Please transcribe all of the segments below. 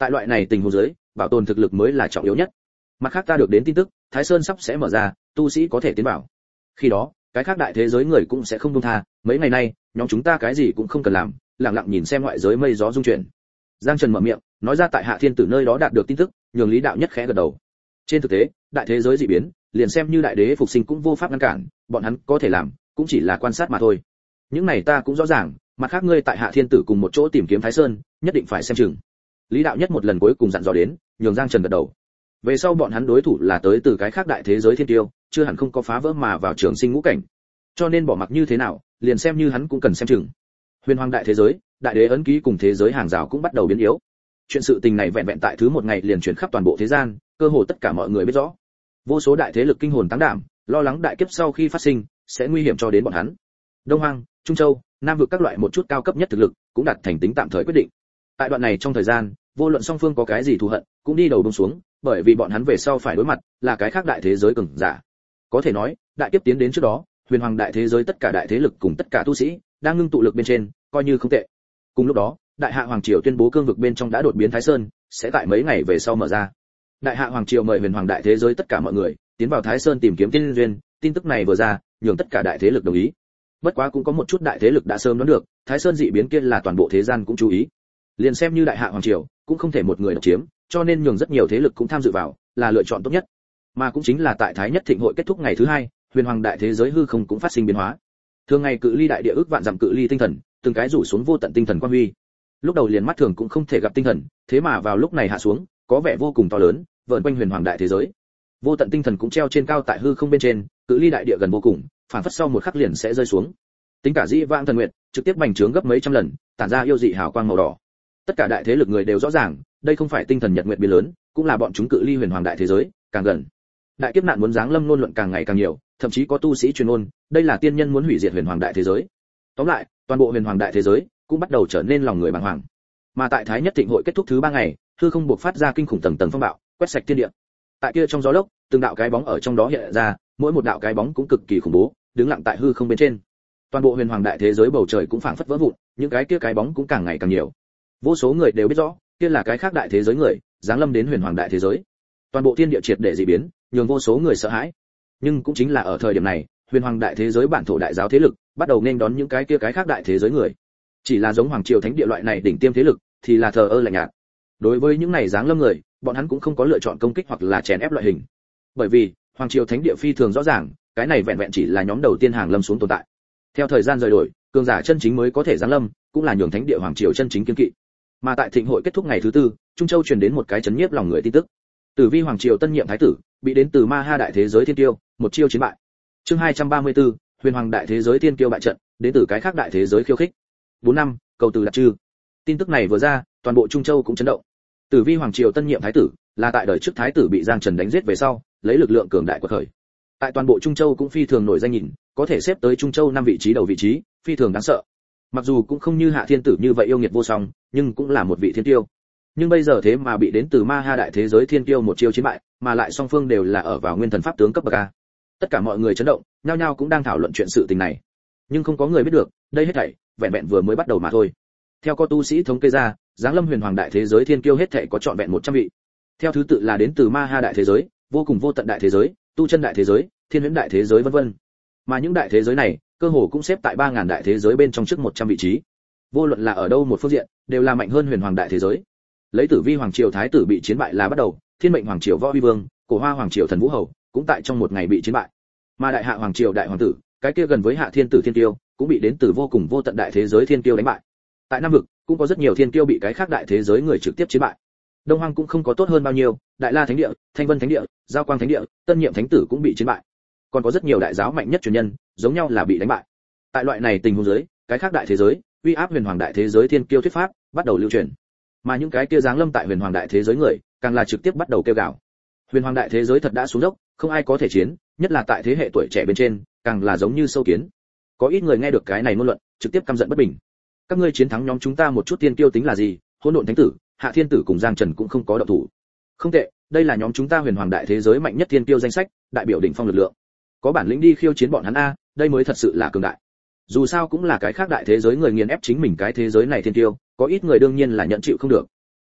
Tại loại này tình huống dưới, bảo tồn thực lực mới là trọng yếu nhất. Mặt khác ta được đến tin tức, Thái Sơn sắp sẽ mở ra, tu sĩ có thể tiến vào. Khi đó, cái khác đại thế giới người cũng sẽ không buông tha, mấy ngày nay, nhóm chúng ta cái gì cũng không cần làm, lặng lặng nhìn xem ngoại giới mây gió dung chuyển. Giang Trần mở miệng, nói ra tại Hạ Thiên Tử nơi đó đạt được tin tức, nhường Lý Đạo Nhất khẽ gật đầu. Trên thực tế, đại thế giới dị biến, liền xem như đại đế phục sinh cũng vô pháp ngăn cản, bọn hắn có thể làm, cũng chỉ là quan sát mà thôi. Những này ta cũng rõ ràng, mặt khác ngươi tại Hạ Thiên Tử cùng một chỗ tìm kiếm Thái Sơn, nhất định phải xem chừng. Lý Đạo Nhất một lần cuối cùng dặn dò đến, nhường Giang Trần gật đầu. Về sau bọn hắn đối thủ là tới từ cái khác đại thế giới thiên tiêu, chưa hẳn không có phá vỡ mà vào trường sinh ngũ cảnh. Cho nên bỏ mặc như thế nào, liền xem như hắn cũng cần xem chừng. Huyền Hoàng đại thế giới, đại đế ấn ký cùng thế giới hàng rào cũng bắt đầu biến yếu. Chuyện sự tình này vẹn vẹn tại thứ một ngày liền truyền khắp toàn bộ thế gian, cơ hồ tất cả mọi người biết rõ. Vô số đại thế lực kinh hồn táng đảm, lo lắng đại kiếp sau khi phát sinh sẽ nguy hiểm cho đến bọn hắn. Đông Hoang, Trung Châu, Nam vực các loại một chút cao cấp nhất thực lực cũng đạt thành tính tạm thời quyết định. Tại đoạn này trong thời gian, vô luận song phương có cái gì thù hận, cũng đi đầu buông xuống, bởi vì bọn hắn về sau phải đối mặt là cái khác đại thế giới cường giả. Có thể nói, đại kiếp tiến đến trước đó, Huyền Hoàng đại thế giới tất cả đại thế lực cùng tất cả tu sĩ đang ngưng tụ lực bên trên, coi như không tệ. Cùng lúc đó, Đại Hạ Hoàng triều tuyên bố cương vực bên trong đã đột biến Thái Sơn, sẽ tại mấy ngày về sau mở ra. Đại Hạ Hoàng triều mời Huyền Hoàng đại thế giới tất cả mọi người tiến vào Thái Sơn tìm kiếm tiên duyên, tin tức này vừa ra, nhường tất cả đại thế lực đồng ý. Bất quá cũng có một chút đại thế lực đã sớm đoán được, Thái Sơn dị biến kia là toàn bộ thế gian cũng chú ý. Liền xem như Đại Hạ Hoàng triều, cũng không thể một người độc chiếm, cho nên nhường rất nhiều thế lực cũng tham dự vào, là lựa chọn tốt nhất. Mà cũng chính là tại Thái Nhất Thịnh hội kết thúc ngày thứ hai, Huyền Hoàng đại thế giới hư không cũng phát sinh biến hóa. Thường ngày cự ly đại địa ước vạn dặm cự ly tinh thần, từng cái rủ xuống vô tận tinh thần quang huy. Lúc đầu liền mắt thường cũng không thể gặp tinh thần, thế mà vào lúc này hạ xuống, có vẻ vô cùng to lớn, vờn quanh Huyền Hoàng đại thế giới. Vô tận tinh thần cũng treo trên cao tại hư không bên trên, cự ly đại địa gần vô cùng, phản phất sau một khắc liền sẽ rơi xuống. Tính cả dĩ vãng thần nguyệt, trực tiếp bành trướng gấp mấy trăm lần, tản ra yêu dị hào quang màu đỏ. Tất cả đại thế lực người đều rõ ràng, đây không phải tinh thần nhật nguyệt biến lớn, cũng là bọn chúng cự ly Huyền Hoàng đại thế giới càng gần. Đại kiếp nạn muốn giáng lâm, ngôn luận càng ngày càng nhiều, thậm chí có tu sĩ truyền ngôn, đây là tiên nhân muốn hủy diệt Huyền Hoàng đại thế giới. Tóm lại, toàn bộ Huyền Hoàng đại thế giới cũng bắt đầu trở nên lòng người bàng hoàng. Mà tại Thái Nhất Thịnh hội kết thúc thứ 3 ngày, hư không buộc phát ra kinh khủng tầng tầng phong bạo, quét sạch thiên địa. Tại kia trong gió lốc, từng đạo cái bóng ở trong đó hiện ra, mỗi một đạo cái bóng cũng cực kỳ khủng bố, đứng lặng tại hư không bên trên. Toàn bộ Huyền Hoàng đại thế giới bầu trời cũng phảng phất vỡ vụn, những cái kia cái bóng cũng càng ngày càng nhiều. Vô số người đều biết rõ, kia là cái khác đại thế giới người, giáng lâm đến Huyền Hoàng đại thế giới. Toàn bộ thiên địa triệt để dị biến, nhường vô số người sợ hãi. Nhưng cũng chính là ở thời điểm này, Huyền Hoàng đại thế giới bản thổ đại giáo thế lực bắt đầu nên đón những cái kia cái khác đại thế giới người. Chỉ là giống Hoàng triều thánh địa loại này đỉnh tiêm thế lực thì là thờ ơ lạnh nhạt. Đối với những này giáng lâm người, bọn hắn cũng không có lựa chọn công kích hoặc là chèn ép loại hình. Bởi vì, Hoàng triều thánh địa phi thường rõ ràng, cái này vẹn vẹn chỉ là nhóm đầu tiên hàng lâm xuống tồn tại. Theo thời gian rời đổi, cường giả chân chính mới có thể giáng lâm, cũng là nhường thánh địa Hoàng triều chân chính kiên kỵ. Mà tại thịnh hội kết thúc ngày thứ tư, Trung Châu truyền đến một cái chấn nhiếp lòng người tin tức. Tử Vi Hoàng triều tân nhiệm thái tử, bị đến từ Ma Ha đại thế giới thiên tiêu, một chiêu chiến bại. Chương 234, Huyền Hoàng đại thế giới thiên tiêu bại trận, đến từ cái khác đại thế giới khiêu khích. 4 năm, cầu từ đặt trư. Tin tức này vừa ra, toàn bộ Trung Châu cũng chấn động. Tử Vi Hoàng triều tân nhiệm thái tử, là tại đời trước thái tử bị Giang Trần đánh giết về sau, lấy lực lượng cường đại của khởi. Tại toàn bộ Trung Châu cũng phi thường nổi danh nhìn, có thể xếp tới Trung Châu 5 vị trí đầu vị trí, phi thường đáng sợ. Mặc dù cũng không như Hạ Thiên Tử như vậy yêu nghiệt vô song, nhưng cũng là một vị thiên tiêu. Nhưng bây giờ thế mà bị đến từ Ma Ha đại thế giới thiên tiêu một chiêu chiến bại, mà lại song phương đều là ở vào nguyên thần pháp tướng cấp bậc A. Tất cả mọi người chấn động, nhao nhao cũng đang thảo luận chuyện sự tình này. Nhưng không có người biết được, đây hết thảy vẹn vẹn vừa mới bắt đầu mà thôi. Theo có tu sĩ thống kê ra, giáng lâm Huyền Hoàng đại thế giới thiên kiêu hết thảy có trọn vẹn 100 vị. Theo thứ tự là đến từ Ma Ha đại thế giới, vô cùng vô tận đại thế giới, tu chân đại thế giới, thiên huyễn đại thế giới vân vân. Mà những đại thế giới này, cơ hồ cũng xếp tại 3000 đại thế giới bên trong trước 100 vị trí. Vô luận là ở đâu một phương diện, đều là mạnh hơn Huyền Hoàng đại thế giới. Lấy Tử Vi Hoàng triều thái tử bị chiến bại là bắt đầu, Thiên Mệnh Hoàng triều Võ Huy Vương, Cổ Hoa Hoàng triều Thần Vũ Hầu, cũng tại trong một ngày bị chiến bại. Mà Đại Hạ Hoàng triều đại hoàng tử, cái kia gần với Hạ Thiên Tử thiên tiêu, cũng bị đến từ vô cùng vô tận đại thế giới thiên tiêu đánh bại. Tại Nam vực, cũng có rất nhiều thiên tiêu bị cái khác đại thế giới người trực tiếp chiến bại. Đông Hoang cũng không có tốt hơn bao nhiêu, Đại La Thánh địa, Thanh Vân Thánh địa, Giao Quang Thánh địa, Tân Nhiệm Thánh tử cũng bị chiến bại. Còn có rất nhiều đại giáo mạnh nhất truyền nhân, giống nhau là bị đánh bại. Tại loại này tình huống dưới, cái khác đại thế giới, uy áp Huyền Hoàng đại thế giới thiên kiêu thuyết pháp, bắt đầu lưu truyền. Mà những cái kia giáng lâm tại Huyền Hoàng đại thế giới người, càng là trực tiếp bắt đầu kêu gào. Huyền Hoàng đại thế giới thật đã xuống dốc, không ai có thể chiến, nhất là tại thế hệ tuổi trẻ bên trên, càng là giống như sâu kiến. Có ít người nghe được cái này ngôn luận, trực tiếp căm giận bất bình. Các ngươi chiến thắng nhóm chúng ta một chút tiên kiêu tính là gì? Hỗn độn thánh tử, Hạ Thiên tử cùng Giang Trần cũng không có động thủ. Không tệ, đây là nhóm chúng ta Huyền Hoàng đại thế giới mạnh nhất tiên kiêu danh sách, đại biểu đỉnh phong lực lượng. Có bản lĩnh đi khiêu chiến bọn hắn a, đây mới thật sự là cường đại. Dù sao cũng là cái khác đại thế giới người nghiền ép chính mình cái thế giới này thiên kiêu, có ít người đương nhiên là nhận chịu không được.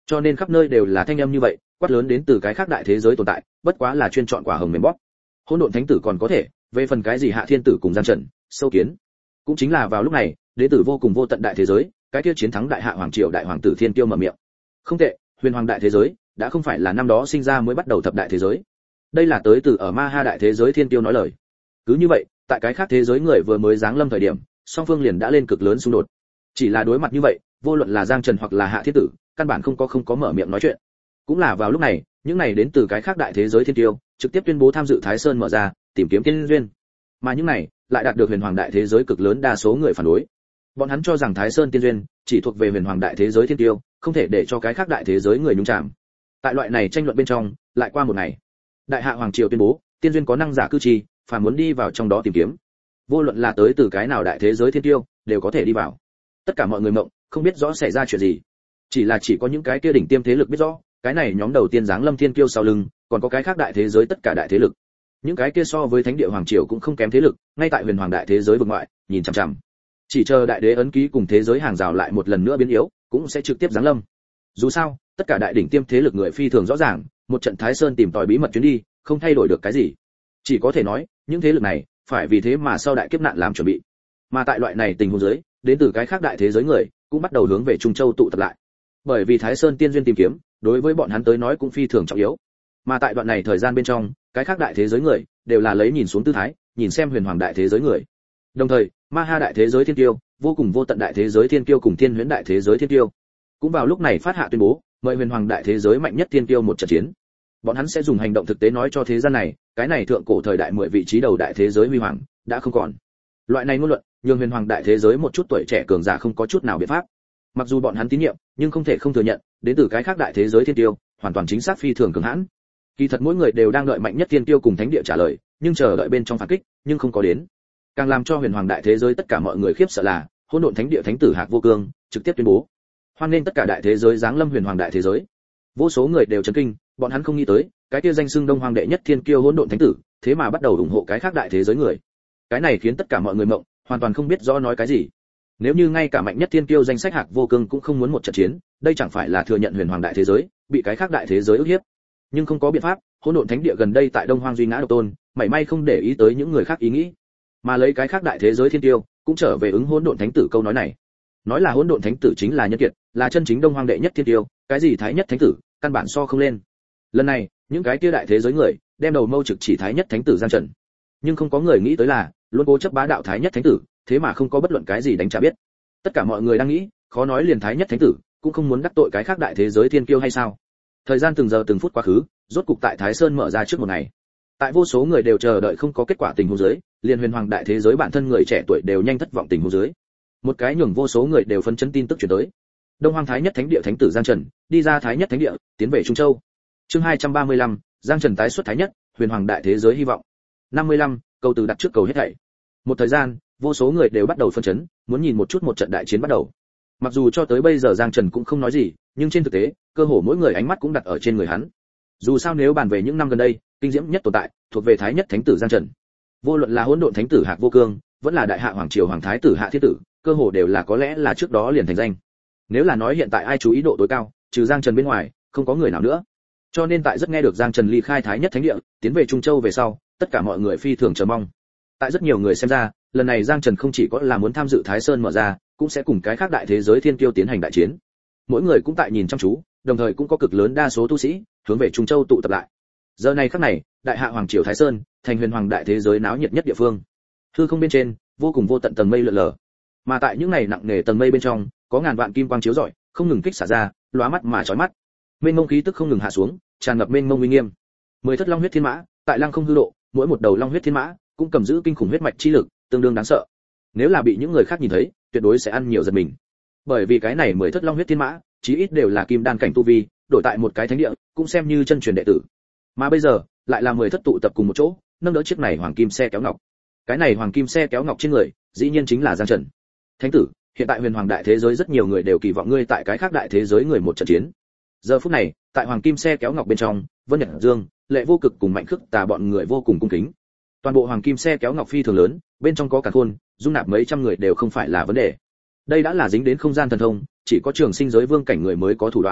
Cho nên khắp nơi đều là thanh âm như vậy, quát lớn đến từ cái khác đại thế giới tồn tại, bất quá là chuyên chọn quả hồng mềm bóp. Hỗn độn thánh tử còn có thể, về phần cái gì Hạ Thiên tử cùng Giang Trần, sâu kiến. Cũng chính là vào lúc này, đến từ vô cùng vô tận đại thế giới, cái kia chiến thắng đại hạ hoàng triều đại hoàng tử Thiên Kiêu mở miệng. Không tệ, huyền hoàng đại thế giới đã không phải là năm đó sinh ra mới bắt đầu thập đại thế giới. Đây là tới từ ở Ma Ha đại thế giới Thiên Kiêu nói lời. Cứ như vậy, tại cái khác thế giới người vừa mới giáng lâm thời điểm, song phương liền đã lên cực lớn xung đột. Chỉ là đối mặt như vậy, vô luận là Giang Trần hoặc là Hạ Thiên tử, căn bản không có mở miệng nói chuyện. Cũng là vào lúc này, những này đến từ cái khác đại thế giới Thiên Kiêu, trực tiếp tuyên bố tham dự Thái Sơn mở ra, tìm kiếm tiên duyên. Mà những này lại đạt được huyền hoàng đại thế giới cực lớn đa số người phản đối. Bọn hắn cho rằng Thái Sơn tiên duyên chỉ thuộc về huyền hoàng đại thế giới Thiên Kiêu, không thể để cho cái khác đại thế giới người nhúng chạm. Tại loại này tranh luận bên trong, lại qua một ngày, đại hạ hoàng triều tuyên bố, tiên duyên có năng giả cư trì, phàm muốn đi vào trong đó tìm kiếm, vô luận là tới từ cái nào đại thế giới Thiên Kiêu, đều có thể đi vào. Tất cả mọi người mộng, không biết rõ xảy ra chuyện gì. Chỉ có những cái kia đỉnh tiêm thế lực biết rõ, cái này nhóm đầu tiên giáng lâm Thiên Kiêu sau lưng, còn có cái khác đại thế giới tất cả đại thế lực. Những cái kia so với thánh địa hoàng triều cũng không kém thế lực, ngay tại huyền hoàng đại thế giới vực ngoại, nhìn chằm chằm. Chỉ chờ đại đế ấn ký cùng thế giới hàng rào lại một lần nữa biến yếu, cũng sẽ trực tiếp giáng lâm. Dù sao, tất cả đại đỉnh tiêm thế lực người phi thường rõ ràng, một trận Thái Sơn tìm tòi bí mật chuyến đi, không thay đổi được cái gì. Chỉ có thể nói, những thế lực này phải vì thế mà sau đại kiếp nạn làm chuẩn bị. Mà tại loại này tình huống dưới, đến từ cái khác đại thế giới người cũng bắt đầu hướng về Trung Châu tụ tập lại. Bởi vì Thái Sơn tiên duyên tìm kiếm, đối với bọn hắn tới nói cũng phi thường trọng yếu. Mà tại đoạn này thời gian bên trong, cái khác đại thế giới người đều là lấy nhìn xuống tư thái, nhìn xem huyền hoàng đại thế giới người. Đồng thời, Ma Ha đại thế giới Thiên Kiêu, vô cùng vô tận đại thế giới Thiên Kiêu cùng Thiên Huyễn đại thế giới Thiên Kiêu, cũng vào lúc này phát hạ tuyên bố, mời huyền hoàng đại thế giới mạnh nhất Thiên Kiêu một trận chiến. Bọn hắn sẽ dùng hành động thực tế nói cho thế gian này, cái này thượng cổ thời đại 10 vị trí đầu đại thế giới huy hoàng đã không còn. Loại này ngôn luận, nhường huyền hoàng đại thế giới một chút tuổi trẻ cường giả không có chút nào biện pháp. Mặc dù bọn hắn tín nhiệm, nhưng không thể không thừa nhận, đến từ cái khác đại thế giới Thiên Kiêu, hoàn toàn chính xác phi thường cường hãn. Kỳ thật mỗi người đều đang đợi mạnh nhất Thiên Kiêu cùng thánh địa trả lời, nhưng chờ đợi bên trong phản kích, nhưng không có đến. Càng làm cho huyền hoàng đại thế giới tất cả mọi người khiếp sợ là, hỗn độn thánh địa thánh tử Hạc Vô Cương trực tiếp tuyên bố, hoan nghênh tất cả đại thế giới giáng lâm huyền hoàng đại thế giới. Vô số người đều chấn kinh, bọn hắn không nghĩ tới, cái kia danh xưng Đông Hoàng đệ nhất Thiên Kiêu hỗn độn thánh tử, thế mà bắt đầu ủng hộ cái khác đại thế giới người. Cái này khiến tất cả mọi người mộng, hoàn toàn không biết rõ nói cái gì. Nếu như ngay cả mạnh nhất Thiên Kiêu danh sách Hạc Vô Cương cũng không muốn một trận chiến, đây chẳng phải là thừa nhận huyền hoàng đại thế giới bị cái khác đại thế giới ức hiếp. Nhưng không có biện pháp, hỗn độn thánh địa gần đây tại Đông Hoang duy ngã độc tôn, mảy may không để ý tới những người khác ý nghĩ, mà lấy cái khác đại thế giới Thiên Kiêu cũng trở về ứng hỗn độn thánh tử câu nói này. Nói là hỗn độn thánh tử chính là nhân kiệt, là chân chính Đông Hoang đệ nhất Thiên Kiêu, cái gì thái nhất thánh tử, căn bản so không lên. Lần này, những cái kia đại thế giới người đem đầu mâu trực chỉ thái nhất thánh tử Giang Trần. Nhưng không có người nghĩ tới là, luôn cố chấp bá đạo thái nhất thánh tử, thế mà không có bất luận cái gì đánh trả biết. Tất cả mọi người đang nghĩ, khó nói liền thái nhất thánh tử cũng không muốn đắc tội cái khác đại thế giới Thiên Kiêu hay sao? Thời gian từng giờ từng phút quá khứ, rốt cục tại Thái Sơn mở ra trước một ngày. Tại vô số người đều chờ đợi không có kết quả tình huống dưới, liền huyền hoàng đại thế giới bản thân người trẻ tuổi đều nhanh thất vọng tình huống dưới. Một cái nhường vô số người đều phấn chấn tin tức truyền tới. Đông Hoang thái nhất thánh địa thánh tử Giang Trần, đi ra thái nhất thánh địa, tiến về Trung Châu. Chương 235, Giang Trần tái xuất thái nhất, huyền hoàng đại thế giới hy vọng. 55, câu từ đặt trước cầu hết thảy. Một thời gian, vô số người đều bắt đầu phấn chấn, muốn nhìn một chút một trận đại chiến bắt đầu. Mặc dù cho tới bây giờ Giang Trần cũng không nói gì, nhưng trên thực tế, cơ hồ mỗi người ánh mắt cũng đặt ở trên người hắn. Dù sao nếu bàn về những năm gần đây, kinh diễm nhất tồn tại, thuộc về thái nhất thánh tử Giang Trần. Vô luận là hỗn độn thánh tử Hạc Vô Cương, vẫn là đại hạ hoàng triều hoàng thái tử Hạ Thiết tử, cơ hồ đều là có lẽ là trước đó liền thành danh. Nếu là nói hiện tại ai chú ý độ tối cao, trừ Giang Trần bên ngoài, không có người nào nữa. Cho nên tại rất nghe được Giang Trần ly khai thái nhất thánh địa, tiến về Trung Châu về sau, tất cả mọi người phi thường chờ mong. Tại rất nhiều người xem ra, lần này Giang Trần không chỉ có là muốn tham dự Thái Sơn mở ra, cũng sẽ cùng cái khác đại thế giới Thiên Kiêu tiến hành đại chiến. Mỗi người cũng tại nhìn chăm chú, đồng thời cũng có cực lớn đa số tu sĩ hướng về Trung Châu tụ tập lại. Giờ này khắc này, đại hạ hoàng triều Thái Sơn, thành huyền hoàng đại thế giới náo nhiệt nhất địa phương. Hư không bên trên, vô cùng vô tận tầng mây lượn lờ. Mà tại những này nặng nề tầng mây bên trong, có ngàn vạn kim quang chiếu rọi, không ngừng kích xả ra, lóa mắt mà chói mắt. Mênh mông khí tức không ngừng hạ xuống, tràn ngập mênh mông uy nghiêm. 10 thất long huyết thiên mã, tại lăng không hư độ, mỗi một đầu long huyết thiên mã cũng cầm giữ kinh khủng huyết mạch chi lực, tương đương đáng sợ. Nếu là bị những người khác nhìn thấy, tuyệt đối sẽ ăn nhiều giật mình. Bởi vì cái này 10 thất long huyết thiên mã, chí ít đều là kim đan cảnh tu vi, đổi tại một cái thánh địa, cũng xem như chân truyền đệ tử. Mà bây giờ, lại là 10 thất tụ tập cùng một chỗ, nâng đỡ chiếc này hoàng kim xe kéo ngọc. Cái này hoàng kim xe kéo ngọc trên người, dĩ nhiên chính là Giang Trần. Thánh tử, hiện tại huyền hoàng đại thế giới rất nhiều người đều kỳ vọng ngươi tại cái khác đại thế giới người một trận chiến. Giờ phút này, tại hoàng kim xe kéo ngọc bên trong, Vân Nhật Dương, Lệ Vô Cực cùng Mạnh Khức Tà bọn người vô cùng cung kính. Toàn bộ hoàng kim xe kéo ngọc phi thường lớn, bên trong có cả khôn, dung nạp mấy trăm người đều không phải là vấn đề. Đây đã là dính đến không gian thần thông, chỉ có trường sinh giới vương cảnh người mới có thủ đoạn.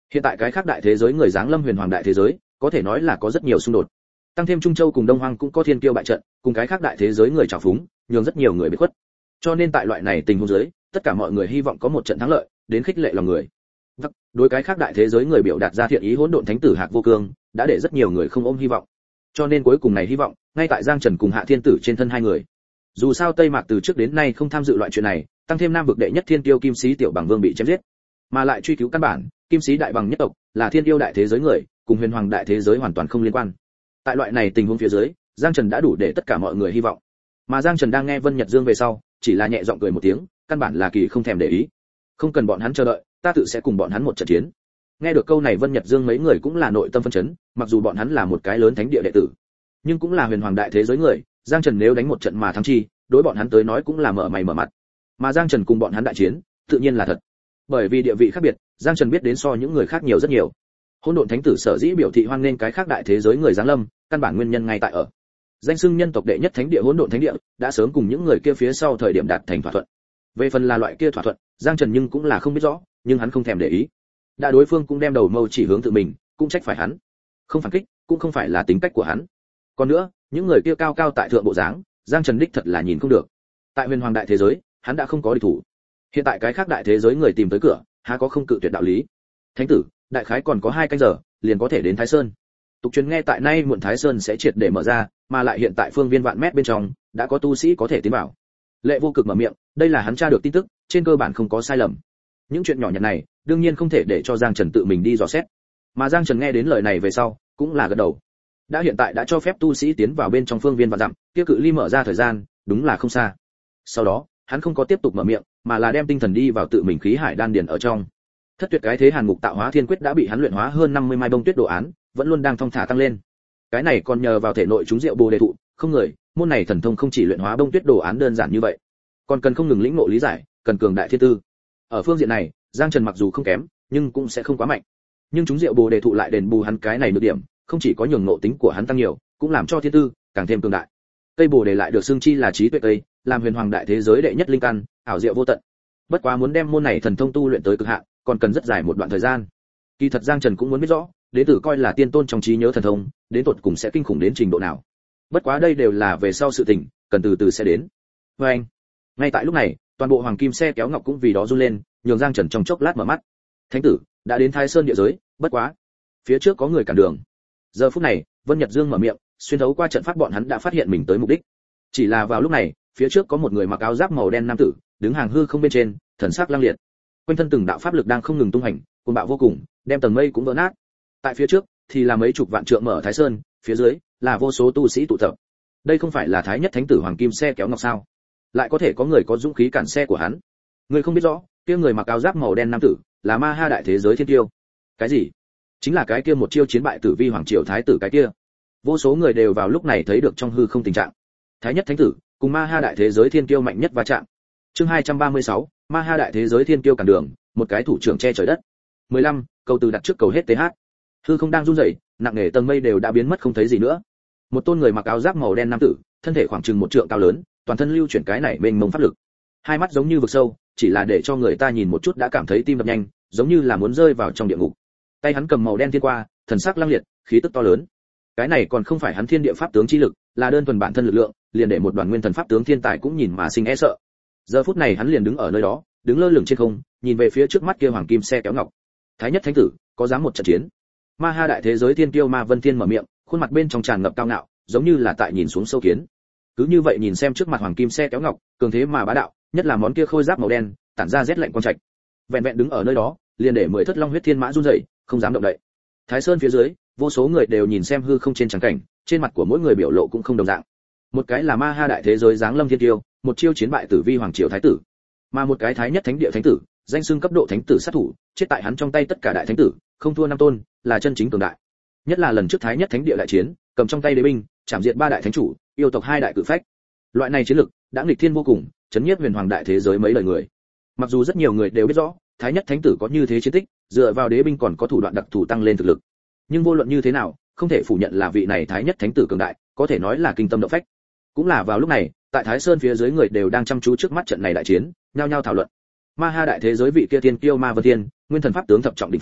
Hiện tại cái khác đại thế giới người giáng lâm huyền hoàng đại thế giới, có thể nói là có rất nhiều xung đột. Tăng thêm Trung Châu cùng Đông Hoang cũng có thiên kiêu bại trận, cùng cái khác đại thế giới người trào phúng, nhường rất nhiều người bị khuất. Cho nên tại loại này tình huống dưới, tất cả mọi người hy vọng có một trận thắng lợi, đến khích lệ lòng người. Đối cái khác đại thế giới người biểu đạt ra thiện ý hỗn độn thánh tử Hạc Vô Cương, đã để rất nhiều người không ôm hy vọng. Cho nên cuối cùng này hy vọng, ngay tại Giang Trần cùng Hạ Thiên Tử trên thân hai người. Dù sao Tây Mạc từ trước đến nay không tham dự loại chuyện này, tăng thêm Nam vực đệ nhất thiên kiêu Kim Sĩ Tiểu Bằng Vương bị chém giết, mà lại truy cứu căn bản, Kim Sĩ Đại Bằng nhất tộc là thiên yêu đại thế giới người, cùng huyền hoàng đại thế giới hoàn toàn không liên quan. Tại loại này tình huống phía dưới, Giang Trần đã đủ để tất cả mọi người hy vọng. Mà Giang Trần đang nghe Vân Nhật Dương về sau, chỉ là nhẹ giọng cười một tiếng, căn bản là kỳ không thèm để ý. Không cần bọn hắn chờ đợi, ta tự sẽ cùng bọn hắn một trận chiến. Nghe được câu này Vân Nhật Dương mấy người cũng là nội tâm phân chấn, mặc dù bọn hắn là một cái lớn thánh địa đệ tử, nhưng cũng là huyền hoàng đại thế giới người, Giang Trần nếu đánh một trận mà thắng chi, đối bọn hắn tới nói cũng là mở mày mở mặt. Mà Giang Trần cùng bọn hắn đại chiến, tự nhiên là thật. Bởi vì địa vị khác biệt, Giang Trần biết đến so những người khác nhiều rất nhiều. Hỗn độn thánh tử sở dĩ biểu thị hoan nghênh cái khác đại thế giới người giáng lâm, căn bản nguyên nhân ngay tại ở danh xưng nhân tộc đệ nhất thánh địa hỗn độn thánh địa đã sớm cùng những người kia phía sau thời điểm đạt thành thỏa thuận. Về phần là loại kia thỏa thuận, Giang Trần nhưng cũng là không biết rõ, nhưng hắn không thèm để ý. Đã đối phương cũng đem đầu mâu chỉ hướng tự mình, cũng trách phải hắn. Không phản kích, cũng không phải là tính cách của hắn. Còn nữa, những người kia cao cao tại thượng bộ dáng, Giang Trần đích thật là nhìn không được. Tại huyền hoàng đại thế giới, hắn đã không có địch thủ. Hiện tại cái khác đại thế giới người tìm tới cửa, há có không cự tuyệt đạo lý. Thánh tử, đại khái còn có 2 canh giờ, liền có thể đến Thái Sơn. Tục truyền nghe tại nay muộn Thái Sơn sẽ triệt để mở ra, mà lại hiện tại phương viên vạn mét bên trong đã có tu sĩ có thể tiến vào. Lệ Vô Cực mở miệng, đây là hắn tra được tin tức, trên cơ bản không có sai lầm. Những chuyện nhỏ nhặt này, đương nhiên không thể để cho Giang Trần tự mình đi dò xét. Mà Giang Trần nghe đến lời này về sau, cũng là gật đầu. Đã hiện tại đã cho phép tu sĩ tiến vào bên trong phương viên vạn dặm, kia cự ly mở ra thời gian, đúng là không xa. Sau đó, hắn không có tiếp tục mở miệng, mà là đem tinh thần đi vào tự mình khí hải đan điền ở trong. Thất tuyệt cái thế hàn ngục tạo hóa thiên quyết đã bị hắn luyện hóa hơn 50 mai bông tuyết đồ án, vẫn luôn đang thong thả tăng lên. Cái này còn nhờ vào thể nội chúng rượu bồ đề thụ, không người, môn này thần thông không chỉ luyện hóa bông tuyết đồ án đơn giản như vậy, còn cần không ngừng lĩnh ngộ lý giải, cần cường đại thiên tư. Ở phương diện này, Giang Trần mặc dù không kém, nhưng cũng sẽ không quá mạnh. Nhưng chúng rượu bồ đề thụ lại đền bù hắn cái này nhược điểm, không chỉ có nhường ngộ tính của hắn tăng nhiều, cũng làm cho thiên tư càng thêm cường đại. Cây bồ đề lại được xưng chi là trí tuệ cây, làm huyền hoàng đại thế giới đệ nhất linh căn, ảo diệu vô tận. Bất quá muốn đem môn này thần thông tu luyện tới cực hạn, còn cần rất dài một đoạn thời gian. Kỳ thật Giang Trần cũng muốn biết rõ, đệ tử coi là tiên tôn trong trí nhớ thần thông, đến tột cùng sẽ kinh khủng đến trình độ nào. Bất quá đây đều là về sau sự tình, cần từ từ sẽ đến. Và anh, ngay tại lúc này, toàn bộ hoàng kim xe kéo ngọc cũng vì đó run lên, nhường Giang Trần trong chốc lát mở mắt. Thánh tử đã đến Thái Sơn địa giới, bất quá, phía trước có người cản đường. Giờ phút này, Vân Nhật Dương mở miệng, xuyên thấu qua trận pháp bọn hắn đã phát hiện mình tới mục đích. Chỉ là vào lúc này, phía trước có một người mặc áo giáp màu đen nam tử, đứng hàng hư không bên trên, thần sắc lăng liệt. Quanh thân từng đạo pháp lực đang không ngừng tung hành, cuồng bạo vô cùng, đem tầng mây cũng vỡ nát. Tại phía trước thì là mấy chục vạn trượng mở Thái Sơn, phía dưới là vô số tu sĩ tụ tập. Đây không phải là Thái nhất thánh tử hoàng kim xe kéo ngọc sao? Lại có thể có người có dũng khí cản xe của hắn? Người không biết rõ, kia người mặc áo giáp màu đen nam tử là Ma Ha đại thế giới thiên tiêu. Cái gì? Chính là cái kia một chiêu chiến bại Tử Vi hoàng triều thái tử cái kia. Vô số người đều vào lúc này thấy được trong hư không tình trạng. Thái nhất thánh tử cùng Ma Ha đại thế giới thiên tiêu mạnh nhất va chạm. Chương 236, Ma Ha đại thế giới thiên tiêu cản đường, một cái thủ trưởng che trời đất. 15, câu từ đặt trước cầu hết TH. Hư không đang run rẩy, nặng nề tầng mây đều đã biến mất không thấy gì nữa. Một tôn người mặc áo giáp màu đen nam tử, thân thể khoảng chừng 1 trượng cao lớn, toàn thân lưu chuyển cái này mênh mông pháp lực. Hai mắt giống như vực sâu, chỉ là để cho người ta nhìn một chút đã cảm thấy tim đập nhanh, giống như là muốn rơi vào trong địa ngục. Tay hắn cầm màu đen thiên qua, thần sắc lăng liệt, khí tức to lớn. Cái này còn không phải hắn thiên địa pháp tướng chi lực, là đơn thuần bản thân lực lượng, liền để một đoàn nguyên thần pháp tướng thiên tài cũng nhìn mà sinh e sợ. Giờ phút này hắn liền đứng ở nơi đó, đứng lơ lửng trên không, nhìn về phía trước mắt kia hoàng kim xe kéo ngọc. Thái nhất thánh tử, có dám một trận chiến? Ma Ha đại thế giới thiên kiêu Ma Vân Thiên mở miệng, khuôn mặt bên trong tràn ngập cao ngạo, giống như là tại nhìn xuống sâu kiến. Cứ như vậy nhìn xem trước mặt hoàng kim xe kéo ngọc, cường thế mà bá đạo, nhất là món kia khôi giáp màu đen, tản ra rét lạnh quang trạch. Vẹn vẹn đứng ở nơi đó, liền để 10 thất long huyết thiên mã run rẩy, không dám động đậy. Thái Sơn phía dưới, vô số người đều nhìn xem hư không trên trắng cảnh, trên mặt của mỗi người biểu lộ cũng không đồng dạng. Một cái là Ma Ha đại thế giới giáng lâm thiên kiêu, một chiêu chiến bại Tử Vi hoàng triều thái tử, mà một cái Thái nhất thánh địa thánh tử, danh xưng cấp độ thánh tử sát thủ, chết tại hắn trong tay tất cả đại thánh tử, không thua 5 tôn, là chân chính cường đại. Nhất là lần trước Thái nhất thánh địa đại chiến, cầm trong tay đế binh, chạm diệt 3 đại thánh chủ, yêu tộc 2 đại cự phách. Loại này chiến lực đã nghịch thiên vô cùng, chấn nhiếp huyền hoàng đại thế giới mấy lời người. Mặc dù rất nhiều người đều biết rõ, Thái nhất thánh tử có như thế chiến tích, dựa vào đế binh còn có thủ đoạn đặc thù tăng lên thực lực. Nhưng vô luận như thế nào, không thể phủ nhận là vị này Thái nhất thánh tử cường đại, có thể nói là kinh tâm động phách. Cũng là vào lúc này, tại Thái Sơn phía dưới người đều đang chăm chú trước mắt trận này đại chiến, nhao nhao thảo luận. Ma Ha đại thế giới vị kia tiên kiêu Ma Vân Thiên, nguyên thần pháp tướng thập trọng đỉnh phong,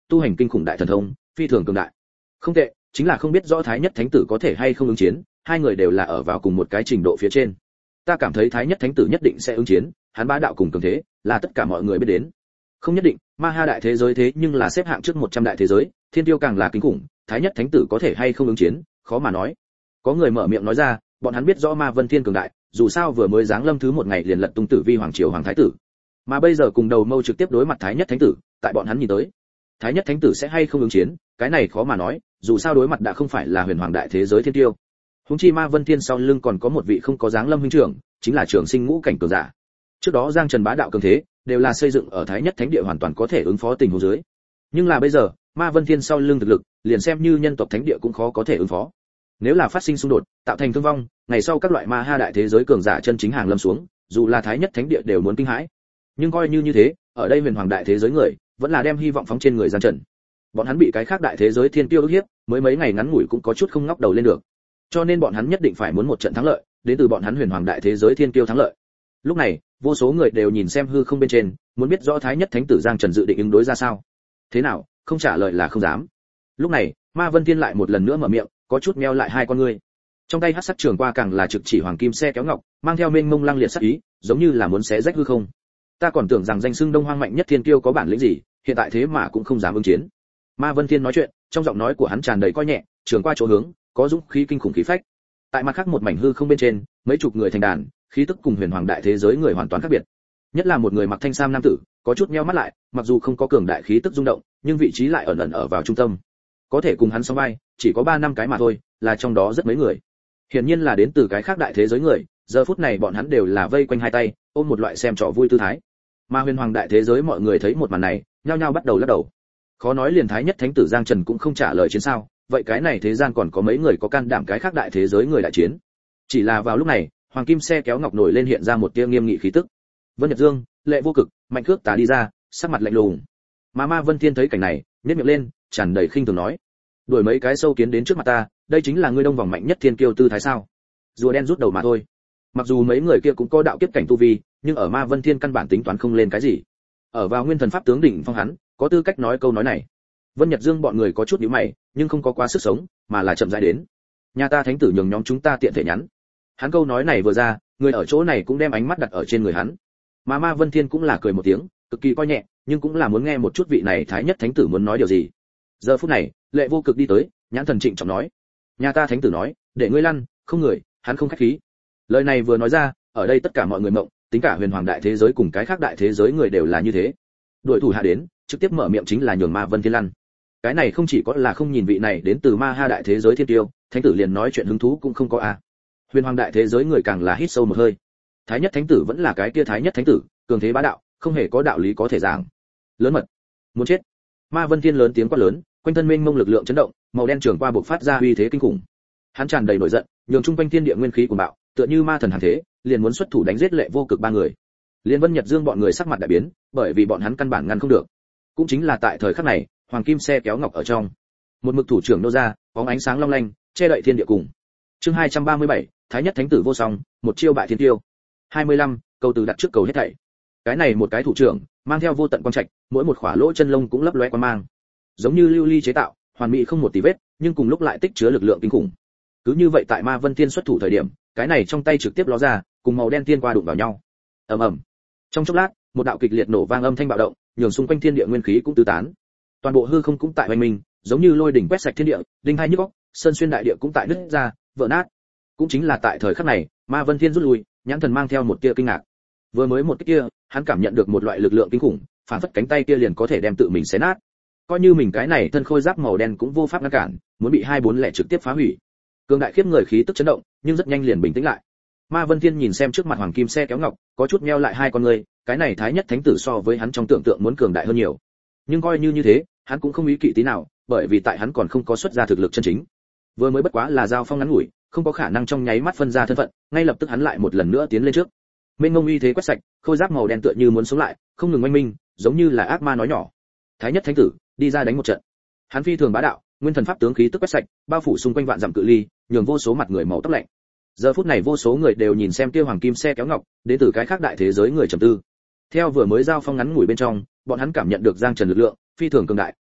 tu hành kinh khủng đại thần thông, phi thường cường đại. Không tệ, chính là không biết rõ Thái Nhất Thánh tử có thể hay không ứng chiến, hai người đều là ở vào cùng một cái trình độ phía trên. Ta cảm thấy Thái Nhất Thánh tử nhất định sẽ ứng chiến, hắn bá đạo cùng cường thế, là tất cả mọi người biết đến. Không nhất định, Ma Ha đại thế giới thế nhưng là xếp hạng trước 100 đại thế giới, thiên tiêu càng là kinh khủng, Thái Nhất Thánh tử có thể hay không ứng chiến, khó mà nói. Có người mở miệng nói ra, bọn hắn biết rõ Ma Vân Thiên cường đại, dù sao vừa mới giáng lâm thứ một ngày liền lật tung tử vi hoàng triều hoàng thái tử, mà bây giờ cùng đầu mâu trực tiếp đối mặt Thái Nhất Thánh tử, tại bọn hắn nhìn tới, Thái Nhất Thánh tử sẽ hay không ứng chiến, cái này khó mà nói, dù sao đối mặt đã không phải là huyền hoàng đại thế giới thiên tiêu. Huống chi Ma Vân Thiên sau lưng còn có một vị không có giáng lâm huynh trưởng, chính là Trường Sinh ngũ cảnh cường giả. Trước đó Giang Trần bá đạo cường thế, đều là xây dựng ở Thái Nhất Thánh địa hoàn toàn có thể ứng phó tình huống dưới. Nhưng là bây giờ, Ma Vân Thiên sau lưng thực lực, liền xem như nhân tộc thánh địa cũng khó có thể ứng phó. Nếu là phát sinh xung đột, tạo thành thương vong, ngày sau các loại Ma Ha đại thế giới cường giả chân chính hàng lâm xuống, dù là Thái Nhất Thánh địa đều muốn kinh hãi. Nhưng coi như thế, ở đây huyền hoàng đại thế giới người, vẫn là đem hy vọng phóng trên người Giang Trần. Bọn hắn bị cái khác đại thế giới thiên tiêu ức hiếp, mới mấy ngày ngắn ngủi cũng có chút không ngóc đầu lên được. Cho nên bọn hắn nhất định phải muốn một trận thắng lợi, đến từ bọn hắn huyền hoàng đại thế giới thiên tiêu thắng lợi. Lúc này, vô số người đều nhìn xem hư không bên trên, muốn biết rõ Thái Nhất Thánh tử Giang Trần dự định ứng đối ra sao. Thế nào, không trả lời là không dám. Lúc này, Ma Vân Thiên lại một lần nữa mở miệng, có chút meo lại hai con ngươi. Trong tay hắc sắc trường qua càng là trực chỉ hoàng kim xe kéo ngọc, mang theo mênh mông lăng liệt sắc ý, giống như là muốn xé rách hư không. Ta còn tưởng rằng danh xưng Đông Hoang mạnh nhất thiên kiêu có bản lĩnh gì, hiện tại thế mà cũng không dám ứng chiến. Ma Vân Thiên nói chuyện, trong giọng nói của hắn tràn đầy coi nhẹ, trường qua chỗ hướng, có dũng khí kinh khủng khí phách. Tại mặt khác một mảnh hư không bên trên, mấy chục người thành đàn, khí tức cùng huyền hoàng đại thế giới người hoàn toàn khác biệt. Nhất là một người mặc thanh sam nam tử, có chút nheo mắt lại, mặc dù không có cường đại khí tức rung động, nhưng vị trí lại ẩn ẩn ở vào trung tâm. Có thể cùng hắn song vai, chỉ có 3 năm cái mà thôi, là trong đó rất mấy người. Hiển nhiên là đến từ cái khác đại thế giới người, giờ phút này bọn hắn đều là vây quanh hai tay, ôm một loại xem trò vui tư thái. Mà huyền hoàng đại thế giới mọi người thấy một màn này, nhao nhao bắt đầu lắc đầu. Khó nói liền Thái Nhất Thánh tử Giang Trần cũng không trả lời chiến sao? Vậy cái này thế gian còn có mấy người có can đảm cái khác đại thế giới người đại chiến? Chỉ là vào lúc này, hoàng kim xe kéo ngọc nổi lên hiện ra một tia nghiêm nghị khí tức. Vân Nhật Dương, Lệ Vô Cực, Mạnh Cước Tà đi ra, sắc mặt lạnh lùng. Mà Ma Vân Thiên thấy cảnh này, nhếch miệng lên, tràn đầy khinh thường nói: "Đuổi mấy cái sâu kiến đến trước mặt ta, đây chính là ngươi Đông vòng mạnh nhất thiên kiêu tư thái sao? Rùa đen rút đầu mà thôi." Mặc dù mấy người kia cũng có đạo kiếp cảnh tu vi, nhưng ở Ma Vân Thiên căn bản tính toán không lên cái gì. Ở vào Nguyên Thần Pháp tướng đỉnh phong hắn, có tư cách nói câu nói này. Vân Nhật Dương bọn người có chút nhíu mày, nhưng không có quá sức sống, mà là chậm rãi đến. Nhà ta thánh tử nhường nhóm chúng ta tiện thể nhắn. Hắn câu nói này vừa ra, người ở chỗ này cũng đem ánh mắt đặt ở trên người hắn. Mà Ma Vân Thiên cũng là cười một tiếng, cực kỳ coi nhẹ, nhưng cũng là muốn nghe một chút vị này Thái Nhất Thánh tử muốn nói điều gì. Giờ phút này, Lệ Vô Cực đi tới, nhãn thần trịnh trọng nói: "Nhà ta thánh tử nói, để ngươi lăn, không người, hắn không khách khí." Lời này vừa nói ra, ở đây tất cả mọi người mộng, tính cả huyền hoàng đại thế giới cùng cái khác đại thế giới người đều là như thế. Đội thủ hạ đến, trực tiếp mở miệng chính là nhường Ma Vân Thiên lăn. Cái này không chỉ có là không nhìn vị này đến từ Ma Ha đại thế giới thiên tiêu, thánh tử liền nói chuyện hứng thú cũng không có a. Huyền hoàng đại thế giới người càng là hít sâu một hơi. Thái Nhất Thánh tử vẫn là cái kia Thái Nhất Thánh tử, cường thế bá đạo, không hề có đạo lý có thể giảng. Lớn mật, muốn chết. Ma Vân Thiên lớn tiếng quát lớn, quanh thân mênh mông lực lượng chấn động, màu đen trường qua bộc phát ra uy thế kinh khủng. Hắn tràn đầy nổi giận, nhường trung quanh thiên địa nguyên khí cuồng bạo, tựa như ma thần hàng thế, liền muốn xuất thủ đánh giết Lệ Vô Cực ba người. Liên Vân Nhật Dương bọn người sắc mặt đại biến, bởi vì bọn hắn căn bản ngăn không được. Cũng chính là tại thời khắc này, hoàng kim xe kéo ngọc ở trong, một mực thủ trưởng nô ra, bóng ánh sáng long lanh, che đậy thiên địa cùng. Chương 237, Thái Nhất Thánh tử vô song, một chiêu bại thiên tiêu. 25, câu từ đặt trước cầu hết thảy. Cái này một cái thủ trưởng, mang theo vô tận quang trạch, mỗi một khỏa lỗ chân lông cũng lấp lóe quang mang. Giống như lưu ly chế tạo, hoàn mỹ không một tì vết, nhưng cùng lúc lại tích chứa lực lượng kinh khủng. Cứ như vậy tại Ma Vân Thiên xuất thủ thời điểm, cái này trong tay trực tiếp ló ra, cùng màu đen tiên qua đụng vào nhau. Ầm ầm. Trong chốc lát, một đạo kịch liệt nổ vang âm thanh bạo động, nhường xung quanh thiên địa nguyên khí cũng tứ tán. Toàn bộ hư không cũng tại hoành minh, giống như lôi đỉnh quét sạch thiên địa, đinh hai nhức óc, sơn xuyên đại địa cũng tại nứt ra, vỡ nát. Cũng chính là tại thời khắc này, Ma Vân Thiên rút lui, nhãn thần mang theo một tia kinh ngạc. Vừa mới một cái kia, hắn cảm nhận được một loại lực lượng kinh khủng, phản phất cánh tay kia liền có thể đem tự mình xé nát. Coi như mình cái này thân khôi giáp màu đen cũng vô pháp ngăn cản, muốn bị 2-4 trực tiếp phá hủy. Cường đại khiếp người khí tức chấn động, nhưng rất nhanh liền bình tĩnh lại. Ma Vân Thiên nhìn xem trước mặt hoàng kim xe kéo ngọc, có chút meo lại hai con người, cái này Thái Nhất Thánh tử so với hắn trong tưởng tượng muốn cường đại hơn nhiều. Nhưng coi như thế, hắn cũng không ý kỵ tí nào, bởi vì tại hắn còn không có xuất ra thực lực chân chính. Vừa mới bất quá là giao phong ngắn ngủi, không có khả năng trong nháy mắt phân ra thân phận, ngay lập tức hắn lại một lần nữa tiến lên trước. Mênh mông uy thế quét sạch, khôi giáp màu đen tựa như muốn sống lại, không ngừng oanh minh, giống như là ác ma nói nhỏ. Thái Nhất Thánh tử, đi ra đánh một trận. Hắn phi thường bá đạo, nguyên thần pháp tướng khí tức quét sạch, bao phủ xung quanh vạn dặm cự ly, nhường vô số mặt người màu tóc lạnh. Giờ phút này vô số người đều nhìn xem kia hoàng kim xe kéo ngọc, đến từ cái khác đại thế giới người trầm tư. Theo vừa mới giao phong ngắn ngủi bên trong, bọn hắn cảm nhận được Giang Trần lực lượng phi thường cường đại,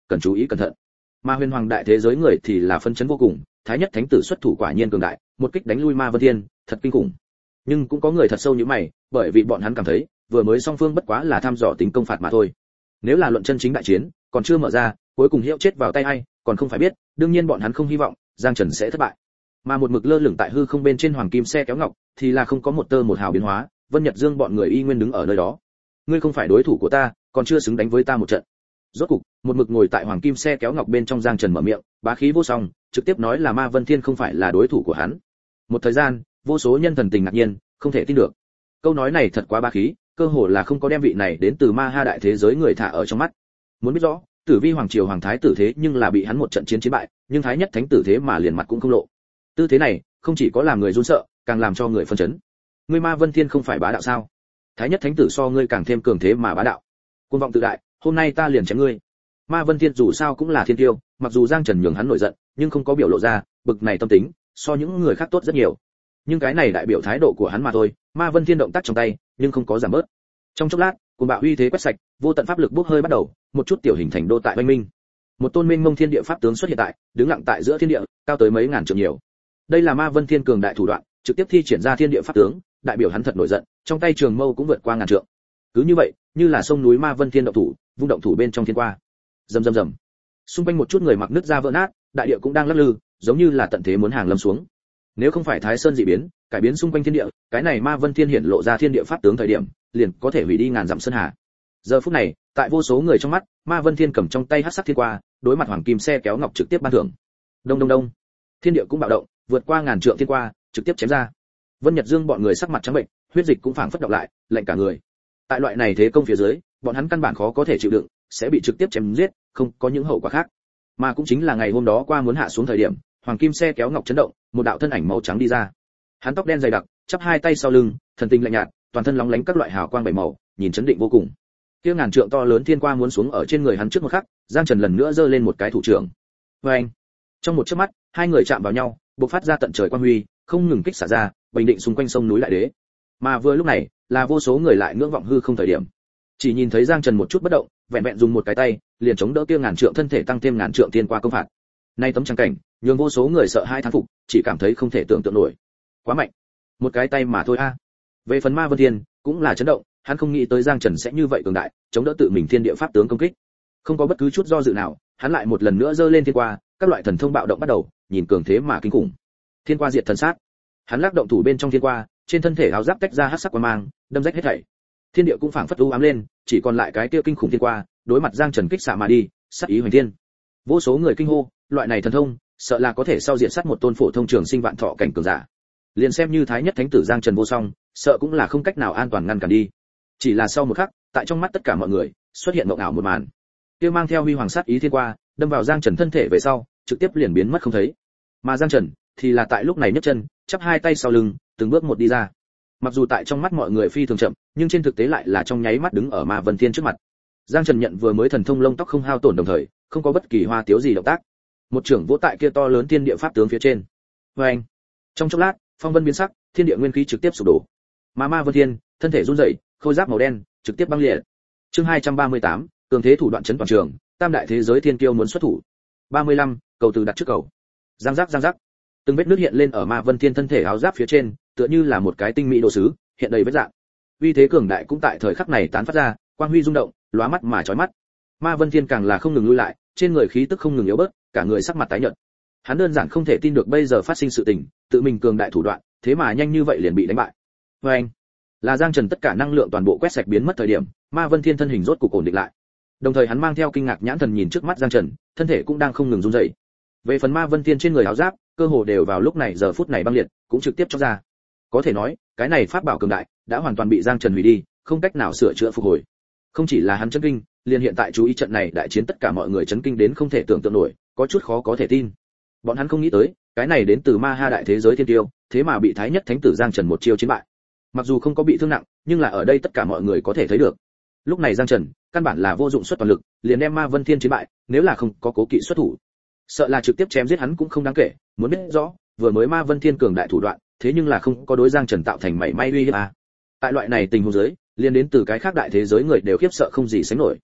cần chú ý cẩn thận. Mà huyền hoàng đại thế giới người thì là phân chấn vô cùng, thái nhất thánh tử xuất thủ quả nhiên cường đại, một kích đánh lui Ma Vân Thiên, thật kinh khủng. Nhưng cũng có người thật sâu như mày, bởi vì bọn hắn cảm thấy, vừa mới song phương bất quá là thăm dò tính công phạt mà thôi. Nếu là luận chân chính đại chiến, còn chưa mở ra, cuối cùng hiệu chết vào tay ai, còn không phải biết, đương nhiên bọn hắn không hy vọng Giang Trần sẽ thất bại. Mà một mực lơ lửng tại hư không bên trên hoàng kim xe kéo ngọc, thì là không có một tơ một hào biến hóa, Vân Nhật Dương bọn người y nguyên đứng ở nơi đó. Ngươi không phải đối thủ của ta, còn chưa xứng đánh với ta một trận. Rốt cục, một mực ngồi tại hoàng kim xe kéo ngọc bên trong Giang Trần mở miệng, bá khí vô song, trực tiếp nói là Ma Vân Thiên không phải là đối thủ của hắn. Một thời gian, vô số nhân thần tình ngạc nhiên, không thể tin được. Câu nói này thật quá bá khí, cơ hồ là không có đem vị này đến từ Ma Ha đại thế giới người thả ở trong mắt. Muốn biết rõ, Tử Vi hoàng triều hoàng thái tử thế nhưng là bị hắn một trận chiến chiến bại, nhưng thái nhất thánh tử thế mà liền mặt cũng không lộ. Tư thế này, không chỉ có làm người run sợ, càng làm cho người phân chấn. Ngươi Ma Vân Thiên không phải bá đạo sao? Thái nhất thánh tử so ngươi càng thêm cường thế mà bá đạo. Cuồng vọng tự đại, hôm nay ta liền chém ngươi. Ma Vân Thiên dù sao cũng là thiên tiêu, mặc dù Giang Trần nhường hắn nổi giận, nhưng không có biểu lộ ra, bực này tâm tính, so những người khác tốt rất nhiều. Nhưng cái này đại biểu thái độ của hắn mà thôi, Ma Vân Thiên động tác trong tay, nhưng không có giảm bớt. Trong chốc lát, cuồng bạo uy thế quét sạch, vô tận pháp lực bốc hơi bắt đầu, một chút tiểu hình thành đô tại oanh minh. Một tôn minh mông thiên địa pháp tướng xuất hiện tại, đứng lặng tại giữa thiên địa, cao tới mấy ngàn trượng nhiều. Đây là Ma Vân Thiên cường đại thủ đoạn, trực tiếp thi triển ra thiên địa pháp tướng, đại biểu hắn thật nổi giận, trong tay trường mâu cũng vượt qua ngàn trượng. Cứ như vậy, như là sông núi Ma Vân Thiên động thủ, vung động thủ bên trong thiên qua. Rầm rầm rầm. Xung quanh một chút người mặc nứt ra vỡ nát, đại địa cũng đang lắc lư, giống như là tận thế muốn hàng lâm xuống. Nếu không phải Thái Sơn dị biến, cải biến xung quanh thiên địa, cái này Ma Vân Thiên hiển lộ ra thiên địa pháp tướng thời điểm, liền có thể hủy đi ngàn dặm sơn hà. Giờ phút này, tại vô số người trong mắt, Ma Vân Thiên cầm trong tay hắc sắc thiên qua, đối mặt hoàng kim xe kéo ngọc trực tiếp ban thưởng. Đông đông đông. Thiên địa cũng bạo động, vượt qua ngàn trượng thiên qua, trực tiếp chém ra. Vân Nhật Dương bọn người sắc mặt trắng bệnh, huyết dịch cũng phảng phất đọng lại, lạnh cả người. Tại loại này thế công phía dưới, bọn hắn căn bản khó có thể chịu đựng, sẽ bị trực tiếp chém giết, không có những hậu quả khác. Mà cũng chính là ngày hôm đó qua muốn hạ xuống thời điểm, hoàng kim xe kéo ngọc chấn động, một đạo thân ảnh màu trắng đi ra. Hắn tóc đen dày đặc, chắp hai tay sau lưng, thần tinh lạnh nhạt, toàn thân lóng lánh các loại hào quang bảy màu, nhìn chấn định vô cùng. Kia ngàn trượng to lớn thiên qua muốn xuống ở trên người hắn trước một khắc, Giang Trần lần nữa giơ lên một cái thủ trưởng. Oeng! Trong một chớp mắt, hai người chạm vào nhau, bộc phát ra tận trời quang huy, không ngừng kích xả ra, bình định xung quanh sông núi Đại Đế. Mà vừa lúc này, là vô số người lại ngưỡng vọng hư không thời điểm. Chỉ nhìn thấy Giang Trần một chút bất động, vẹn vẹn dùng một cái tay, liền chống đỡ kia ngàn trượng thân thể tăng thêm ngàn trượng thiên qua công phạt. Nay tấm trang cảnh, nhường vô số người sợ hai thán phục, chỉ cảm thấy không thể tưởng tượng nổi. Quá mạnh, một cái tay mà thôi a. Về phần Ma Vân Thiên, cũng là chấn động, hắn không nghĩ tới Giang Trần sẽ như vậy cường đại, chống đỡ tự mình thiên địa pháp tướng công kích. Không có bất cứ chút do dự nào, hắn lại một lần nữa giơ lên thiên qua, các loại thần thông bạo động bắt đầu, nhìn cường thế mà kinh khủng. Thiên qua diệt thần sát. Hắn lắc động thủ bên trong thiên qua, trên thân thể áo giáp tách ra hắc sắc quang mang, đâm rách hết thảy. Thiên địa cũng phảng phất u ám lên, chỉ còn lại cái kia kinh khủng thiên qua, đối mặt Giang Trần kích xạ mà đi, sát ý hoành thiên. Vô số người kinh hô, loại này thần thông, sợ là có thể sau diện sát một tôn phổ thông trường sinh vạn thọ cảnh cường giả. Liền xem như thái nhất thánh tử Giang Trần vô song, sợ cũng là không cách nào an toàn ngăn cản đi. Chỉ là sau một khắc, tại trong mắt tất cả mọi người, xuất hiện mộng ảo một màn. Kia mang theo huy hoàng sát ý thiên qua, đâm vào Giang Trần thân thể về sau, trực tiếp liền biến mất không thấy. Mà Giang Trần thì là tại lúc này nhấc chân, chắp hai tay sau lưng, từng bước một đi ra. Mặc dù tại trong mắt mọi người phi thường chậm, nhưng trên thực tế lại là trong nháy mắt đứng ở Ma Vân Thiên trước mặt. Giang Trần nhận vừa mới thần thông lông tóc không hao tổn đồng thời, không có bất kỳ hoa tiếu gì động tác. Một trưởng vỗ tại kia to lớn thiên địa pháp tướng phía trên. Oeng! Trong chốc lát, phong vân biến sắc, thiên địa nguyên khí trực tiếp sụp đổ. Mà Ma Vân Thiên, thân thể run rẩy, khôi giáp màu đen, trực tiếp băng liệt. Chương 238, cường thế thủ đoạn chấn toàn trường, tam đại thế giới thiên kiêu muốn xuất thủ. 35, cầu từ đặt trước cầu. Giang giác, từng vết nước hiện lên ở Ma Vân Thiên thân thể áo giáp phía trên, tựa như là một cái tinh mỹ đồ sứ, hiện đầy vết dạng. Uy thế cường đại cũng tại thời khắc này tán phát ra, quang huy rung động, lóa mắt mà chói mắt. Ma Vân Thiên càng là không ngừng lui lại, trên người khí tức không ngừng yếu bớt, cả người sắc mặt tái nhợt. Hắn đơn giản không thể tin được bây giờ phát sinh sự tình, tự mình cường đại thủ đoạn, thế mà nhanh như vậy liền bị đánh bại. Oeng! Là Giang Trần tất cả năng lượng toàn bộ quét sạch biến mất thời điểm, Ma Vân Thiên thân hình rốt cục ổn định lại. Đồng thời hắn mang theo kinh ngạc nhãn thần nhìn trước mắt Giang Trần, thân thể cũng đang không ngừng run rẩy. Về phần Ma Vân Thiên trên người áo giáp, cơ hồ đều vào lúc này giờ phút này băng liệt, cũng trực tiếp cho ra. Có thể nói, cái này pháp bảo cường đại đã hoàn toàn bị Giang Trần hủy đi, không cách nào sửa chữa phục hồi. Không chỉ là hắn chấn kinh, liền hiện tại chú ý trận này đại chiến tất cả mọi người chấn kinh đến không thể tưởng tượng nổi, có chút khó có thể tin. Bọn hắn không nghĩ tới, cái này đến từ Ma Ha đại thế giới thiên tiêu, thế mà bị thái nhất thánh tử Giang Trần một chiêu chiến bại. Mặc dù không có bị thương nặng, nhưng là ở đây tất cả mọi người có thể thấy được. Lúc này Giang Trần, căn bản là vô dụng xuất toàn lực, liền đem Ma Vân Thiên chiến bại, nếu là không có cố kỵ xuất thủ, sợ là trực tiếp chém giết hắn cũng không đáng kể. Muốn biết rõ, vừa mới Ma Vân Thiên cường đại thủ đoạn, thế nhưng là không có đối Giang Trần tạo thành mảy may uy hiếp à. Tại loại này tình huống dưới, liên đến từ cái khác đại thế giới người đều khiếp sợ không gì sánh nổi.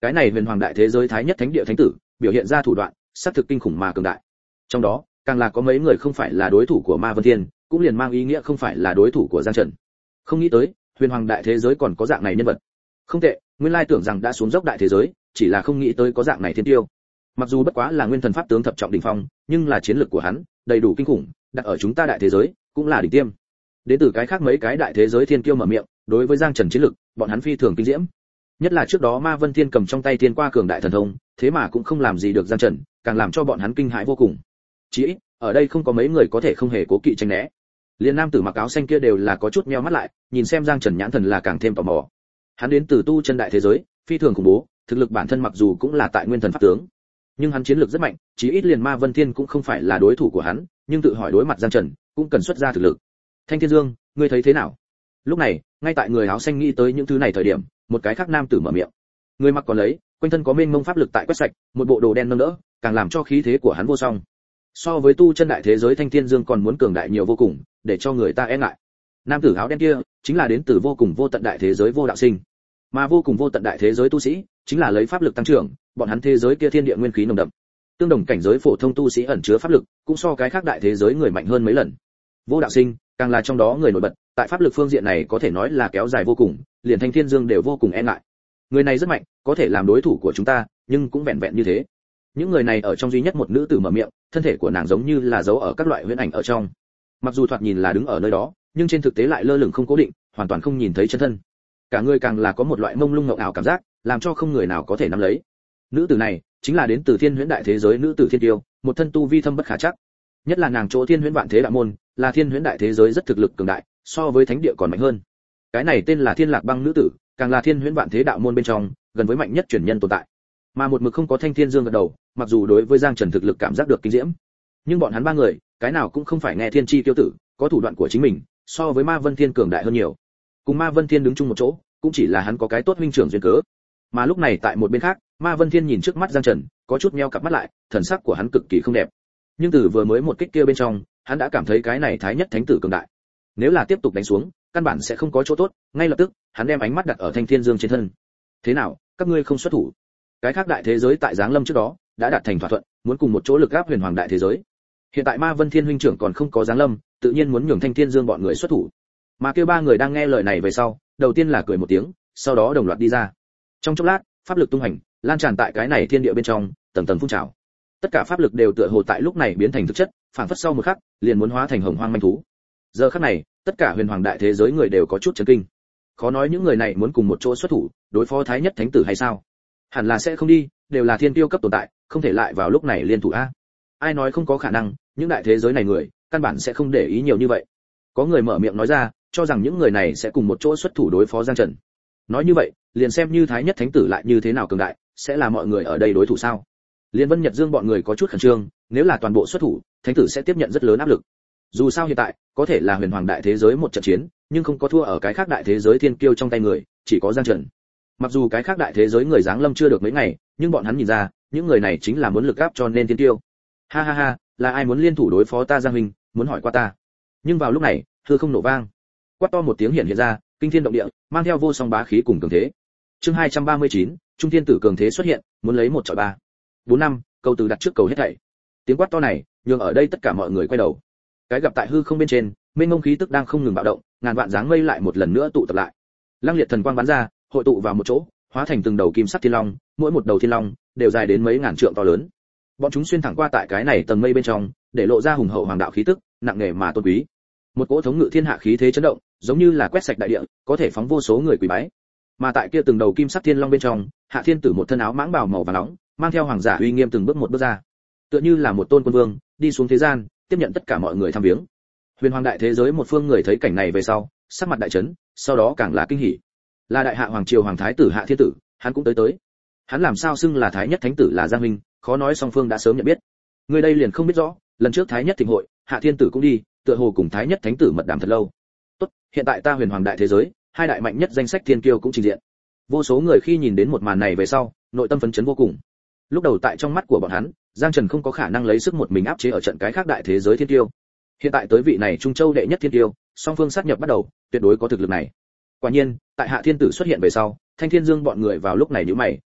Cái này huyền hoàng đại thế giới thái nhất thánh địa thánh tử, biểu hiện ra thủ đoạn, sát thực kinh khủng mà cường đại. Trong đó, càng là có mấy người không phải là đối thủ của Ma Vân Thiên, cũng liền mang ý nghĩa không phải là đối thủ của Giang Trần. Không nghĩ tới, huyền hoàng đại thế giới còn có dạng này nhân vật. Không tệ, nguyên lai tưởng rằng đã xuống dốc đại thế giới, chỉ là không nghĩ tới có dạng này thiên tiêu. Mặc dù bất quá là nguyên thần pháp tướng thập trọng đỉnh phong, nhưng là chiến lực của hắn đầy đủ kinh khủng, đặt ở chúng ta đại thế giới cũng là đỉnh tiêm. Đến từ cái khác mấy cái đại thế giới thiên kiêu mở miệng, đối với Giang Trần chiến lực, bọn hắn phi thường kinh diễm. Nhất là trước đó Ma Vân Thiên cầm trong tay thiên qua cường đại thần thông, thế mà cũng không làm gì được Giang Trần, càng làm cho bọn hắn kinh hãi vô cùng. Chỉ ít, ở đây không có mấy người có thể không hề cố kỵ tránh né. Liên nam tử mặc áo xanh kia đều là có chút nheo mắt lại, nhìn xem Giang Trần nhãn thần là càng thêm tò mò. Hắn đến từ tu chân đại thế giới, phi thường khủng bố, thực lực bản thân mặc dù cũng là tại nguyên thần pháp tướng, nhưng hắn chiến lược rất mạnh, chí ít liền Ma Vân Thiên cũng không phải là đối thủ của hắn, nhưng tự hỏi đối mặt Giang Trần, cũng cần xuất ra thực lực. Thanh Thiên Dương, ngươi thấy thế nào? Lúc này, ngay tại người áo xanh nghĩ tới những thứ này thời điểm, một cái khác nam tử mở miệng. Người mặc còn lấy, quanh thân có mênh mông pháp lực tại quét sạch, một bộ đồ đen nâng đỡ, càng làm cho khí thế của hắn vô song. So với tu chân đại thế giới Thanh Thiên Dương còn muốn cường đại nhiều vô cùng, để cho người ta e ngại. Nam tử áo đen kia, chính là đến từ vô cùng vô tận đại thế giới Vô Đạo Sinh. Mà vô cùng vô tận đại thế giới tu sĩ, chính là lấy pháp lực tăng trưởng, bọn hắn thế giới kia thiên địa nguyên khí nồng đậm. Tương đồng cảnh giới phổ thông tu sĩ ẩn chứa pháp lực, cũng so cái khác đại thế giới người mạnh hơn mấy lần. Vô Đạo Sinh, càng là trong đó người nổi bật, tại pháp lực phương diện này có thể nói là kéo dài vô cùng, liền Thanh Thiên Dương đều vô cùng e ngại. Người này rất mạnh, có thể làm đối thủ của chúng ta, nhưng cũng vẹn vẹn như thế. Những người này ở trong duy nhất một nữ tử mở miệng, thân thể của nàng giống như là giấu ở các loại huyễn ảnh ở trong. Mặc dù thoạt nhìn là đứng ở nơi đó, nhưng trên thực tế lại lơ lửng không cố định, hoàn toàn không nhìn thấy chân thân. Cả người càng là có một loại mông lung ngộng ảo cảm giác, làm cho không người nào có thể nắm lấy. Nữ tử này chính là đến từ Thiên Huyễn đại thế giới nữ tử Thiên Tiêu, một thân tu vi thâm bất khả trắc. Nhất là nàng chỗ Thiên Huyễn vạn thế đạo môn, là Thiên Huyễn đại thế giới rất thực lực cường đại, so với thánh địa còn mạnh hơn. Cái này tên là Thiên Lạc Băng nữ tử, càng là Thiên Huyễn vạn thế đạo môn bên trong, gần với mạnh nhất truyền nhân tồn tại. Mà một mực không có Thanh Thiên Dương gật đầu, mặc dù đối với Giang Trần thực lực cảm giác được kinh diễm, nhưng bọn hắn ba người, cái nào cũng không phải nghe thiên chi tiêu tử, có thủ đoạn của chính mình, so với Ma Vân Thiên cường đại hơn nhiều. Cùng Ma Vân Thiên đứng chung một chỗ, cũng chỉ là hắn có cái tốt huynh trưởng duyên cớ. Mà lúc này tại một bên khác, Ma Vân Thiên nhìn trước mắt Giang Trần, có chút nheo cặp mắt lại, thần sắc của hắn cực kỳ không đẹp. Nhưng từ vừa mới một kích kia bên trong, hắn đã cảm thấy cái này thái nhất thánh tử cường đại. Nếu là tiếp tục đánh xuống, căn bản sẽ không có chỗ tốt, ngay lập tức, hắn đem ánh mắt đặt ở Thanh Thiên Dương trên thân. Thế nào, các ngươi không xuất thủ? Cái khác đại thế giới tại giáng lâm trước đó, đã đạt thành thỏa thuận, muốn cùng một chỗ lực áp huyền hoàng đại thế giới. Hiện tại Ma Vân Thiên huynh trưởng còn không có giáng lâm, tự nhiên muốn nhường Thanh Thiên Dương bọn người xuất thủ. Mà kêu ba người đang nghe lời này về sau, đầu tiên là cười một tiếng, sau đó đồng loạt đi ra. Trong chốc lát, pháp lực tung hành, lan tràn tại cái này thiên địa bên trong, tầng tầng phun trào. Tất cả pháp lực đều tựa hồ tại lúc này biến thành thực chất, phản phất sau một khắc, liền muốn hóa thành hồng hoang manh thú. Giờ khắc này, tất cả huyền hoàng đại thế giới người đều có chút chấn kinh. Khó nói những người này muốn cùng một chỗ xuất thủ, đối phó thái nhất thánh tử hay sao? Hẳn là sẽ không đi, đều là thiên tiêu cấp tồn tại, không thể lại vào lúc này liên thủ a. Ai nói không có khả năng, những đại thế giới này người, căn bản sẽ không để ý nhiều như vậy. Có người mở miệng nói ra, cho rằng những người này sẽ cùng một chỗ xuất thủ đối phó Giang Trần. Nói như vậy, liền xem như thái nhất thánh tử lại như thế nào cường đại, sẽ là mọi người ở đây đối thủ sao? Liên Vân Nhật Dương bọn người có chút khẩn trương, nếu là toàn bộ xuất thủ, thánh tử sẽ tiếp nhận rất lớn áp lực. Dù sao hiện tại, có thể là huyền hoàng đại thế giới một trận chiến, nhưng không có thua ở cái khác đại thế giới thiên kiêu trong tay người, chỉ có Giang Trần. Mặc dù cái khác đại thế giới người giáng lâm chưa được mấy ngày, nhưng bọn hắn nhìn ra, những người này chính là muốn lực áp cho nên thiên kiêu. Ha ha ha, là ai muốn liên thủ đối phó ta Giang huynh, muốn hỏi qua ta. Nhưng vào lúc này, hư không nổ vang. Quát to một tiếng hiện ra, kinh thiên động địa, mang theo vô song bá khí cùng cường thế. Chương 239, Trung Thiên tử cường thế xuất hiện, muốn lấy 1-3. 4 năm, câu từ đặt trước cầu hết thảy. Tiếng quát to này, nhường ở đây tất cả mọi người quay đầu. Cái gặp tại hư không bên trên, mênh mông khí tức đang không ngừng bạo động, ngàn vạn dáng mây lại một lần nữa tụ tập lại. Lăng liệt thần quang bắn ra, hội tụ vào một chỗ, hóa thành từng đầu kim sắc thiên long, mỗi một đầu thiên long đều dài đến mấy ngàn trượng to lớn. Bọn chúng xuyên thẳng qua tại cái này tầng mây bên trong, để lộ ra hùng hậu hoàng đạo khí tức, nặng nề mà tôn quý. Một cỗ thống ngự thiên hạ khí thế chấn động, giống như là quét sạch đại địa, có thể phóng vô số người quỳ bái. Mà tại kia từng đầu kim sắc thiên long bên trong, Hạ Thiên Tử một thân áo mãng bào màu vàng nóng, mang theo hoàng giả uy nghiêm từng bước một bước ra, tựa như là một tôn quân vương, đi xuống thế gian, tiếp nhận tất cả mọi người thăm viếng. Huyền hoàng đại thế giới một phương người thấy cảnh này về sau, sắc mặt đại chấn, sau đó càng là kinh hỉ. Là đại hạ hoàng triều hoàng thái tử Hạ Thiên Tử, hắn cũng tới. Hắn làm sao xưng là thái nhất thánh tử là Giang huynh, khó nói song phương đã sớm nhận biết. Người đây liền không biết rõ, lần trước thái nhất thịnh hội, Hạ Thiên Tử cũng đi, tựa hồ cùng thái nhất thánh tử mật đàm thật lâu. Tốt, hiện tại ta huyền hoàng đại thế giới, hai đại mạnh nhất danh sách thiên kiêu cũng trình diện. Vô số người khi nhìn đến một màn này về sau, nội tâm phấn chấn vô cùng. Lúc đầu tại trong mắt của bọn hắn, Giang Trần không có khả năng lấy sức một mình áp chế ở trận cái khác đại thế giới thiên kiêu. Hiện tại tới vị này Trung Châu đệ nhất thiên kiêu, song phương sát nhập bắt đầu, tuyệt đối có thực lực này. Quả nhiên, tại Hạ Thiên Tử xuất hiện về sau, Thanh Thiên Dương bọn người vào lúc này nhíu mày,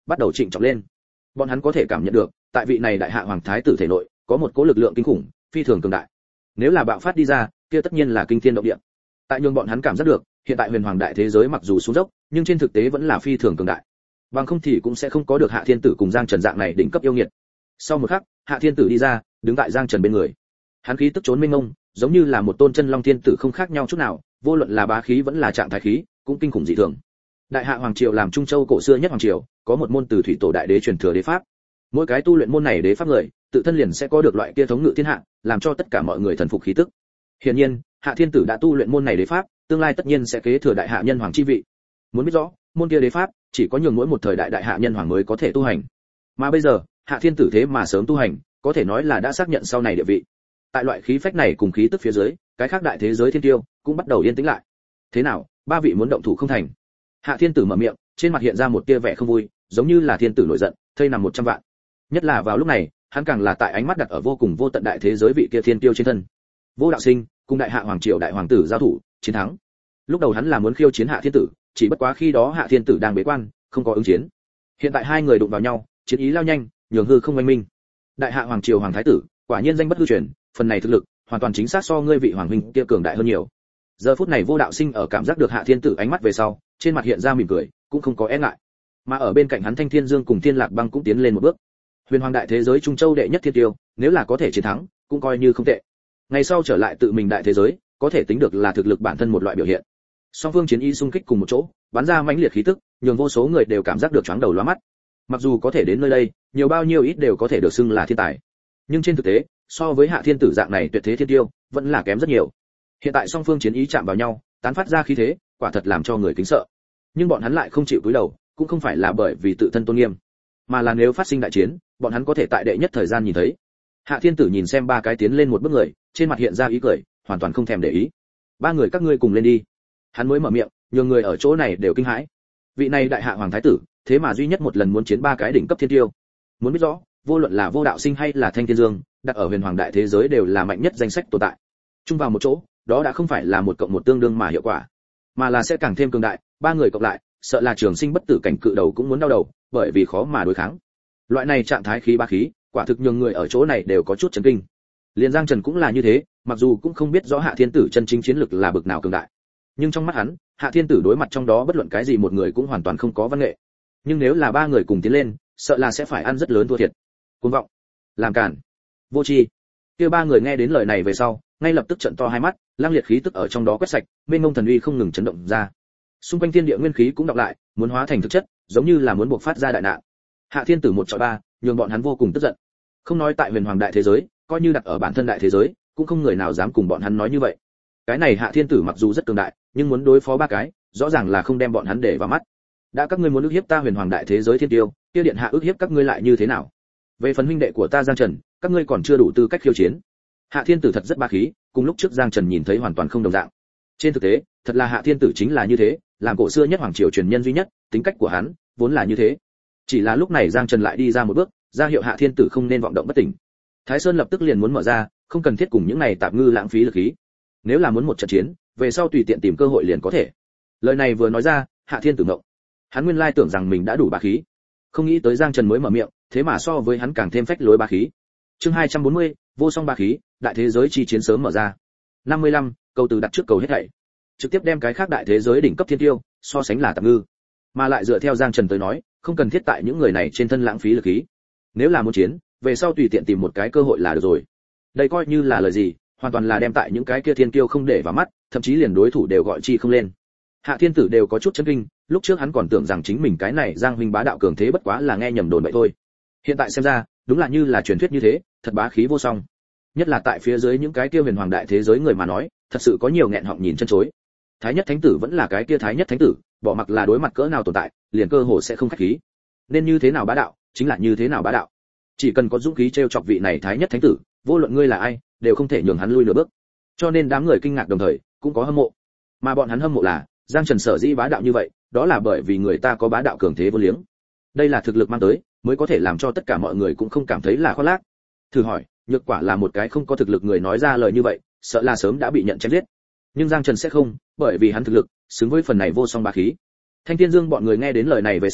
bắt đầu trịnh trọng lên. Bọn hắn có thể cảm nhận được, tại vị này đại hạ hoàng thái tử thể nội có một cỗ lực lượng kinh khủng, phi thường cường đại. Nếu là bạo phát đi ra, kia tất nhiên là kinh thiên động địa. Tại nhường bọn hắn cảm giác được, hiện tại huyền hoàng đại thế giới mặc dù xuống dốc, nhưng trên thực tế vẫn là phi thường cường đại. Bằng không thì cũng sẽ không có được Hạ Thiên Tử cùng Giang Trần dạng này đỉnh cấp yêu nghiệt. Sau một khắc, Hạ Thiên Tử đi ra, đứng tại Giang Trần bên người. Hắn khí tức trốn mênh mông, giống như là một tôn chân long thiên tử không khác nhau chút nào, vô luận là bá khí vẫn là trạng thái khí, cũng kinh khủng dị thường. Đại hạ hoàng triều làm Trung Châu cổ xưa nhất hoàng triều, có một môn từ thủy tổ đại đế truyền thừa đế pháp. Mỗi cái tu luyện môn này đế pháp người, tự thân liền sẽ có được loại kia thống ngự thiên hạ, làm cho tất cả mọi người thần phục khí tức. Hiển nhiên, Hạ Thiên Tử đã tu luyện môn này đế pháp, tương lai tất nhiên sẽ kế thừa đại hạ nhân hoàng chi vị. Muốn biết rõ, môn kia đế pháp chỉ có nhường mỗi một thời đại đại hạ nhân hoàng mới có thể tu hành. Mà bây giờ, Hạ Thiên Tử thế mà sớm tu hành, có thể nói là đã xác nhận sau này địa vị. Tại loại khí phách này cùng khí tức phía dưới, cái khác đại thế giới thiên tiêu cũng bắt đầu yên tĩnh lại. Thế nào, ba vị muốn động thủ không thành? Hạ Thiên Tử mở miệng, trên mặt hiện ra một tia vẻ không vui, giống như là thiên tử nổi giận, thây nằm 100 vạn. Nhất là vào lúc này, hắn càng là tại ánh mắt đặt ở vô cùng vô tận đại thế giới vị kia thiên tiêu trên thân. Vô Đạo Sinh cùng đại hạ hoàng triều đại hoàng tử giao thủ, chiến thắng. Lúc đầu hắn là muốn khiêu chiến Hạ Thiên Tử, chỉ bất quá khi đó Hạ Thiên Tử đang bế quan, không có ứng chiến. Hiện tại hai người đụng vào nhau, chiến ý lao nhanh, nhường hư không oanh minh. Đại hạ hoàng triều hoàng thái tử, quả nhiên danh bất hư truyền, phần này thực lực hoàn toàn chính xác so ngươi vị hoàng huynh kia cường đại hơn nhiều. Giờ phút này Vô Đạo Sinh ở cảm giác được Hạ Thiên Tử ánh mắt về sau, trên mặt hiện ra mỉm cười, cũng không có e ngại. Mà ở bên cạnh hắn Thanh Thiên Dương cùng Thiên Lạc Băng cũng tiến lên một bước. Huyền hoàng đại thế giới Trung Châu đệ nhất thiên tiêu, nếu là có thể chiến thắng, cũng coi như không tệ. Ngày sau trở lại tự mình đại thế giới, có thể tính được là thực lực bản thân một loại biểu hiện. Song phương chiến ý xung kích cùng một chỗ, bắn ra mãnh liệt khí tức, nhường vô số người đều cảm giác được chóng đầu lóa mắt. Mặc dù có thể đến nơi đây, nhiều bao nhiêu ít đều có thể được xưng là thiên tài. Nhưng trên thực tế, so với Hạ Thiên Tử dạng này tuyệt thế thiên tiêu, vẫn là kém rất nhiều. Hiện tại song phương chiến ý chạm vào nhau, tán phát ra khí thế, quả thật làm cho người kính sợ. Nhưng bọn hắn lại không chịu cúi đầu, cũng không phải là bởi vì tự thân tôn nghiêm, mà là nếu phát sinh đại chiến, bọn hắn có thể tại đệ nhất thời gian nhìn thấy. Hạ Thiên Tử nhìn xem ba cái tiến lên một bước người, trên mặt hiện ra ý cười, hoàn toàn không thèm để ý. Ba người các ngươi cùng lên đi. Hắn mới mở miệng, nhiều người ở chỗ này đều kinh hãi. Vị này đại hạ hoàng thái tử, thế mà duy nhất một lần muốn chiến ba cái đỉnh cấp thiên tiêu. Muốn biết rõ, vô luận là Vô Đạo Sinh hay là Thanh Thiên Dương, đặt ở huyền hoàng đại thế giới đều là mạnh nhất danh sách tồn tại. Chung vào một chỗ, đó đã không phải là một cộng một tương đương mà hiệu quả, mà là sẽ càng thêm cường đại. Ba người cộng lại, sợ là trường sinh bất tử cảnh cự đầu cũng muốn đau đầu, bởi vì khó mà đối kháng. Loại này trạng thái khí ba khí, quả thực nhường người ở chỗ này đều có chút chấn kinh. Liên Giang Trần cũng là như thế, mặc dù cũng không biết rõ Hạ Thiên Tử chân chính chiến lực là bực nào cường đại, nhưng trong mắt hắn, Hạ Thiên Tử đối mặt trong đó bất luận cái gì một người cũng hoàn toàn không có văn nghệ. Nhưng nếu là ba người cùng tiến lên, sợ là sẽ phải ăn rất lớn thua thiệt. Cuồng vọng, làm cản, vô tri. Kia ba người nghe đến lời này về sau, ngay lập tức trợn to hai mắt, lang liệt khí tức ở trong đó quét sạch, mênh mông thần uy không ngừng chấn động ra. Xung quanh thiên địa nguyên khí cũng đọc lại, muốn hóa thành thực chất, giống như là muốn buộc phát ra đại nạn. Hạ Thiên Tử một chọi ba, nhường bọn hắn vô cùng tức giận. Không nói tại huyền hoàng đại thế giới, coi như đặt ở bản thân đại thế giới, cũng không người nào dám cùng bọn hắn nói như vậy. Cái này Hạ Thiên Tử mặc dù rất cường đại, nhưng muốn đối phó ba cái, rõ ràng là không đem bọn hắn để vào mắt. Đã các ngươi muốn ức hiếp ta huyền hoàng đại thế giới thiên tiêu, kia điện hạ ức hiếp các ngươi lại như thế nào? Về phần huynh đệ của ta Giang Trần, các ngươi còn chưa đủ tư cách khiêu chiến. Hạ Thiên Tử thật rất ba khí, cùng lúc trước Giang Trần nhìn thấy hoàn toàn không đồng dạng. Trên thực tế, thật là Hạ Thiên Tử chính là như thế, làm cổ xưa nhất hoàng triều truyền nhân duy nhất, tính cách của hắn vốn là như thế. Chỉ là lúc này Giang Trần lại đi ra một bước, ra hiệu Hạ Thiên Tử không nên vọng động bất tỉnh. Thái Sơn lập tức liền muốn mở ra, không cần thiết cùng những này tạp ngư lãng phí lực khí. Nếu là muốn một trận chiến, về sau tùy tiện tìm cơ hội liền có thể. Lời này vừa nói ra, Hạ Thiên Tử ngộng. Hắn nguyên lai tưởng rằng mình đã đủ bá khí, không nghĩ tới Giang Trần mới mở miệng, thế mà so với hắn càng thêm phách lối bá khí. Chương 240, vô song bá khí, đại thế giới chi chiến sớm mở ra. 55, câu từ đặt trước cầu hết thảy. Trực tiếp đem cái khác đại thế giới đỉnh cấp thiên tiêu, so sánh là tạp ngư. Mà lại dựa theo Giang Trần tới nói, không cần thiết tại những người này trên thân lãng phí lực khí. Nếu là muốn chiến, về sau tùy tiện tìm một cái cơ hội là được rồi. Đây coi như là lời gì, hoàn toàn là đem tại những cái kia thiên kiêu không để vào mắt, thậm chí liền đối thủ đều gọi chi không lên. Hạ Thiên Tử đều có chút chấn kinh, lúc trước hắn còn tưởng rằng chính mình cái này Giang huynh bá đạo cường thế bất quá là nghe nhầm đồn vậy thôi. Hiện tại xem ra, đúng là như là truyền thuyết như thế, thật bá khí vô song. Nhất là tại phía dưới những cái kia huyền hoàng đại thế giới người mà nói, thật sự có nhiều nghẹn họng nhìn chân chối. Thái nhất thánh tử vẫn là cái kia Thái nhất thánh tử, bỏ mặc là đối mặt cỡ nào tồn tại, liền cơ hồ sẽ không khách khí. Nên như thế nào bá đạo, chính là như thế nào bá đạo. Chỉ cần có dũng khí trêu chọc vị này Thái nhất thánh tử, vô luận ngươi là ai, đều không thể nhường hắn lui nửa bước. Cho nên đám người kinh ngạc đồng thời, cũng có hâm mộ. Mà bọn hắn hâm mộ là, Giang Trần sở dĩ bá đạo như vậy, đó là bởi vì người ta có bá đạo cường thế vô liếng. Đây là thực lực mang tới, mới có thể làm cho tất cả mọi người cũng không cảm thấy là khoác lác. Thử hỏi, nhược quả là một cái không có thực lực người nói ra lời như vậy, sợ là sớm đã bị nhận chém giết. Nhưng Giang Trần sẽ không, bởi vì hắn thực lực xứng với phần này vô song bá khí. Thanh Thiên Dương bọn người nghe đến lời này về sau,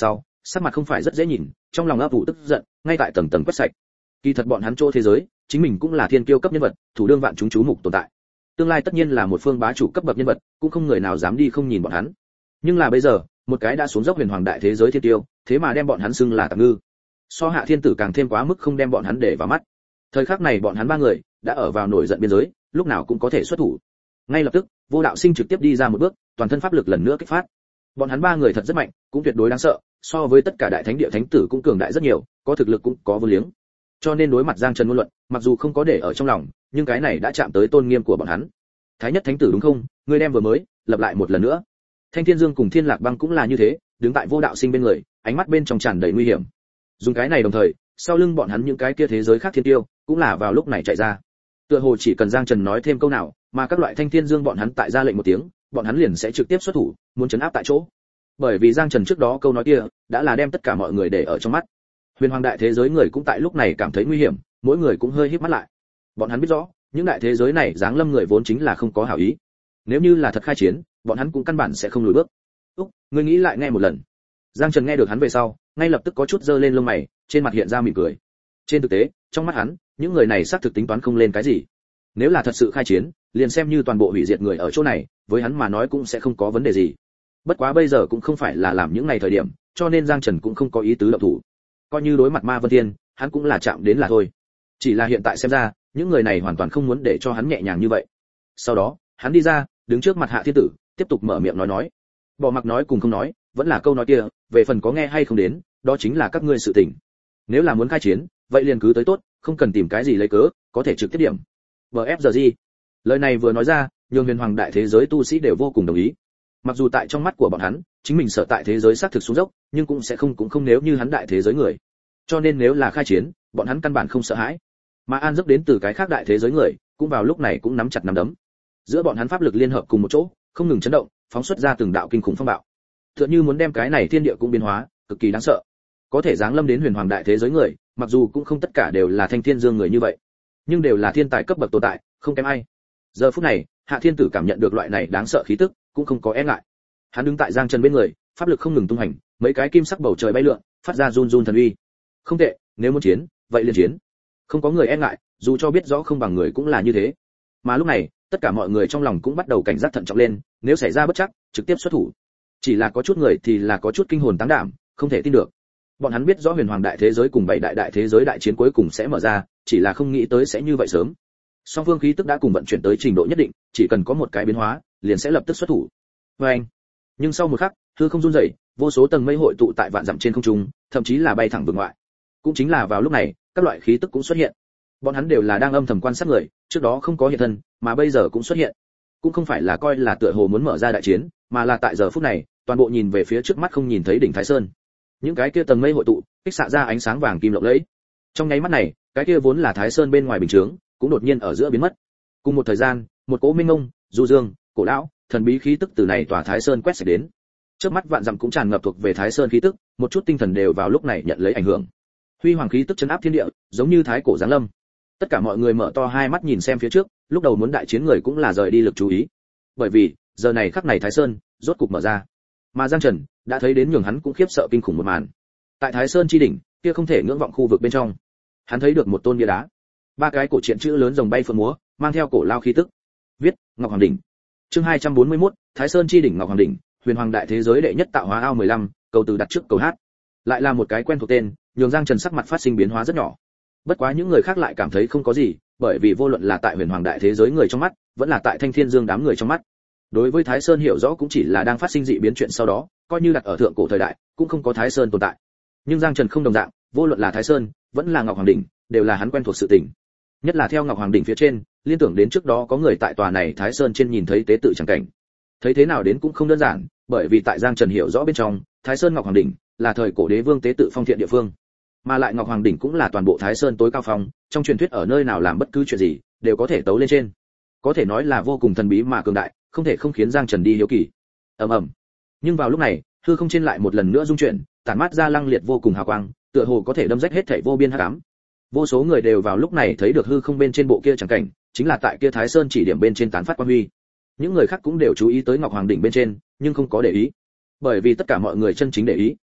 sắc mặt không phải rất dễ nhìn, trong lòng ấp ủ tức giận, ngay tại tầng tầng quét sạch. Kỳ thật bọn hắn chỗ thế giới, chính mình cũng là thiên kiêu cấp nhân vật, thủ đương vạn chúng chú mục tồn tại. Tương lai tất nhiên là một phương bá chủ cấp bậc nhân vật, cũng không người nào dám đi không nhìn bọn hắn. Nhưng là bây giờ, một cái đã xuống dốc huyền hoàng đại thế giới thiên tiêu, thế mà đem bọn hắn xưng là tạp ngư. So Hạ Thiên Tử càng thêm quá mức không đem bọn hắn để vào mắt. Thời khắc này bọn hắn ba người đã ở vào nổi giận biên giới, lúc nào cũng có thể xuất thủ. Ngay lập tức, Vô Đạo Sinh trực tiếp đi ra một bước, toàn thân pháp lực lần nữa kích phát. Bọn hắn ba người thật rất mạnh, cũng tuyệt đối đáng sợ, so với tất cả đại thánh địa thánh tử cũng cường đại rất nhiều, có thực lực cũng có vô liếng. Cho nên đối mặt Giang Trần ngôn luận, mặc dù không có để ở trong lòng, nhưng cái này đã chạm tới tôn nghiêm của bọn hắn. Thái nhất thánh tử đúng không? Ngươi đem vừa mới lập lại một lần nữa. Thanh Thiên Dương cùng Thiên Lạc Băng cũng là như thế, đứng tại Vô Đạo Sinh bên người, ánh mắt bên trong tràn đầy nguy hiểm. Dùng cái này đồng thời, sau lưng bọn hắn những cái kia thế giới khác thiên tiêu, cũng là vào lúc này chạy ra. Tựa hồ chỉ cần Giang Trần nói thêm câu nào, mà các loại Thanh Thiên Dương bọn hắn tại ra lệnh một tiếng, bọn hắn liền sẽ trực tiếp xuất thủ, muốn trấn áp tại chỗ. Bởi vì Giang Trần trước đó câu nói kia, đã là đem tất cả mọi người để ở trong mắt. Huyền Hoàng đại thế giới người cũng tại lúc này cảm thấy nguy hiểm, mỗi người cũng hơi híp mắt lại. Bọn hắn biết rõ, những đại thế giới này giáng lâm người vốn chính là không có hảo ý. Nếu như là thật khai chiến, bọn hắn cũng căn bản sẽ không lùi bước. "Úc, ngươi nghĩ lại nghe một lần." Giang Trần nghe được hắn về sau, ngay lập tức có chút giơ lên lông mày, trên mặt hiện ra mỉm cười. Trên thực tế, trong mắt hắn, những người này xác thực tính toán không lên cái gì. Nếu là thật sự khai chiến, liền xem như toàn bộ hủy diệt người ở chỗ này, với hắn mà nói cũng sẽ không có vấn đề gì. Bất quá bây giờ cũng không phải là làm những ngày thời điểm, cho nên Giang Trần cũng không có ý tứ động thủ. Coi như đối mặt Ma Vân Thiên, hắn cũng là chạm đến là thôi. Chỉ là hiện tại xem ra, những người này hoàn toàn không muốn để cho hắn nhẹ nhàng như vậy. Sau đó, hắn đi ra, đứng trước mặt Hạ Thiên Tử, tiếp tục mở miệng nói. Bỏ mặc nói cùng không nói, vẫn là câu nói kia, về phần có nghe hay không đến, đó chính là các ngươi sự tình. Nếu là muốn khai chiến, vậy liền cứ tới tốt, không cần tìm cái gì lấy cớ, có thể trực tiếp điểm. BFGG. Lời này vừa nói ra, nhường Huyền Hoàng đại thế giới tu sĩ đều vô cùng đồng ý. Mặc dù tại trong mắt của bọn hắn, chính mình sở tại thế giới xác thực xuống dốc, nhưng cũng không nếu như hắn đại thế giới người. Cho nên nếu là khai chiến, bọn hắn căn bản không sợ hãi. Mà an giấc đến từ cái khác đại thế giới người, cũng vào lúc này cũng nắm chặt nắm đấm. Giữa bọn hắn pháp lực liên hợp cùng một chỗ, không ngừng chấn động, phóng xuất ra từng đạo kinh khủng phong bạo. Tựa như muốn đem cái này thiên địa cũng biến hóa, cực kỳ đáng sợ. Có thể giáng lâm đến Huyền Hoàng đại thế giới người, mặc dù cũng không tất cả đều là Thanh Thiên Dương người như vậy, nhưng đều là thiên tài cấp bậc tồn tại, không kém ai. Giờ phút này, Hạ Thiên Tử cảm nhận được loại này đáng sợ khí tức, cũng không có e ngại. Hắn đứng tại Giang Trần bên người, pháp lực không ngừng tung hành, mấy cái kim sắc bầu trời bay lượn, phát ra run run thần uy. Không tệ, nếu muốn chiến, vậy liền chiến. Không có người e ngại, dù cho biết rõ không bằng người cũng là như thế. Mà lúc này, tất cả mọi người trong lòng cũng bắt đầu cảnh giác thận trọng lên, nếu xảy ra bất trắc, trực tiếp xuất thủ. Chỉ là có chút người thì là có chút kinh hồn táng đảm, không thể tin được. Bọn hắn biết rõ Huyền Hoàng đại thế giới cùng bảy đại thế giới đại chiến cuối cùng sẽ mở ra, chỉ là không nghĩ tới sẽ như vậy sớm. Song phương khí tức đã cùng vận chuyển tới trình độ nhất định, chỉ cần có một cái biến hóa, liền sẽ lập tức xuất thủ. Anh. Nhưng sau một khắc, hư không run rẩy, vô số tầng mây hội tụ tại vạn dặm trên không trung, thậm chí là bay thẳng vực ngoại. Cũng chính là vào lúc này, các loại khí tức cũng xuất hiện. Bọn hắn đều là đang âm thầm quan sát người, trước đó không có hiện thân, mà bây giờ cũng xuất hiện. Cũng không phải là coi là tựa hồ muốn mở ra đại chiến, mà là tại giờ phút này, toàn bộ nhìn về phía trước mắt không nhìn thấy đỉnh Thái Sơn. Những cái kia tầng mây hội tụ, kích xạ ra ánh sáng vàng kim lộng lẫy. Trong nháy mắt này, cái kia vốn là Thái Sơn bên ngoài bình chướng, cũng đột nhiên ở giữa biến mất. Cùng một thời gian, một cỗ minh ngông, du dương, cổ lão, thần bí khí tức từ này tòa Thái Sơn quét sạch đến. Trước mắt vạn dặm cũng tràn ngập thuộc về Thái Sơn khí tức, một chút tinh thần đều vào lúc này nhận lấy ảnh hưởng. Huy hoàng khí tức chấn áp thiên địa, giống như thái cổ giáng lâm. Tất cả mọi người mở to hai mắt nhìn xem phía trước, lúc đầu muốn đại chiến người cũng là rời đi lực chú ý. Bởi vì, giờ này khắc này Thái Sơn rốt cục mở ra. Mà Giang Trần đã thấy đến nhường hắn cũng khiếp sợ kinh khủng một màn. Tại Thái Sơn chi đỉnh, kia không thể ngưỡng vọng khu vực bên trong, hắn thấy được một tôn bia đá. Ba cái cổ truyện chữ lớn rồng bay phượng múa, mang theo cổ lao khí tức. Viết: Ngọc Hoàng đỉnh. Chương 241, Thái Sơn chi đỉnh Ngọc Hoàng đỉnh, Huyền Hoàng đại thế giới đệ nhất tạo hóa ao 15, câu từ đặt trước câu hát. Lại là một cái quen thuộc tên, nhường Giang Trần sắc mặt phát sinh biến hóa rất nhỏ. Bất quá những người khác lại cảm thấy không có gì, bởi vì vô luận là tại Huyền Hoàng đại thế giới người trong mắt, vẫn là tại Thanh Thiên Dương đám người trong mắt. Đối với Thái Sơn hiểu rõ cũng chỉ là đang phát sinh dị biến chuyện sau đó, coi như đặt ở thượng cổ thời đại, cũng không có Thái Sơn tồn tại. Nhưng Giang Trần không đồng dạng, vô luận là Thái Sơn, vẫn là Ngọc Hoàng đỉnh, đều là hắn quen thuộc sự tình. Nhất là theo Ngọc Hoàng đỉnh phía trên, liên tưởng đến trước đó có người tại tòa này Thái Sơn trên nhìn thấy tế tự chẳng cảnh. Thấy thế nào đến cũng không đơn giản, bởi vì tại Giang Trần hiểu rõ bên trong, Thái Sơn Ngọc Hoàng đỉnh là thời cổ đế vương tế tự phong thiện địa phương, mà lại Ngọc Hoàng đỉnh cũng là toàn bộ Thái Sơn tối cao phong, trong truyền thuyết ở nơi nào làm bất cứ chuyện gì, đều có thể tấu lên trên. Có thể nói là vô cùng thần bí mà cường đại, không thể không khiến Giang Trần đi hiếu kỳ. Ầm ầm. Nhưng vào lúc này, hư không trên lại một lần nữa rung chuyển, tản mát ra lăng liệt vô cùng hào quang, tựa hồ có thể đâm rách hết thảy vô biên hắc ám. Vô số người đều vào lúc này thấy được hư không bên trên bộ kia chẳng cảnh, chính là tại kia Thái Sơn chỉ điểm bên trên tán phát quang huy. Những người khác cũng đều chú ý tới Ngọc Hoàng đỉnh bên trên, nhưng không có để ý, bởi vì tất cả mọi người chân chính để ý,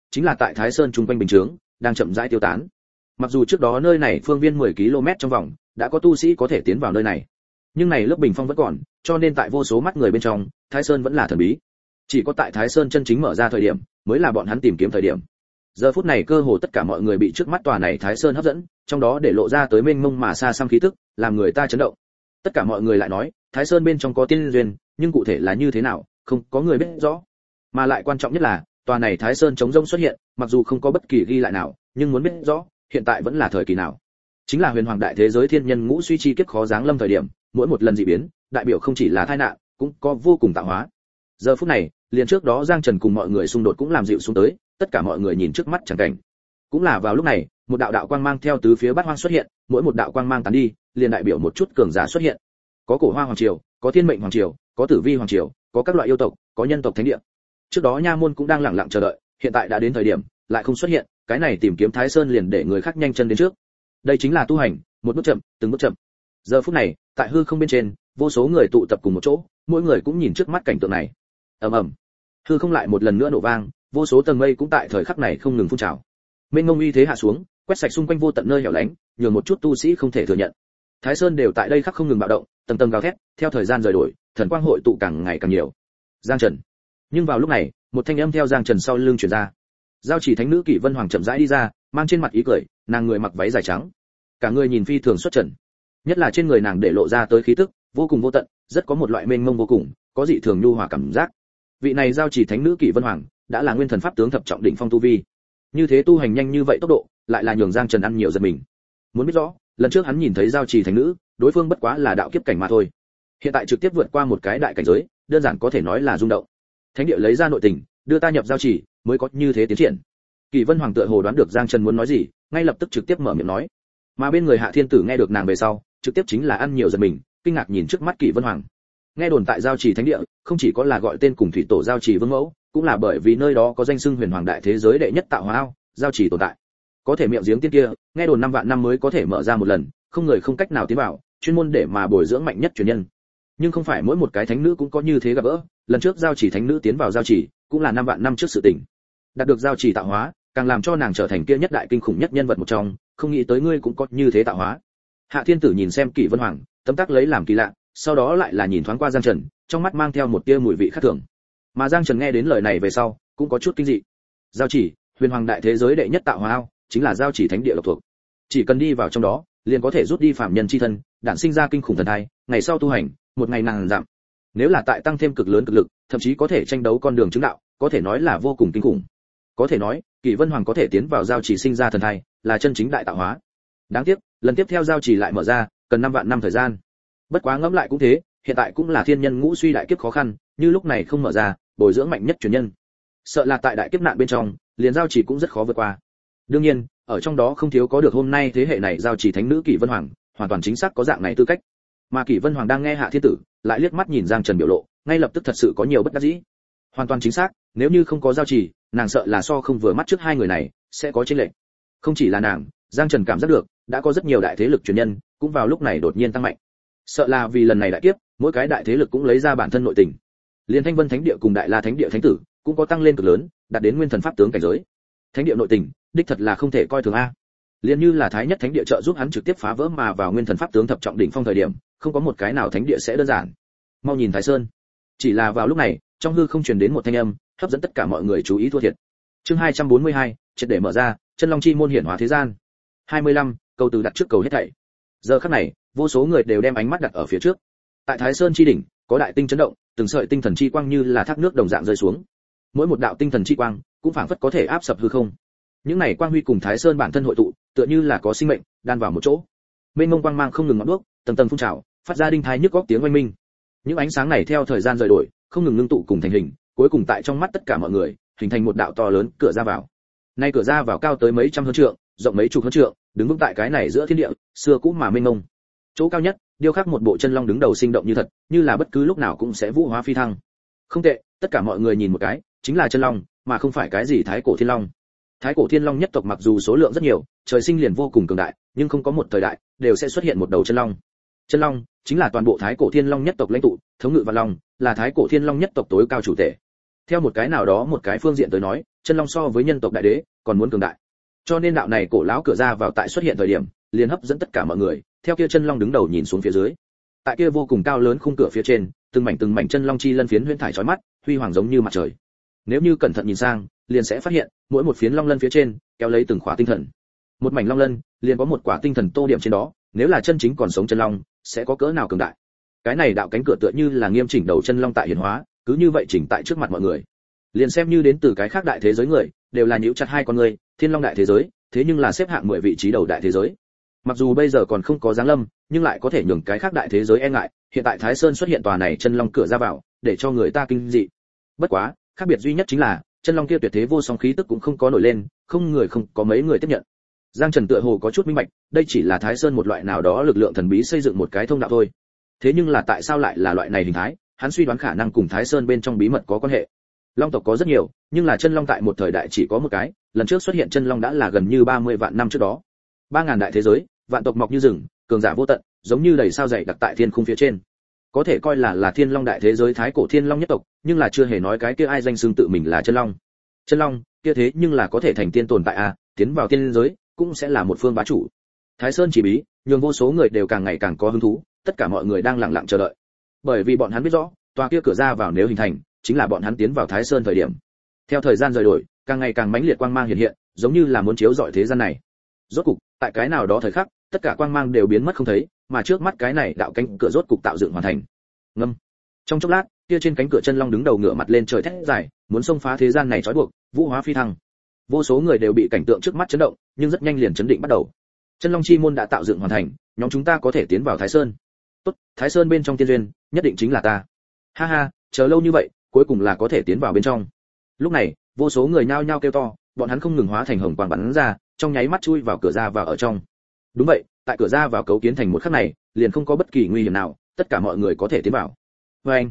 chính là tại Thái Sơn trung quanh bình chướng đang chậm rãi tiêu tán. Mặc dù trước đó nơi này phương viên 10 km trong vòng đã có tu sĩ có thể tiến vào nơi này, nhưng này lớp bình phong vẫn còn, cho nên tại vô số mắt người bên trong, Thái Sơn vẫn là thần bí. Chỉ có tại Thái Sơn chân chính mở ra thời điểm, mới là bọn hắn tìm kiếm thời điểm. Giờ phút này cơ hồ tất cả mọi người bị trước mắt tòa này Thái Sơn hấp dẫn, trong đó để lộ ra tới mênh mông mà xa xăm khí tức, làm người ta chấn động. Tất cả mọi người lại nói, Thái Sơn bên trong có tiên duyên, nhưng cụ thể là như thế nào, không có người biết rõ. Mà lại quan trọng nhất là, tòa này Thái Sơn trống rỗng xuất hiện, mặc dù không có bất kỳ ghi lại nào, nhưng muốn biết rõ, hiện tại vẫn là thời kỳ nào. Chính là huyền hoàng đại thế giới thiên nhân ngũ suy chi kiếp khó giáng lâm thời điểm, mỗi một lần dị biến, đại biểu không chỉ là tai nạn, cũng có vô cùng tạo hóa. Giờ phút này, liền trước đó Giang Trần cùng mọi người xung đột cũng làm dịu xuống tới, tất cả mọi người nhìn trước mắt chẳng cảnh. Cũng là vào lúc này, một đạo đạo quang mang theo tứ phía bát hoang xuất hiện, mỗi một đạo quang mang tán đi, liền đại biểu một chút cường giả xuất hiện. Có cổ hoa hoàng triều, có thiên mệnh hoàng triều, có tử vi hoàng triều, có các loại yêu tộc, có nhân tộc thánh địa. Trước đó nha môn cũng đang lặng lặng chờ đợi, hiện tại đã đến thời điểm, lại không xuất hiện, cái này tìm kiếm Thái Sơn liền để người khác nhanh chân đến trước. Đây chính là tu hành, một bước chậm, từng bước chậm. Giờ phút này, tại hư không bên trên, vô số người tụ tập cùng một chỗ, mỗi người cũng nhìn trước mắt cảnh tượng này. Ầm ầm, hư không lại một lần nữa nổ vang, vô số tầng mây cũng tại thời khắc này không ngừng phun trào. Mênh mông uy thế hạ xuống, quét sạch xung quanh vô tận nơi hẻo lánh, nhường một chút tu sĩ không thể thừa nhận. Thái Sơn đều tại đây khắc không ngừng bạo động, tầng tầng gào thét, theo thời gian rời đổi, thần quang hội tụ càng ngày càng nhiều. Giang Trần. Nhưng vào lúc này, một thanh âm theo Giang Trần sau lưng truyền ra. Giao chỉ thánh nữ Kỷ Vân Hoàng chậm rãi đi ra, mang trên mặt ý cười, nàng người mặc váy dài trắng, cả người nhìn phi thường xuất trần. Nhất là trên người nàng để lộ ra tới khí tức, vô cùng vô tận, rất có một loại mênh mông vô cùng, có dị thường nhu hòa cảm giác. Vị này giao chỉ thánh nữ Kỷ Vân Hoàng, đã là nguyên thần pháp tướng thập trọng đỉnh phong tu vi. Như thế tu hành nhanh như vậy tốc độ, lại là nhường Giang Trần ăn nhiều giật mình. Muốn biết rõ, lần trước hắn nhìn thấy giao chỉ thánh nữ, đối phương bất quá là đạo kiếp cảnh mà thôi. Hiện tại trực tiếp vượt qua một cái đại cảnh giới, đơn giản có thể nói là rung động. Thánh địa lấy ra nội tình, đưa ta nhập giao chỉ, mới có như thế tiến triển. Kỷ Vân Hoàng tựa hồ đoán được Giang Trần muốn nói gì, ngay lập tức trực tiếp mở miệng nói. Mà bên người Hạ Thiên Tử nghe được nàng về sau, trực tiếp chính là ăn nhiều giật mình, kinh ngạc nhìn trước mắt Kỷ Vân Hoàng. Nghe đồn tại giao chỉ thánh địa, không chỉ có là gọi tên cùng thủy tổ giao chỉ vương mẫu, cũng là bởi vì nơi đó có danh xưng huyền hoàng đại thế giới đệ nhất tạo hóa ao, giao chỉ tồn tại. Có thể miệng giếng tiên kia, nghe đồn 5 vạn năm mới có thể mở ra một lần, không người không cách nào tiến vào, chuyên môn để mà bồi dưỡng mạnh nhất truyền nhân. Nhưng không phải mỗi một cái thánh nữ cũng có như thế gặp gỡ, lần trước giao chỉ thánh nữ tiến vào giao chỉ, cũng là 5 vạn năm trước sự tình. Đạt được giao chỉ tạo hóa, càng làm cho nàng trở thành kia nhất đại kinh khủng nhất nhân vật một trong, không nghĩ tới ngươi cũng có như thế tạo hóa. Hạ Thiên Tử nhìn xem Kỷ Vân Hoàng, tấm tắc lấy làm kỳ lạ, sau đó lại là nhìn thoáng qua Giang Trần, trong mắt mang theo một tia mùi vị khác thường. Mà Giang Trần nghe đến lời này về sau, cũng có chút kinh dị. Giao chỉ, huyền hoàng đại thế giới đệ nhất tạo hóa ao, chính là giao chỉ thánh địa độc thuộc. Chỉ cần đi vào trong đó, liền có thể rút đi phạm nhân chi thân, đản sinh ra kinh khủng thần thai, ngày sau tu hành, một ngày nàng giảm. Nếu là tại tăng thêm cực lớn cực lực, thậm chí có thể tranh đấu con đường chứng đạo, có thể nói là vô cùng kinh khủng. Có thể nói, Kỷ Vân Hoàng có thể tiến vào giao chỉ sinh ra thần thai, là chân chính đại tạo hóa. Đáng tiếc, lần tiếp theo giao chỉ lại mở ra, cần 5 vạn năm thời gian. Bất quá ngẫm lại cũng thế, hiện tại cũng là thiên nhân ngũ suy đại kiếp khó khăn, như lúc này không mở ra, bồi dưỡng mạnh nhất truyền nhân. Sợ là tại đại kiếp nạn bên trong, liền giao chỉ cũng rất khó vượt qua. Đương nhiên, ở trong đó không thiếu có được hôm nay thế hệ này giao chỉ thánh nữ Kỷ Vân Hoàng, hoàn toàn chính xác có dạng này tư cách. Mà Kỷ Vân Hoàng đang nghe Hạ Thiên Tử, lại liếc mắt nhìn Giang Trần biểu lộ, ngay lập tức thật sự có nhiều bất đắc dĩ. Hoàn toàn chính xác, nếu như không có giao chỉ, nàng sợ là so không vừa mắt trước hai người này, sẽ có chênh lệch. Không chỉ là nàng, Giang Trần cảm giác được, đã có rất nhiều đại thế lực truyền nhân, cũng vào lúc này đột nhiên tăng mạnh. Sợ là vì lần này đại kiếp, mỗi cái đại thế lực cũng lấy ra bản thân nội tình. Liên Thanh Vân Thánh địa cùng Đại La Thánh địa thánh tử, cũng có tăng lên cực lớn, đạt đến nguyên thần pháp tướng cảnh giới. Thánh địa nội tình, đích thật là không thể coi thường a. Liên như là Thái Nhất Thánh địa trợ giúp hắn trực tiếp phá vỡ mà vào nguyên thần pháp tướng thập trọng đỉnh phong thời điểm, không có một cái nào thánh địa sẽ đơn giản. Mau nhìn Thái Sơn. Chỉ là vào lúc này, trong hư không truyền đến một thanh âm, hấp dẫn tất cả mọi người chú ý thua thiệt. Chương 242, triệt để mở ra, chân long chi môn hiển hóa thế gian. 25, câu từ đặt trước cầu hết thảy. Giờ khắc này, vô số người đều đem ánh mắt đặt ở phía trước. Tại Thái Sơn chi đỉnh, có đại tinh chấn động, từng sợi tinh thần chi quang như là thác nước đồng dạng rơi xuống. Mỗi một đạo tinh thần chi quang, cũng phảng phất có thể áp sập hư không. Những này quang huy cùng Thái Sơn bản thân hội tụ, tựa như là có sinh mệnh, đan vào một chỗ. Mênh mông quang mang không ngừng ngọn đuốc, tầng tầng phun trào, phát ra đinh thái nhức óc tiếng oanh minh. Những ánh sáng này theo thời gian rời đổi, không ngừng ngưng tụ cùng thành hình, cuối cùng tại trong mắt tất cả mọi người, hình thành một đạo to lớn cửa ra vào. Nay cửa ra vào cao tới mấy trăm hơn trượng, rộng mấy chục hơn trượng, đứng vững tại cái này giữa thiên địa, xưa cũ mà mênh mông. Chỗ cao nhất, điêu khắc một bộ chân long đứng đầu sinh động như thật, như là bất cứ lúc nào cũng sẽ vũ hóa phi thăng. Không tệ, tất cả mọi người nhìn một cái, chính là chân long, mà không phải cái gì thái cổ thiên long. Thái cổ thiên long nhất tộc mặc dù số lượng rất nhiều, trời sinh liền vô cùng cường đại, nhưng không có một thời đại đều sẽ xuất hiện một đầu chân long. Chân long chính là toàn bộ thái cổ thiên long nhất tộc lãnh tụ, thống ngự vạn long, là thái cổ thiên long nhất tộc tối cao chủ thể. Theo một cái nào đó một cái phương diện tới nói, chân long so với nhân tộc đại đế còn muốn cường đại. Cho nên đạo này cổ lão cửa ra vào tại xuất hiện thời điểm, liền hấp dẫn tất cả mọi người, theo kia chân long đứng đầu nhìn xuống phía dưới. Tại kia vô cùng cao lớn khung cửa phía trên, từng mảnh chân long chi lân phiến huyễn thải chói mắt, huy hoàng giống như mặt trời. Nếu như cẩn thận nhìn sang, liền sẽ phát hiện, mỗi một phiến long lân phía trên kéo lấy từng khỏa tinh thần. Một mảnh long lân, liền có một quả tinh thần tô điểm trên đó, nếu là chân chính còn sống chân long, sẽ có cỡ nào cường đại. Cái này đạo cánh cửa tựa như là nghiêm chỉnh đầu chân long tại hiển hóa, cứ như vậy chỉnh tại trước mặt mọi người. Liền xem như đến từ cái khác đại thế giới người, đều là nhíu chặt hai con người, Thiên Long đại thế giới, thế nhưng là xếp hạng 10 vị trí đầu đại thế giới. Mặc dù bây giờ còn không có giáng lâm, nhưng lại có thể nhường cái khác đại thế giới e ngại, hiện tại Thái Sơn xuất hiện tòa này chân long cửa ra vào, để cho người ta kinh dị. Bất quá, khác biệt duy nhất chính là, chân long kia tuyệt thế vô song khí tức cũng không có nổi lên, không có mấy người tiếp nhận. Giang Trần tựa hồ có chút minh bạch, đây chỉ là Thái Sơn một loại nào đó lực lượng thần bí xây dựng một cái thông đạo thôi. Thế nhưng là tại sao lại là loại này hình thái, hắn suy đoán khả năng cùng Thái Sơn bên trong bí mật có quan hệ. Long tộc có rất nhiều, nhưng là chân long tại một thời đại chỉ có một cái, lần trước xuất hiện chân long đã là gần như 30 vạn năm trước đó. 3000 đại thế giới, vạn tộc mọc như rừng, cường giả vô tận, giống như đầy sao dày đặc tại thiên khung phía trên. Có thể coi là Thiên Long đại thế giới thái cổ Thiên Long nhất tộc, nhưng là chưa hề nói cái kia ai danh xưng tự mình là chân long. Chân long, kia thế nhưng là có thể thành tiên tồn tại a, tiến vào tiên giới, cũng sẽ là một phương bá chủ. Thái Sơn chỉ bí, nhường vô số người đều càng ngày càng có hứng thú, tất cả mọi người đang lặng lặng chờ đợi. Bởi vì bọn hắn biết rõ, tòa kia cửa ra vào nếu hình thành, chính là bọn hắn tiến vào Thái Sơn thời điểm. Theo thời gian rời đổi, càng ngày càng mãnh liệt quang mang hiện hiện, giống như là muốn chiếu rọi thế gian này. Rốt cục, tại cái nào đó thời khắc, tất cả quang mang đều biến mất không thấy, mà trước mắt cái này đạo cánh cửa rốt cục tạo dựng hoàn thành. Ngâm. Trong chốc lát, kia trên cánh cửa chân long đứng đầu ngửa mặt lên trời thét dài, muốn xông phá thế gian này trói buộc, vũ hóa phi thăng. Vô số người đều bị cảnh tượng trước mắt chấn động, nhưng rất nhanh liền chấn định bắt đầu. Chân long chi môn đã tạo dựng hoàn thành, nhóm chúng ta có thể tiến vào Thái Sơn. Tốt, Thái Sơn bên trong tiên duyên, nhất định chính là ta. Ha ha, chờ lâu như vậy, cuối cùng là có thể tiến vào bên trong. Lúc này, vô số người nhao nhao kêu to, bọn hắn không ngừng hóa thành hồng quang bắn ra, trong nháy mắt chui vào cửa ra vào ở trong. Đúng vậy, tại cửa ra vào cấu kiến thành một khắc này, liền không có bất kỳ nguy hiểm nào, tất cả mọi người có thể tiến vào. Anh,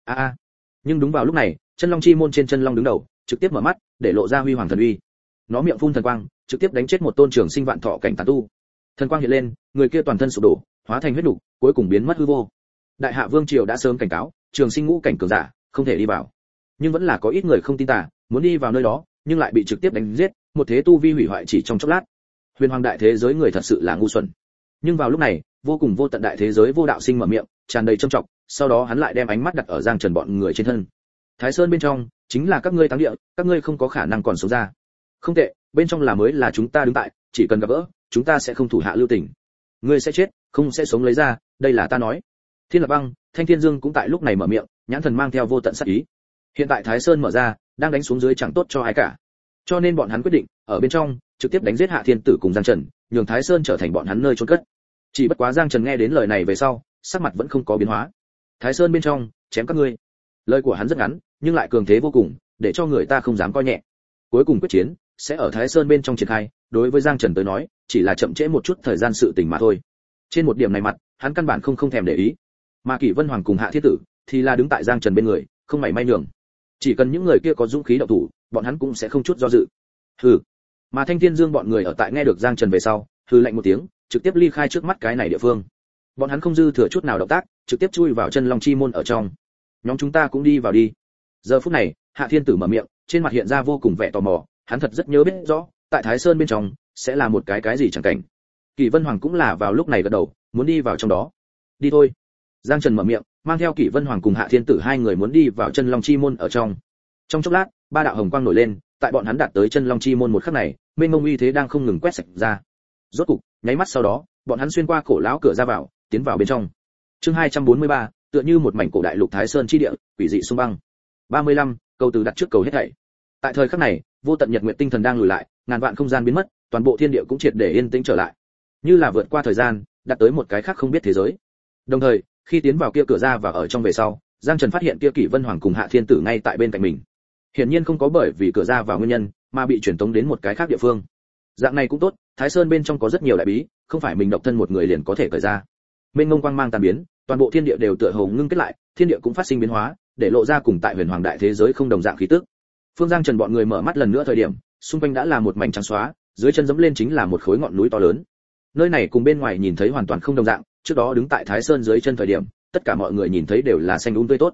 nhưng đúng vào lúc này, chân long chi môn trên chân long đứng đầu, trực tiếp mở mắt, để lộ ra huy hoàng thần uy. Nó miệng phun thần quang, trực tiếp đánh chết một tôn trường sinh vạn thọ cảnh tán tu. Thần quang hiện lên, người kia toàn thân sụp đổ, hóa thành huyết nục, cuối cùng biến mất hư vô. Đại hạ vương triều đã sớm cảnh cáo, trường sinh ngũ cảnh cường giả không thể đi vào. Nhưng vẫn là có ít người không tin tà, muốn đi vào nơi đó, nhưng lại bị trực tiếp đánh giết, một thế tu vi hủy hoại chỉ trong chốc lát. Huyền hoàng đại thế giới người thật sự là ngu xuẩn. Nhưng vào lúc này, vô cùng vô tận đại thế giới vô đạo sinh mở miệng, tràn đầy trâm trọng, sau đó hắn lại đem ánh mắt đặt ở Giang Trần bọn người trên thân. Thái Sơn bên trong chính là các ngươi táng địa, các ngươi không có khả năng còn sống ra. Không tệ, bên trong là mới là chúng ta đứng tại, chỉ cần gặp gỡ, chúng ta sẽ không thủ hạ lưu tình. Ngươi sẽ chết, không sẽ sống lấy ra, đây là ta nói. Thiên Lập Băng, Thanh Thiên Dương cũng tại lúc này mở miệng, nhãn thần mang theo vô tận sát ý. Hiện tại Thái Sơn mở ra, đang đánh xuống dưới chẳng tốt cho ai cả. Cho nên bọn hắn quyết định, ở bên trong, trực tiếp đánh giết Hạ Thiên Tử cùng Giang Trần, nhường Thái Sơn trở thành bọn hắn nơi chôn cất. Chỉ bất quá Giang Trần nghe đến lời này về sau, sắc mặt vẫn không có biến hóa. Thái Sơn bên trong, chém các ngươi. Lời của hắn rất ngắn, nhưng lại cường thế vô cùng, để cho người ta không dám coi nhẹ. Cuối cùng quyết chiến sẽ ở Thái Sơn bên trong triển khai, đối với Giang Trần tới nói, chỉ là chậm trễ một chút thời gian sự tình mà thôi. Trên một điểm này mặt, hắn căn bản không thèm để ý. Mà Kỷ Vân Hoàng cùng Hạ Thiên Tử thì là đứng tại Giang Trần bên người, không mảy may nhường. Chỉ cần những người kia có dũng khí động thủ, bọn hắn cũng sẽ không chút do dự. Hừ. Mà Thanh Thiên Dương bọn người ở tại nghe được Giang Trần về sau, hừ lạnh một tiếng, trực tiếp ly khai trước mắt cái này địa phương. Bọn hắn không dư thừa chút nào động tác, trực tiếp chui vào chân long chi môn ở trong. Nhóm chúng ta cũng đi vào đi. Giờ phút này, Hạ Thiên Tử mở miệng, trên mặt hiện ra vô cùng vẻ tò mò, hắn thật rất nhớ biết rõ, tại Thái Sơn bên trong sẽ là một cái gì chẳng cảnh. Kỷ Vân Hoàng cũng là vào lúc này gật đầu, muốn đi vào trong đó. Đi thôi. Giang Trần mở miệng, mang theo Kỷ Vân Hoàng cùng Hạ Thiên Tử hai người muốn đi vào chân long chi môn ở trong. Trong chốc lát, ba đạo hồng quang nổi lên, tại bọn hắn đạt tới chân long chi môn một khắc này, mênh mông uy thế đang không ngừng quét sạch ra. Rốt cục, nháy mắt sau đó, bọn hắn xuyên qua cổ lão cửa ra vào, tiến vào bên trong. Chương 243, tựa như một mảnh cổ đại lục Thái Sơn chi địa, quỷ dị xung băng. 35, câu từ đặt trước cầu hết thảy. Tại thời khắc này, vô tận nhật nguyệt tinh thần đang lùi lại, ngàn vạn không gian biến mất, toàn bộ thiên địa cũng triệt để yên tĩnh trở lại. Như là vượt qua thời gian, đạt tới một cái khác không biết thế giới. Đồng thời, khi tiến vào kia cửa ra và ở trong về sau, Giang Trần phát hiện kia Kỷ Vân Hoàng cùng Hạ Thiên Tử ngay tại bên cạnh mình. Hiển nhiên không có bởi vì cửa ra vào nguyên nhân, mà bị chuyển tống đến một cái khác địa phương. Dạng này cũng tốt, Thái Sơn bên trong có rất nhiều đại bí, không phải mình độc thân một người liền có thể cởi ra. Mênh mông quang mang tan biến, toàn bộ thiên địa đều tựa hồ ngưng kết lại, thiên địa cũng phát sinh biến hóa, để lộ ra cùng tại huyền hoàng đại thế giới không đồng dạng khí tức. Phương Giang Trần bọn người mở mắt lần nữa thời điểm, xung quanh đã là một mảnh trắng xóa, dưới chân dẫm lên chính là một khối ngọn núi to lớn. Nơi này cùng bên ngoài nhìn thấy hoàn toàn không đồng dạng, trước đó đứng tại Thái Sơn dưới chân thời điểm, tất cả mọi người nhìn thấy đều là xanh tươi tốt.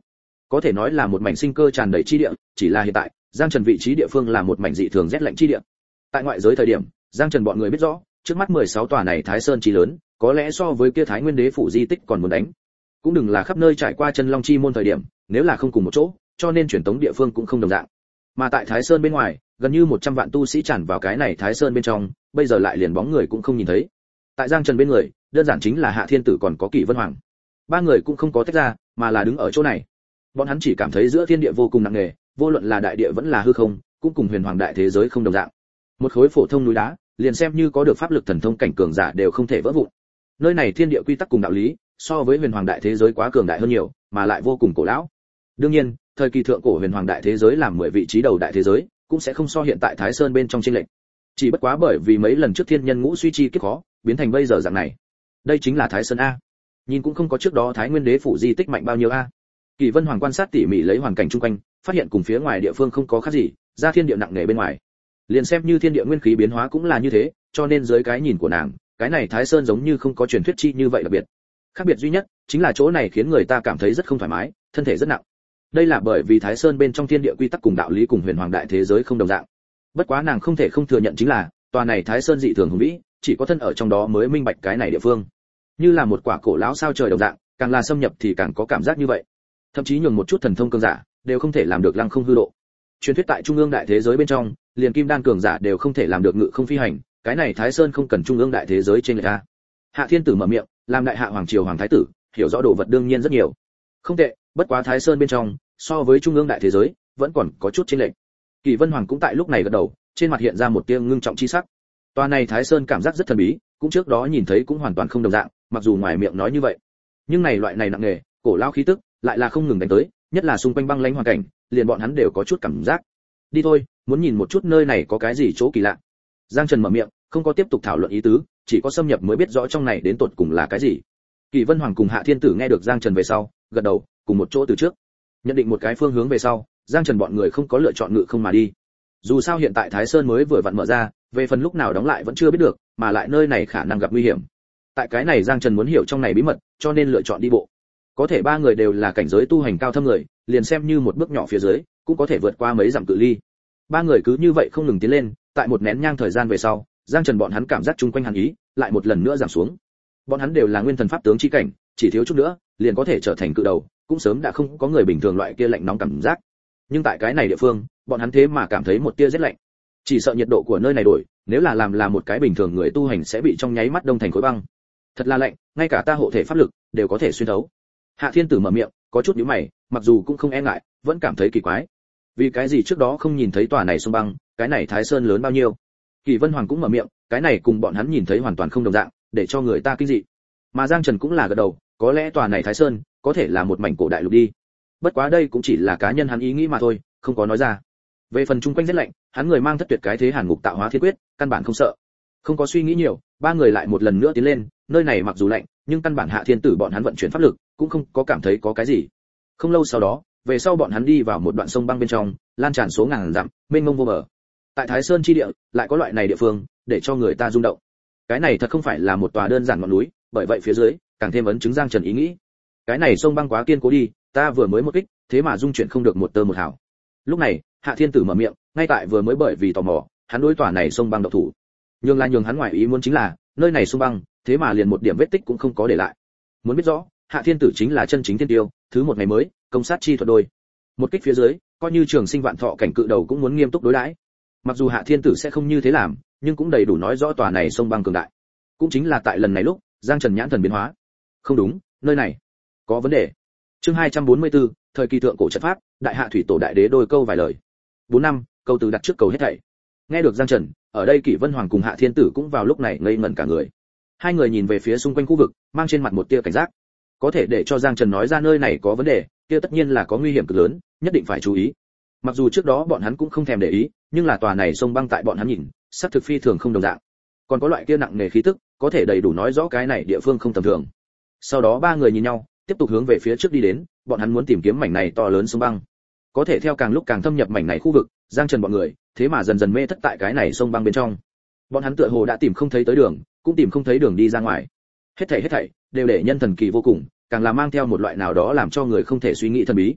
có thể nói là một mảnh sinh cơ tràn đầy chi địa, chỉ là hiện tại Giang Trần vị trí địa phương là một mảnh dị thường rét lạnh chi địa. Tại ngoại giới thời điểm, Giang Trần bọn người biết rõ, trước mắt 16 tòa này Thái Sơn chi lớn, có lẽ so với kia Thái Nguyên Đế phủ di tích còn muốn đánh. Cũng đừng là khắp nơi trải qua chân long chi môn thời điểm, nếu là không cùng một chỗ, cho nên truyền tống địa phương cũng không đồng dạng. Mà tại Thái Sơn bên ngoài, gần như 100 vạn tu sĩ tràn vào cái này Thái Sơn bên trong, bây giờ lại liền bóng người cũng không nhìn thấy. Tại Giang Trần bên người, đơn giản chính là Hạ Thiên Tử còn có Kỷ Vân Hoàng. Ba người cũng không có tách ra, mà là đứng ở chỗ này. Bọn hắn chỉ cảm thấy giữa thiên địa vô cùng nặng nề, vô luận là đại địa vẫn là hư không, cũng cùng huyền hoàng đại thế giới không đồng dạng. Một khối phổ thông núi đá, liền xem như có được pháp lực thần thông cảnh cường giả đều không thể vỡ vụn. Nơi này thiên địa quy tắc cùng đạo lý, so với huyền hoàng đại thế giới quá cường đại hơn nhiều, mà lại vô cùng cổ lão. Đương nhiên, thời kỳ thượng cổ huyền hoàng đại thế giới làm 10 vị trí đầu đại thế giới, cũng sẽ không so hiện tại Thái Sơn bên trong chênh lệch. Chỉ bất quá bởi vì mấy lần trước thiên nhân ngũ suy chi kiếp khó, biến thành bây giờ dạng này. Đây chính là Thái Sơn a. Nhìn cũng không có trước đó Thái Nguyên Đế phủ di tích mạnh bao nhiêu a. Kỷ Vân Hoàng quan sát tỉ mỉ lấy hoàn cảnh chung quanh, phát hiện cùng phía ngoài địa phương không có khác gì, ra thiên địa nặng nề bên ngoài. Liền xem như thiên địa nguyên khí biến hóa cũng là như thế, cho nên dưới cái nhìn của nàng, cái này Thái Sơn giống như không có truyền thuyết chi như vậy đặc biệt. Khác biệt duy nhất chính là chỗ này khiến người ta cảm thấy rất không thoải mái, thân thể rất nặng. Đây là bởi vì Thái Sơn bên trong thiên địa quy tắc cùng đạo lý cùng huyền hoàng đại thế giới không đồng dạng. Bất quá nàng không thể không thừa nhận chính là, tòa này Thái Sơn dị thường hùng vĩ, chỉ có thân ở trong đó mới minh bạch cái này địa phương. Như là một quả cổ lão sao trời đồng dạng, càng là xâm nhập thì càng có cảm giác như vậy. Thậm chí nhường một chút thần thông cường giả đều không thể làm được lăng không hư độ. Truyền thuyết tại trung ương đại thế giới bên trong, liền kim đan cường giả đều không thể làm được ngự không phi hành, cái này Thái Sơn không cần trung ương đại thế giới trên người ta. Hạ Thiên Tử mở miệng, làm đại hạ hoàng triều hoàng thái tử, hiểu rõ đồ vật đương nhiên rất nhiều. Không tệ, bất quá Thái Sơn bên trong, so với trung ương đại thế giới, vẫn còn có chút chênh lệch. Kỷ Vân Hoàng cũng tại lúc này gật đầu, trên mặt hiện ra một tia ngưng trọng chi sắc. Tòa này Thái Sơn cảm giác rất thần bí, cũng trước đó nhìn thấy cũng hoàn toàn không đồng dạng, mặc dù ngoài miệng nói như vậy, nhưng này loại này nặng nề, cổ lao khí tức, lại là không ngừng đánh tới, nhất là xung quanh băng lãnh hoàn cảnh, liền bọn hắn đều có chút cảm giác. Đi thôi, muốn nhìn một chút nơi này có cái gì chỗ kỳ lạ. Giang Trần mở miệng, không có tiếp tục thảo luận ý tứ, chỉ có xâm nhập mới biết rõ trong này đến tột cùng là cái gì. Kỷ Vân Hoàng cùng Hạ Thiên Tử nghe được Giang Trần về sau, gật đầu, cùng một chỗ từ trước. Nhận định một cái phương hướng về sau, Giang Trần bọn người không có lựa chọn ngự không mà đi. Dù sao hiện tại Thái Sơn mới vừa vặn mở ra, về phần lúc nào đóng lại vẫn chưa biết được, mà lại nơi này khả năng gặp nguy hiểm. Tại cái này Giang Trần muốn hiểu trong này bí mật, cho nên lựa chọn đi bộ. Có thể ba người đều là cảnh giới tu hành cao thâm người, liền xem như một bước nhỏ phía dưới, cũng có thể vượt qua mấy dặm cự ly. Ba người cứ như vậy không ngừng tiến lên, tại một nén nhang thời gian về sau, Giang Trần bọn hắn cảm giác chung quanh hàn ý, lại một lần nữa giảm xuống. Bọn hắn đều là nguyên thần pháp tướng chi cảnh, chỉ thiếu chút nữa, liền có thể trở thành cự đầu, cũng sớm đã không có người bình thường loại kia lạnh nóng cảm giác. Nhưng tại cái này địa phương, bọn hắn thế mà cảm thấy một tia rét lạnh. Chỉ sợ nhiệt độ của nơi này đổi, nếu là làm một cái bình thường người tu hành sẽ bị trong nháy mắt đông thành khối băng. Thật là lạnh, ngay cả ta hộ thể pháp lực đều có thể xuyên thấu. Hạ Thiên Tử mở miệng, có chút nhíu mày, mặc dù cũng không e ngại, vẫn cảm thấy kỳ quái. Vì cái gì trước đó không nhìn thấy tòa này sông băng, cái này Thái Sơn lớn bao nhiêu? Kỷ Vân Hoàng cũng mở miệng, cái này cùng bọn hắn nhìn thấy hoàn toàn không đồng dạng, để cho người ta kinh dị. Mà Giang Trần cũng là gật đầu, có lẽ tòa này Thái Sơn có thể là một mảnh cổ đại lục đi. Bất quá đây cũng chỉ là cá nhân hắn ý nghĩ mà thôi, không có nói ra. Về phần chung quanh rất lạnh, hắn người mang thất tuyệt cái thế hàn ngục tạo hóa thiên quyết, căn bản không sợ. Không có suy nghĩ nhiều, ba người lại một lần nữa tiến lên, nơi này mặc dù lạnh, nhưng căn bản Hạ Thiên Tử bọn hắn vận chuyển pháp lực, cũng không có cảm thấy có cái gì. Không lâu sau đó, về sau bọn hắn đi vào một đoạn sông băng bên trong, lan tràn số ngàn dặm, mênh mông vô bờ. Tại Thái Sơn chi địa, lại có loại này địa phương, để cho người ta rung động. Cái này thật không phải là một tòa đơn giản ngọn núi, bởi vậy phía dưới, càng thêm ấn chứng Giang Trần ý nghĩ. Cái này sông băng quá kiên cố đi, ta vừa mới một kích, thế mà dung chuyển không được một tơ một hào. Lúc này, Hạ Thiên Tử mở miệng, ngay tại vừa mới bởi vì tò mò, hắn đối tòa này sông băng độc thủ. Nhường hắn ngoài ý muốn chính là, nơi này sông băng, thế mà liền một điểm vết tích cũng không có để lại. Muốn biết rõ, Hạ Thiên Tử chính là chân chính thiên tiêu, thứ một ngày mới, công sát chi thuật đôi. Một kích phía dưới, coi như trường sinh vạn thọ cảnh cự đầu cũng muốn nghiêm túc đối đãi. Mặc dù Hạ Thiên Tử sẽ không như thế làm, nhưng cũng đầy đủ nói rõ tòa này sông băng cường đại. Cũng chính là tại lần này lúc, Giang Trần nhãn thần biến hóa. Không đúng, nơi này có vấn đề. Chương 244, thời kỳ thượng cổ trận pháp, đại hạ thủy tổ đại đế đôi câu vài lời. 4 năm, câu từ đặt trước cầu hết thảy. Nghe được Giang Trần, ở đây Kỷ Vân Hoàng cùng Hạ Thiên Tử cũng vào lúc này ngây ngẩn cả người. Hai người nhìn về phía xung quanh khu vực, mang trên mặt một tia cảnh giác. Có thể để cho Giang Trần nói ra nơi này có vấn đề, kia tất nhiên là có nguy hiểm cực lớn, nhất định phải chú ý. Mặc dù trước đó bọn hắn cũng không thèm để ý, nhưng là tòa này sông băng tại bọn hắn nhìn, sắc thực phi thường không đồng dạng. Còn có loại kia nặng nề khí tức, có thể đầy đủ nói rõ cái này địa phương không tầm thường. Sau đó ba người nhìn nhau, tiếp tục hướng về phía trước đi đến, bọn hắn muốn tìm kiếm mảnh này to lớn sông băng. Có thể theo càng lúc càng thâm nhập mảnh này khu vực, Giang Trần bọn người, thế mà dần dần mê thất tại cái này sông băng bên trong. Bọn hắn tựa hồ đã tìm không thấy tới đường, cũng tìm không thấy đường đi ra ngoài. Hết thảy đều để nhân thần kỳ vô cùng, càng là mang theo một loại nào đó làm cho người không thể suy nghĩ thần bí.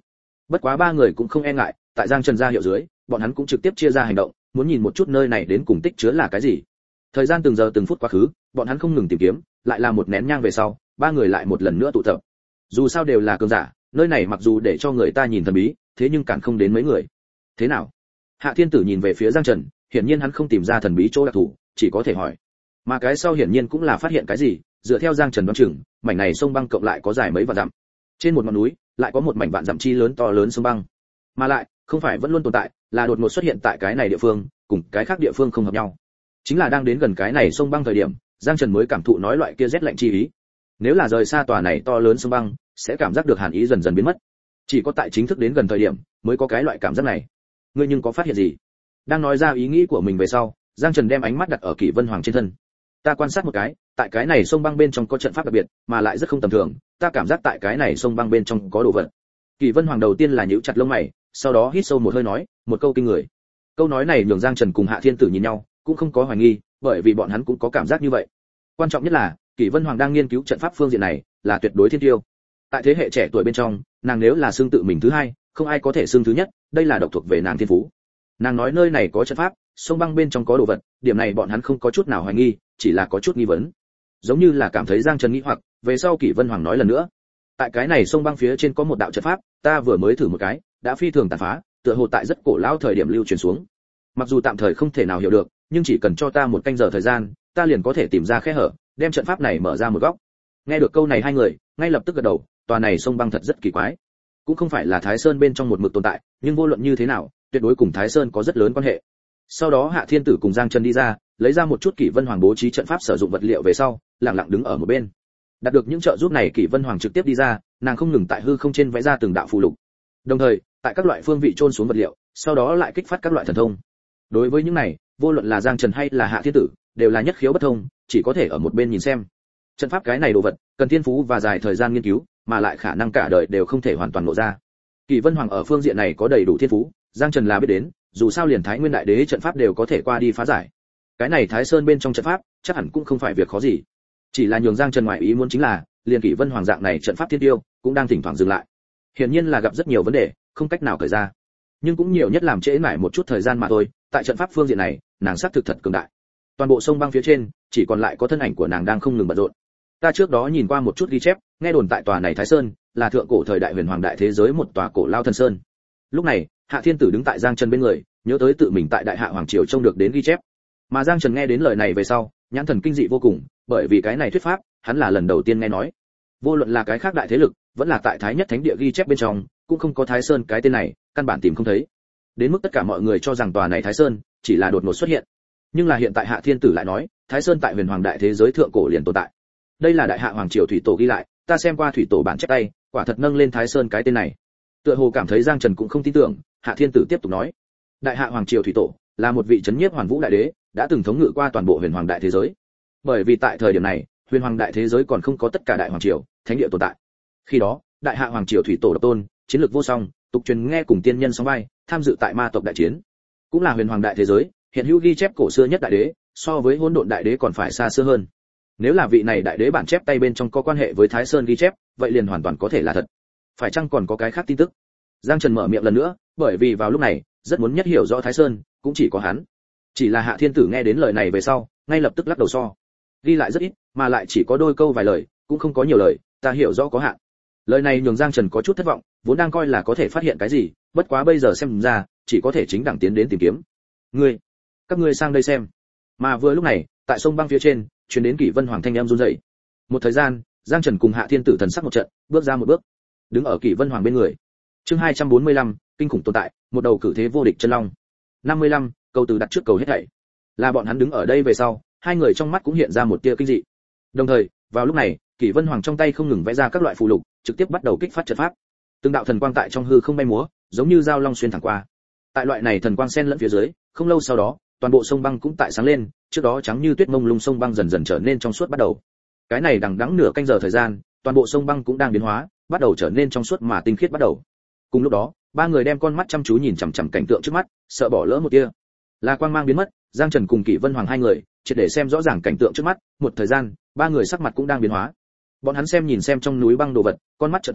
Bất quá ba người cũng không e ngại, tại Giang Trần ra hiệu dưới, bọn hắn cũng trực tiếp chia ra hành động, muốn nhìn một chút nơi này đến cùng tích chứa là cái gì. Thời gian từng giờ từng phút quá khứ, bọn hắn không ngừng tìm kiếm, lại là một nén nhang về sau, ba người lại một lần nữa tụ tập. Dù sao đều là cường giả, nơi này mặc dù để cho người ta nhìn thần bí, thế nhưng cản không đến mấy người. Thế nào? Hạ Thiên Tử nhìn về phía Giang Trần, hiển nhiên hắn không tìm ra thần bí chỗ đặc thù, chỉ có thể hỏi. Mà cái sau hiển nhiên cũng là phát hiện cái gì, dựa theo Giang Trần đoán chừng, mảnh này sông băng cộng lại có dài mấy vạn dặm. Trên một ngọn núi, lại có một mảnh vạn dặm chi lớn to lớn sông băng. Mà lại, không phải vẫn luôn tồn tại, là đột ngột xuất hiện tại cái này địa phương, cùng cái khác địa phương không hợp nhau. Chính là đang đến gần cái này sông băng thời điểm, Giang Trần mới cảm thụ nói loại kia rét lạnh chi ý. Nếu là rời xa tòa này to lớn sông băng, sẽ cảm giác được hàn ý dần dần biến mất. Chỉ có tại chính thức đến gần thời điểm, mới có cái loại cảm giác này. Ngươi nhưng có phát hiện gì? Đang nói ra ý nghĩ của mình về sau, Giang Trần đem ánh mắt đặt ở Kỷ Vân Hoàng trên thân. Ta quan sát một cái, tại cái này sông băng bên trong có trận pháp đặc biệt, mà lại rất không tầm thường, ta cảm giác tại cái này sông băng bên trong có đồ vật. Kỷ Vân Hoàng đầu tiên là nhíu chặt lông mày, sau đó hít sâu một hơi nói, một câu kinh người. Câu nói này nhường Giang Trần cùng Hạ Thiên Tử nhìn nhau, cũng không có hoài nghi, bởi vì bọn hắn cũng có cảm giác như vậy. Quan trọng nhất là, Kỷ Vân Hoàng đang nghiên cứu trận pháp phương diện này, là tuyệt đối thiên tiêu. Tại thế hệ trẻ tuổi bên trong, nàng nếu là xương tự mình thứ hai, không ai có thể xương thứ nhất, đây là độc thuộc về nàng thiên phú. Nàng nói nơi này có trận pháp, sông băng bên trong có đồ vật, điểm này bọn hắn không có chút nào hoài nghi, chỉ là có chút nghi vấn. Giống như là cảm thấy Giang Trần nghĩ hoặc, về sau Kỷ Vân Hoàng nói lần nữa. Tại cái này sông băng phía trên có một đạo trận pháp, ta vừa mới thử một cái, đã phi thường tàn phá, tựa hồ tại rất cổ lão thời điểm lưu truyền xuống. Mặc dù tạm thời không thể nào hiểu được, nhưng chỉ cần cho ta một canh giờ thời gian, ta liền có thể tìm ra khe hở, đem trận pháp này mở ra một góc. Nghe được câu này hai người, ngay lập tức gật đầu, tòa này sông băng thật rất kỳ quái. Cũng không phải là Thái Sơn bên trong một mực tồn tại, nhưng vô luận như thế nào, tuyệt đối cùng Thái Sơn có rất lớn quan hệ. Sau đó Hạ Thiên Tử cùng Giang Trần đi ra, lấy ra một chút Kỷ Vân Hoàng bố trí trận pháp sử dụng vật liệu về sau, lặng lặng đứng ở một bên. Đạt được những trợ giúp này, Kỷ Vân Hoàng trực tiếp đi ra, nàng không ngừng tại hư không trên vẽ ra từng đạo phù lục. Đồng thời, tại các loại phương vị chôn xuống vật liệu, sau đó lại kích phát các loại thần thông. Đối với những này, vô luận là Giang Trần hay là Hạ Thiên Tử, đều là nhất khiếu bất thông, chỉ có thể ở một bên nhìn xem. Trận pháp cái này đồ vật, cần thiên phú và dài thời gian nghiên cứu, mà lại khả năng cả đời đều không thể hoàn toàn lộ ra. Kỷ Vân Hoàng ở phương diện này có đầy đủ thiên phú, Giang Trần là biết đến, dù sao liền Thái Nguyên Đại Đế trận pháp đều có thể qua đi phá giải. Cái này Thái Sơn bên trong trận pháp, chắc hẳn cũng không phải việc khó gì. Chỉ là nhường Giang Trần ngoại ý muốn chính là, liền Kỷ Vân Hoàng dạng này trận pháp thiên tiêu, cũng đang thỉnh thoảng dừng lại. Hiển nhiên là gặp rất nhiều vấn đề, không cách nào cởi ra. Nhưng cũng nhiều nhất làm trễ mãi một chút thời gian mà thôi, tại trận pháp phương diện này, nàng xác thực thật cường đại. Toàn bộ sông băng phía trên, chỉ còn lại có thân ảnh của nàng đang không ngừng bận rộn. Ta trước đó nhìn qua một chút ghi chép, nghe đồn tại tòa này Thái Sơn, là thượng cổ thời đại huyền hoàng đại thế giới một tòa cổ lao thần sơn. Lúc này, Hạ Thiên Tử đứng tại Giang Trần bên người, nhớ tới tự mình tại Đại Hạ hoàng triều trông được đến ghi chép. Mà Giang Trần nghe đến lời này về sau, nhãn thần kinh dị vô cùng, bởi vì cái này thuyết pháp, hắn là lần đầu tiên nghe nói. Vô luận là cái khác đại thế lực, vẫn là tại Thái Nhất Thánh Địa ghi chép bên trong, cũng không có Thái Sơn cái tên này, căn bản tìm không thấy. Đến mức tất cả mọi người cho rằng tòa này Thái Sơn chỉ là đột ngột xuất hiện. Nhưng là hiện tại Hạ Thiên Tử lại nói, Thái Sơn tại huyền hoàng đại thế giới thượng cổ liền tồn tại. Đây là Đại Hạ hoàng triều thủy tổ ghi lại, ta xem qua thủy tổ bản chép tay, quả thật nâng lên Thái Sơn cái tên này. Tựa hồ cảm thấy Giang Trần cũng không tin tưởng, Hạ Thiên Tử tiếp tục nói, Đại Hạ hoàng triều thủy tổ là một vị trấn nhiếp hoàn vũ đại đế, đã từng thống ngự qua toàn bộ huyền hoàng đại thế giới. Bởi vì tại thời điểm này, huyền hoàng đại thế giới còn không có tất cả đại hoàng triều, thánh địa tồn tại. Khi đó, Đại Hạ hoàng triều thủy tổ độc tôn, chiến lược vô song, tục truyền nghe cùng tiên nhân sóng vai, tham dự tại ma tộc đại chiến. Cũng là huyền hoàng đại thế giới, hiện hữu ghi chép cổ xưa nhất đại đế, so với hỗn độn đại đế còn phải xa xưa hơn. Nếu là vị này đại đế bản chép tay bên trong có quan hệ với Thái Sơn ghi chép, vậy liền hoàn toàn có thể là thật. Phải chăng còn có cái khác tin tức? Giang Trần mở miệng lần nữa, bởi vì vào lúc này, rất muốn nhất hiểu rõ Thái Sơn, cũng chỉ có hắn. Chỉ là Hạ Thiên Tử nghe đến lời này về sau, ngay lập tức lắc đầu so. Ghi lại rất ít, mà lại chỉ có đôi câu vài lời, cũng không có nhiều lời, ta hiểu rõ có hạn. Lời này nhường Giang Trần có chút thất vọng, vốn đang coi là có thể phát hiện cái gì, bất quá bây giờ xem ra, chỉ có thể chính đẳng tiến đến tìm kiếm. Các ngươi sang đây xem. Mà vừa lúc này, tại sông băng phía trên, truyền đến Kỷ Vân Hoàng thanh âm run rẩy. Một thời gian, Giang Trần cùng Hạ Thiên Tử thần sắc một trận, bước ra một bước, đứng ở Kỷ Vân Hoàng bên người. Chương 245, kinh khủng tồn tại, một đầu cử thế vô địch chân long. 55, câu từ đặt trước cầu hết thảy. Là bọn hắn đứng ở đây về sau, hai người trong mắt cũng hiện ra một tia kinh dị. Đồng thời, vào lúc này, Kỷ Vân Hoàng trong tay không ngừng vẽ ra các loại phù lục, trực tiếp bắt đầu kích phát trận pháp. Từng đạo thần quang tại trong hư không bay múa, giống như dao long xuyên thẳng qua. Tại loại này thần quang xen lẫn phía dưới, không lâu sau đó, toàn bộ sông băng cũng tại sáng lên, trước đó trắng như tuyết mông lung sông băng dần dần trở nên trong suốt bắt đầu. Cái này đằng đẵng nửa canh giờ thời gian, toàn bộ sông băng cũng đang biến hóa, bắt đầu trở nên trong suốt mà tinh khiết bắt đầu. Cùng lúc đó, ba người đem con mắt chăm chú nhìn chằm chằm cảnh tượng trước mắt, sợ bỏ lỡ một tia. Là quang mang biến mất, Giang Trần cùng Kỷ Vân Hoàng hai người, triệt để xem rõ ràng cảnh tượng trước mắt, một thời gian, ba người sắc mặt cũng đang biến hóa. Bọn hắn xem nhìn xem trong núi băng đồ vật, con mắt trợ to,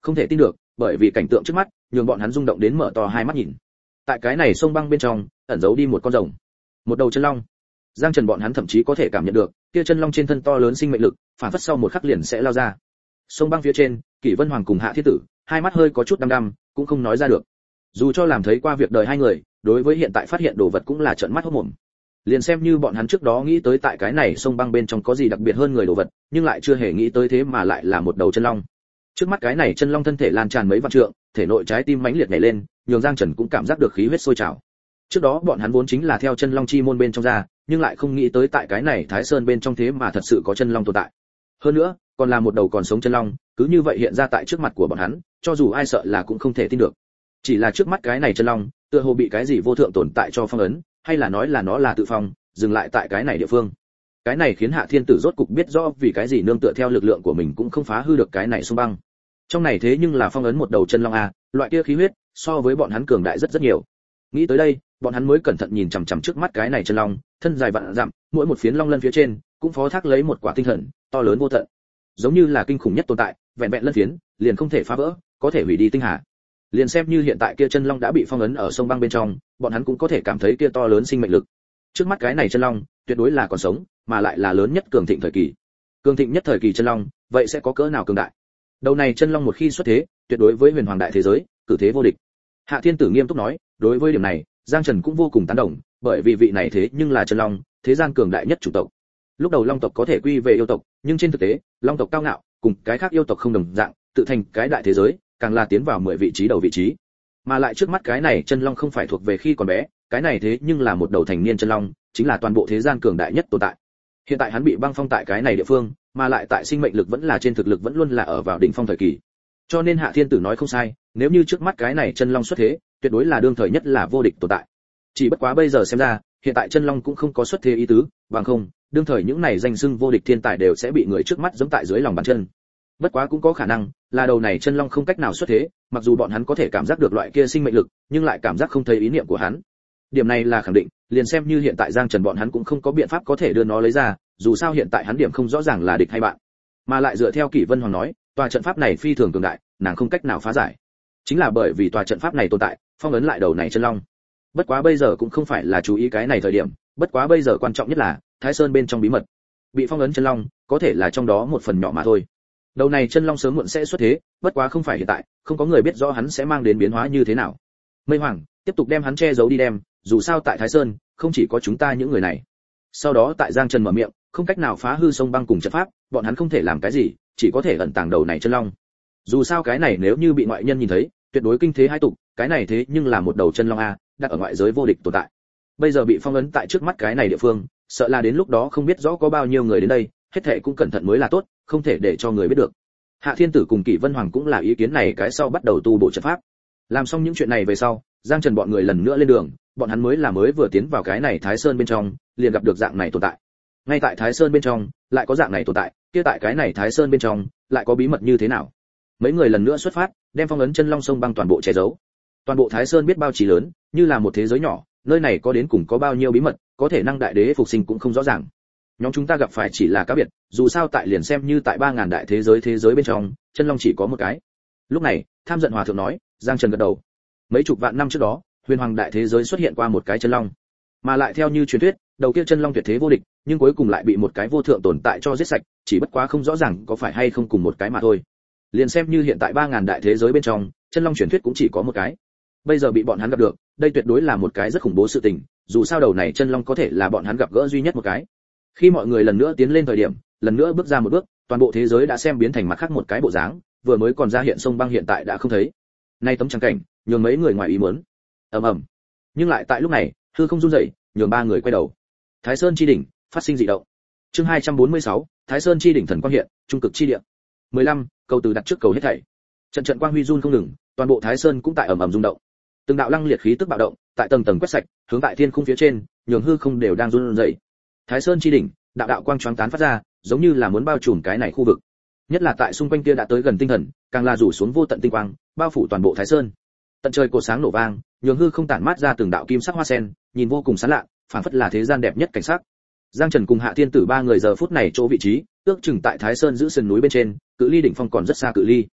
không thể tin được, bởi vì cảnh tượng trước mắt nhường bọn hắn rung động đến mở to hai mắt nhìn. Tại cái này sông băng bên trong ẩn giấu đi một con rồng, một đầu chân long. Giang Trần bọn hắn thậm chí có thể cảm nhận được kia chân long trên thân to lớn sinh mệnh lực, phản phất sau một khắc liền sẽ lao ra. Sông băng phía trên, Kỷ Vân Hoàng cùng Hạ Thiên Tử, hai mắt hơi có chút đăm đăm, cũng không nói ra được. Dù cho làm thấy qua việc đời hai người, đối với hiện tại phát hiện đồ vật cũng là trợn mắt hốt mồm. Liền xem như bọn hắn trước đó nghĩ tới tại cái này sông băng bên trong có gì đặc biệt hơn người đồ vật, nhưng lại chưa hề nghĩ tới thế mà lại là một đầu chân long. Trước mắt cái này chân long thân thể lan tràn mấy vạn trượng, thể nội trái tim mãnh liệt nhảy lên, nhường Giang Trần cũng cảm giác được khí huyết sôi trào. Trước đó bọn hắn vốn chính là theo chân long chi môn bên trong ra, nhưng lại không nghĩ tới tại cái này Thái Sơn bên trong thế mà thật sự có chân long tồn tại. Hơn nữa, còn là một đầu còn sống chân long, cứ như vậy hiện ra tại trước mặt của bọn hắn, cho dù ai sợ là cũng không thể tin được. Chỉ là trước mắt cái này chân long, tựa hồ bị cái gì vô thượng tồn tại cho phong ấn, hay là nói là nó là tự phong, dừng lại tại cái này địa phương. Cái này khiến Hạ Thiên Tử rốt cục biết rõ vì cái gì nương tựa theo lực lượng của mình cũng không phá hư được cái này sông băng. Trong này thế nhưng là phong ấn một đầu chân long a, loại kia khí huyết so với bọn hắn cường đại rất rất nhiều. Nghĩ tới đây, bọn hắn mới cẩn thận nhìn chằm chằm trước mắt cái này chân long, thân dài vạn dặm, mỗi một phiến long lân phía trên cũng phó thác lấy một quả tinh thần to lớn vô tận, giống như là kinh khủng nhất tồn tại, vẹn vẹn lân phiến liền không thể phá vỡ, có thể hủy đi tinh hà. Liền xem như hiện tại kia chân long đã bị phong ấn ở sông băng bên trong, bọn hắn cũng có thể cảm thấy kia to lớn sinh mệnh lực. Trước mắt cái này chân long, tuyệt đối là còn sống, mà lại là lớn nhất cường thịnh thời kỳ. Cường thịnh nhất thời kỳ chân long, vậy sẽ có cỡ nào cường đại? Đầu này chân long một khi xuất thế, tuyệt đối với huyền hoàng đại thế giới, cử thế vô địch. Hạ Thiên Tử nghiêm túc nói, đối với điểm này, Giang Trần cũng vô cùng tán đồng, bởi vì vị này thế nhưng là chân long, thế gian cường đại nhất chủ tộc. Lúc đầu long tộc có thể quy về yêu tộc, nhưng trên thực tế, long tộc cao ngạo, cùng cái khác yêu tộc không đồng dạng, tự thành cái đại thế giới, càng là tiến vào 10 vị trí đầu vị trí. Mà lại trước mắt cái này chân long không phải thuộc về khi còn bé, cái này thế nhưng là một đầu thành niên chân long, chính là toàn bộ thế gian cường đại nhất tồn tại. Hiện tại hắn bị băng phong tại cái này địa phương, mà lại tại sinh mệnh lực vẫn là trên thực lực vẫn luôn là ở vào đỉnh phong thời kỳ. Cho nên Hạ Thiên Tử nói không sai, nếu như trước mắt cái này chân long xuất thế, tuyệt đối là đương thời nhất là vô địch tồn tại. Chỉ bất quá bây giờ xem ra, hiện tại chân long cũng không có xuất thế ý tứ, bằng không, đương thời những này danh xưng vô địch thiên tài đều sẽ bị người trước mắt giẫm tại dưới lòng bàn chân. Bất quá cũng có khả năng là đầu này chân long không cách nào xuất thế, mặc dù bọn hắn có thể cảm giác được loại kia sinh mệnh lực, nhưng lại cảm giác không thấy ý niệm của hắn. Điểm này là khẳng định, liền xem như hiện tại Giang Trần bọn hắn cũng không có biện pháp có thể đưa nó lấy ra, dù sao hiện tại hắn điểm không rõ ràng là địch hay bạn. Mà lại dựa theo Kỷ Vân Hoàng nói, tòa trận pháp này phi thường cường đại, nàng không cách nào phá giải. Chính là bởi vì tòa trận pháp này tồn tại, phong ấn lại đầu này chân long. Bất quá bây giờ cũng không phải là chú ý cái này thời điểm, bất quá bây giờ quan trọng nhất là Thái Sơn bên trong bí mật. Bị phong ấn chân long, có thể là trong đó một phần nhỏ mà thôi. Đầu này chân long sớm muộn sẽ xuất thế, bất quá không phải hiện tại, không có người biết rõ hắn sẽ mang đến biến hóa như thế nào. Mây Hoàng, tiếp tục đem hắn che giấu đi đem, dù sao tại Thái Sơn, không chỉ có chúng ta những người này. Sau đó tại Giang Trần mở miệng, không cách nào phá hư sông băng cùng trận pháp, bọn hắn không thể làm cái gì, chỉ có thể ẩn tàng đầu này chân long. Dù sao cái này nếu như bị ngoại nhân nhìn thấy, tuyệt đối kinh thế hai tục, cái này thế nhưng là một đầu chân long a, đặt ở ngoại giới vô địch tồn tại. Bây giờ bị phong ấn tại trước mắt cái này địa phương, sợ là đến lúc đó không biết rõ có bao nhiêu người đến đây, hết thảy cũng cẩn thận mới là tốt, không thể để cho người biết được. Hạ Thiên Tử cùng Kỷ Vân Hoàng cũng là ý kiến này, cái sau bắt đầu tu bổ trận pháp. Làm xong những chuyện này về sau, Giang Trần bọn người lần nữa lên đường, bọn hắn mới vừa tiến vào cái này Thái Sơn bên trong, liền gặp được dạng này tồn tại. Ngay tại Thái Sơn bên trong, lại có dạng này tồn tại, kia tại cái này Thái Sơn bên trong, lại có bí mật như thế nào? Mấy người lần nữa xuất phát, đem phong ấn chân long sông băng toàn bộ che giấu. Toàn bộ Thái Sơn biết bao trí lớn, như là một thế giới nhỏ, nơi này có đến cùng có bao nhiêu bí mật, có thể năng đại đế phục sinh cũng không rõ ràng. Nhóm chúng ta gặp phải chỉ là cá biệt, dù sao tại liền xem như tại 3000 đại thế giới bên trong, chân long chỉ có một cái. Lúc này, Tham Giận Hòa thượng nói, Giang Trần gật đầu. Mấy chục vạn năm trước đó, huyền hoàng đại thế giới xuất hiện qua một cái chân long, mà lại theo như truyền thuyết, đầu kia chân long tuyệt thế vô địch, nhưng cuối cùng lại bị một cái vô thượng tồn tại cho giết sạch, chỉ bất quá không rõ ràng có phải hay không cùng một cái mà thôi. Liền xem như hiện tại 3000 đại thế giới bên trong, chân long truyền thuyết cũng chỉ có một cái. Bây giờ bị bọn hắn gặp được, đây tuyệt đối là một cái rất khủng bố sự tình, dù sao đầu này chân long có thể là bọn hắn gặp gỡ duy nhất một cái. Khi mọi người lần nữa tiến lên thời điểm, lần nữa bước ra một bước, toàn bộ thế giới đã xem biến thành mặt khác một cái bộ dáng, vừa mới còn ra hiện sông băng hiện tại đã không thấy. Nay tấm trắng cảnh, nhường mấy người ngoài ý muốn. Ầm ầm. Nhưng lại tại lúc này, hư không rung dậy, nhường ba người quay đầu. Thái Sơn chi đỉnh, phát sinh dị động. Chương 246, Thái Sơn chi đỉnh thần quang hiện, trung cực chi địa. 15, cầu từ đặt trước cầu hết thảy. Trận trận quang huy run không ngừng, toàn bộ Thái Sơn cũng tại ầm ầm rung động. Từng đạo lăng liệt khí tức bạo động, tại tầng tầng quét sạch, hướng tại thiên khung phía trên, nhường hư không đều đang run rẩy. Thái Sơn chi đỉnh, đạo đạo quang choáng tán phát ra, giống như là muốn bao trùm cái này khu vực. Nhất là tại xung quanh kia đã tới gần tinh thần, càng là rủ xuống vô tận tinh quang, bao phủ toàn bộ Thái Sơn. Tận trời cột sáng nổ vang, nhường hư không tản mát ra từng đạo kim sắc hoa sen, nhìn vô cùng sáng lạ, phảng phất là thế gian đẹp nhất cảnh sắc. Giang Trần cùng Hạ Thiên Tử ba người giờ phút này chỗ vị trí, ước chừng tại Thái Sơn giữ sườn núi bên trên, cự ly đỉnh phong còn rất xa cự ly.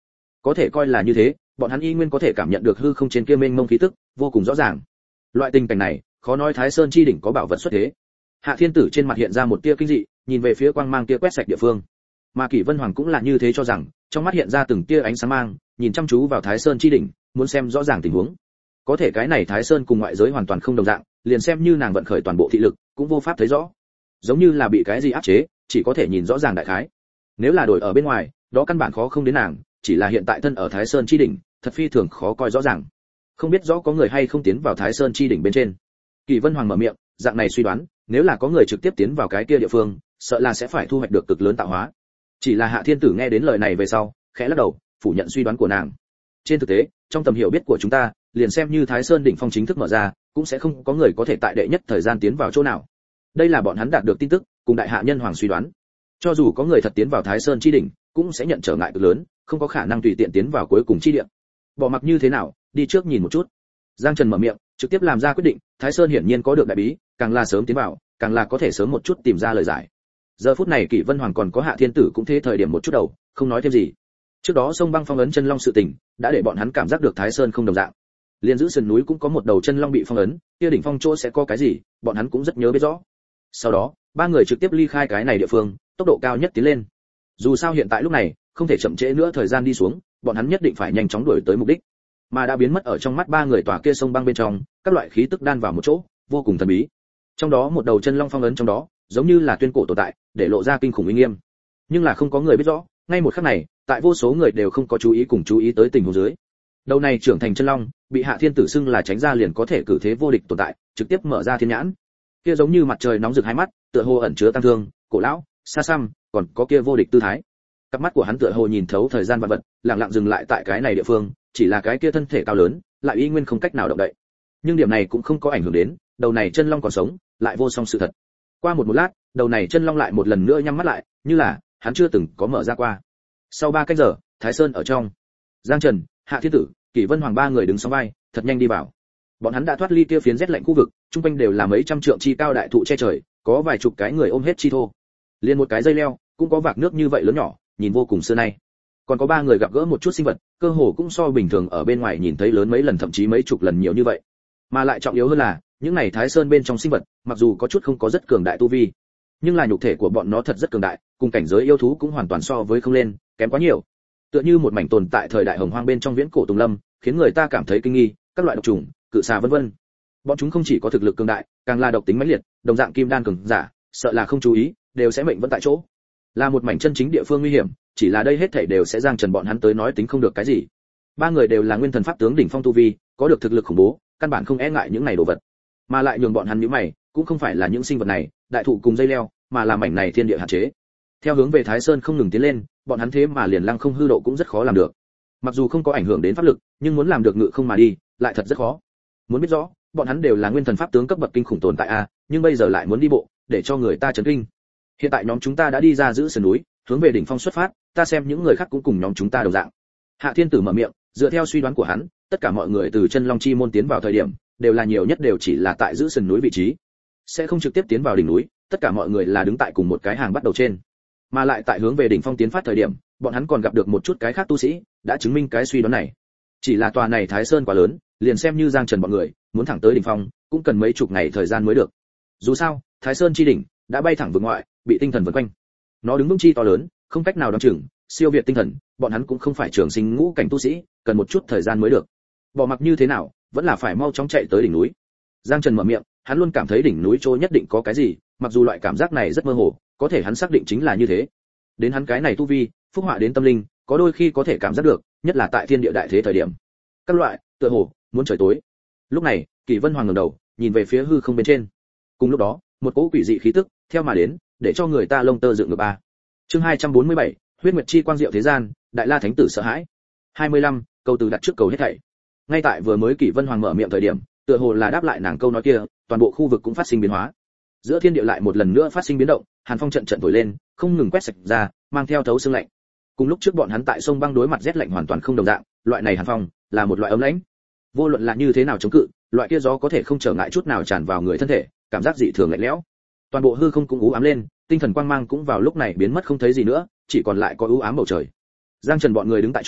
Có thể coi là như thế, bọn hắn y nguyên có thể cảm nhận được hư không trên kia mênh mông khí tức, vô cùng rõ ràng. Loại tình cảnh này, khó nói Thái Sơn chi đỉnh có bảo vật xuất thế. Hạ Thiên Tử trên mặt hiện ra một tia kinh dị, nhìn về phía quang mang kia quét sạch địa phương. Mà Kỷ Vân Hoàng cũng là như thế cho rằng, trong mắt hiện ra từng tia ánh sáng mang, nhìn chăm chú vào Thái Sơn chi đỉnh, muốn xem rõ ràng tình huống. Có thể cái này Thái Sơn cùng ngoại giới hoàn toàn không đồng dạng, liền xem như nàng vận khởi toàn bộ thị lực, cũng vô pháp thấy rõ. Giống như là bị cái gì áp chế, chỉ có thể nhìn rõ ràng đại khái. Nếu là đổi ở bên ngoài, đó căn bản khó không đến nàng, chỉ là hiện tại thân ở Thái Sơn chi đỉnh, thật phi thường khó coi rõ ràng. Không biết rõ có người hay không tiến vào Thái Sơn chi đỉnh bên trên. Kỷ Vân Hoàng mở miệng, dạng này suy đoán, nếu là có người trực tiếp tiến vào cái kia địa phương, sợ là sẽ phải thu hoạch được cực lớn tạo hóa. Chỉ là Hạ Thiên Tử nghe đến lời này về sau, khẽ lắc đầu, phủ nhận suy đoán của nàng. Trên thực tế, trong tầm hiểu biết của chúng ta, liền xem như Thái Sơn đỉnh phong chính thức mở ra, cũng sẽ không có người có thể tại đệ nhất thời gian tiến vào chỗ nào. Đây là bọn hắn đạt được tin tức, cùng đại hạ nhân hoàng suy đoán. Cho dù có người thật tiến vào Thái Sơn chi đỉnh, cũng sẽ nhận trở ngại cực lớn, không có khả năng tùy tiện tiến vào cuối cùng chi địa. Bỏ mặc như thế nào, đi trước nhìn một chút. Giang Trần mở miệng, trực tiếp làm ra quyết định, Thái Sơn hiển nhiên có được đại bí, càng là sớm tiến vào, càng là có thể sớm một chút tìm ra lời giải. Giờ phút này Kỷ Vân Hoàng còn có Hạ Thiên Tử cũng thế thời điểm một chút đầu, không nói thêm gì. Trước đó sông băng phong ấn chân long sự tình, đã để bọn hắn cảm giác được Thái Sơn không đồng dạng. Liên giữ sườn núi cũng có một đầu chân long bị phong ấn, kia đỉnh phong chỗ sẽ có cái gì, bọn hắn cũng rất nhớ biết rõ. Sau đó, ba người trực tiếp ly khai cái này địa phương, tốc độ cao nhất tiến lên. Dù sao hiện tại lúc này, không thể chậm trễ nữa thời gian đi xuống, bọn hắn nhất định phải nhanh chóng đuổi tới mục đích. Mà đã biến mất ở trong mắt ba người tòa kia sông băng bên trong, các loại khí tức đan vào một chỗ, vô cùng thần bí. Trong đó một đầu chân long phong ấn trong đó, giống như là tuyên cổ tồn tại, để lộ ra kinh khủng uy nghiêm. Nhưng là không có người biết rõ, ngay một khắc này, tại vô số người đều không có chú ý cùng chú ý tới tình huống dưới. Đầu này trưởng thành chân long, bị Hạ Thiên Tử xưng là tránh ra liền có thể cử thế vô địch tồn tại, trực tiếp mở ra thiên nhãn. Kia giống như mặt trời nóng rực hai mắt, tựa hồ ẩn chứa tăng thương, cổ lão, xa xăm, còn có kia vô địch tư thái. Cặp mắt của hắn tựa hồ nhìn thấu thời gian vạn vật, lặng lặng dừng lại tại cái này địa phương, chỉ là cái kia thân thể cao lớn, lại y nguyên không cách nào động đậy. Nhưng điểm này cũng không có ảnh hưởng đến, đầu này chân long còn sống, lại vô song sự thật. Qua một lát, đầu này chân long lại một lần nữa nhắm mắt lại, như là hắn chưa từng có mở ra qua. Sau 3 canh giờ, Thái Sơn ở trong. Giang Trần, Hạ Thiên Tử, Kỷ Vân Hoàng ba người đứng song vai, thật nhanh đi vào. Bọn hắn đã thoát ly kia phiến rét lạnh khu vực, trung quanh đều là mấy trăm trượng chi cao đại thụ che trời, có vài chục cái người ôm hết chi thô. Liên một cái dây leo, cũng có vạc nước như vậy lớn nhỏ, nhìn vô cùng xưa nay. Còn có 3 người gặp gỡ một chút sinh vật, cơ hồ cũng so bình thường ở bên ngoài nhìn thấy lớn mấy lần thậm chí mấy chục lần nhiều như vậy. Mà lại trọng yếu hơn là, những này Thái Sơn bên trong sinh vật, mặc dù có chút không có rất cường đại tu vi, nhưng là nhục thể của bọn nó thật rất cường đại, cùng cảnh giới yêu thú cũng hoàn toàn so với không lên, kém quá nhiều. Tựa như một mảnh tồn tại thời đại hồng hoang bên trong viễn cổ tùng lâm, khiến người ta cảm thấy kinh nghi, các loại độc trùng, cự xà vân vân. Bọn chúng không chỉ có thực lực cường đại, càng là độc tính mãnh liệt, đồng dạng kim đan cường giả, sợ là không chú ý, đều sẽ mệnh vẫn tại chỗ. Là một mảnh chân chính địa phương nguy hiểm, chỉ là đây hết thảy đều sẽ Giang Trần bọn hắn tới nói tính không được cái gì. 3 người đều là nguyên thần pháp tướng đỉnh phong tu vi, có được thực lực khủng bố, căn bản không e ngại những này đồ vật. Mà lại nhường bọn hắn nhíu mày, cũng không phải là những sinh vật này, đại thụ cùng dây leo, mà là mảnh này thiên địa hạn chế. Theo hướng về Thái Sơn không ngừng tiến lên, bọn hắn thế mà liền lăng không hư độ cũng rất khó làm được. Mặc dù không có ảnh hưởng đến pháp lực, nhưng muốn làm được ngự không mà đi, lại thật rất khó. Muốn biết rõ, bọn hắn đều là nguyên thần pháp tướng cấp bậc kinh khủng tồn tại a, nhưng bây giờ lại muốn đi bộ, để cho người ta chấn kinh. Hiện tại nhóm chúng ta đã đi ra giữ sườn núi, hướng về đỉnh phong xuất phát, ta xem những người khác cũng cùng nhóm chúng ta đồng dạng. Hạ Thiên Tử mở miệng, dựa theo suy đoán của hắn, tất cả mọi người từ chân long chi môn tiến vào thời điểm, đều là nhiều nhất đều chỉ là tại giữ sườn núi vị trí, sẽ không trực tiếp tiến vào đỉnh núi, tất cả mọi người là đứng tại cùng một cái hàng bắt đầu trên. Mà lại tại hướng về đỉnh phong tiến phát thời điểm, bọn hắn còn gặp được một chút cái khác tu sĩ, đã chứng minh cái suy đoán này. Chỉ là tòa này Thái Sơn quá lớn, liền xem như Giang Trần bọn người muốn thẳng tới đỉnh phong, cũng cần mấy chục ngày thời gian mới được. Dù sao, Thái Sơn chi đỉnh đã bay thẳng vực ngoại, bị tinh thần vần quanh. Nó đứng vững chi to lớn, không cách nào đoán chừng, siêu việt tinh thần, bọn hắn cũng không phải trường sinh ngũ cảnh tu sĩ, cần một chút thời gian mới được. Bỏ mặc như thế nào, vẫn là phải mau chóng chạy tới đỉnh núi. Giang Trần mở miệng, hắn luôn cảm thấy đỉnh núi chỗ nhất định có cái gì, mặc dù loại cảm giác này rất mơ hồ, có thể hắn xác định chính là như thế. Đến hắn cái này tu vi, phúc họa đến tâm linh, có đôi khi có thể cảm giác được, nhất là tại thiên địa đại thế thời điểm. Các loại, tựa hồ muốn trời tối. Lúc này, Kỷ Vân Hoàng ngẩng đầu, nhìn về phía hư không bên trên. Cùng lúc đó, một cỗ quỷ dị khí tức theo mà đến, để cho người ta lông tơ dựng ngược ba. Chương 247, huyết nguyệt chi quang diệu thế gian, Đại La Thánh tử sợ hãi. 25, câu từ đặt trước cầu hết thảy. Ngay tại vừa mới Kỷ Vân Hoàng mở miệng thời điểm, tựa hồ là đáp lại nàng câu nói kia, toàn bộ khu vực cũng phát sinh biến hóa. Giữa thiên địa lại một lần nữa phát sinh biến động, hàn phong trận trận thổi lên, không ngừng quét sạch ra, mang theo thấu xương lạnh. Cùng lúc trước bọn hắn tại sông băng đối mặt rét lạnh hoàn toàn không đồng dạng, loại này hàn phong là một loại ấm lãnh. Vô luận là như thế nào chống cự, loại kia gió có thể không trở ngại chút nào tràn vào người thân thể, cảm giác dị thường lạnh lẽo. Toàn bộ hư không cũng u ám lên, tinh thần quang mang cũng vào lúc này biến mất không thấy gì nữa, chỉ còn lại có u ám bầu trời. Giang Trần bọn người đứng tại chỗ,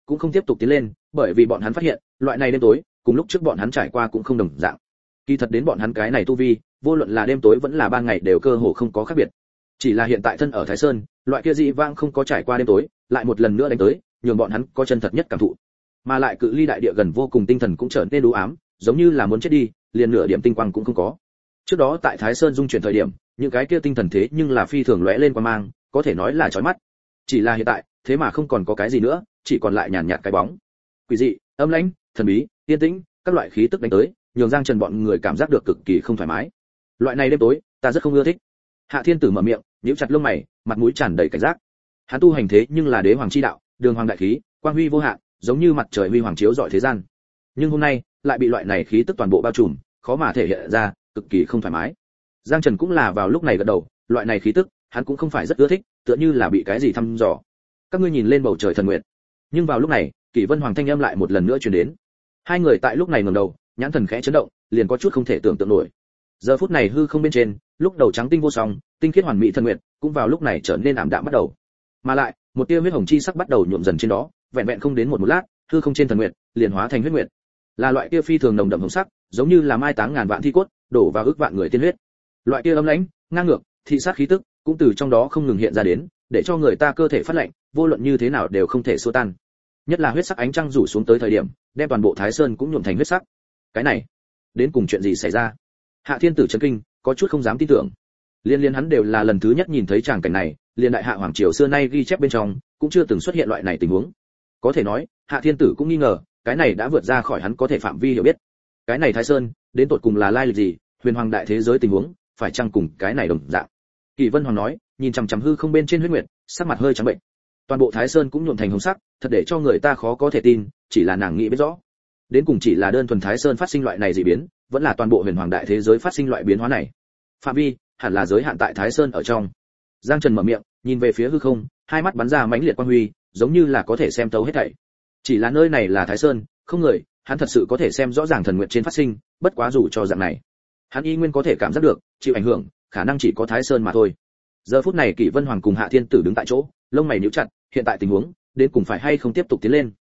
cũng không tiếp tục tiến lên, bởi vì bọn hắn phát hiện, loại này đêm tối, cùng lúc trước bọn hắn trải qua cũng không đồng dạng. Kỳ thật đến bọn hắn cái này tu vi, vô luận là đêm tối vẫn là ban ngày đều cơ hồ không có khác biệt. Chỉ là hiện tại thân ở Thái Sơn, loại kia dị vãng không có trải qua đêm tối, lại một lần nữa đánh tới, nhường bọn hắn có chân thật nhất cảm thụ. Mà lại cự ly đại địa gần vô cùng, tinh thần cũng trở nên u ám, giống như là muốn chết đi, liền nửa điểm tinh quang cũng không có. Trước đó tại Thái Sơn dung chuyển thời điểm, những cái kia tinh thần thế nhưng là phi thường lóe lên qua mang, có thể nói là chói mắt. Chỉ là hiện tại, thế mà không còn có cái gì nữa, chỉ còn lại nhàn nhạt cái bóng. Quỷ dị, âm lãnh, thần bí, yên tĩnh, các loại khí tức đánh tới, nhường Giang Trần bọn người cảm giác được cực kỳ không thoải mái. Loại này đêm tối, ta rất không ưa thích. Hạ Thiên Tử mở miệng, nhíu chặt lông mày, mặt mũi tràn đầy cảnh giác. Hắn tu hành thế nhưng là đế hoàng chi đạo, đường hoàng đại khí, quang huy vô hạn, giống như mặt trời huy hoàng chiếu rọi thế gian. Nhưng hôm nay, lại bị loại này khí tức toàn bộ bao trùm, khó mà thể hiện ra, cực kỳ không thoải mái. Giang Trần cũng là vào lúc này gật đầu, loại này khí tức, hắn cũng không phải rất ưa thích, tựa như là bị cái gì thăm dò. Các ngươi nhìn lên bầu trời thần nguyện. Nhưng vào lúc này, Kỷ Vân Hoàng thanh âm lại một lần nữa truyền đến. Hai người tại lúc này ngẩng đầu, nhãn thần khẽ chấn động, liền có chút không thể tưởng tượng nổi. Giờ phút này hư không bên trên, lúc đầu trắng tinh vô song, tinh khiết hoàn mỹ thần nguyện, cũng vào lúc này trở nên ảm đạm bắt đầu. Mà lại, một tia huyết hồng chi sắc bắt đầu nhuộm dần trên đó, vẹn vẹn không đến một lát, hư không trên thần nguyện liền hóa thành huyết nguyện. Là loại kia phi thường nồng đậm hồng sắc, giống như là mai táng ngàn vạn thi cốt, đổ vào ức vạn người tiên huyết. Loại kia âm lãnh, ngang ngược, thị sát khí tức, cũng từ trong đó không ngừng hiện ra đến, để cho người ta cơ thể phát lạnh, vô luận như thế nào đều không thể xua tan. Nhất là huyết sắc ánh trăng rủ xuống tới thời điểm, đem toàn bộ Thái Sơn cũng nhuộm thành huyết sắc. Cái này, đến cùng chuyện gì xảy ra? Hạ Thiên Tử chấn kinh, có chút không dám tin tưởng. Liên hắn đều là lần thứ nhất nhìn thấy tràng cảnh này, liên đại hạ hoàng triều xưa nay ghi chép bên trong, cũng chưa từng xuất hiện loại này tình huống. Có thể nói, Hạ Thiên Tử cũng nghi ngờ, cái này đã vượt ra khỏi hắn có thể phạm vi hiểu biết. Cái này Thái Sơn, đến tột cùng là lai lịch gì, huyền hoàng đại thế giới tình huống, phải chăng cùng cái này đồng dạng? Kỷ Vân Hoàng nói, nhìn chằm chằm hư không bên trên huyết nguyệt, sắc mặt hơi trắng bệnh. Toàn bộ Thái Sơn cũng nhuộm thành hồng sắc, thật để cho người ta khó có thể tin, chỉ là nàng nghĩ biết rõ. Đến cùng chỉ là đơn thuần Thái Sơn phát sinh loại này dị biến, vẫn là toàn bộ huyền hoàng đại thế giới phát sinh loại biến hóa này. Phạm vi hẳn là giới hạn tại Thái Sơn ở trong. Giang Trần mở miệng, nhìn về phía hư không, hai mắt bắn ra mãnh liệt quang huy, giống như là có thể xem thấu hết thảy. Chỉ là nơi này là Thái Sơn, không người, hắn thật sự có thể xem rõ ràng thần nguyện trên phát sinh, bất quá dù cho dạng này, hắn y nguyên có thể cảm giác được, chịu ảnh hưởng, khả năng chỉ có Thái Sơn mà thôi. Giờ phút này Kỷ Vân Hoàng cùng Hạ Thiên Tử đứng tại chỗ, lông mày nhíu chặt, hiện tại tình huống, đến cùng phải hay không tiếp tục tiến lên.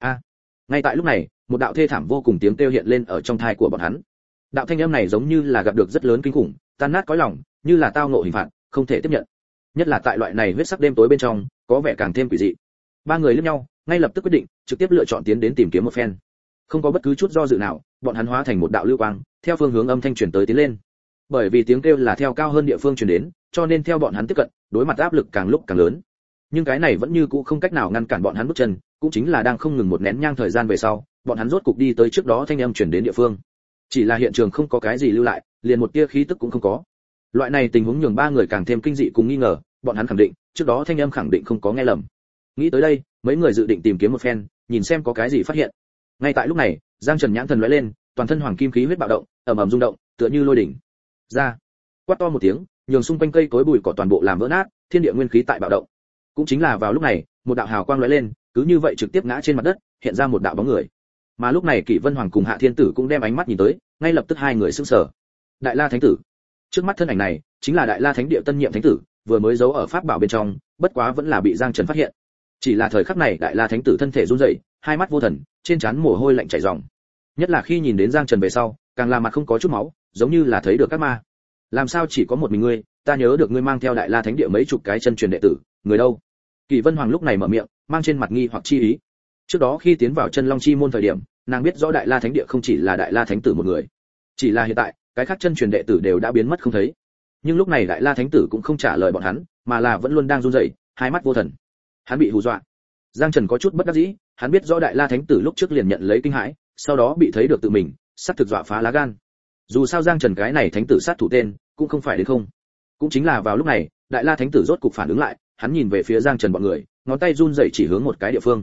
Ngay tại lúc này, một đạo thê thảm vô cùng tiếng kêu hiện lên ở trong tai của bọn hắn. Đạo thanh âm này giống như là gặp được rất lớn kinh khủng, tan nát cõi lòng, như là tao ngộ hình phạt, không thể tiếp nhận. Nhất là tại loại này huyết sắc đêm tối bên trong, có vẻ càng thêm quỷ dị. Ba người liếc nhau, ngay lập tức quyết định, trực tiếp lựa chọn tiến đến tìm kiếm một phen. Không có bất cứ chút do dự nào, bọn hắn hóa thành một đạo lưu quang, theo phương hướng âm thanh truyền tới tiến lên. Bởi vì tiếng kêu là theo cao hơn địa phương truyền đến, cho nên theo bọn hắn tiếp cận, đối mặt áp lực càng lúc càng lớn. Nhưng cái này vẫn như cũ không cách nào ngăn cản bọn hắn bước chân, cũng chính là đang không ngừng một nén nhang thời gian về sau, bọn hắn rốt cục đi tới trước đó thanh âm truyền đến địa phương. Chỉ là hiện trường không có cái gì lưu lại, liền một tia khí tức cũng không có. Loại này tình huống nhường ba người càng thêm kinh dị cùng nghi ngờ, bọn hắn khẳng định, trước đó thanh âm khẳng định không có nghe lầm. Nghĩ tới đây, mấy người dự định tìm kiếm một phen, nhìn xem có cái gì phát hiện. Ngay tại lúc này, Giang Trần nhãn thần lóe lên, toàn thân hoàng kim khí huyết bạo động, ầm ầm rung động, tựa như lôi đỉnh. Ra, quát to một tiếng, nhường xung quanh cây cối bụi cỏ toàn bộ làm vỡ nát, thiên địa nguyên khí tại bạo động. Cũng chính là vào lúc này, một đạo hào quang lóe lên, cứ như vậy trực tiếp ngã trên mặt đất, hiện ra một đạo bóng người. Mà lúc này Kỷ Vân Hoàng cùng Hạ Thiên Tử cũng đem ánh mắt nhìn tới, ngay lập tức hai người sững sờ. Đại La Thánh Tử. Trước mắt thân ảnh này, chính là Đại La Thánh Địa tân nhiệm thánh tử, vừa mới giấu ở pháp bảo bên trong, bất quá vẫn là bị Giang Trần phát hiện. Chỉ là thời khắc này Đại La Thánh Tử thân thể run rẩy, hai mắt vô thần, trên trán mồ hôi lạnh chảy ròng. Nhất là khi nhìn đến Giang Trần về sau, càng là mặt không có chút máu, giống như là thấy được các ma. Làm sao chỉ có một mình ngươi, ta nhớ được ngươi mang theo Đại La Thánh Địa mấy chục cái chân truyền đệ tử, người đâu? Kỷ Vân Hoàng lúc này mở miệng, mang trên mặt nghi hoặc chi ý. Trước đó khi tiến vào chân Long Chi môn thời điểm, nàng biết rõ Đại La Thánh Địa không chỉ là Đại La Thánh Tử một người, chỉ là hiện tại, cái khác chân truyền đệ tử đều đã biến mất không thấy. Nhưng lúc này Đại La Thánh Tử cũng không trả lời bọn hắn, mà là vẫn luôn đang run rẩy, hai mắt vô thần. Hắn bị hù dọa. Giang Trần có chút bất đắc dĩ, hắn biết rõ Đại La Thánh Tử lúc trước liền nhận lấy kinh hãi, sau đó bị thấy được tự mình, sắp thực dọa phá lá gan. Dù sao Giang Trần cái này thánh tử sát thủ tên, cũng không phải đến không. Cũng chính là vào lúc này, Đại La Thánh Tử rốt cục phản ứng lại, hắn nhìn về phía Giang Trần bọn người, ngón tay run rẩy chỉ hướng một cái địa phương.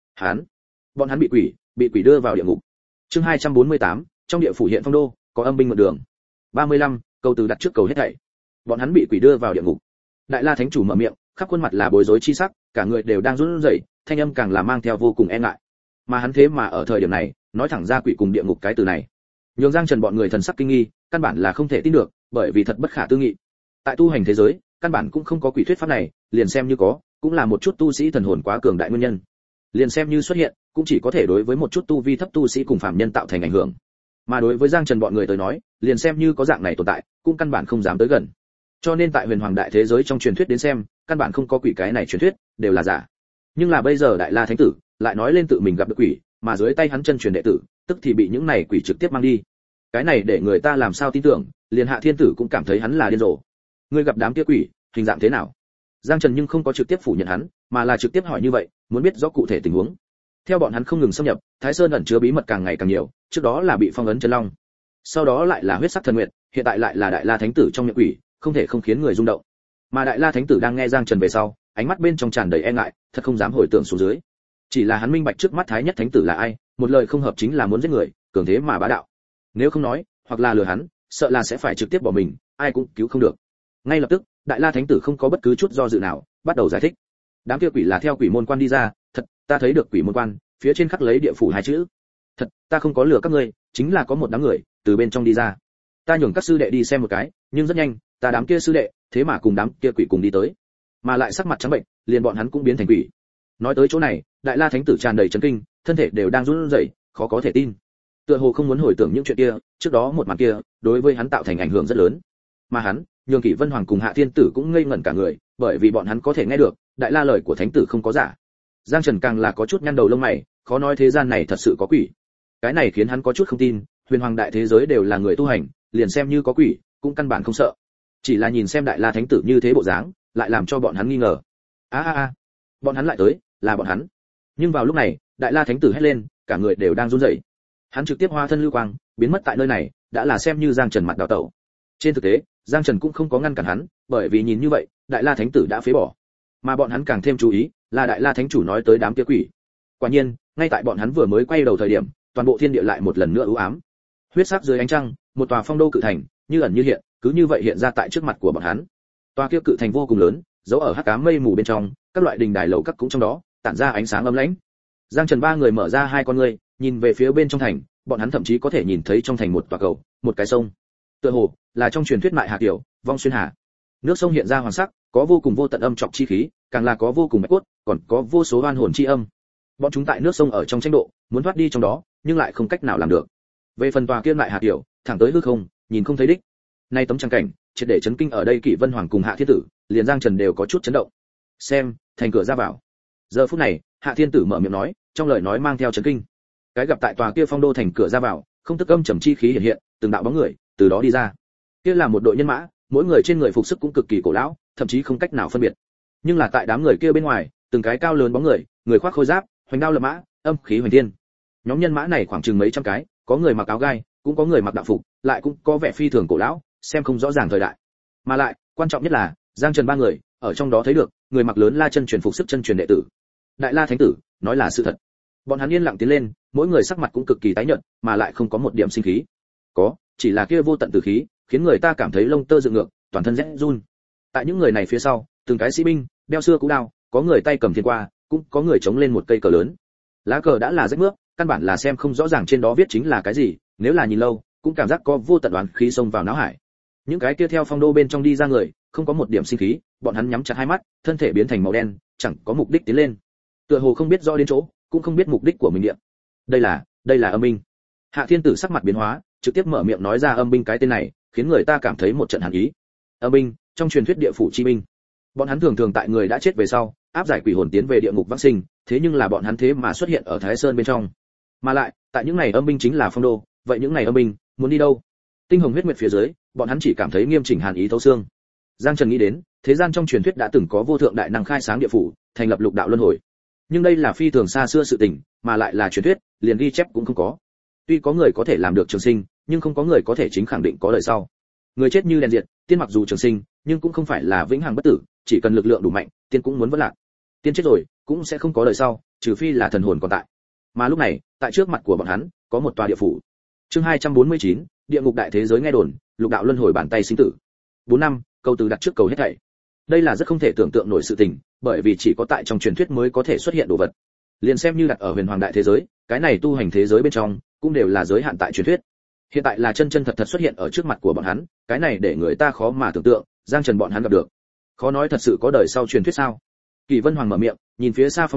Bọn hắn bị quỷ đưa vào địa ngục. Chương 248, trong địa phủ hiện phong đô, có âm binh mượn đường. 35, câu từ đặt trước cầu hết thảy. Bọn hắn bị quỷ đưa vào địa ngục. Đại La Thánh chủ mở miệng, khắp khuôn mặt là bối rối chi sắc, cả người đều đang run rẩy, thanh âm càng là mang theo vô cùng e ngại. Mà hắn thế mà ở thời điểm này, nói thẳng ra quỷ cùng địa ngục cái từ này. Nhường Giang Trần bọn người thần sắc kinh nghi, căn bản là không thể tin được, bởi vì thật bất khả tư nghị. Tại tu hành thế giới, căn bản cũng không có quỷ thuyết pháp này, liền xem như có, cũng là một chút tu sĩ thần hồn quá cường đại nguyên nhân. liền xem như xuất hiện cũng chỉ có thể đối với một chút tu vi thấp tu sĩ cùng phàm nhân tạo thành ảnh hưởng, mà đối với Giang Trần bọn người tới nói, liền xem như có dạng này tồn tại cũng căn bản không dám tới gần. Cho nên tại huyền hoàng đại thế giới trong truyền thuyết đến xem, căn bản không có quỷ cái này truyền thuyết, đều là giả. Nhưng là bây giờ Đại La Thánh Tử lại nói lên tự mình gặp được quỷ, mà dưới tay hắn chân truyền đệ tử, tức thì bị những này quỷ trực tiếp mang đi. Cái này để người ta làm sao tin tưởng, liền Hạ Thiên Tử cũng cảm thấy hắn là điên rồ. Ngươi gặp đám kia quỷ, hình dạng thế nào? Giang Trần nhưng không có trực tiếp phủ nhận hắn, mà là trực tiếp hỏi như vậy, muốn biết rõ cụ thể tình huống. Theo bọn hắn không ngừng xâm nhập, Thái Sơn ẩn chứa bí mật càng ngày càng nhiều, trước đó là bị phong ấn chân long, sau đó lại là huyết sắc thần nguyệt, hiện tại lại là Đại La Thánh Tử trong miệng quỷ, không thể không khiến người rung động. Mà Đại La Thánh Tử đang nghe Giang Trần về sau, ánh mắt bên trong tràn đầy e ngại, thật không dám hồi tưởng xuống dưới. Chỉ là hắn minh bạch trước mắt Thái Nhất Thánh Tử là ai, một lời không hợp chính là muốn giết người, cường thế mà bá đạo. Nếu không nói, hoặc là lừa hắn, sợ là sẽ phải trực tiếp bỏ mình, ai cũng cứu không được. Ngay lập tức, Đại La Thánh Tử không có bất cứ chút do dự nào, bắt đầu giải thích. Đám kia quỷ là theo quỷ môn quan đi ra, thật, ta thấy được quỷ môn quan, phía trên khắc lấy địa phủ hai chữ. Thật, ta không có lừa các ngươi, chính là có một đám người từ bên trong đi ra. Ta nhường các sư đệ đi xem một cái, nhưng rất nhanh, ta đám kia sư đệ, thế mà cùng đám kia quỷ cùng đi tới, mà lại sắc mặt trắng bệnh, liền bọn hắn cũng biến thành quỷ. Nói tới chỗ này, Đại La Thánh Tử tràn đầy chấn kinh, thân thể đều đang run rẩy, khó có thể tin. Tựa hồ không muốn hồi tưởng những chuyện kia, trước đó một màn kia, đối với hắn tạo thành ảnh hưởng rất lớn. Mà hắn, nhường Kỷ Vân Hoàng cùng Hạ Thiên Tử cũng ngây ngẩn cả người, bởi vì bọn hắn có thể nghe được, Đại La lời của Thánh Tử không có giả. Giang Trần càng là có chút nhăn đầu lông mày, khó nói thế gian này thật sự có quỷ. Cái này khiến hắn có chút không tin, huyền hoàng đại thế giới đều là người tu hành, liền xem như có quỷ, cũng căn bản không sợ. Chỉ là nhìn xem Đại La Thánh Tử như thế bộ dáng, lại làm cho bọn hắn nghi ngờ. Bọn hắn lại tới, là bọn hắn. Nhưng vào lúc này, Đại La Thánh Tử hét lên, cả người đều đang run rẩy. Hắn trực tiếp hóa thân lưu quang, biến mất tại nơi này, đã là xem như Giang Trần mặt đào tẩu. Trên thực tế, Giang Trần cũng không có ngăn cản hắn, bởi vì nhìn như vậy, Đại La Thánh Tử đã phế bỏ. Mà bọn hắn càng thêm chú ý, là Đại La Thánh Chủ nói tới đám kia quỷ. Quả nhiên, ngay tại bọn hắn vừa mới quay đầu thời điểm, toàn bộ thiên địa lại một lần nữa u ám. Huyết sắc dưới ánh trăng, một tòa phong đô cự thành, như ẩn như hiện, cứ như vậy hiện ra tại trước mặt của bọn hắn. Tòa kia cự thành vô cùng lớn, giấu ở hắc ám mây mù bên trong, các loại đình đài lầu các cũng trong đó, tản ra ánh sáng ấm lãnh. Giang Trần ba người mở ra hai con ngươi, nhìn về phía bên trong thành, bọn hắn thậm chí có thể nhìn thấy trong thành một tòa cầu, một cái sông. Tựa hồ là trong truyền thuyết Mại Hà Tiểu, Vong Xuyên Hà. Nước sông hiện ra hoàng sắc, có vô cùng vô tận âm trọng chi khí, càng là có vô cùng bạch cốt, còn có vô số oan hồn chi âm. Bọn chúng tại nước sông ở trong tranh độ, muốn thoát đi trong đó, nhưng lại không cách nào làm được. Về phần tòa kia Mại Hà Tiểu, thẳng tới hư không, nhìn không thấy đích. Nay tấm trang cảnh, triệt để chấn kinh ở đây Kỷ Vân Hoàng cùng Hạ Thiên Tử, liền Giang Trần đều có chút chấn động. Xem, thành cửa ra vào. Giờ phút này, Hạ Thiên Tử mở miệng nói, trong lời nói mang theo chấn kinh. Cái gặp tại tòa kia phong đô thành cửa ra vào, không tức âm trầm chi khí hiện hiện, từng đạo bóng người từ đó đi ra. Kia là một đội nhân mã, mỗi người trên người phục sức cũng cực kỳ cổ lão, thậm chí không cách nào phân biệt. Nhưng là tại đám người kia bên ngoài, từng cái cao lớn bóng người, người khoác khôi giáp, hoành đao lập mã, âm khí hoành thiên. Nhóm nhân mã này khoảng chừng mấy trăm cái, có người mặc áo gai, cũng có người mặc đạo phục, lại cũng có vẻ phi thường cổ lão, xem không rõ ràng thời đại. Mà lại, quan trọng nhất là, Giang Trần ba người, ở trong đó thấy được, người mặc lớn la chân truyền phục sức chân truyền đệ tử. Đại La Thánh Tử, nói là sự thật. Bọn hắn yên lặng tiến lên, mỗi người sắc mặt cũng cực kỳ tái nhợt, mà lại không có một điểm sinh khí. Có, chỉ là kia vô tận tử khí, khiến người ta cảm thấy lông tơ dựng ngược, toàn thân rét run. Tại những người này phía sau, từng cái sĩ binh, đeo xưa cũ đao, có người tay cầm thiên qua, cũng có người chống lên một cây cờ lớn. Lá cờ đã là rách mướp, căn bản là xem không rõ ràng trên đó viết chính là cái gì, nếu là nhìn lâu, cũng cảm giác có vô tận oán khí xông vào não hải. Những cái kia theo phong đô bên trong đi ra người, không có một điểm sinh khí, bọn hắn nhắm chặt hai mắt, thân thể biến thành màu đen, chẳng có mục đích tiến lên. Tựa hồ không biết rõ đến chỗ, cũng không biết mục đích của mình niệm. Đây là âm binh. Hạ Thiên Tử sắc mặt biến hóa, trực tiếp mở miệng nói ra âm binh cái tên này, khiến người ta cảm thấy một trận hàn ý. Âm binh, trong truyền thuyết địa phủ chi binh. Bọn hắn thường thường tại người đã chết về sau, áp giải quỷ hồn tiến về địa ngục vãng sinh, thế nhưng là bọn hắn thế mà xuất hiện ở Thái Sơn bên trong. Mà lại, tại những này âm binh chính là phong đô, vậy những này âm binh muốn đi đâu? Tinh hồng huyết nguyệt phía dưới, bọn hắn chỉ cảm thấy nghiêm chỉnh hàn ý thấu xương. Giang Trần nghĩ đến, thế gian trong truyền thuyết đã từng có vô thượng đại năng khai sáng địa phủ, thành lập lục đạo luân hồi. Nhưng đây là phi thường xa xưa sự tình, mà lại là truyền thuyết, liền ghi chép cũng không có. Tuy có người có thể làm được trường sinh, nhưng không có người có thể chính khẳng định có đời sau. Người chết như đèn diệt, tiên mặc dù trường sinh, nhưng cũng không phải là vĩnh hằng bất tử, chỉ cần lực lượng đủ mạnh, tiên cũng muốn vẫn lạc. Tiên chết rồi, cũng sẽ không có đời sau, trừ phi là thần hồn còn tại. Mà lúc này, tại trước mặt của bọn hắn, có một tòa địa phủ. Chương 249, địa ngục đại thế giới nghe đồn, lục đạo luân hồi bàn tay sinh tử. 4 năm, câu từ đặt trước cầu hết thảy. Đây là rất không thể tưởng tượng nổi sự tình, bởi vì chỉ có tại trong truyền thuyết mới có thể xuất hiện đồ vật. Liền xem như đặt ở huyền hoàng đại thế giới, cái này tu hành thế giới bên trong, cũng đều là giới hạn tại truyền thuyết. Hiện tại là chân chân thật thật xuất hiện ở trước mặt của bọn hắn, cái này để người ta khó mà tưởng tượng, Giang Trần bọn hắn gặp được. Khó nói thật sự có đời sau truyền thuyết sao? Kỷ Vân Hoàng mở miệng, nhìn phía xa phong đô,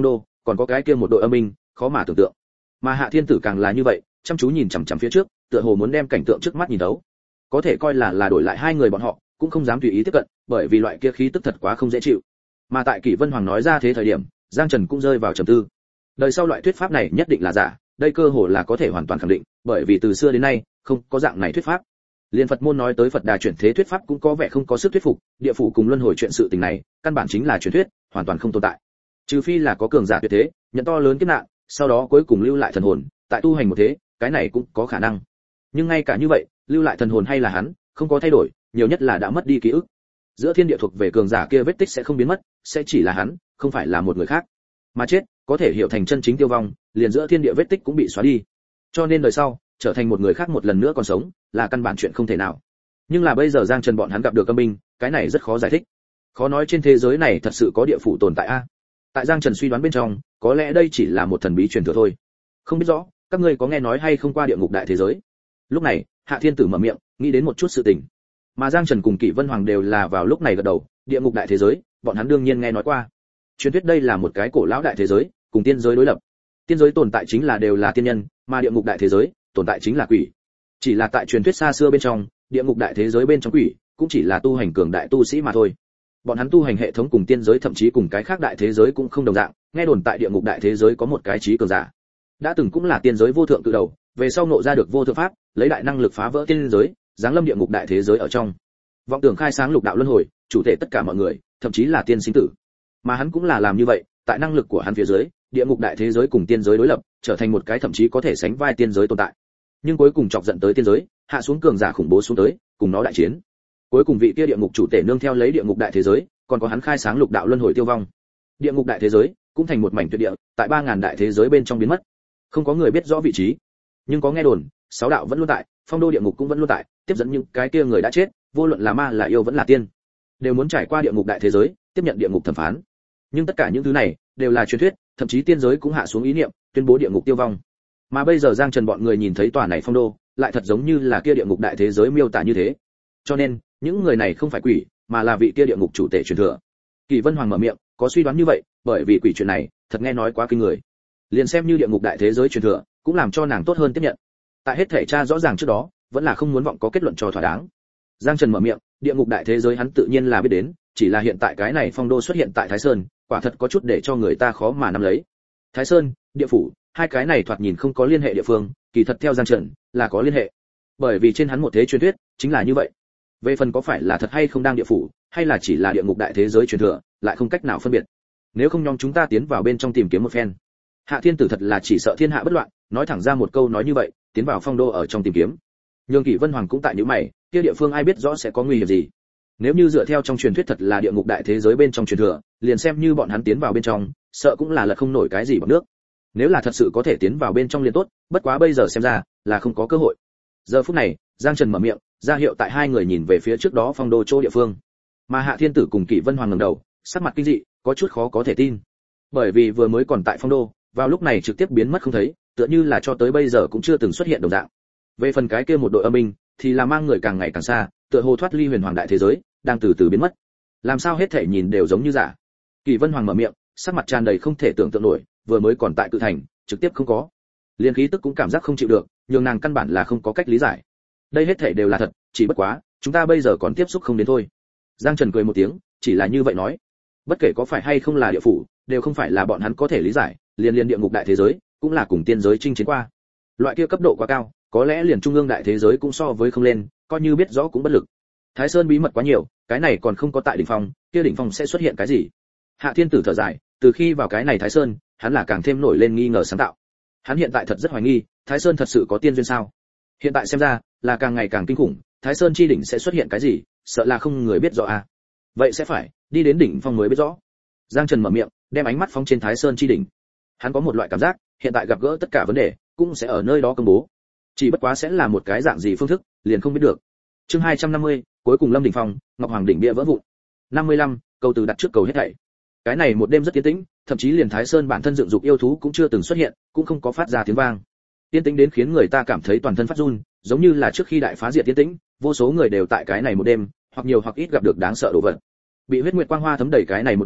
còn có cái kia một đội âm binh, khó mà tưởng tượng. Mà Hạ Thiên Tử càng là như vậy, chăm chú nhìn chằm chằm phía trước, tựa hồ muốn đem cảnh tượng trước mắt nhìn thấu. Có thể coi là đổi lại hai người bọn họ, cũng không dám tùy ý tiếp cận, bởi vì loại kia khí tức thật quá không dễ chịu. Mà tại Kỷ Vân Hoàng nói ra thế thời điểm, Giang Trần cũng rơi vào trầm tư. Đời sau loại thuyết pháp này nhất định là giả, đây cơ hồ là có thể hoàn toàn khẳng định, bởi vì từ xưa đến nay không có dạng này thuyết pháp. Liên Phật môn nói tới Phật Đà chuyển thế thuyết pháp cũng có vẻ không có sức thuyết phục, địa phủ cùng luân hồi chuyện sự tình này, căn bản chính là truyền thuyết, hoàn toàn không tồn tại. Trừ phi là có cường giả tuyệt thế, nhận to lớn kiếp nạn, sau đó cuối cùng lưu lại thần hồn, tại tu hành một thế, cái này cũng có khả năng. Nhưng ngay cả như vậy, lưu lại thần hồn hay là hắn, không có thay đổi, nhiều nhất là đã mất đi ký ức. Giữa thiên địa thuộc về cường giả kia vết tích sẽ không biến mất, sẽ chỉ là hắn, không phải là một người khác. Mà chết, có thể hiểu thành chân chính tiêu vong, liền giữa thiên địa vết tích cũng bị xóa đi. Cho nên đời sau, trở thành một người khác một lần nữa còn sống, là căn bản chuyện không thể nào. Nhưng là bây giờ Giang Trần bọn hắn gặp được âm binh, cái này rất khó giải thích. Khó nói trên thế giới này thật sự có địa phủ tồn tại a. Tại Giang Trần suy đoán bên trong, có lẽ đây chỉ là một thần bí truyền thừa thôi. Không biết rõ, các ngươi có nghe nói hay không qua địa ngục đại thế giới? Lúc này, Hạ Thiên Tử mở miệng, nghĩ đến một chút sự tình. Mà Giang Trần cùng Kỷ Vân Hoàng đều là vào lúc này gật đầu, địa ngục đại thế giới, bọn hắn đương nhiên nghe nói qua. Truyền thuyết đây là một cái cổ lão đại thế giới, cùng tiên giới đối lập. Tiên giới tồn tại chính là đều là tiên nhân, mà địa ngục đại thế giới tồn tại chính là quỷ. Chỉ là tại truyền thuyết xa xưa bên trong, địa ngục đại thế giới bên trong quỷ cũng chỉ là tu hành cường đại tu sĩ mà thôi. Bọn hắn tu hành hệ thống cùng tiên giới thậm chí cùng cái khác đại thế giới cũng không đồng dạng, nghe đồn tại địa ngục đại thế giới có một cái trí cường giả. Đã từng cũng là tiên giới vô thượng cự đầu, về sau ngộ ra được vô thượng pháp, lấy đại năng lực phá vỡ tiên giới, giáng lâm địa ngục đại thế giới ở trong. Vọng tưởng khai sáng lục đạo luân hồi, chủ thể tất cả mọi người, thậm chí là tiên sinh tử. Mà hắn cũng là làm như vậy, tại năng lực của hắn phía dưới, địa ngục đại thế giới cùng tiên giới đối lập, trở thành một cái thậm chí có thể sánh vai tiên giới tồn tại. Nhưng cuối cùng chọc giận tới tiên giới, hạ xuống cường giả khủng bố xuống tới, cùng nó đại chiến. Cuối cùng vị kia địa ngục chủ tể nương theo lấy địa ngục đại thế giới, còn có hắn khai sáng lục đạo luân hồi tiêu vong. Địa ngục đại thế giới cũng thành một mảnh tuyệt địa, tại 3000 đại thế giới bên trong biến mất. Không có người biết rõ vị trí, nhưng có nghe đồn, sáu đạo vẫn luôn tại, phong đô địa ngục cũng vẫn luôn tại, tiếp dẫn những cái kia người đã chết, vô luận là ma là yêu vẫn là tiên, đều muốn trải qua địa ngục đại thế giới, tiếp nhận địa ngục thẩm phán. Nhưng tất cả những thứ này đều là truyền thuyết, thậm chí tiên giới cũng hạ xuống ý niệm, tuyên bố địa ngục tiêu vong. Mà bây giờ Giang Trần bọn người nhìn thấy tòa này phong đô, lại thật giống như là kia địa ngục đại thế giới miêu tả như thế. Cho nên, những người này không phải quỷ, mà là vị kia địa ngục chủ tể truyền thừa. Kỷ Vân Hoàng mở miệng, có suy đoán như vậy, bởi vì quỷ chuyện này, thật nghe nói quá kinh người. Liền xem như địa ngục đại thế giới truyền thừa, cũng làm cho nàng tốt hơn tiếp nhận. Tại hết thể tra rõ ràng trước đó, vẫn là không muốn vọng có kết luận cho thỏa đáng. Giang Trần mở miệng, địa ngục đại thế giới hắn tự nhiên là biết đến, chỉ là hiện tại cái này phong đô xuất hiện tại Thái Sơn, quả thật có chút để cho người ta khó mà nắm lấy. Thái Sơn, địa phủ, hai cái này thoạt nhìn không có liên hệ địa phương, kỳ thật theo Giang Trần là có liên hệ. Bởi vì trên hắn một thế truyền thuyết, chính là như vậy. Về phần có phải là thật hay không đang địa phủ, hay là chỉ là địa ngục đại thế giới truyền thừa, lại không cách nào phân biệt. Nếu không nhóm chúng ta tiến vào bên trong tìm kiếm một phen. Hạ Thiên Tử thật là chỉ sợ thiên hạ bất loạn, nói thẳng ra một câu nói như vậy, tiến vào phong đô ở trong tìm kiếm. Nhưng Kỷ Vân Hoàng cũng tại nhíu mày, kia địa phương ai biết rõ sẽ có nguy hiểm gì. Nếu như dựa theo trong truyền thuyết thật là địa ngục đại thế giới bên trong truyền thừa, liền xem như bọn hắn tiến vào bên trong, sợ cũng là lật không nổi cái gì bằng nước. Nếu là thật sự có thể tiến vào bên trong liền tốt, bất quá bây giờ xem ra là không có cơ hội. Giờ phút này, Giang Trần mở miệng, ra hiệu tại hai người nhìn về phía trước đó phong đô chỗ địa phương. Mà Hạ Thiên Tử cùng Kỷ Vân Hoàng ngẩng đầu, sắc mặt kinh dị, có chút khó có thể tin. Bởi vì vừa mới còn tại phong đô, vào lúc này trực tiếp biến mất không thấy, tựa như là cho tới bây giờ cũng chưa từng xuất hiện đồng dạng. Về phần cái kia một đội âm binh, thì là mang người càng ngày càng xa, tựa hồ thoát ly huyền hoàng đại thế giới, đang từ từ biến mất. Làm sao hết thể nhìn đều giống như giả. Kỷ Vân Hoàng mở miệng, sắc mặt tràn đầy không thể tưởng tượng nổi, vừa mới còn tại cự thành, trực tiếp không có. Liên khí tức cũng cảm giác không chịu được, nhưng nàng căn bản là không có cách lý giải. Đây hết thể đều là thật, chỉ bất quá, chúng ta bây giờ còn tiếp xúc không đến thôi. Giang Trần cười một tiếng, chỉ là như vậy nói. Bất kể có phải hay không là địa phủ, đều không phải là bọn hắn có thể lý giải, liên địa ngục đại thế giới, cũng là cùng tiên giới chinh chiến qua. Loại kia cấp độ quá cao, có lẽ liền trung ương đại thế giới cũng so với không lên, coi như biết rõ cũng bất lực. Thái Sơn bí mật quá nhiều, cái này còn không có tại đỉnh phong, kia đỉnh phong sẽ xuất hiện cái gì? Hạ Thiên Tử thở dài, từ khi vào cái này Thái Sơn, hắn là càng thêm nổi lên nghi ngờ sáng tạo. Hắn hiện tại thật rất hoài nghi, Thái Sơn thật sự có tiên duyên sao? Hiện tại xem ra, là càng ngày càng kinh khủng, Thái Sơn chi đỉnh sẽ xuất hiện cái gì, sợ là không người biết rõ à? Vậy sẽ phải đi đến đỉnh phong mới biết rõ. Giang Trần mở miệng, đem ánh mắt phóng trên Thái Sơn chi đỉnh. Hắn có một loại cảm giác, hiện tại gặp gỡ tất cả vấn đề, cũng sẽ ở nơi đó công bố. Chỉ bất quá sẽ là một cái dạng gì phương thức, liền không biết được. Chương 250, cuối cùng Lâm đỉnh phong, Ngọc Hoàng đỉnh bia vỡ vụn. 55, câu từ đặt trước cầu hết thảy. Cái này một đêm rất yên tĩnh, thậm chí liền Thái Sơn bản thân dựng dục yêu thú cũng chưa từng xuất hiện, cũng không có phát ra tiếng vang. Yên tĩnh đến khiến người ta cảm thấy toàn thân phát run, giống như là trước khi đại phá diệt yên tĩnh, vô số người đều tại cái này một đêm, hoặc nhiều hoặc ít gặp được đáng sợ đồ vật. Bị huyết nguyệt quang hoa thấm đầy cái này một đêm,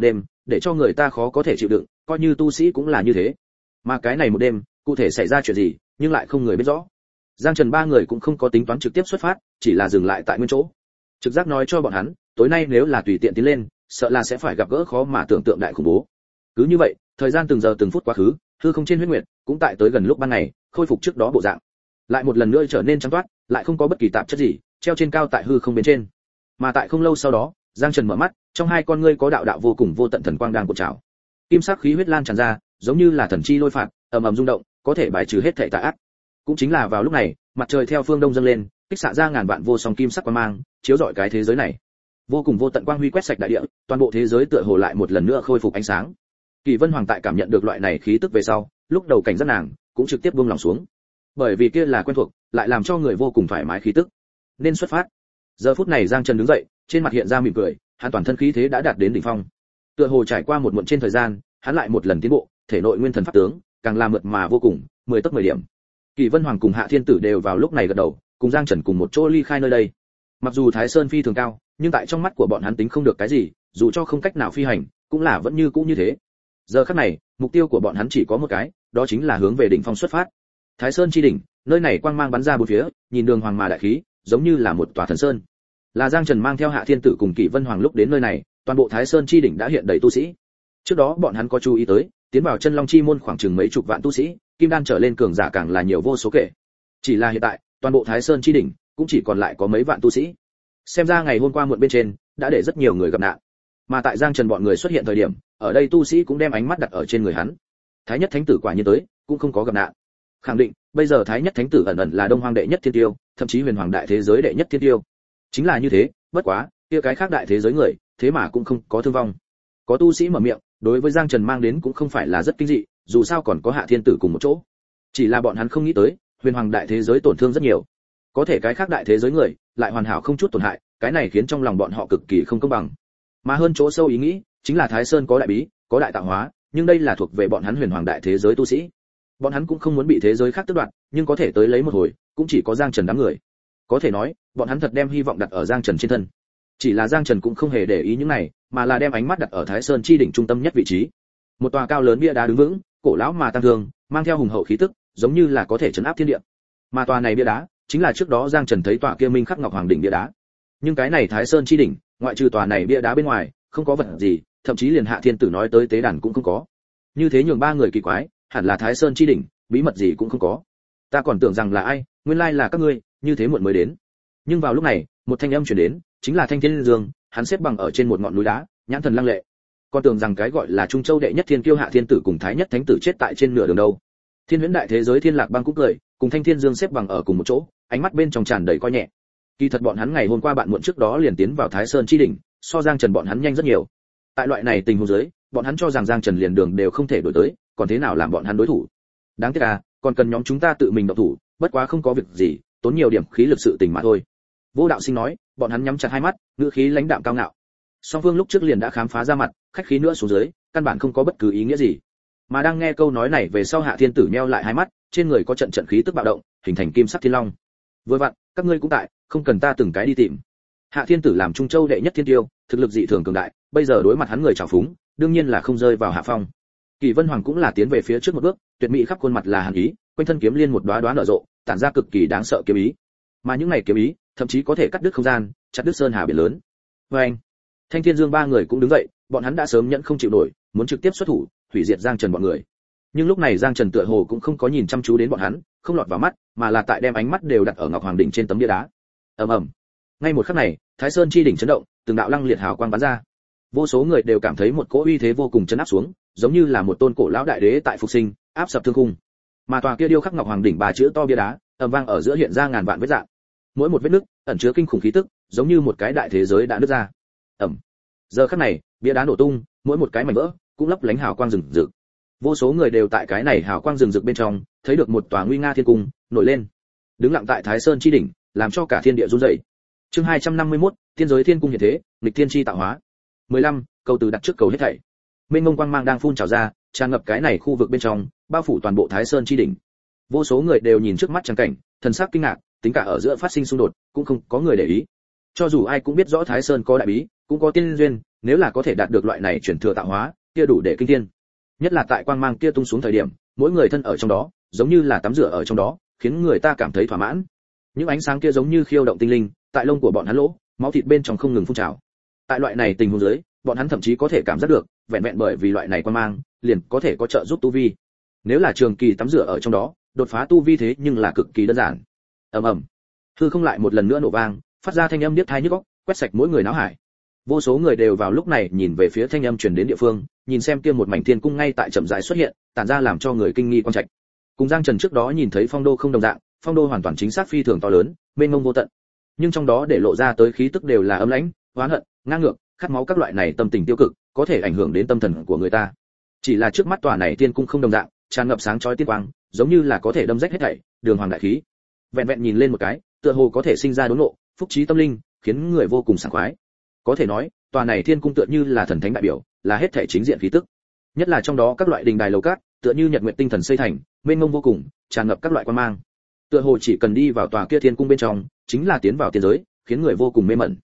để cho người ta khó có thể chịu đựng, coi như tu sĩ cũng là như thế. Mà cái này một đêm, cụ thể xảy ra chuyện gì, nhưng lại không người biết rõ. Giang Trần ba người cũng không có tính toán trực tiếp xuất phát, chỉ là dừng lại tại nguyên chỗ. Trực giác nói cho bọn hắn, tối nay nếu là tùy tiện tiến lên, sợ là sẽ phải gặp gỡ khó mà tưởng tượng đại khủng bố. Cứ như vậy, thời gian từng giờ từng phút quá khứ, hư không trên huyết nguyệt cũng tại tới gần lúc ban ngày, khôi phục trước đó bộ dạng. Lại một lần nữa trở nên trắng toát, lại không có bất kỳ tạp chất gì, treo trên cao tại hư không bên trên. Mà tại không lâu sau đó, Giang Trần mở mắt, trong hai con ngươi có đạo đạo vô cùng vô tận thần quang đang cuộn trào. Kim sắc khí huyết lan tràn ra, giống như là thần chi lôi phạt, ầm ầm rung động, có thể bài trừ hết thảy tà ác. Cũng chính là vào lúc này, mặt trời theo phương đông dâng lên, kích xạ ra ngàn vạn vô song kim sắc quang mang, chiếu rọi cái thế giới này. Vô cùng vô tận quang huy quét sạch đại địa, toàn bộ thế giới tựa hồ lại một lần nữa khôi phục ánh sáng. Kỳ Vân Hoàng tại cảm nhận được loại này khí tức về sau, lúc đầu cảnh giác nàng cũng trực tiếp buông lòng xuống, bởi vì kia là quen thuộc, lại làm cho người vô cùng thoải mái khí tức. Nên xuất phát. Giờ phút này Giang Trần đứng dậy, trên mặt hiện ra mỉm cười, hắn toàn thân khí thế đã đạt đến đỉnh phong. Tựa hồ trải qua một muộn trên thời gian, hắn lại một lần tiến bộ, thể nội nguyên thần pháp tướng càng làm mượt mà vô cùng, 10 tấc 10 điểm. Kỳ Vân Hoàng cùng Hạ Thiên Tử đều vào lúc này gật đầu, cùng Giang Trần cùng một chỗ ly khai nơi đây. Mặc dù Thái Sơn phi thường cao, nhưng tại trong mắt của bọn hắn tính không được cái gì, dù cho không cách nào phi hành, cũng là vẫn như cũ như thế. Giờ khắc này, mục tiêu của bọn hắn chỉ có một cái, đó chính là hướng về đỉnh phong xuất phát. Thái Sơn chi đỉnh, nơi này quang mang bắn ra bốn phía, nhìn đường hoàng mà đại khí, giống như là một tòa thần sơn. Là Giang Trần mang theo Hạ Thiên Tử cùng Kỷ Vân Hoàng lúc đến nơi này, toàn bộ Thái Sơn chi đỉnh đã hiện đầy tu sĩ. Trước đó bọn hắn có chú ý tới, tiến vào Chân Long chi môn khoảng chừng mấy chục vạn tu sĩ, kim đan trở lên cường giả càng là nhiều vô số kể. Chỉ là hiện tại, toàn bộ Thái Sơn chi đỉnh cũng chỉ còn lại có mấy vạn tu sĩ. Xem ra ngày hôm qua muộn bên trên đã để rất nhiều người gặp nạn. Mà tại Giang Trần bọn người xuất hiện thời điểm, ở đây tu sĩ cũng đem ánh mắt đặt ở trên người hắn. Thái Nhất Thánh Tử quả nhiên tới, cũng không có gặp nạn. Khẳng định, bây giờ Thái Nhất Thánh Tử ẩn ẩn là Đông Hoang đệ nhất thiên tiêu, thậm chí Huyền Hoàng đại thế giới đệ nhất thiên tiêu. Chính là như thế, bất quá, kia cái khác đại thế giới người, thế mà cũng không có thương vong. Có tu sĩ mở miệng, đối với Giang Trần mang đến cũng không phải là rất kinh dị, dù sao còn có Hạ Thiên Tử cùng một chỗ. Chỉ là bọn hắn không nghĩ tới, Huyền Hoàng đại thế giới tổn thương rất nhiều. Có thể cái khác đại thế giới người lại hoàn hảo không chút tổn hại, cái này khiến trong lòng bọn họ cực kỳ không công bằng. Mà hơn chỗ sâu ý nghĩ, chính là Thái Sơn có đại bí, có đại tạo hóa, nhưng đây là thuộc về bọn hắn Huyền Hoàng đại thế giới tu sĩ. Bọn hắn cũng không muốn bị thế giới khác tước đoạt, nhưng có thể tới lấy một hồi, cũng chỉ có Giang Trần đám người. Có thể nói, bọn hắn thật đem hy vọng đặt ở Giang Trần trên thân. Chỉ là Giang Trần cũng không hề để ý những này, mà là đem ánh mắt đặt ở Thái Sơn chi đỉnh trung tâm nhất vị trí. Một tòa cao lớn bia đá đứng vững, cổ lão mà tăng thương, mang theo hùng hậu khí tức, giống như là có thể trấn áp thiên địa. Mà tòa này bia đá, chính là trước đó Giang Trần thấy tòa kia Minh Khắc Ngọc Hoàng đỉnh bia đá. Nhưng cái này Thái Sơn chi đỉnh, ngoại trừ tòa này bia đá bên ngoài, không có vật gì, thậm chí liền Hạ Thiên Tử nói tới tế đàn cũng không có. Như thế nhường ba người kỳ quái, hẳn là Thái Sơn chi đỉnh, bí mật gì cũng không có. Ta còn tưởng rằng là ai, nguyên lai là các ngươi, như thế muộn mới đến. Nhưng vào lúc này, một thanh âm truyền đến, chính là Thanh Thiên Dương, hắn xếp bằng ở trên một ngọn núi đá, nhãn thần lăng lệ. Còn tưởng rằng cái gọi là Trung Châu đệ nhất thiên kiêu Hạ Thiên Tử cùng Thái Nhất Thánh Tử chết tại trên nửa đường đâu. Thiên Huyễn đại thế giới Thiên Lạc Bang cũng cười, cùng Thanh Thiên Dương xếp bằng ở cùng một chỗ, ánh mắt bên trong tràn đầy coi nhẹ. Kỳ thật bọn hắn ngày hôm qua bạn muộn trước đó liền tiến vào Thái Sơn chi đỉnh, so Giang Trần bọn hắn nhanh rất nhiều. Tại loại này tình huống dưới, bọn hắn cho rằng Giang Trần liền đường đều không thể đổi tới, còn thế nào làm bọn hắn đối thủ. Đáng tiếc à, còn cần nhóm chúng ta tự mình động thủ, bất quá không có việc gì, tốn nhiều điểm khí lực sự tình mà thôi. Vô Đạo Sinh nói, bọn hắn nhắm chặt hai mắt, ngữ khí lãnh đạm cao ngạo. Song Phương lúc trước liền đã khám phá ra mặt, khách khí nữa xuống dưới, căn bản không có bất cứ ý nghĩa gì. Mà đang nghe câu nói này về sau Hạ Thiên Tử nheo lại hai mắt, trên người có trận trận khí tức bạo động, hình thành kim sắc thiên long. Vừa vặn, các ngươi cũng tại, không cần ta từng cái đi tìm. Hạ Thiên Tử làm Trung Châu đệ nhất thiên tiêu, thực lực dị thường cường đại, bây giờ đối mặt hắn người trào phúng, đương nhiên là không rơi vào hạ phong. Kỳ Vân Hoàng cũng là tiến về phía trước một bước, tuyệt mỹ khắp khuôn mặt là hàn ý, quanh thân kiếm liên một đóa đóa nở rộ, tản ra cực kỳ đáng sợ kiếm ý. Mà những này kiếm ý, thậm chí có thể cắt đứt không gian, chặt đứt sơn hà biển lớn. Oeng! Thanh Thiên Dương ba người cũng đứng dậy, bọn hắn đã sớm nhẫn không chịu nổi, muốn trực tiếp xuất thủ, hủy diệt Giang Trần bọn người. Nhưng lúc này Giang Trần tựa hồ cũng không có nhìn chăm chú đến bọn hắn, không lọt vào mắt, mà là tại đem ánh mắt đều đặt ở Ngọc Hoàng đỉnh trên tấm bia đá. Ầm ầm. Ngay một khắc này, Thái Sơn chi đỉnh chấn động, từng đạo lăng liệt hào quang bắn ra. Vô số người đều cảm thấy một cỗ uy thế vô cùng chấn áp xuống, giống như là một tôn cổ lão đại đế tại phục sinh, áp sập thương khung. Mà tòa kia điêu khắc Ngọc Hoàng đỉnh ba chữ to bia đá, ầm vang ở giữa hiện ra ngàn vạn vết rạn. Mỗi một vết nứt ẩn chứa kinh khủng khí tức, giống như một cái đại thế giới đã nứt ra. Ầm. Giờ khắc này, bia đá nổ tung, mỗi một cái mảnh vỡ cũng lấp lánh hào quang rừng rực. Vô số người đều tại cái này hào quang rừng rực bên trong, thấy được một tòa nguy nga thiên cung nổi lên, đứng lặng tại Thái Sơn chi đỉnh, làm cho cả thiên địa run rẩy. Chương 251, Thiên giới thiên cung hiện thế, nghịch thiên chi tạo hóa. 15, câu từ đặt trước cầu hết thảy. Mênh mông quang mang đang phun trào ra, tràn ngập cái này khu vực bên trong, bao phủ toàn bộ Thái Sơn chi đỉnh. Vô số người đều nhìn trước mắt trắng cảnh, thần sắc kinh ngạc, tính cả ở giữa phát sinh xung đột, cũng không có người để ý. Cho dù ai cũng biết rõ Thái Sơn có đại bí, cũng có tiên duyên, nếu là có thể đạt được loại này chuyển thừa tạo hóa, kia đủ để kinh thiên. Nhất là tại quang mang kia tung xuống thời điểm, mỗi người thân ở trong đó, giống như là tắm rửa ở trong đó, khiến người ta cảm thấy thỏa mãn. Những ánh sáng kia giống như khiêu động tinh linh, tại lông của bọn hắn lỗ, máu thịt bên trong không ngừng phun trào. Tại loại này tình huống dưới, bọn hắn thậm chí có thể cảm giác được, vẹn vẹn bởi vì loại này quang mang, liền có thể có trợ giúp tu vi. Nếu là trường kỳ tắm rửa ở trong đó, đột phá tu vi thế nhưng là cực kỳ đơn giản. Ầm ầm. Hư không lại một lần nữa nổ vang, phát ra thanh âm điếc tai nhức óc, quét sạch mỗi người não hải. Vô số người đều vào lúc này nhìn về phía thanh âm truyền đến địa phương, nhìn xem kia một mảnh thiên cung ngay tại chậm rãi xuất hiện, tản ra làm cho người kinh nghi quan trạch. Cùng Giang Trần trước đó nhìn thấy phong đô không đồng dạng, phong đô hoàn toàn chính xác phi thường to lớn, mênh mông vô tận. Nhưng trong đó để lộ ra tới khí tức đều là âm lãnh, oán hận, ngang ngược, khát máu các loại này tâm tình tiêu cực, có thể ảnh hưởng đến tâm thần của người ta. Chỉ là trước mắt tòa này thiên cung không đồng dạng, tràn ngập sáng chói tiên quang, giống như là có thể đâm rách hết thảy, đường hoàng đại khí. Vẹn vẹn nhìn lên một cái, tựa hồ có thể sinh ra đốn ngộ, phúc trí tâm linh, khiến người vô cùng sảng khoái. Có thể nói, tòa này thiên cung tựa như là thần thánh đại biểu, là hết thảy chính diện khí tức. Nhất là trong đó các loại đình đài lầu cát, tựa như nhật nguyệt tinh thần xây thành, mênh mông vô cùng, tràn ngập các loại quan mang. Tựa hồ chỉ cần đi vào tòa kia thiên cung bên trong, chính là tiến vào tiên giới, khiến người vô cùng mê mẩn.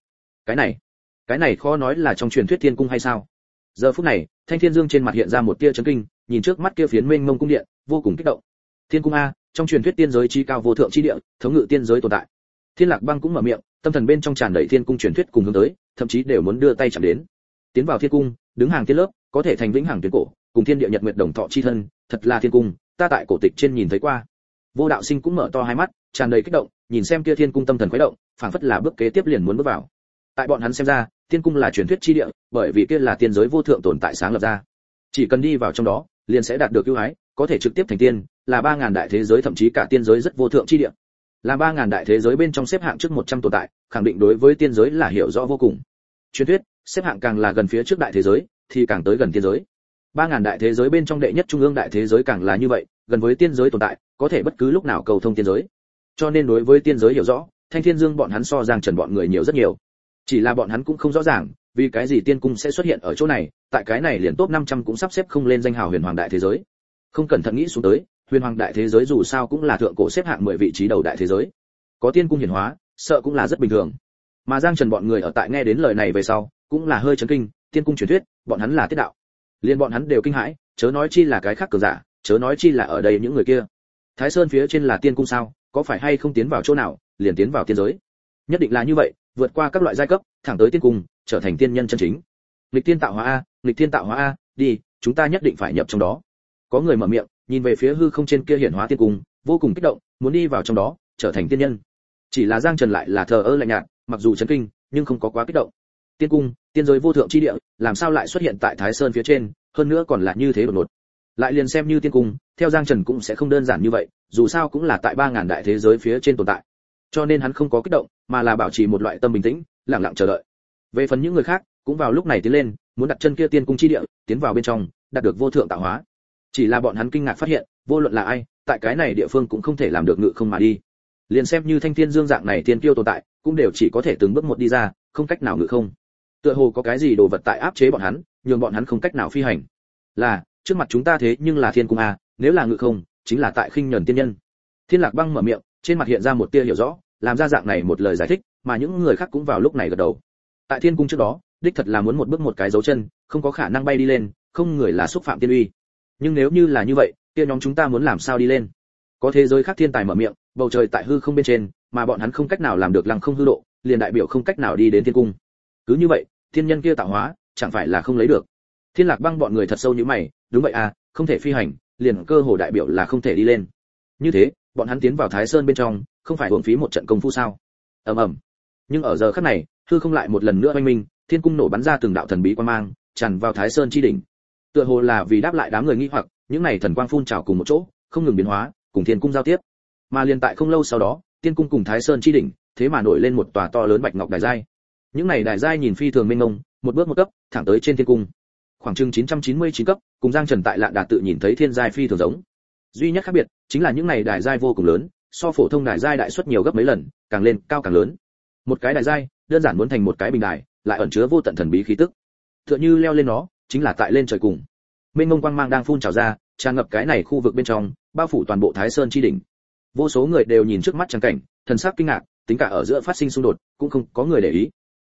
Cái này khó nói là trong truyền thuyết thiên cung hay sao? Giờ phút này, Thanh Thiên Dương trên mặt hiện ra một tia chấn kinh, nhìn trước mắt kia phiến mênh mông cung điện, vô cùng kích động. Thiên cung a, trong truyền thuyết tiên giới chi cao vô thượng chi địa, thống ngự tiên giới tồn tại. Thiên Lạc Băng cũng mở miệng, tâm thần bên trong tràn đầy thiên cung truyền thuyết cùng hướng tới, thậm chí đều muốn đưa tay chạm đến. Tiến vào thiên cung, đứng hàng tiên lớp, có thể thành vĩnh hằng tuyến cổ, cùng thiên địa nhật nguyệt đồng thọ chi thân, thật là thiên cung, ta tại cổ tịch trên nhìn thấy qua. Vô Đạo Sinh cũng mở to hai mắt, tràn đầy kích động, nhìn xem kia thiên cung tâm thần khuấy động, phảng phất là bước kế tiếp liền muốn bước vào. Tại bọn hắn xem ra, thiên cung là truyền thuyết chi địa, bởi vì kia là tiên giới vô thượng tồn tại sáng lập ra. Chỉ cần đi vào trong đó, liền sẽ đạt được ưu ái, có thể trực tiếp thành tiên, là 3000 đại thế giới thậm chí cả tiên giới rất vô thượng chi địa. Là 3000 đại thế giới bên trong xếp hạng trước 100 tồn tại, khẳng định đối với tiên giới là hiểu rõ vô cùng. Truyền thuyết, xếp hạng càng là gần phía trước đại thế giới, thì càng tới gần tiên giới. 3000 đại thế giới bên trong đệ nhất trung ương đại thế giới càng là như vậy, gần với tiên giới tồn tại, có thể bất cứ lúc nào cầu thông tiên giới. Cho nên đối với tiên giới hiểu rõ, Thanh Thiên Dương bọn hắn so Giang Trần bọn người nhiều rất nhiều. Chỉ là bọn hắn cũng không rõ ràng, vì cái gì tiên cung sẽ xuất hiện ở chỗ này, tại cái này liền top 500 cũng sắp xếp không lên danh hào huyền hoàng đại thế giới. Không cẩn thận nghĩ xuống tới, huyền hoàng đại thế giới dù sao cũng là thượng cổ xếp hạng 10 vị trí đầu đại thế giới. Có tiên cung hiển hóa, sợ cũng là rất bình thường. Mà Giang Trần bọn người ở tại nghe đến lời này về sau, cũng là hơi chấn kinh, tiên cung truyền thuyết, bọn hắn là tiết đạo. Liên bọn hắn đều kinh hãi, chớ nói chi là cái khác cường giả, chớ nói chi là ở đây những người kia. Thái Sơn phía trên là tiên cung sao, có phải hay không tiến vào chỗ nào, liền tiến vào tiên giới. Nhất định là như vậy, vượt qua các loại giai cấp, thẳng tới tiên cung, trở thành tiên nhân chân chính. Nghịch tiên tạo hóa a, nghịch tiên tạo hóa a, đi, chúng ta nhất định phải nhập trong đó. Có người mở miệng, nhìn về phía hư không trên kia hiển hóa tiên cung, vô cùng kích động, muốn đi vào trong đó, trở thành tiên nhân. Chỉ là Giang Trần lại là thờ ơ lạnh nhạt, mặc dù chấn kinh, nhưng không có quá kích động. Tiên cung, tiên giới vô thượng chi địa, làm sao lại xuất hiện tại Thái Sơn phía trên, hơn nữa còn là như thế đột ngột. Lại liền xem như tiên cung, theo Giang Trần cũng sẽ không đơn giản như vậy, dù sao cũng là tại 3000 đại thế giới phía trên tồn tại. Cho nên hắn không có kích động, mà là bảo trì một loại tâm bình tĩnh, lặng lặng chờ đợi. Về phần những người khác, cũng vào lúc này tiến lên, muốn đặt chân kia tiên cung chi địa, tiến vào bên trong, đạt được vô thượng tạo hóa. Chỉ là bọn hắn kinh ngạc phát hiện, vô luận là ai, tại cái này địa phương cũng không thể làm được ngự không mà đi. Liền xem như Thanh Thiên Dương dạng này tiên kiêu tồn tại, cũng đều chỉ có thể từng bước một đi ra, không cách nào ngự không. Tựa hồ có cái gì đồ vật tại áp chế bọn hắn, nhường bọn hắn không cách nào phi hành. Là, trước mặt chúng ta thế nhưng là thiên cung a, nếu là ngự không, chính là tại khinh nhẫn tiên nhân. Thiên Lạc Băng mở miệng, trên mặt hiện ra một tia hiểu rõ, làm ra dạng này một lời giải thích, mà những người khác cũng vào lúc này gật đầu. Tại thiên cung trước đó, đích thật là muốn một bước một cái dấu chân, không có khả năng bay đi lên, không người là xúc phạm tiên uy. Nhưng nếu như là như vậy, kia nhóm chúng ta muốn làm sao đi lên? Có thế giới khác thiên tài mở miệng, bầu trời tại hư không bên trên, mà bọn hắn không cách nào làm được lăng không hư độ, liền đại biểu không cách nào đi đến thiên cung. Cứ như vậy, thiên nhân kia tạo hóa, chẳng phải là không lấy được. Thiên Lạc Băng bọn người thật sâu như mày, đúng vậy à, không thể phi hành, liền cơ hồ đại biểu là không thể đi lên. Như thế, bọn hắn tiến vào Thái Sơn bên trong, không phải uổng phí một trận công phu sao? Ầm ầm. Nhưng ở giờ khắc này, hư không lại một lần nữa oanh minh, thiên cung nổ bắn ra từng đạo thần bí quang mang, tràn vào Thái Sơn chi đỉnh. Tựa hồ là vì đáp lại đám người nghi hoặc, những này thần quang phun trào cùng một chỗ, không ngừng biến hóa, cùng thiên cung giao tiếp. Mà liền tại không lâu sau đó, tiên cung cùng Thái Sơn chi đỉnh, thế mà nổi lên một tòa to lớn bạch ngọc đài giai. Những này đài giai nhìn phi thường mênh mông, một bước một cấp, thẳng tới trên thiên cung. Khoảng chừng 999 cấp, cùng Giang Trần tại Lạn Đà tự nhìn thấy thiên giai phi thường giống. Duy nhất khác biệt chính là những này đài giai vô cùng lớn, so phổ thông đài giai đại suất nhiều gấp mấy lần, càng lên cao càng lớn. Một cái đài giai, đơn giản muốn thành một cái bình đài, lại ẩn chứa vô tận thần bí khí tức. Tựa như leo lên nó, chính là tại lên trời cùng. Mênh mông quang mang đang phun trào ra, tràn ngập cái này khu vực bên trong, bao phủ toàn bộ Thái Sơn chi đỉnh. Vô số người đều nhìn trước mắt trắng cảnh, thần sắc kinh ngạc, tính cả ở giữa phát sinh xung đột, cũng không có người để ý.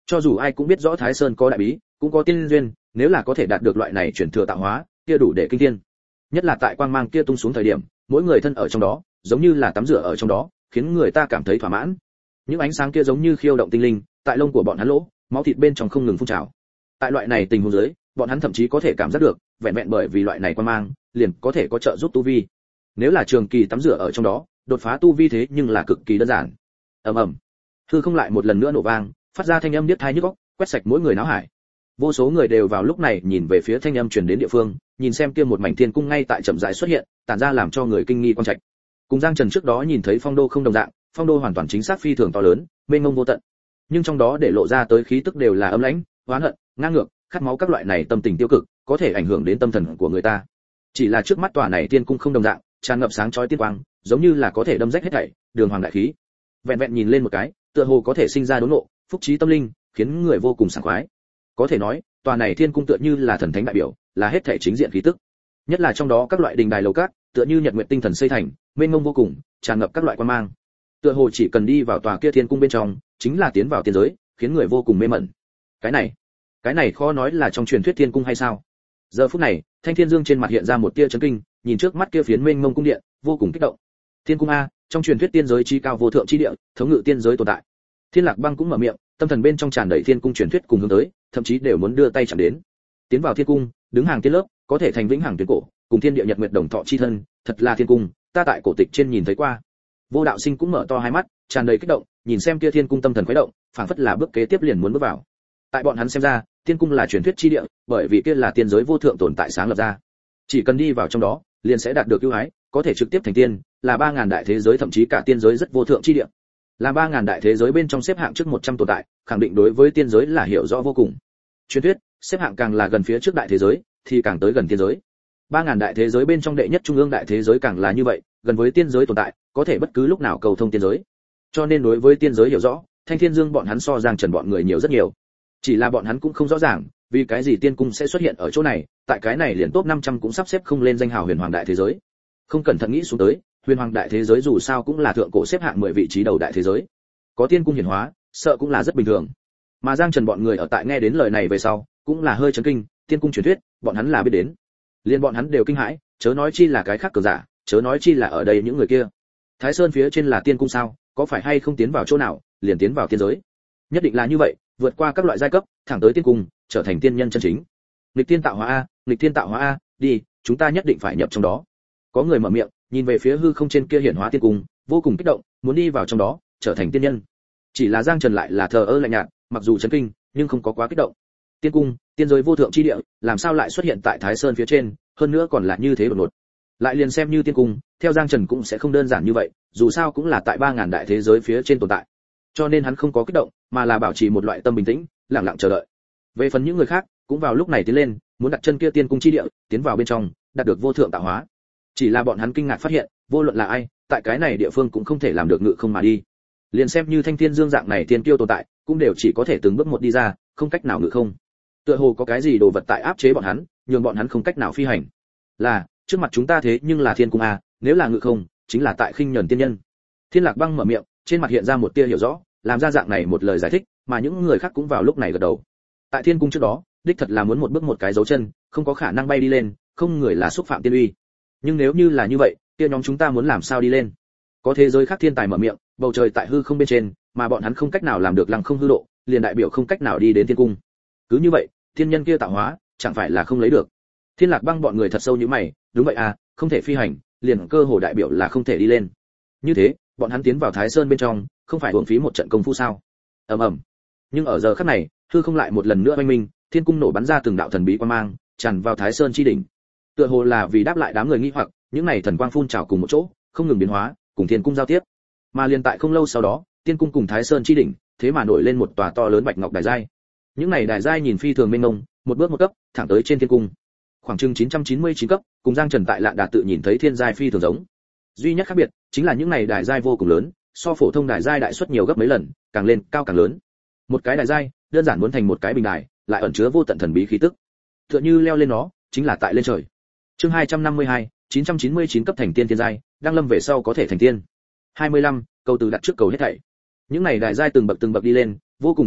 Cho dù ai cũng biết rõ Thái Sơn có đại bí, cũng có tiên duyên, nếu là có thể đạt được loại này chuyển thừa tạo hóa, kia đủ để kinh thiên. Nhất là tại quang mang kia tung xuống thời điểm, mỗi người thân ở trong đó, giống như là tắm rửa ở trong đó, khiến người ta cảm thấy thỏa mãn. Những ánh sáng kia giống như khiêu động tinh linh, tại lông của bọn hắn lỗ, máu thịt bên trong không ngừng phun trào. Tại loại này tình huống dưới, bọn hắn thậm chí có thể cảm giác được, vẹn vẹn bởi vì loại này quang mang, liền có thể có trợ giúp tu vi. Nếu là trường kỳ tắm rửa ở trong đó, đột phá tu vi thế nhưng là cực kỳ đơn giản. Ầm ầm. Hư không lại một lần nữa nổ vang, phát ra thanh âm điếc tai nhức óc, quét sạch mỗi người náo hải. Vô số người đều vào lúc này nhìn về phía thanh âm truyền đến địa phương, nhìn xem kia một mảnh thiên cung ngay tại chậm rãi xuất hiện, tản ra làm cho người kinh nghi quan trạch. Cùng Giang Trần trước đó nhìn thấy phong đô không đồng dạng, phong đô hoàn toàn chính xác phi thường to lớn, mênh mông vô tận. Nhưng trong đó để lộ ra tới khí tức đều là âm lãnh, oán hận, ngang ngược, khát máu các loại này tâm tình tiêu cực, có thể ảnh hưởng đến tâm thần của người ta. Chỉ là trước mắt tòa này tiên cung không đồng dạng, tràn ngập sáng chói tiên quang, giống như là có thể đâm rách hết thảy, đường hoàng đại khí. Vẹn vẹn nhìn lên một cái, tựa hồ có thể sinh ra đốn ngộ, phúc trí tâm linh, khiến người vô cùng sảng khoái. Có thể nói, tòa này thiên cung tựa như là thần thánh đại biểu, là hết thảy chính diện khí tức. Nhất là trong đó các loại đình đài lầu cát, tựa như nhật nguyệt tinh thần xây thành, mênh mông vô cùng, tràn ngập các loại quan mang. Tựa hồ chỉ cần đi vào tòa kia thiên cung bên trong, chính là tiến vào tiên giới, khiến người vô cùng mê mẩn. Cái này khó nói là trong truyền thuyết thiên cung hay sao? Giờ phút này, Thanh Thiên Dương trên mặt hiện ra một tia chấn kinh, nhìn trước mắt kia phiến mênh mông cung điện, vô cùng kích động. Thiên cung a, trong truyền thuyết tiên giới chi cao vô thượng chi địa, thống ngự tiên giới tồn tại. Thiên Lạc Băng cũng mở miệng, tâm thần bên trong tràn đầy thiên cung truyền thuyết cùng hướng tới, thậm chí đều muốn đưa tay chạm đến. Tiến vào thiên cung, đứng hàng tiên lớp, có thể thành vĩnh hằng tuyến cổ, cùng thiên địa nhật nguyệt đồng thọ chi thân, thật là thiên cung, ta tại cổ tịch trên nhìn thấy qua. Vô Đạo Sinh cũng mở to hai mắt, tràn đầy kích động, nhìn xem kia thiên cung tâm thần khuấy động, phảng phất là bước kế tiếp liền muốn bước vào. Tại bọn hắn xem ra, thiên cung là truyền thuyết chi địa, bởi vì kia là tiên giới vô thượng tồn tại sáng lập ra. Chỉ cần đi vào trong đó, liền sẽ đạt được ưu ái, có thể trực tiếp thành tiên, là 3000 đại thế giới thậm chí cả tiên giới rất vô thượng chi địa. Là 3000 đại thế giới bên trong xếp hạng trước 100 tồn tại, khẳng định đối với tiên giới là hiểu rõ vô cùng. Truyền thuyết, xếp hạng càng là gần phía trước đại thế giới, thì càng tới gần tiên giới. 3000 đại thế giới bên trong đệ nhất trung ương đại thế giới càng là như vậy, gần với tiên giới tồn tại, có thể bất cứ lúc nào cầu thông tiên giới. Cho nên đối với tiên giới hiểu rõ, Thanh Thiên Dương bọn hắn so Giang Trần bọn người nhiều rất nhiều. Chỉ là bọn hắn cũng không rõ ràng, vì cái gì tiên cung sẽ xuất hiện ở chỗ này, tại cái này liền top 500 cũng sắp xếp không lên danh hào huyền hoàng đại thế giới. Không cẩn thận nghĩ xuống tới, huyền hoàng đại thế giới dù sao cũng là thượng cổ xếp hạng 10 vị trí đầu đại thế giới. Có tiên cung hiển hóa, sợ cũng là rất bình thường. Mà Giang Trần bọn người ở tại nghe đến lời này về sau, cũng là hơi chấn kinh, tiên cung truyền thuyết, bọn hắn là biết đến. Liên bọn hắn đều kinh hãi, chớ nói chi là cái khác cường giả, chớ nói chi là ở đây những người kia. Thái Sơn phía trên là tiên cung sao, có phải hay không tiến vào chỗ nào, liền tiến vào tiên giới. Nhất định là như vậy, vượt qua các loại giai cấp, thẳng tới tiên cung, trở thành tiên nhân chân chính. Nghịch tiên tạo hóa a, nghịch tiên tạo hóa a, đi, chúng ta nhất định phải nhập trong đó. Có người mở miệng, nhìn về phía hư không trên kia hiển hóa tiên cung, vô cùng kích động, muốn đi vào trong đó, trở thành tiên nhân. Chỉ là Giang Trần lại là thờ ơ lạnh nhạt, mặc dù chấn kinh, nhưng không có quá kích động. Tiên cung, tiên giới vô thượng chi địa, làm sao lại xuất hiện tại Thái Sơn phía trên, hơn nữa còn là như thế đột ngột. Lại liền xem như tiên cung, theo Giang Trần cũng sẽ không đơn giản như vậy, dù sao cũng là tại 3000 đại thế giới phía trên tồn tại. Cho nên hắn không có kích động, mà là bảo trì một loại tâm bình tĩnh, lặng lặng chờ đợi. Về phần những người khác, cũng vào lúc này tiến lên, muốn đặt chân kia tiên cung chi địa, tiến vào bên trong, đạt được vô thượng tạo hóa. Chỉ là bọn hắn kinh ngạc phát hiện, vô luận là ai, tại cái này địa phương cũng không thể làm được ngự không mà đi. Liền xem như Thanh Thiên Dương dạng này tiên kiêu tồn tại, cũng đều chỉ có thể từng bước một đi ra, không cách nào ngự không. Tựa hồ có cái gì đồ vật tại áp chế bọn hắn, nhường bọn hắn không cách nào phi hành. Là, trước mặt chúng ta thế nhưng là thiên cung a, nếu là ngự không, chính là tại khinh nhẫn tiên nhân. Thiên Lạc Băng mở miệng, trên mặt hiện ra một tia hiểu rõ, làm ra dạng này một lời giải thích, mà những người khác cũng vào lúc này gật đầu. Tại thiên cung trước đó, đích thật là muốn một bước một cái dấu chân, không có khả năng bay đi lên, không người là xúc phạm tiên uy. Nhưng nếu như là như vậy, kia nhóm chúng ta muốn làm sao đi lên? Có thế giới khác thiên tài mở miệng, bầu trời tại hư không bên trên, mà bọn hắn không cách nào làm được lăng không hư độ, liền đại biểu không cách nào đi đến thiên cung. Cứ như vậy, thiên nhân kia tạo hóa, chẳng phải là không lấy được. Thiên Lạc Băng bọn người thật sâu như mày, đúng vậy à, không thể phi hành, liền cơ hồ đại biểu là không thể đi lên. Như thế, bọn hắn tiến vào Thái Sơn bên trong, không phải uổng phí một trận công phu sao? Ầm ầm. Nhưng ở giờ khắc này, hư không lại một lần nữa oanh minh, thiên cung nổ bắn ra từng đạo thần bí quang mang, tràn vào Thái Sơn chi đỉnh. Tựa hồ là vì đáp lại đám người nghi hoặc, những này thần quang phun trào cùng một chỗ, không ngừng biến hóa, cùng thiên cung giao tiếp. Mà liền tại không lâu sau đó, tiên cung cùng Thái Sơn chi đỉnh, thế mà nổi lên một tòa to lớn bạch ngọc đài giai. Những này đài giai nhìn phi thường mênh mông, một bước một cấp, thẳng tới trên thiên cung. Khoảng chừng 999 cấp, cùng Giang Trần tại Lạn Đà tự nhìn thấy thiên giai phi thường giống. Duy nhất khác biệt, chính là những này đài giai vô cùng lớn, so phổ thông đài giai đại suất nhiều gấp mấy lần, càng lên cao càng lớn. Một cái đài giai, đơn giản muốn thành một cái bình đài, lại ẩn chứa vô tận thần bí khí tức. Tựa như leo lên nó, chính là tại lên trời. Chương 252, 999 cấp thành tiên thiên giai, đang lâm về sau có thể thành tiên. 25, câu từ đặt trước cầu hết thảy. Những này đài giai từng bậc đi lên, vô cùng thần bí,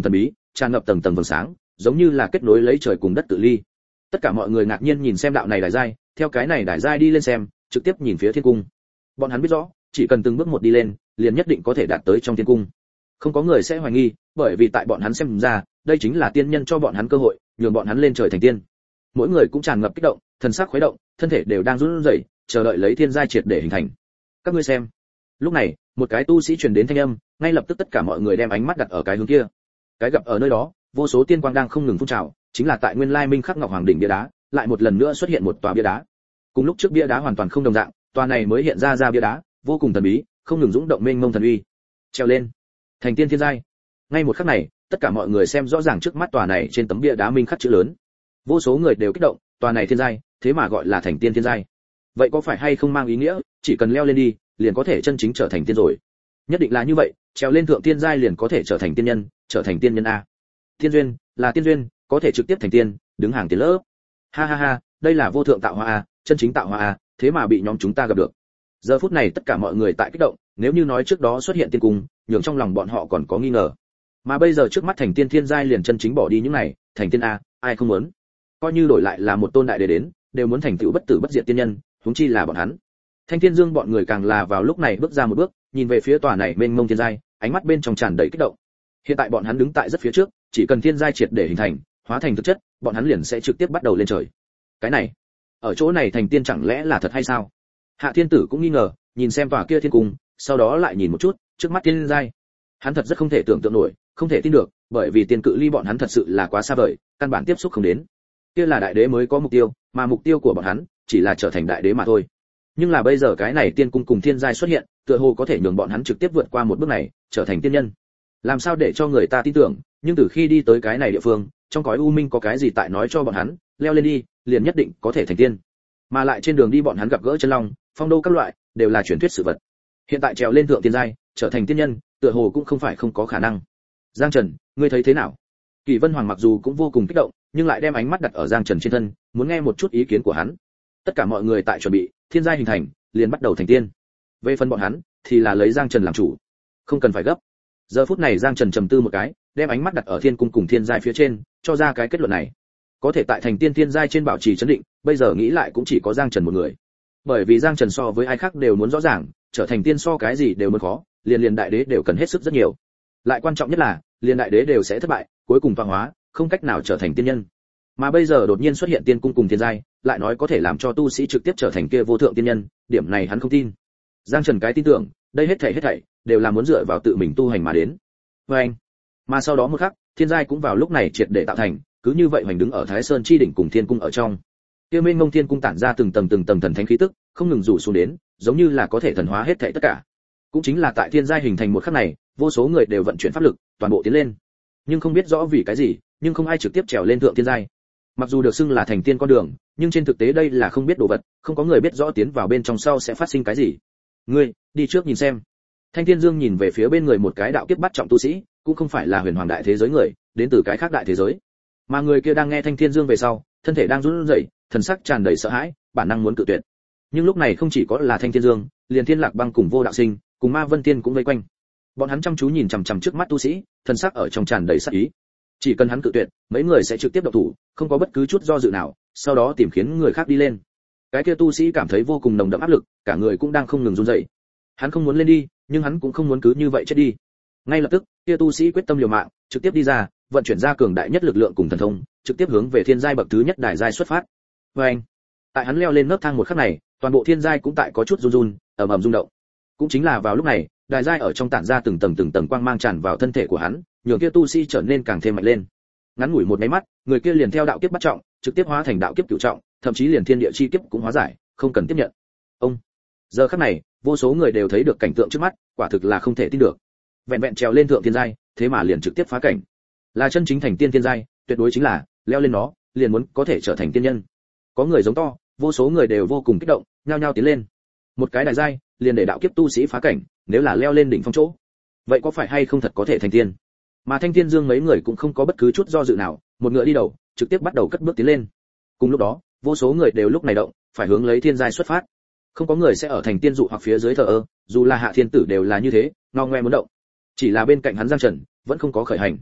tràn ngập tầng tầng vầng sáng, giống như là kết nối lấy trời cùng đất tự ly. Tất cả mọi người ngạc nhiên nhìn xem đạo này đài giai, theo cái này đài giai đi lên xem, trực tiếp nhìn phía thiên cung. Bọn hắn biết rõ, chỉ cần từng bước một đi lên, liền nhất định có thể đạt tới trong thiên cung. Không có người sẽ hoài nghi, bởi vì tại bọn hắn xem ra, đây chính là tiên nhân cho bọn hắn cơ hội, nhường bọn hắn lên trời thành tiên. Mỗi người cũng tràn ngập kích động, thần sắc khuấy động, thân thể đều đang run rẩy, chờ đợi lấy thiên giai triệt để hình thành. Các ngươi xem. Lúc này, một cái tu sĩ truyền đến thanh âm, ngay lập tức tất cả mọi người đem ánh mắt đặt ở cái hướng kia. Cái gặp ở nơi đó, vô số tiên quang đang không ngừng phun trào, chính là tại Nguyên Lai Minh Khắc Ngọc Hoàng đỉnh bia đá, lại một lần nữa xuất hiện một tòa bia đá. Cùng lúc trước bia đá hoàn toàn không đồng dạng, tòa này mới hiện ra bia đá, vô cùng thần bí, không ngừng dũng động mênh mông thần uy. Treo lên, thành tiên thiên giai. Ngay một khắc này, tất cả mọi người xem rõ ràng trước mắt tòa này trên tấm bia đá minh khắc chữ lớn. Vô số người đều kích động, tòa này thiên giai, thế mà gọi là thành tiên thiên giai. Vậy có phải hay không mang ý nghĩa, chỉ cần leo lên đi, liền có thể chân chính trở thành tiên rồi? Nhất định là như vậy, trèo lên thượng tiên giai liền có thể trở thành tiên nhân, trở thành tiên nhân a. Tiên duyên, là tiên duyên, có thể trực tiếp thành tiên, đứng hàng tiền lớp. Ha ha ha, đây là vô thượng tạo hóa a, chân chính tạo hóa a, thế mà bị nhóm chúng ta gặp được. Giờ phút này tất cả mọi người tại kích động, nếu như nói trước đó xuất hiện tiên cung, nhường trong lòng bọn họ còn có nghi ngờ. Mà bây giờ trước mắt thành tiên thiên giai liền chân chính bỏ đi những này, thành tiên a, ai không muốn? Coi như đổi lại là một tôn đại đế đến, đều muốn thành tựu bất tử bất diệt tiên nhân, huống chi là bọn hắn. Thanh Thiên Dương bọn người càng là vào lúc này bước ra một bước, nhìn về phía tòa này mênh mông thiên giai, ánh mắt bên trong tràn đầy kích động. Hiện tại bọn hắn đứng tại rất phía trước, chỉ cần thiên giai triệt để hình thành, hóa thành thực chất, bọn hắn liền sẽ trực tiếp bắt đầu lên trời. Cái này, ở chỗ này thành tiên chẳng lẽ là thật hay sao? Hạ Thiên Tử cũng nghi ngờ, nhìn xem tòa kia thiên cung, sau đó lại nhìn một chút, trước mắt thiên giai. Hắn thật rất không thể tưởng tượng nổi, không thể tin được, bởi vì tiền cự ly bọn hắn thật sự là quá xa vời, căn bản tiếp xúc không đến. Kia là đại đế mới có mục tiêu, mà mục tiêu của bọn hắn chỉ là trở thành đại đế mà thôi. Nhưng là bây giờ cái này tiên cung cùng thiên giai xuất hiện, tựa hồ có thể nhường bọn hắn trực tiếp vượt qua một bước này, trở thành tiên nhân. Làm sao để cho người ta tin tưởng, nhưng từ khi đi tới cái này địa phương, trong cõi u minh có cái gì tại nói cho bọn hắn, leo lên đi, liền nhất định có thể thành tiên. Mà lại trên đường đi bọn hắn gặp gỡ chân long, phong đô các loại, đều là truyền thuyết sự vật. Hiện tại trèo lên thượng tiên giai, trở thành tiên nhân, tựa hồ cũng không phải không có khả năng. Giang Trần, ngươi thấy thế nào? Kỷ Vân Hoàng mặc dù cũng vô cùng kích động, nhưng lại đem ánh mắt đặt ở Giang Trần trên thân, muốn nghe một chút ý kiến của hắn. Tất cả mọi người tại chuẩn bị, thiên giai hình thành, liền bắt đầu thành tiên. Về phần bọn hắn, thì là lấy Giang Trần làm chủ, không cần phải gấp. Giờ phút này Giang Trần trầm tư một cái, đem ánh mắt đặt ở thiên cung cùng thiên giai phía trên, cho ra cái kết luận này. Có thể tại thành tiên thiên giai trên bảo trì trấn định, bây giờ nghĩ lại cũng chỉ có Giang Trần một người. Bởi vì Giang Trần so với ai khác đều muốn rõ ràng, trở thành tiên so cái gì đều muốn khó, liền đại đế đều cần hết sức rất nhiều. Lại quan trọng nhất là, liền đại đế đều sẽ thất bại, cuối cùng tọa hóa, không cách nào trở thành tiên nhân. Mà bây giờ đột nhiên xuất hiện tiên cung cùng thiên giai, lại nói có thể làm cho tu sĩ trực tiếp trở thành kia vô thượng tiên nhân, điểm này hắn không tin. Giang Trần cái tin tưởng, đây hết thảy đều là muốn dựa vào tự mình tu hành mà đến. Anh. Mà sau đó một khắc, thiên giai cũng vào lúc này triệt để tạo thành, cứ như vậy hoành đứng ở Thái Sơn chi đỉnh cùng thiên cung ở trong. Kia mênh mông thiên cung tản ra từng tầng thần thánh khí tức, không ngừng rủ xuống đến, giống như là có thể thần hóa hết thảy tất cả. Cũng chính là tại thiên giai hình thành một khắc này, vô số người đều vận chuyển pháp lực, toàn bộ tiến lên. Nhưng không biết rõ vì cái gì, nhưng không ai trực tiếp trèo lên thượng thiên giai. Mặc dù được xưng là thành tiên con đường, nhưng trên thực tế đây là không biết đồ vật, không có người biết rõ tiến vào bên trong sau sẽ phát sinh cái gì. Ngươi, đi trước nhìn xem. Thanh Thiên Dương nhìn về phía bên người một cái đạo kiếp bắt trọng tu sĩ, cũng không phải là huyền hoàng đại thế giới người, đến từ cái khác đại thế giới. Mà người kia đang nghe Thanh Thiên Dương về sau, thân thể đang run rẩy, thần sắc tràn đầy sợ hãi, bản năng muốn cự tuyệt. Nhưng lúc này không chỉ có là Thanh Thiên Dương, liền Thiên Lạc Băng cùng Vô Đạo Sinh, cùng Ma Vân Tiên cũng vây quanh. Bọn hắn chăm chú nhìn chằm chằm trước mắt tu sĩ, thần sắc ở trong tràn đầy sát ý. Chỉ cần hắn cự tuyệt, mấy người sẽ trực tiếp động thủ, không có bất cứ chút do dự nào, sau đó tìm khiến người khác đi lên. Cái kia tu sĩ cảm thấy vô cùng nồng đậm áp lực, cả người cũng đang không ngừng run rẩy. Hắn không muốn lên đi, nhưng hắn cũng không muốn cứ như vậy chết đi. Ngay lập tức, kia tu sĩ quyết tâm liều mạng, trực tiếp đi ra, vận chuyển ra cường đại nhất lực lượng cùng thần thông, trực tiếp hướng về thiên giai bậc thứ nhất đài giai xuất phát. Anh. Tại hắn leo lên nấc thang một khắc này, toàn bộ thiên giai cũng tại có chút run run, ầm ầm rung động. Cũng chính là vào lúc này, đài giai ở trong tản ra từng tầng quang mang tràn vào thân thể của hắn, nhường kia tu sĩ trở nên càng thêm mạnh lên. Ngắn ngủi một cái mắt, người kia liền theo đạo kiếp bắt trọng, trực tiếp hóa thành đạo kiếp cửu trọng, thậm chí liền thiên địa chi kiếp cũng hóa giải, không cần tiếp nhận. Ông. Giờ khắc này, vô số người đều thấy được cảnh tượng trước mắt, quả thực là không thể tin được. Vẹn vẹn trèo lên thượng thiên giai, thế mà liền trực tiếp phá cảnh. Là chân chính thành tiên thiên giai, tuyệt đối chính là leo lên nó, liền muốn có thể trở thành tiên nhân. Có người giống to, vô số người đều vô cùng kích động, nhao nhao tiến lên. Một cái đài giai, liền để đạo kiếp tu sĩ phá cảnh, nếu là leo lên đỉnh phong chỗ, vậy có phải hay không thật có thể thành tiên? Mà Thanh Thiên Dương mấy người cũng không có bất cứ chút do dự nào, một ngựa đi đầu, trực tiếp bắt đầu cất bước tiến lên. Cùng lúc đó, vô số người đều lúc này động, phải hướng lấy thiên giai xuất phát. Không có người sẽ ở thành tiên dụ hoặc phía dưới thờ ơ, dù là Hạ Thiên Tử đều là như thế, ngao ngoe muốn động. Chỉ là bên cạnh hắn Giang Trần vẫn không có khởi hành.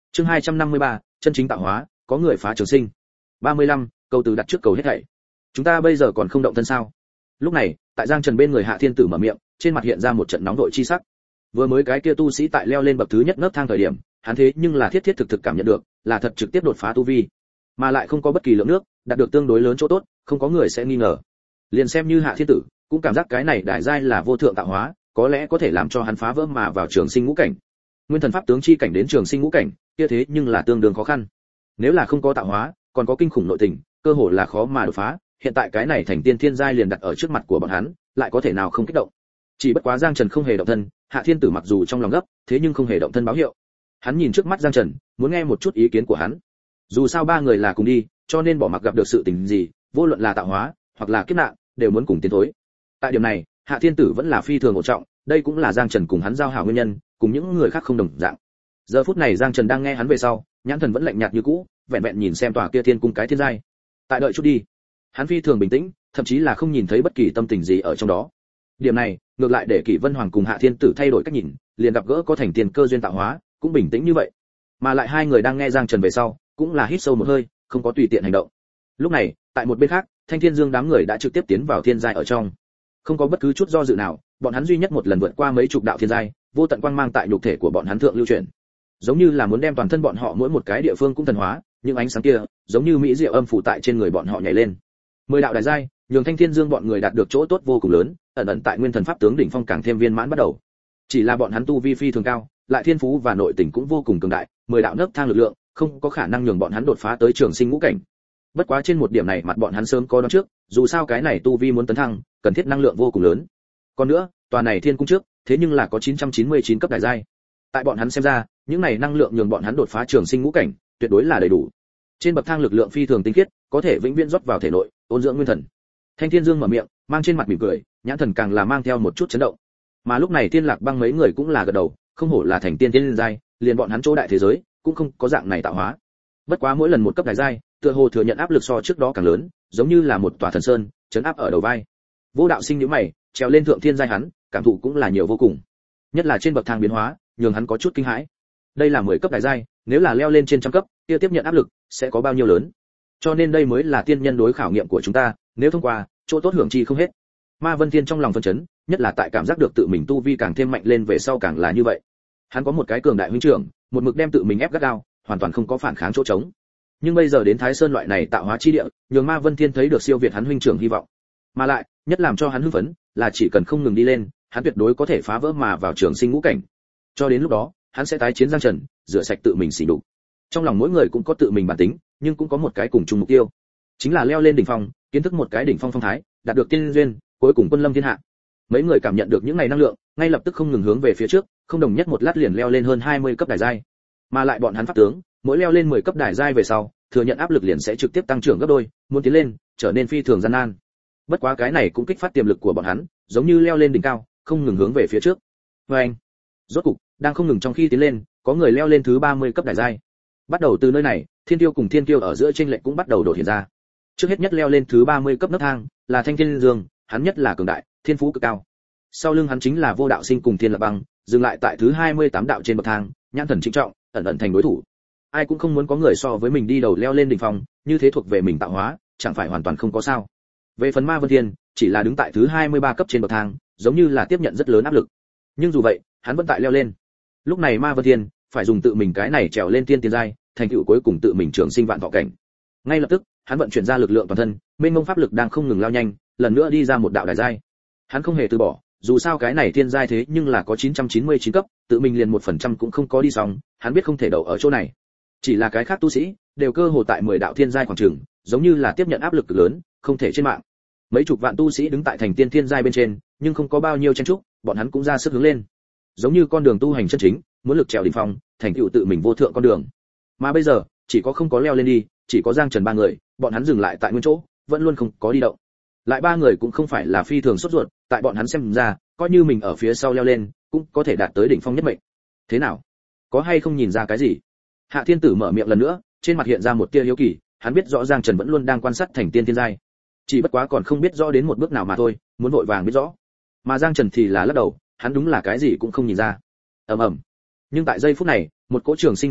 Chương 253, chân chính tạo hóa, có người phá trường sinh. 35, câu từ đặt trước cầu hết thảy. Chúng ta bây giờ còn không động thân sao? Lúc này, tại Giang Trần bên người Hạ Thiên Tử mở miệng, trên mặt hiện ra một trận nóng đội chi sắc. Vừa mới cái kia tu sĩ tại leo lên bậc thứ nhất nấc thang thời điểm, hắn thế nhưng là thiết thiết thực thực cảm nhận được, là thật trực tiếp đột phá tu vi, mà lại không có bất kỳ lượng nước, đạt được tương đối lớn chỗ tốt, không có người sẽ nghi ngờ. Liền xem như Hạ Thiên Tử, cũng cảm giác cái này đại giai là vô thượng tạo hóa, có lẽ có thể làm cho hắn phá vỡ mà vào trường sinh ngũ cảnh. Nguyên thần pháp tướng chi cảnh đến trường sinh ngũ cảnh, kia thế nhưng là tương đương khó khăn. Nếu là không có tạo hóa, còn có kinh khủng nội tình, cơ hồ là khó mà đột phá. Hiện tại cái này thành tiên thiên giai liền đặt ở trước mặt của bọn hắn, lại có thể nào không kích động. Chỉ bất quá Giang Trần không hề động thân, Hạ Thiên Tử mặc dù trong lòng gấp, thế nhưng không hề động thân báo hiệu. Hắn nhìn trước mắt Giang Trần, muốn nghe một chút ý kiến của hắn. Dù sao ba người là cùng đi, cho nên bỏ mặc gặp được sự tình gì, vô luận là tạo hóa hoặc là kiếp nạn, đều muốn cùng tiến thối. Tại điểm này, Hạ Thiên Tử vẫn là phi thường ổn trọng, đây cũng là Giang Trần cùng hắn giao hảo nguyên nhân, cùng những người khác không đồng dạng. Giờ phút này Giang Trần đang nghe hắn về sau, nhãn thần vẫn lạnh nhạt như cũ, vẹn vẹn nhìn xem tòa kia thiên cung cái thiên giai. Tại đợi chút đi. Hắn phi thường bình tĩnh, thậm chí là không nhìn thấy bất kỳ tâm tình gì ở trong đó. Điểm này, ngược lại để Kỷ Vân Hoàng cùng Hạ Thiên Tử thay đổi cách nhìn, liền gặp gỡ có thành tiền cơ duyên tạo hóa, cũng bình tĩnh như vậy. Mà lại hai người đang nghe Giang Trần về sau, cũng là hít sâu một hơi, không có tùy tiện hành động. Lúc này, tại một bên khác, Thanh Thiên Dương đám người đã trực tiếp tiến vào thiên giai ở trong. Không có bất cứ chút do dự nào, bọn hắn duy nhất một lần vượt qua mấy chục đạo thiên giai, vô tận quang mang tại nhục thể của bọn hắn thượng lưu chuyển. Giống như là muốn đem toàn thân bọn họ mỗi một cái địa phương cũng thần hóa, những ánh sáng kia, giống như mỹ diệu âm phủ tại trên người bọn họ nhảy lên. 10 đạo đại giai, nhường Thanh Thiên Dương bọn người đạt được chỗ tốt vô cùng lớn, ẩn ẩn tại nguyên thần pháp tướng đỉnh phong càng thêm viên mãn bắt đầu. Chỉ là bọn hắn tu vi phi thường cao, lại thiên phú và nội tình cũng vô cùng cường đại, 10 đạo nấc thang lực lượng, không có khả năng nhường bọn hắn đột phá tới trường sinh ngũ cảnh. Bất quá trên một điểm này mặt bọn hắn sớm có đoán trước, dù sao cái này tu vi muốn tấn thăng, cần thiết năng lượng vô cùng lớn. Còn nữa, tòa này thiên cung trước, thế nhưng là có 999 cấp đại giai. Tại bọn hắn xem ra, những này năng lượng nhường bọn hắn đột phá trường sinh ngũ cảnh, tuyệt đối là đầy đủ. Trên bậc thang lực lượng phi thường tinh khiết, có thể vĩnh viễn rót vào thể nội, ôn dưỡng nguyên thần. Thanh Thiên Dương mở miệng, mang trên mặt mỉm cười, nhãn thần càng là mang theo một chút chấn động. Mà lúc này Tiên Lạc Băng mấy người cũng là gật đầu, không hổ là thành tiên tiên giai, liền bọn hắn chỗ đại thế giới cũng không có dạng này tạo hóa. Bất quá mỗi lần một cấp đại giai, tựa hồ thừa nhận áp lực so trước đó càng lớn, giống như là một tòa thần sơn, chấn áp ở đầu vai. Vô Đạo Sinh nhíu mày, trèo lên thượng thiên giai hắn, cảm thụ cũng là nhiều vô cùng. Nhất là trên bậc thang biến hóa, nhường hắn có chút kinh hãi. Đây là 10 cấp đại giai, nếu là leo lên trên trăm cấp, kia tiếp nhận áp lực sẽ có bao nhiêu lớn. Cho nên đây mới là tiên nhân đối khảo nghiệm của chúng ta, nếu thông qua, chỗ tốt hưởng chi không hết. Ma Vân Thiên trong lòng phân chấn, nhất là tại cảm giác được tự mình tu vi càng thêm mạnh lên về sau càng là như vậy. Hắn có một cái cường đại huynh trưởng, một mực đem tự mình ép gắt gao, hoàn toàn không có phản kháng chỗ trống. Nhưng bây giờ đến Thái Sơn loại này tạo hóa chi địa, nhường Ma Vân Thiên thấy được siêu việt hắn huynh trưởng hy vọng. Mà lại, nhất làm cho hắn hưng phấn, là chỉ cần không ngừng đi lên, hắn tuyệt đối có thể phá vỡ mà vào trường sinh ngũ cảnh. Cho đến lúc đó, hắn sẽ tái chiến Giang Trần, rửa sạch tự mình xỉ nhục. Trong lòng mỗi người cũng có tự mình bản tính, nhưng cũng có một cái cùng chung mục tiêu, chính là leo lên đỉnh phong, kiến thức một cái đỉnh phong phong thái, đạt được tiên duyên, cuối cùng quân lâm thiên hạ. Mấy người cảm nhận được những này năng lượng, ngay lập tức không ngừng hướng về phía trước, không đồng nhất một lát liền leo lên hơn 20 cấp đại giai. Mà lại bọn hắn pháp tướng, mỗi leo lên 10 cấp đại giai về sau, thừa nhận áp lực liền sẽ trực tiếp tăng trưởng gấp đôi, muốn tiến lên, trở nên phi thường gian nan. Bất quá cái này cũng kích phát tiềm lực của bọn hắn, giống như leo lên đỉnh cao, không ngừng hướng về phía trước. Oeng! Rốt cục, đang không ngừng trong khi tiến lên, có người leo lên thứ 30 cấp đại giai. Bắt đầu từ nơi này, Thiên Tiêu cùng Thiên Tiêu ở giữa chênh lệch cũng bắt đầu đột hiện ra. Trước hết nhất leo lên thứ 30 cấp nấc thang, là Thanh Thiên Dương, hắn nhất là cường đại, thiên phú cực cao. Sau lưng hắn chính là Vô Đạo Sinh cùng Thiên Lạc Băng, dừng lại tại thứ 28 đạo trên bậc thang, nhãn thần trịnh trọng, ẩn ẩn thành đối thủ. Ai cũng không muốn có người so với mình đi đầu leo lên đỉnh phong, như thế thuộc về mình tạo hóa, chẳng phải hoàn toàn không có sao. Về phần Ma Vân Thiên, chỉ là đứng tại thứ 23 cấp trên bậc thang, giống như là tiếp nhận rất lớn áp lực. Nhưng dù vậy, hắn vẫn tại leo lên. Lúc này Ma Vân Thiên phải dùng tự mình cái này trèo lên tiên tiên giai, thành tựu cuối cùng tự mình trường sinh vạn thọ cảnh. Ngay lập tức, hắn vận chuyển ra lực lượng toàn thân, mênh mông pháp lực đang không ngừng lao nhanh, lần nữa đi ra một đạo đại giai. Hắn không hề từ bỏ, dù sao cái này tiên giai thế nhưng là có 999 cấp, tự mình liền 1% cũng không có đi xong, hắn biết không thể đậu ở chỗ này. Chỉ là cái khác tu sĩ, đều cơ hồ tại 10 đạo thiên giai khoảng chừng, giống như là tiếp nhận áp lực cực lớn, không thể trên mạng. Mấy chục vạn tu sĩ đứng tại thành tiên thiên giai bên trên, nhưng không có bao nhiêu chen chúc, bọn hắn cũng ra sức hướng lên. Giống như con đường tu hành chân chính, muốn lực trèo đỉnh phong, thành tựu tự mình vô thượng con đường. Mà bây giờ, chỉ có không có leo lên đi, chỉ có Giang Trần ba người, bọn hắn dừng lại tại nguyên chỗ, vẫn luôn không có đi động. Lại ba người cũng không phải là phi thường sốt ruột, tại bọn hắn xem ra, coi như mình ở phía sau leo lên, cũng có thể đạt tới đỉnh phong nhất mệnh. Thế nào? Có hay không nhìn ra cái gì? Hạ Thiên Tử mở miệng lần nữa, trên mặt hiện ra một tia hiếu kỳ, hắn biết rõ Giang Trần vẫn luôn đang quan sát thành tiên thiên giai, chỉ bất quá còn không biết rõ đến một bước nào mà thôi, muốn vội vàng biết rõ. Mà Giang Trần thì là lắc đầu, hắn đúng là cái gì cũng không nhìn ra. Ầm ầm. Nhưng tại giây phút này, một cỗ trường sinh khí tức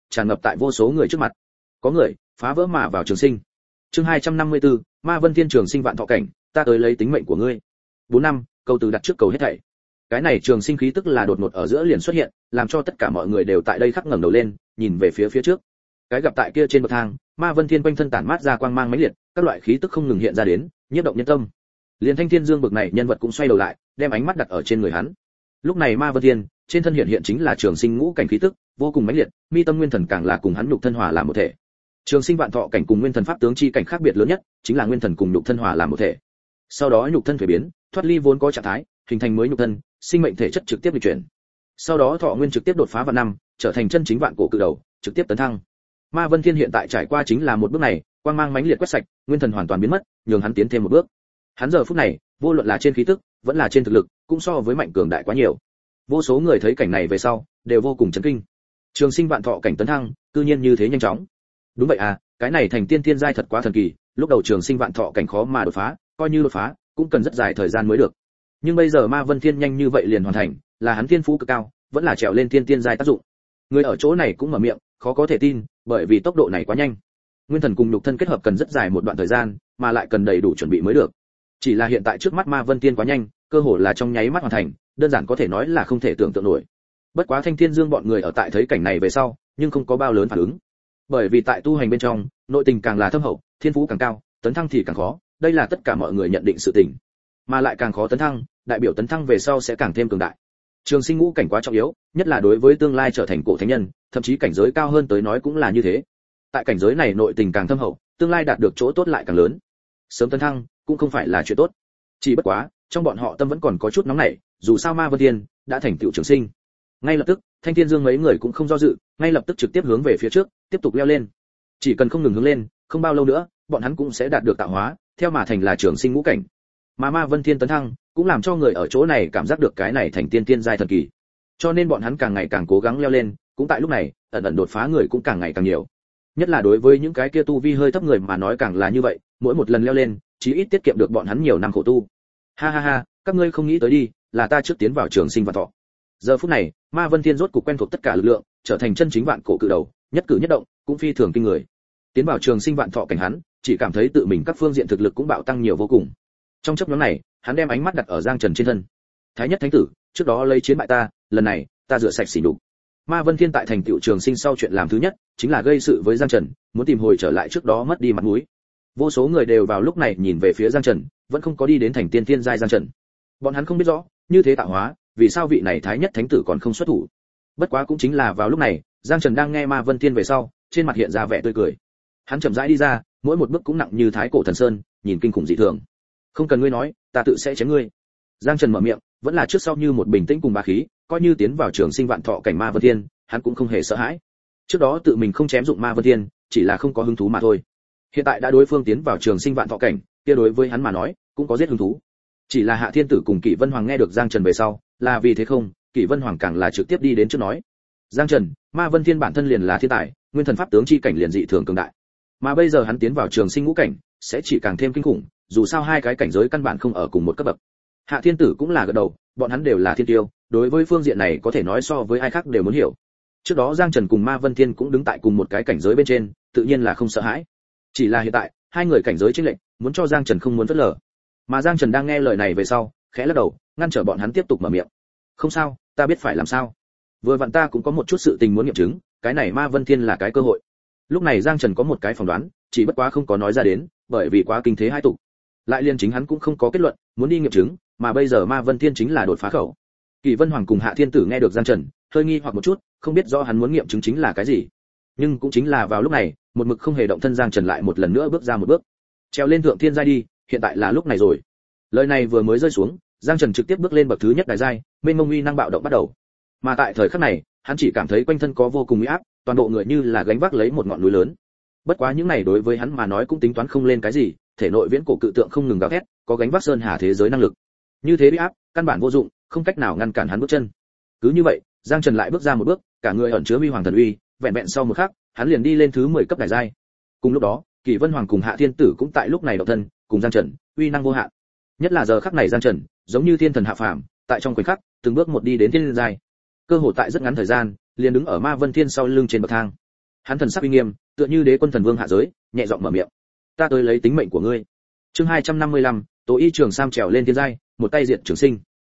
tràn ngập tại vô số người trước mặt. Có người phá vỡ mà vào trường sinh. Chương 254, Ma Vân Thiên trường sinh vạn thọ cảnh, ta tới lấy tính mệnh của ngươi. 4 năm, câu từ đặt trước cầu hết thảy. Cái này trường sinh khí tức là đột ngột ở giữa liền xuất hiện, làm cho tất cả mọi người đều tại đây khắc ngẩng đầu lên, nhìn về phía trước. Cái gặp tại kia trên bậc thang, Ma Vân Thiên quanh thân tản mát ra quang mang mãnh liệt, các loại khí tức không ngừng hiện ra đến, nhiếp động nhân tâm. Liên Thanh Thiên Dương bực này nhân vật cũng xoay đầu lại, đem ánh mắt đặt ở trên người hắn. Lúc này Ma Vân Thiên, trên thân hiện chính là trường sinh ngũ cảnh khí tức, vô cùng mãnh liệt, mi tâm nguyên thần càng là cùng hắn nhục thân hòa làm một thể. Trường sinh vạn thọ cảnh cùng nguyên thần pháp tướng chi cảnh khác biệt lớn nhất, chính là nguyên thần cùng nhục thân hòa làm một thể. Sau đó nhục thân thay biến, thoát ly vốn có trạng thái, hình thành mới nhục thân, sinh mệnh thể chất trực tiếp di chuyển. Sau đó thọ nguyên trực tiếp đột phá vạn năm, trở thành chân chính vạn cổ cự đầu, trực tiếp tấn thăng. Ma Vân Thiên hiện tại trải qua chính là một bước này, quang mang mãnh liệt quét sạch, nguyên thần hoàn toàn biến mất, nhường hắn tiến thêm một bước. Hắn giờ phút này, vô luận là trên khí tức, vẫn là trên thực lực, cũng so với mạnh cường đại quá nhiều. Vô số người thấy cảnh này về sau, đều vô cùng chấn kinh. Trường sinh vạn thọ cảnh tấn thăng, cư nhiên như thế nhanh chóng. Đúng vậy à, cái này thành tiên thiên giai thật quá thần kỳ, lúc đầu trường sinh vạn thọ cảnh khó mà đột phá, coi như đột phá, cũng cần rất dài thời gian mới được. Nhưng bây giờ Ma Vân Thiên nhanh như vậy liền hoàn thành, là hắn thiên phú cực cao, vẫn là trèo lên tiên thiên giai tác dụng. Người ở chỗ này cũng mở miệng, khó có thể tin, bởi vì tốc độ này quá nhanh. Nguyên thần cùng nhục thân kết hợp cần rất dài một đoạn thời gian, mà lại cần đầy đủ chuẩn bị mới được. Chỉ là hiện tại trước mắt Ma Vân Thiên quá nhanh, cơ hồ là trong nháy mắt hoàn thành, đơn giản có thể nói là không thể tưởng tượng nổi. Bất quá Thanh Thiên Dương bọn người ở tại thấy cảnh này về sau, nhưng không có bao lớn phản ứng. Bởi vì tại tu hành bên trong, nội tình càng là thâm hậu, thiên phú càng cao, tấn thăng thì càng khó, đây là tất cả mọi người nhận định sự tình. Mà lại càng khó tấn thăng, đại biểu tấn thăng về sau sẽ càng thêm cường đại. Trường sinh ngũ cảnh quá trọng yếu, nhất là đối với tương lai trở thành cổ thánh nhân, thậm chí cảnh giới cao hơn tới nói cũng là như thế. Tại cảnh giới này nội tình càng thâm hậu, tương lai đạt được chỗ tốt lại càng lớn. Sớm tấn thăng cũng không phải là chuyện tốt. Chỉ bất quá, trong bọn họ tâm vẫn còn có chút nóng nảy, dù sao Ma Vân Thiên đã thành tựu trường sinh. Ngay lập tức, Thanh Thiên Dương mấy người cũng không do dự, ngay lập tức trực tiếp hướng về phía trước, tiếp tục leo lên. Chỉ cần không ngừng hướng lên, không bao lâu nữa, bọn hắn cũng sẽ đạt được tạo hóa, theo mà thành là trường sinh ngũ cảnh. Mà Ma Vân Thiên tấn thăng, cũng làm cho người ở chỗ này cảm giác được cái này thành tiên tiên giai thần kỳ. Cho nên bọn hắn càng ngày càng cố gắng leo lên, cũng tại lúc này, ẩn ẩn đột phá người cũng càng ngày càng nhiều. Nhất là đối với những cái kia tu vi hơi thấp người mà nói càng là như vậy, mỗi một lần leo lên, chí ít tiết kiệm được bọn hắn nhiều năm khổ tu. Ha ha ha, các ngươi không nghĩ tới đi, là ta trước tiến vào trường sinh vạn thọ. Giờ phút này, Ma Vân Thiên rốt cục quen thuộc tất cả lực lượng, trở thành chân chính vạn cổ cự đầu, nhất cử nhất động cũng phi thường kinh người. Tiến vào trường sinh vạn thọ cảnh hắn, chỉ cảm thấy tự mình các phương diện thực lực cũng bạo tăng nhiều vô cùng. Trong chốc ngắn này, hắn đem ánh mắt đặt ở Giang Trần trên thân. Thái nhất thánh tử, trước đó lấy chiến bại ta, lần này, ta rửa sạch sỉ nhục. Ma Vân Thiên tại thành tựu trường sinh sau chuyện làm thứ nhất, chính là gây sự với Giang Trần, muốn tìm hồi trở lại trước đó mất đi mặt mũi. Vô số người đều vào lúc này nhìn về phía Giang Trần, vẫn không có đi đến thành tiên thiên giai Giang Trần. Bọn hắn không biết rõ, như thế tạo hóa, vì sao vị này Thái nhất thánh tử còn không xuất thủ. Bất quá cũng chính là vào lúc này, Giang Trần đang nghe Ma Vân Thiên về sau, trên mặt hiện ra vẻ tươi cười. Hắn chậm rãi đi ra, mỗi một bước cũng nặng như thái cổ thần sơn, nhìn kinh khủng dị thường. Không cần ngươi nói, ta tự sẽ chém ngươi. Giang Trần mở miệng, vẫn là trước sau như một bình tĩnh cùng bá khí, coi như tiến vào trường sinh vạn thọ cảnh Ma Vân Thiên, hắn cũng không hề sợ hãi. Trước đó tự mình không chém dụng Ma Vân Thiên, chỉ là không có hứng thú mà thôi. Hiện tại đã đối phương tiến vào trường sinh vạn thọ cảnh, kia đối với hắn mà nói, cũng có giết hứng thú. Chỉ là Hạ Thiên Tử cùng Kỷ Vân Hoàng nghe được Giang Trần về sau, là vì thế không, Kỷ Vân Hoàng càng là trực tiếp đi đến trước nói. Giang Trần, Ma Vân Thiên bản thân liền là thiên tài, nguyên thần pháp tướng chi cảnh liền dị thường cường đại. Mà bây giờ hắn tiến vào trường sinh ngũ cảnh, sẽ chỉ càng thêm kinh khủng, dù sao hai cái cảnh giới căn bản không ở cùng một cấp bậc. Hạ Thiên Tử cũng là gật đầu, bọn hắn đều là thiên tiêu, đối với phương diện này có thể nói so với ai khác đều muốn hiểu. Trước đó Giang Trần cùng Ma Vân Thiên cũng đứng tại cùng một cái cảnh giới bên trên, tự nhiên là không sợ hãi. Chỉ là hiện tại, hai người cảnh giới chênh lệch, muốn cho Giang Trần không muốn phớt lờ. Mà Giang Trần đang nghe lời này về sau, khẽ lắc đầu, ngăn trở bọn hắn tiếp tục mở miệng. Không sao, ta biết phải làm sao. Vừa vặn ta cũng có một chút sự tình muốn nghiệm chứng, cái này Ma Vân Thiên là cái cơ hội. Lúc này Giang Trần có một cái phỏng đoán, chỉ bất quá không có nói ra đến, bởi vì quá kinh thế hai tục. Lại liên chính hắn cũng không có kết luận, muốn đi nghiệm chứng, mà bây giờ Ma Vân Thiên chính là đột phá khẩu. Kỷ Vân Hoàng cùng Hạ Thiên Tử nghe được Giang Trần, hơi nghi hoặc một chút, không biết rõ hắn muốn nghiệm chứng chính là cái gì. Nhưng cũng chính là vào lúc này, một mực không hề động thân Giang Trần lại một lần nữa bước ra một bước. Trèo lên thượng thiên giai đi, hiện tại là lúc này rồi. Lời này vừa mới rơi xuống, Giang Trần trực tiếp bước lên bậc thứ nhất đại giai, mênh mông uy năng bạo động bắt đầu. Mà tại thời khắc này, hắn chỉ cảm thấy quanh thân có vô cùng uy áp, toàn bộ người như là gánh vác lấy một ngọn núi lớn. Bất quá những này đối với hắn mà nói cũng tính toán không lên cái gì, thể nội viễn cổ cự tượng không ngừng gào thét, có gánh vác sơn hà thế giới năng lực. Như thế uy áp, căn bản vô dụng, không cách nào ngăn cản hắn bước chân. Cứ như vậy, Giang Trần lại bước ra một bước, cả người ẩn chứa uy hoàng thần uy, vẹn vẹn sau một khắc, hắn liền đi lên thứ 10 cấp đại giai. Cùng lúc đó, Kỷ Vân Hoàng cùng Hạ Thiên Tử cũng tại lúc này động thân, cùng Giang Trần, uy năng vô hạn. Nhất là giờ khắc này Giang Trần, giống như thiên thần hạ phàm, tại trong khoảnh khắc, từng bước một đi đến thiên giai. Cơ hội tại rất ngắn thời gian, liền đứng ở Ma Vân Thiên sau lưng trên bậc thang. Hắn thần sắc uy nghiêm, tựa như đế quân thần vương hạ giới, nhẹ giọng mở miệng. Ta tới lấy tính mệnh của ngươi. Chương 255, Tố Y Trường Sam trèo lên thiên giai, một tay diệt Trường Sinh.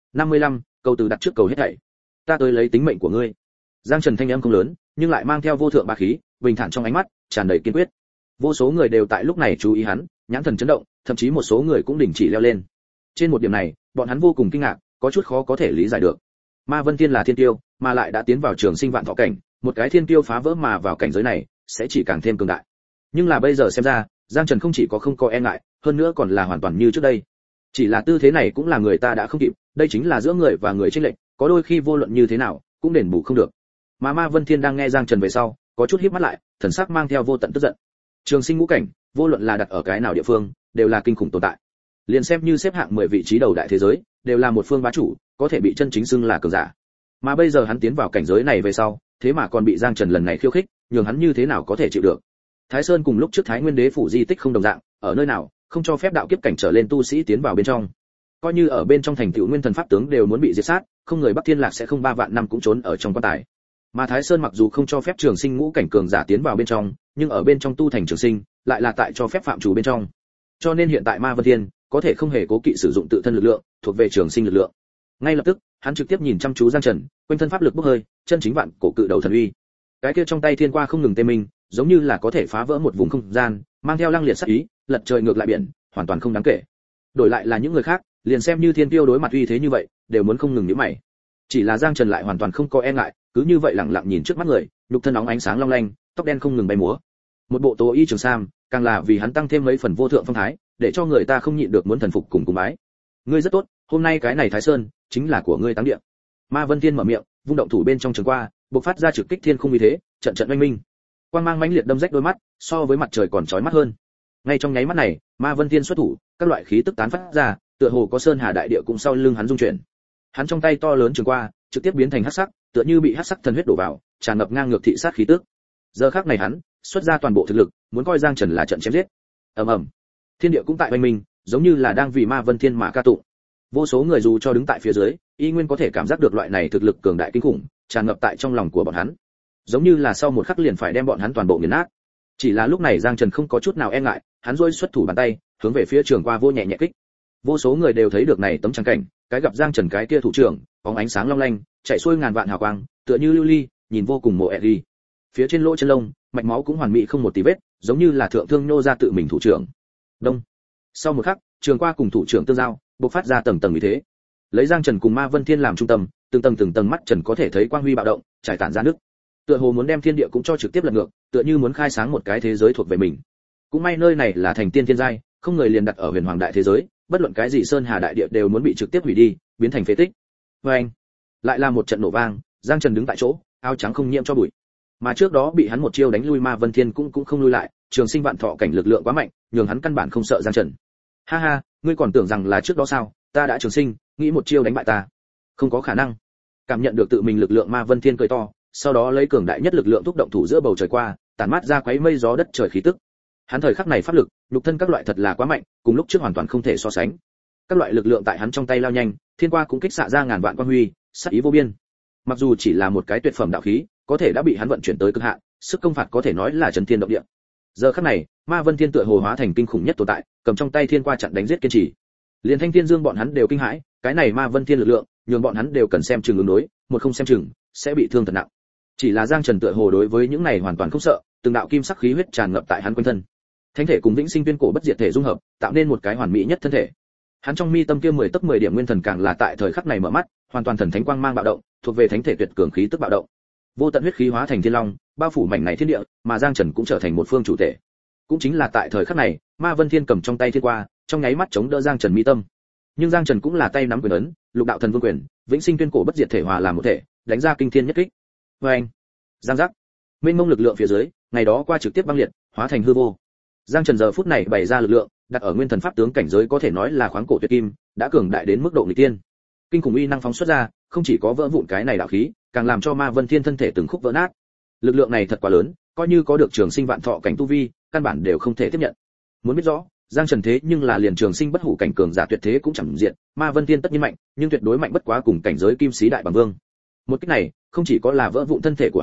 55, câu từ đặt trước cầu hết thảy. Ta tới lấy tính mệnh của ngươi. Giang Trần thanh âm không lớn, nhưng lại mang theo vô thượng bá khí, bình thản trong ánh mắt, tràn đầy kiên quyết. Vô số người đều tại lúc này chú ý hắn, nhãn thần chấn động, thậm chí một số người cũng đình chỉ leo lên. Trên một điểm này, bọn hắn vô cùng kinh ngạc, có chút khó có thể lý giải được. Ma Vân Thiên là thiên tiêu, mà lại đã tiến vào Trường Sinh vạn thọ cảnh, một cái thiên tiêu phá vỡ mà vào cảnh giới này, sẽ chỉ càng thêm cường đại. Nhưng là bây giờ xem ra, Giang Trần không chỉ có không có e ngại, hơn nữa còn là hoàn toàn như trước đây. Chỉ là tư thế này cũng là người ta đã không kịp, đây chính là giữa người và người chênh lệch, có đôi khi vô luận như thế nào, cũng đền bù không được. Mà Ma Vân Thiên đang nghe Giang Trần về sau, có chút híp mắt lại, thần sắc mang theo vô tận tức giận. Trường Sinh ngũ cảnh, vô luận là đặt ở cái nào địa phương, đều là kinh khủng tồn tại. Liền xem như xếp hạng 10 vị trí đầu đại thế giới, đều là một phương bá chủ, có thể bị chân chính xưng là cường giả. Mà bây giờ hắn tiến vào cảnh giới này về sau, thế mà còn bị Giang Trần lần này khiêu khích, nhường hắn như thế nào có thể chịu được. Thái Sơn cùng lúc trước Thái Nguyên Đế phủ di tích không đồng dạng, ở nơi nào không cho phép đạo kiếp cảnh trở lên tu sĩ tiến vào bên trong. Coi như ở bên trong thành tựu nguyên thần pháp tướng đều muốn bị diệt sát, không người Bắc Thiên Lạc sẽ không 3 vạn năm cũng trốn ở trong quan tài. Mà Thái Sơn mặc dù không cho phép Trường Sinh ngũ cảnh cường giả tiến vào bên trong, nhưng ở bên trong tu thành Trường Sinh, lại là tại cho phép phạm chủ bên trong. Cho nên hiện tại Ma Vân Thiên có thể không hề cố kỵ sử dụng tự thân lực lượng, thuộc về Trường Sinh lực lượng. Ngay lập tức, hắn trực tiếp nhìn chăm chú Giang Trần, quanh thân pháp lực bốc hơi, chân chính vạn cổ cự đầu thần uy. Cái kia trong tay thiên qua không ngừng tê minh, giống như là có thể phá vỡ một vùng không gian, mang theo lăng liệt sát ý, lật trời ngược lại biển, hoàn toàn không đáng kể. Đổi lại là những người khác, liền xem như thiên tiêu đối mặt uy thế như vậy, đều muốn không ngừng nhíu mày. Chỉ là Giang Trần lại hoàn toàn không có e ngại, cứ như vậy lặng lặng nhìn trước mắt người, nhục thân óng ánh sáng long lanh, tóc đen không ngừng bay múa. Một bộ Tố Y Trường Sam, càng là vì hắn tăng thêm mấy phần vô thượng phong thái, để cho người ta không nhịn được muốn thần phục cùng bái. Ngươi rất tốt, hôm nay cái này Thái Sơn chính là của ngươi táng địa. Ma Vân Thiên mở miệng, vung động thủ bên trong trường qua, bộc phát ra trực kích thiên không uy thế, trận trận oanh minh. Quang mang mãnh liệt đâm rách đôi mắt, so với mặt trời còn chói mắt hơn. Ngay trong nháy mắt này, Ma Vân Thiên xuất thủ, các loại khí tức tán phát ra, tựa hồ có sơn hà đại địa cũng sau lưng hắn rung chuyển. Hắn trong tay to lớn trường qua, trực tiếp biến thành hắc sắc, tựa như bị hắc sắc thần huyết đổ vào, tràn ngập ngang ngược thị sát khí tức. Giờ khắc này hắn xuất ra toàn bộ thực lực, muốn coi Giang Trần là trận chém giết. Ầm ầm, thiên địa cũng tại oanh minh, giống như là đang vì Ma Vân Thiên mà ca tụng. Vô số người dù cho đứng tại phía dưới, y nguyên có thể cảm giác được loại này thực lực cường đại kinh khủng, tràn ngập tại trong lòng của bọn hắn. Giống như là sau một khắc liền phải đem bọn hắn toàn bộ nghiền nát. Chỉ là lúc này Giang Trần không có chút nào e ngại, hắn duỗi xuất thủ bàn tay, hướng về phía trường qua vô nhẹ nhẹ kích. Vô số người đều thấy được này tấm trang cảnh, cái gặp Giang Trần cái kia thủ trưởng, bóng ánh sáng long lanh, chạy xuôi ngàn vạn hào quang, tựa như lưu ly, nhìn vô cùng mộ eri. Phía trên lỗ chân lông, mạch máu cũng hoàn mỹ không một tí vết, giống như là thượng thương nô ra tự mình thủ trưởng. Đông. Sau một khắc, trường qua cùng thủ trưởng tương giao, bộc phát ra tầng tầng như thế. Lấy Giang Trần cùng Ma Vân Thiên làm trung tâm, từng tầng mắt Trần có thể thấy quang huy bạo động, trải tản ra nước. Tựa hồ muốn đem thiên địa cũng cho trực tiếp lật ngược, tựa như muốn khai sáng một cái thế giới thuộc về mình. Cũng may nơi này là thành tiên thiên giai, không người liền đặt ở huyền hoàng đại thế giới, bất luận cái gì sơn hà đại địa đều muốn bị trực tiếp hủy đi, biến thành phế tích. Oeng! Lại là một trận nổ vang, Giang Trần đứng tại chỗ, áo trắng không nhiễm cho bụi. Mà trước đó bị hắn một chiêu đánh lui Ma Vân Thiên cũng không lui lại, Trường Sinh vạn thọ cảnh lực lượng quá mạnh, nhường hắn căn bản không sợ Giang Trần. Ha ha, ngươi còn tưởng rằng là trước đó sao? Ta đã Trường Sinh, nghĩ một chiêu đánh bại ta. Không có khả năng. Cảm nhận được tự mình lực lượng Ma Vân Thiên cười to, sau đó lấy cường đại nhất lực lượng thúc động thủ giữa bầu trời qua, tản mát ra quấy mây gió đất trời khí tức. Hắn thời khắc này pháp lực, nhục thân các loại thật là quá mạnh, cùng lúc trước hoàn toàn không thể so sánh. Các loại lực lượng tại hắn trong tay lao nhanh, thiên qua cũng kích xạ ra ngàn vạn quang huy, sát ý vô biên. Mặc dù chỉ là một cái tuyệt phẩm đạo khí, có thể đã bị hắn vận chuyển tới cực hạn, sức công phạt có thể nói là trấn thiên động địa. Giờ khắc này, Ma Vân Thiên tựa hồ hóa thành kinh khủng nhất tồn tại, cầm trong tay thiên qua chặn đánh giết kiên trì. Liên Thanh Thiên Dương bọn hắn đều kinh hãi, cái này Ma Vân Thiên lực lượng, nhường bọn hắn đều cần xem chừng ứng đối, một không xem chừng sẽ bị thương thật nặng. Chỉ là Giang Trần tựa hồ đối với những này hoàn toàn không sợ, từng đạo kim sắc khí huyết tràn ngập tại hắn quanh thân. Thánh thể cùng vĩnh sinh tuyên cổ bất diệt thể dung hợp, tạo nên một cái hoàn mỹ nhất thân thể. Hắn trong mi tâm kia 10 tấc 10 điểm nguyên thần càng là tại thời khắc này mở mắt, hoàn toàn thần thánh quang mang bạo động, thuộc về thánh thể tuyệt cường khí tức bạo động. Vô tận huyết khí hóa thành thiên long, bao phủ mảnh này thiên địa, mà Giang Trần cũng trở thành một phương chủ thể. Cũng chính là tại thời khắc này, Ma Vân Thiên cầm trong tay thiên qua, trong nháy mắt chống đỡ Giang Trần mi tâm. Nhưng Giang Trần cũng là tay nắm quyền ấn, Lục đạo thần vương quyền, vĩnh sinh tuyên cổ bất diệt thể hòa làm một thể, đánh ra kinh thiên nhất kích. Oeng! Giang giác! Mênh mông lực lượng phía dưới, ngày đó qua trực tiếp băng liệt, hóa thành hư vô. Giang Trần giờ phút này bày ra lực lượng, đặt ở nguyên thần pháp tướng cảnh giới có thể nói là khoáng cổ tuyệt kim, đã cường đại đến mức độ nghịch tiên. Kinh khủng uy năng phóng xuất ra, không chỉ có vỡ vụn cái này đạo khí, càng làm cho Ma Vân Thiên thân thể từng khúc vỡ nát. Lực lượng này thật quá lớn, coi như có được Trường Sinh vạn thọ cảnh tu vi, căn bản đều không thể tiếp nhận. Muốn biết rõ, Giang Trần thế nhưng là liền Trường Sinh bất hủ cảnh cường giả tuyệt thế cũng chẳng diện, Ma Vân Thiên tất nhiên mạnh, nhưng tuyệt đối mạnh bất quá cùng cảnh giới kim sĩ đại bằng vương. Một kích này, không chỉ có là vỡ vụn thân thể của hắn,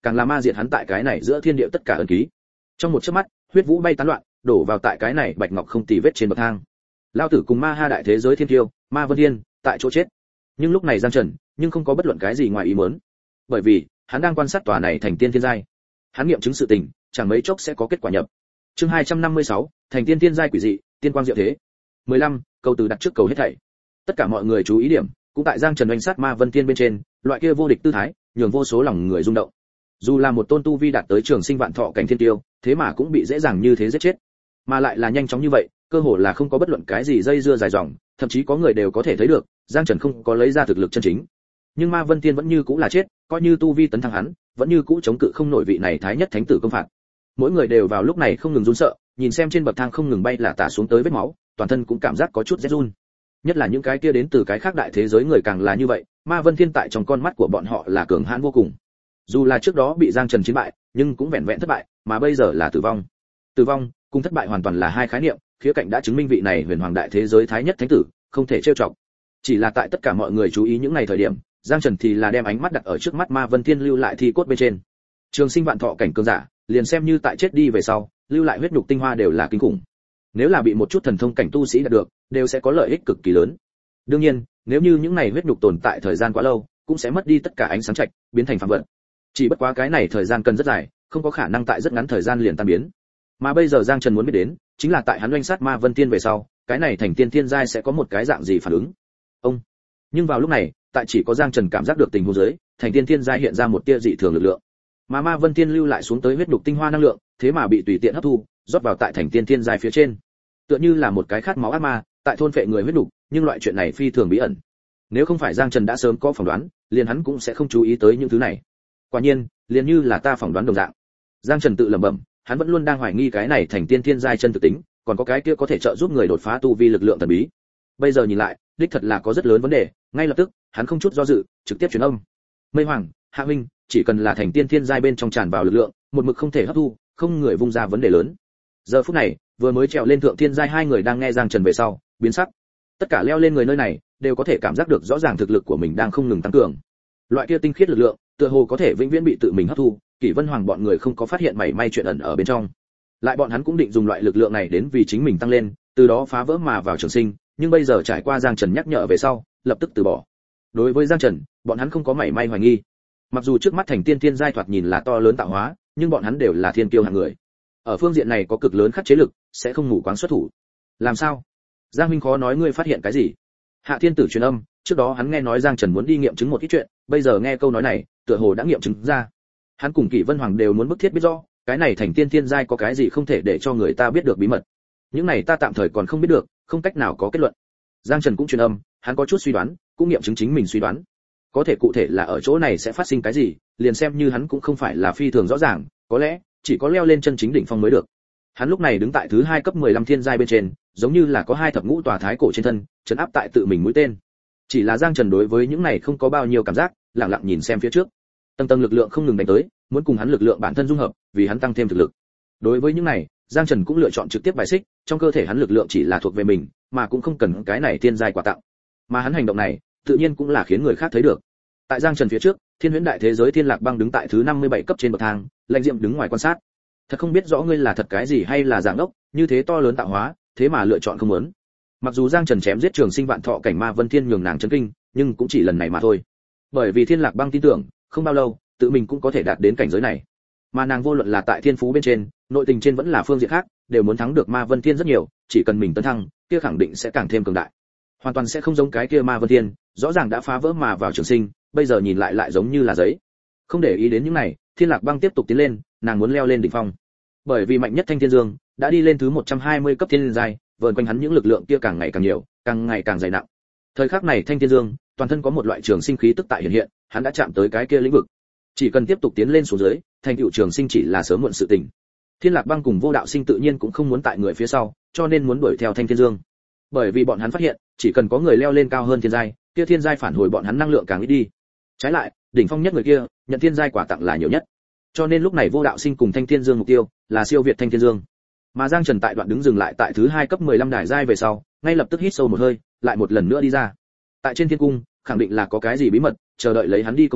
càng là ma diệt hắn tại cái này giữa thiên địa tất cả ấn ký. Trong một chớp mắt, huyết vũ bay tán loạn, đổ vào tại cái này bạch ngọc không tì vết trên bậc thang. Lao tử cùng ma ha đại thế giới thiên kiêu, Ma Vân Thiên, tại chỗ chết. Nhưng lúc này Giang Trần, nhưng không có bất luận cái gì ngoài ý muốn. Bởi vì, hắn đang quan sát tòa này thành tiên thiên giai. Hắn nghiệm chứng sự tình, chẳng mấy chốc sẽ có kết quả nhập. Chương 256, thành tiên thiên giai quỷ dị, tiên quang diệu thế. 15, câu từ đặt trước cầu hết thảy. Tất cả mọi người chú ý điểm, cũng tại Giang Trần oanh sát Ma Vân Thiên bên trên, loại kia vô địch tư thái, nhường vô số lòng người rung động. Dù là một tôn tu vi đạt tới trường sinh vạn thọ cảnh thiên tiêu, thế mà cũng bị dễ dàng như thế giết chết. Mà lại là nhanh chóng như vậy, cơ hồ là không có bất luận cái gì dây dưa dài dòng, thậm chí có người đều có thể thấy được, Giang Trần không có lấy ra thực lực chân chính. Nhưng Ma Vân Thiên vẫn như cũ là chết, coi như tu vi tấn thăng hắn, vẫn như cũ chống cự không nổi vị này thái nhất thánh tử công phạt. Mỗi người đều vào lúc này không ngừng run sợ, nhìn xem trên bậc thang không ngừng bay là tả xuống tới vết máu, toàn thân cũng cảm giác có chút rét run. Nhất là những cái kia đến từ cái khác đại thế giới người càng là như vậy, Ma Vân Thiên tại trong con mắt của bọn họ là cường hãn vô cùng. Dù là trước đó bị Giang Trần chiến bại, nhưng cũng vẹn vẹn thất bại, mà bây giờ là tử vong. Tử vong cùng thất bại hoàn toàn là hai khái niệm, khía cạnh đã chứng minh vị này huyền hoàng đại thế giới thái nhất thánh tử không thể trêu chọc. Chỉ là tại tất cả mọi người chú ý những ngày thời điểm, Giang Trần thì là đem ánh mắt đặt ở trước mắt Ma Vân Thiên lưu lại thi cốt bên trên. Trường sinh vạn thọ cảnh cường giả, liền xem như tại chết đi về sau, lưu lại huyết nhục tinh hoa đều là kinh khủng. Nếu là bị một chút thần thông cảnh tu sĩ đạt được, đều sẽ có lợi ích cực kỳ lớn. Đương nhiên, nếu như những này huyết nhục tồn tại thời gian quá lâu, cũng sẽ mất đi tất cả ánh sáng trạch, biến thành phàm vật. Chỉ bất quá cái này thời gian cần rất dài, không có khả năng tại rất ngắn thời gian liền tan biến. Mà bây giờ Giang Trần muốn biết đến, chính là tại hắn oanh sát Ma Vân Thiên về sau, cái này thành tiên thiên giai sẽ có một cái dạng gì phản ứng. Nhưng vào lúc này, tại chỉ có Giang Trần cảm giác được tình huống dưới, thành tiên thiên giai hiện ra một tia dị thường lực lượng. Mà Ma Vân Thiên lưu lại xuống tới huyết nhục tinh hoa năng lượng, thế mà bị tùy tiện hấp thu, rót vào tại thành tiên thiên giai phía trên. Tựa như là một cái khát máu ác ma, tại thôn phệ người huyết nhục, nhưng loại chuyện này phi thường bí ẩn. Nếu không phải Giang Trần đã sớm có phỏng đoán, liền hắn cũng sẽ không chú ý tới những thứ này. Quả nhiên, liền như là ta phỏng đoán đồng dạng. Giang Trần tự lẩm bẩm, hắn vẫn luôn đang hoài nghi cái này thành tiên thiên giai chân thực tính, còn có cái kia có thể trợ giúp người đột phá tu vi lực lượng thần bí. Bây giờ nhìn lại, đích thật là có rất lớn vấn đề, ngay lập tức, hắn không chút do dự, trực tiếp truyền âm. Mây Hoàng, Hạ huynh, chỉ cần là thành tiên thiên giai bên trong tràn vào lực lượng, một mực không thể hấp thu, không người vung ra vấn đề lớn. Giờ phút này, vừa mới trèo lên thượng thiên giai hai người đang nghe Giang Trần về sau, biến sắc. Tất cả leo lên người nơi này, đều có thể cảm giác được rõ ràng thực lực của mình đang không ngừng tăng cường. Loại kia tinh khiết lực lượng, tựa hồ có thể vĩnh viễn bị tự mình hấp thu, Kỷ Vân Hoàng bọn người không có phát hiện mảy may chuyện ẩn ở bên trong. Lại bọn hắn cũng định dùng loại lực lượng này đến vì chính mình tăng lên, từ đó phá vỡ mà vào trường sinh, nhưng bây giờ trải qua Giang Trần nhắc nhở về sau, lập tức từ bỏ. Đối với Giang Trần, bọn hắn không có mảy may hoài nghi. Mặc dù trước mắt thành tiên thiên giai thoạt nhìn là to lớn tạo hóa, nhưng bọn hắn đều là thiên kiêu hạng người. Ở phương diện này có cực lớn khắc chế lực, sẽ không mù quáng xuất thủ. Làm sao? Giang huynh khó nói ngươi phát hiện cái gì? Hạ Thiên Tử truyền âm, trước đó hắn nghe nói Giang Trần muốn đi nghiệm chứng một ít chuyện, bây giờ nghe câu nói này, tựa hồ đã nghiệm chứng ra. Hắn cùng Kỷ Vân Hoàng đều muốn bức thiết biết rõ, cái này thành tiên thiên giai có cái gì không thể để cho người ta biết được bí mật. Những này ta tạm thời còn không biết được, không cách nào có kết luận. Giang Trần cũng truyền âm, hắn có chút suy đoán, cũng nghiệm chứng chính mình suy đoán. Có thể cụ thể là ở chỗ này sẽ phát sinh cái gì, liền xem như hắn cũng không phải là phi thường rõ ràng, có lẽ chỉ có leo lên chân chính đỉnh phong mới được. Hắn lúc này đứng tại thứ 2 cấp 15 thiên giai bên trên, giống như là có hai thập ngũ tòa thái cổ trên thân, trấn áp tại tự mình mũi tên. Chỉ là Giang Trần đối với những này không có bao nhiêu cảm giác, lặng lặng nhìn xem phía trước. Tầng tầng lực lượng không ngừng đánh tới, muốn cùng hắn lực lượng bản thân dung hợp, vì hắn tăng thêm thực lực. Đối với những này, Giang Trần cũng lựa chọn trực tiếp bài xích, trong cơ thể hắn lực lượng chỉ là thuộc về mình, mà cũng không cần cái này thiên giai quà tặng. Mà hắn hành động này, tự nhiên cũng là khiến người khác thấy được. Tại Giang Trần phía trước, Thiên Huyễn Đại Thế Giới Thiên Lạc Băng đứng tại thứ 57 cấp trên bậc thang, Lãnh Diệm đứng ngoài quan sát. Thật không biết rõ ngươi là thật cái gì hay là giả ngốc, như thế to lớn tạo hóa, thế mà lựa chọn không muốn. Mặc dù Giang Trần chém giết Trường Sinh Vạn Thọ cảnh Ma Vân Thiên nhường nàng chấn kinh, nhưng cũng chỉ lần này mà thôi. Bởi vì Thiên Lạc Băng tin tưởng, không bao lâu, tự mình cũng có thể đạt đến cảnh giới này. Mà nàng vô luận là tại thiên phú bên trên, nội tình trên vẫn là phương diện khác, đều muốn thắng được Ma Vân Thiên rất nhiều, chỉ cần mình tấn thăng, kia khẳng định sẽ càng thêm cường đại. Hoàn toàn sẽ không giống cái kia Ma Vân Thiên, rõ ràng đã phá vỡ mà vào trường sinh, bây giờ nhìn lại lại giống như là giấy. Không để ý đến những này, Thiên Lạc Băng tiếp tục tiến lên, nàng muốn leo lên đỉnh phong. Bởi vì mạnh nhất Thanh Thiên Dương đã đi lên thứ 120 cấp thiên giai, vờn quanh hắn những lực lượng kia càng ngày càng nhiều, càng ngày càng dày nặng. Thời khắc này Thanh Thiên Dương, toàn thân có một loại trường sinh khí tức tại hiện hiện, hắn đã chạm tới cái kia lĩnh vực. Chỉ cần tiếp tục tiến lên xuống dưới, thành tựu trường sinh chỉ là sớm muộn sự tình. Thiên Lạc Băng cùng Vô Đạo Sinh tự nhiên cũng không muốn tại người phía sau, cho nên muốn đuổi theo Thanh Thiên Dương. Bởi vì bọn hắn phát hiện, chỉ cần có người leo lên cao hơn thiên giai, kia thiên giai phản hồi bọn hắn năng lượng càng ít đi. Trái lại, đỉnh phong nhất người kia, nhận thiên giai quả tặng là nhiều nhất. Cho nên lúc này Vô Đạo Sinh cùng Thanh Thiên Dương mục tiêu là siêu việt Thanh Thiên Dương. Mà Giang Trần tại đoạn đứng dừng lại tại thứ 2 cấp 15 đài giai về sau, ngay lập tức hít sâu một hơi, lại một lần nữa đi ra. Tại trên thiên cung, khẳng định là có cái gì bí mật, chờ đợi lấy hắn đi công bố,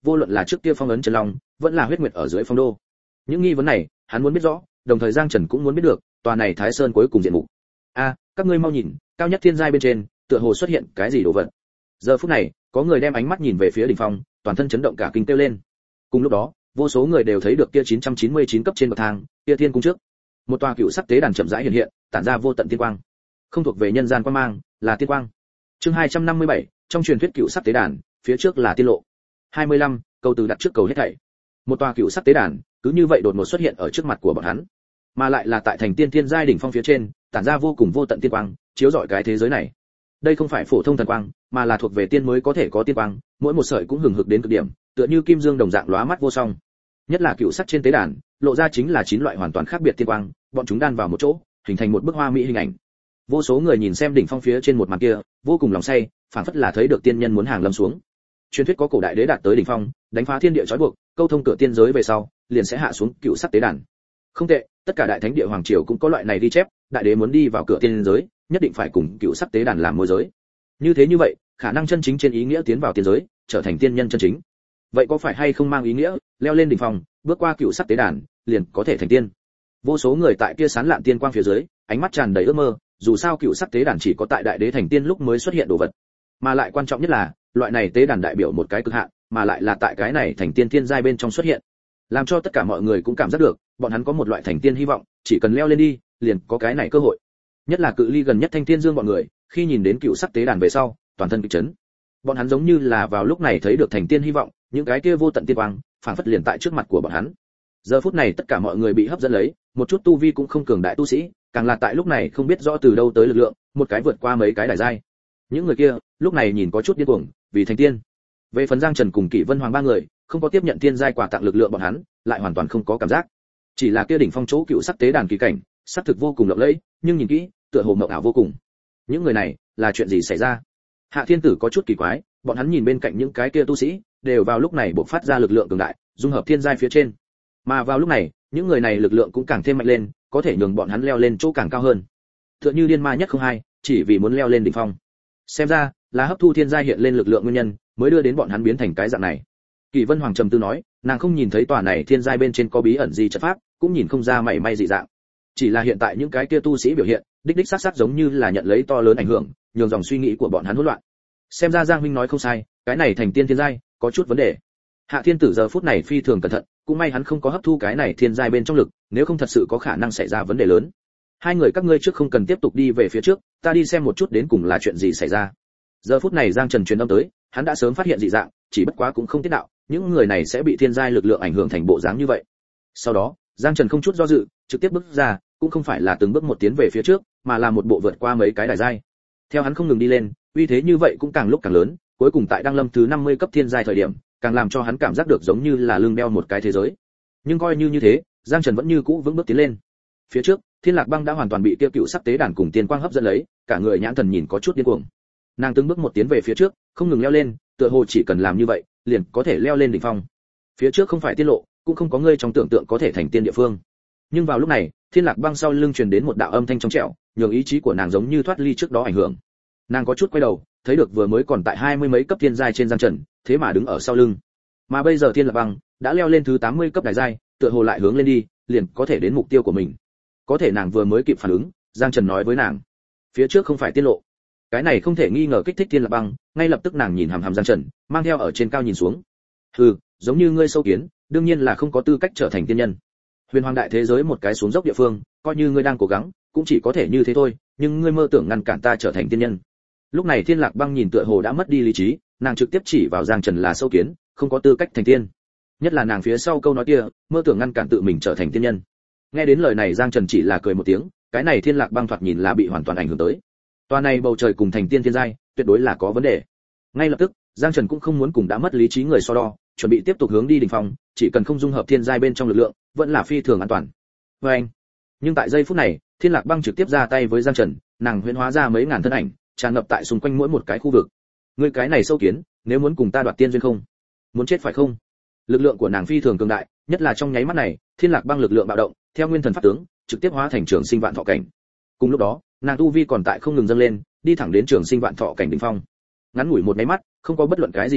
vô luận là trước kia phong ấn Trần Long, vẫn là huyết nguyệt ở dưới phong đô. Những nghi vấn này, hắn muốn biết rõ, đồng thời Giang Trần cũng muốn biết được, tòa này Thái Sơn cuối cùng diện mục. Các ngươi mau nhìn, cao nhất thiên giai bên trên, tựa hồ xuất hiện cái gì đồ vật. Giờ phút này, có người đem ánh mắt nhìn về phía đỉnh phong, toàn thân chấn động cả kinh kêu lên. Cùng lúc đó, vô số người đều thấy được kia 999 cấp trên bậc thang, kia thiên cung trước, một tòa cựu sắc tế đàn chậm rãi hiện hiện, tản ra vô tận tiên quang. Không thuộc về nhân gian quang mang, là tiên quang. Chương 257, trong truyền thuyết cựu sắc tế đàn, phía trước là tiên lộ. 25, câu từ đặt trước cầu hết thảy. Một tòa cựu sắc tế đàn, cứ như vậy đột ngột xuất hiện ở trước mặt của bọn hắn, mà lại là tại thành tiên thiên giai đỉnh phong phía trên, tản ra vô cùng vô tận tiên quang, chiếu rọi cái thế giới này. Đây không phải phổ thông thần quang, mà là thuộc về tiên mới có thể có tiên quang, mỗi một sợi cũng hừng hực đến cực điểm, tựa như kim dương đồng dạng lóa mắt vô song. Nhất là cựu sắc trên tế đàn, lộ ra chính là 9 loại hoàn toàn khác biệt tiên quang, bọn chúng đan vào một chỗ, hình thành một bức hoa mỹ hình ảnh. Vô số người nhìn xem đỉnh phong phía trên một màn kia, vô cùng lòng say, phảng phất là thấy được tiên nhân muốn hàng lâm xuống. Truyền thuyết có cổ đại đế đạt tới đỉnh phong, đánh phá thiên địa trói buộc, câu thông cửa tiên giới về sau, liền sẽ hạ xuống cựu sắc tế đàn. Không tệ, tất cả đại thánh địa hoàng triều cũng có loại này ghi chép, đại đế muốn đi vào cửa tiên giới, nhất định phải cùng cựu sắc tế đàn làm môi giới. Như vậy, khả năng chân chính trên ý nghĩa tiến vào tiên giới, trở thành tiên nhân chân chính. Vậy có phải hay không mang ý nghĩa, leo lên đỉnh phong, bước qua cựu sắc tế đàn, liền có thể thành tiên? Vô số người tại kia sán lạn tiên quang phía dưới, ánh mắt tràn đầy ước mơ, dù sao cựu sắc tế đàn chỉ có tại đại đế thành tiên lúc mới xuất hiện đồ vật, mà lại quan trọng nhất là, loại này tế đàn đại biểu một cái cực hạn, mà lại là tại cái này thành tiên thiên giai bên trong xuất hiện, làm cho tất cả mọi người cũng cảm giác được, bọn hắn có một loại thành tiên hy vọng, chỉ cần leo lên đi, liền có cái này cơ hội. Nhất là cự ly gần nhất Thanh Thiên Dương bọn người, khi nhìn đến cựu sắc tế đàn về sau, toàn thân kịch chấn. Bọn hắn giống như là vào lúc này thấy được thành tiên hy vọng, những cái kia vô tận tiên quang, phảng phất liền tại trước mặt của bọn hắn. Giờ phút này tất cả mọi người bị hấp dẫn lấy, một chút tu vi cũng không cường đại tu sĩ, càng là tại lúc này không biết rõ từ đâu tới lực lượng, một cái vượt qua mấy cái đài giai. Những người kia, lúc này nhìn có chút điên cuồng, vì thành tiên. Về phần Giang Trần cùng Kỷ Vân Hoàng ba người, không có tiếp nhận tiên giai quà tặng lực lượng bọn hắn, lại hoàn toàn không có cảm giác. Chỉ là kia đỉnh phong chỗ cựu sắc tế đàn kỳ cảnh, sắc thực vô cùng lộng lẫy, nhưng nhìn kỹ, tựa hồ mộng ảo vô cùng. Những người này, là chuyện gì xảy ra? Hạ Thiên Tử có chút kỳ quái, bọn hắn nhìn bên cạnh những cái kia tu sĩ, đều vào lúc này bộc phát ra lực lượng cường đại, dung hợp thiên giai phía trên. Mà vào lúc này, những người này lực lượng cũng càng thêm mạnh lên, có thể nhường bọn hắn leo lên chỗ càng cao hơn. Tựa như điên ma nhất không hai, chỉ vì muốn leo lên đỉnh phong. Xem ra, là hấp thu thiên giai hiện lên lực lượng nguyên nhân, mới đưa đến bọn hắn biến thành cái dạng này. Kỷ Vân Hoàng trầm tư nói, nàng không nhìn thấy tòa này thiên giai bên trên có bí ẩn gì trận pháp, cũng nhìn không ra mảy may dị dạng. Chỉ là hiện tại những cái kia tu sĩ biểu hiện, đích xác giống như là nhận lấy to lớn ảnh hưởng, nhường dòng suy nghĩ của bọn hắn hỗn loạn. Xem ra Giang huynh nói không sai, cái này thành tiên thiên giai có chút vấn đề. Hạ Thiên Tử giờ phút này phi thường cẩn thận, cũng may hắn không có hấp thu cái này thiên giai bên trong lực, nếu không thật sự có khả năng xảy ra vấn đề lớn. Hai người các ngươi trước không cần tiếp tục đi về phía trước, ta đi xem một chút đến cùng là chuyện gì xảy ra. Giờ phút này Giang Trần truyền âm tới, hắn đã sớm phát hiện dị dạng, chỉ bất quá cũng không tiết đạo, những người này sẽ bị thiên giai lực lượng ảnh hưởng thành bộ dáng như vậy. Sau đó, Giang Trần không chút do dự, trực tiếp bước ra, cũng không phải là từng bước một tiến về phía trước, mà là một bộ vượt qua mấy cái đài giai. Theo hắn không ngừng đi lên, uy thế như vậy cũng càng lúc càng lớn, cuối cùng tại đăng lâm thứ 50 cấp thiên giai thời điểm, càng làm cho hắn cảm giác được giống như là lưng đeo một cái thế giới. Nhưng coi như thế, Giang Trần vẫn như cũ vững bước tiến lên. Phía trước, Thiên Lạc Băng đã hoàn toàn bị tiêu cựu sắc tế đàn cùng tiên quang hấp dẫn lấy, cả người nhãn thần nhìn có chút điên cuồng. Nàng từng bước một tiến về phía trước, không ngừng leo lên, tựa hồ chỉ cần làm như vậy, liền có thể leo lên đỉnh phong. Phía trước không phải tiên lộ, cũng không có ngươi trong tưởng tượng có thể thành tiên địa phương. Nhưng vào lúc này, Thiên Lạc Băng sau lưng truyền đến một đạo âm thanh trong trẻo, nhường ý chí của nàng giống như thoát ly trước đó ảnh hưởng. Nàng có chút quay đầu, thấy được vừa mới còn tại 20 mấy cấp thiên giai trên Giang Trần, thế mà đứng ở sau lưng. Mà bây giờ Thiên Lạc Băng đã leo lên thứ 80 cấp đài giai, tựa hồ lại hướng lên đi, liền có thể đến mục tiêu của mình. Có thể nàng vừa mới kịp phản ứng, Giang Trần nói với nàng, phía trước không phải tiên lộ. Cái này không thể nghi ngờ kích thích Thiên Lạc Băng, ngay lập tức nàng nhìn hằm hằm Giang Trần, mang theo ở trên cao nhìn xuống. Hừ, giống như ngươi sâu kiến, đương nhiên là không có tư cách trở thành tiên nhân. Huyền Hoàng đại thế giới một cái xuống dốc địa phương, coi như ngươi đang cố gắng, cũng chỉ có thể như thế thôi, nhưng ngươi mơ tưởng ngăn cản ta trở thành tiên nhân. Lúc này Thiên Lạc Băng nhìn tựa hồ đã mất đi lý trí, nàng trực tiếp chỉ vào Giang Trần là sâu kiến, không có tư cách thành tiên. Nhất là nàng phía sau câu nói kia, mơ tưởng ngăn cản tự mình trở thành tiên nhân. Nghe đến lời này Giang Trần chỉ là cười một tiếng, cái này Thiên Lạc Băng thoạt nhìn là bị hoàn toàn ảnh hưởng tới. Toa này bầu trời cùng thành tiên thiên giai, tuyệt đối là có vấn đề. Ngay lập tức, Giang Trần cũng không muốn cùng đã mất lý trí người so đo, chuẩn bị tiếp tục hướng đi đỉnh phong, chỉ cần không dung hợp thiên giai bên trong lực lượng, vẫn là phi thường an toàn. Và anh. Nhưng tại giây phút này, Thiên Lạc Băng trực tiếp ra tay với Giang Trần, nàng huyễn hóa ra mấy ngàn thân ảnh, tràn ngập tại xung quanh mỗi một cái khu vực. Ngươi cái này sâu kiến, nếu muốn cùng ta đoạt tiên duyên không? Muốn chết phải không? Lực lượng của nàng phi thường cường đại, nhất là trong nháy mắt này, Thiên Lạc Băng lực lượng bạo động, theo nguyên thần pháp tướng, trực tiếp hóa thành trường sinh vạn thọ cảnh. Cùng lúc đó, nàng tu vi còn tại không ngừng dâng lên, đi thẳng đến trường sinh vạn thọ cảnh đỉnh phong. Ngắn ngủi một cái mắt, không có bất luận cái gì báo hiệu,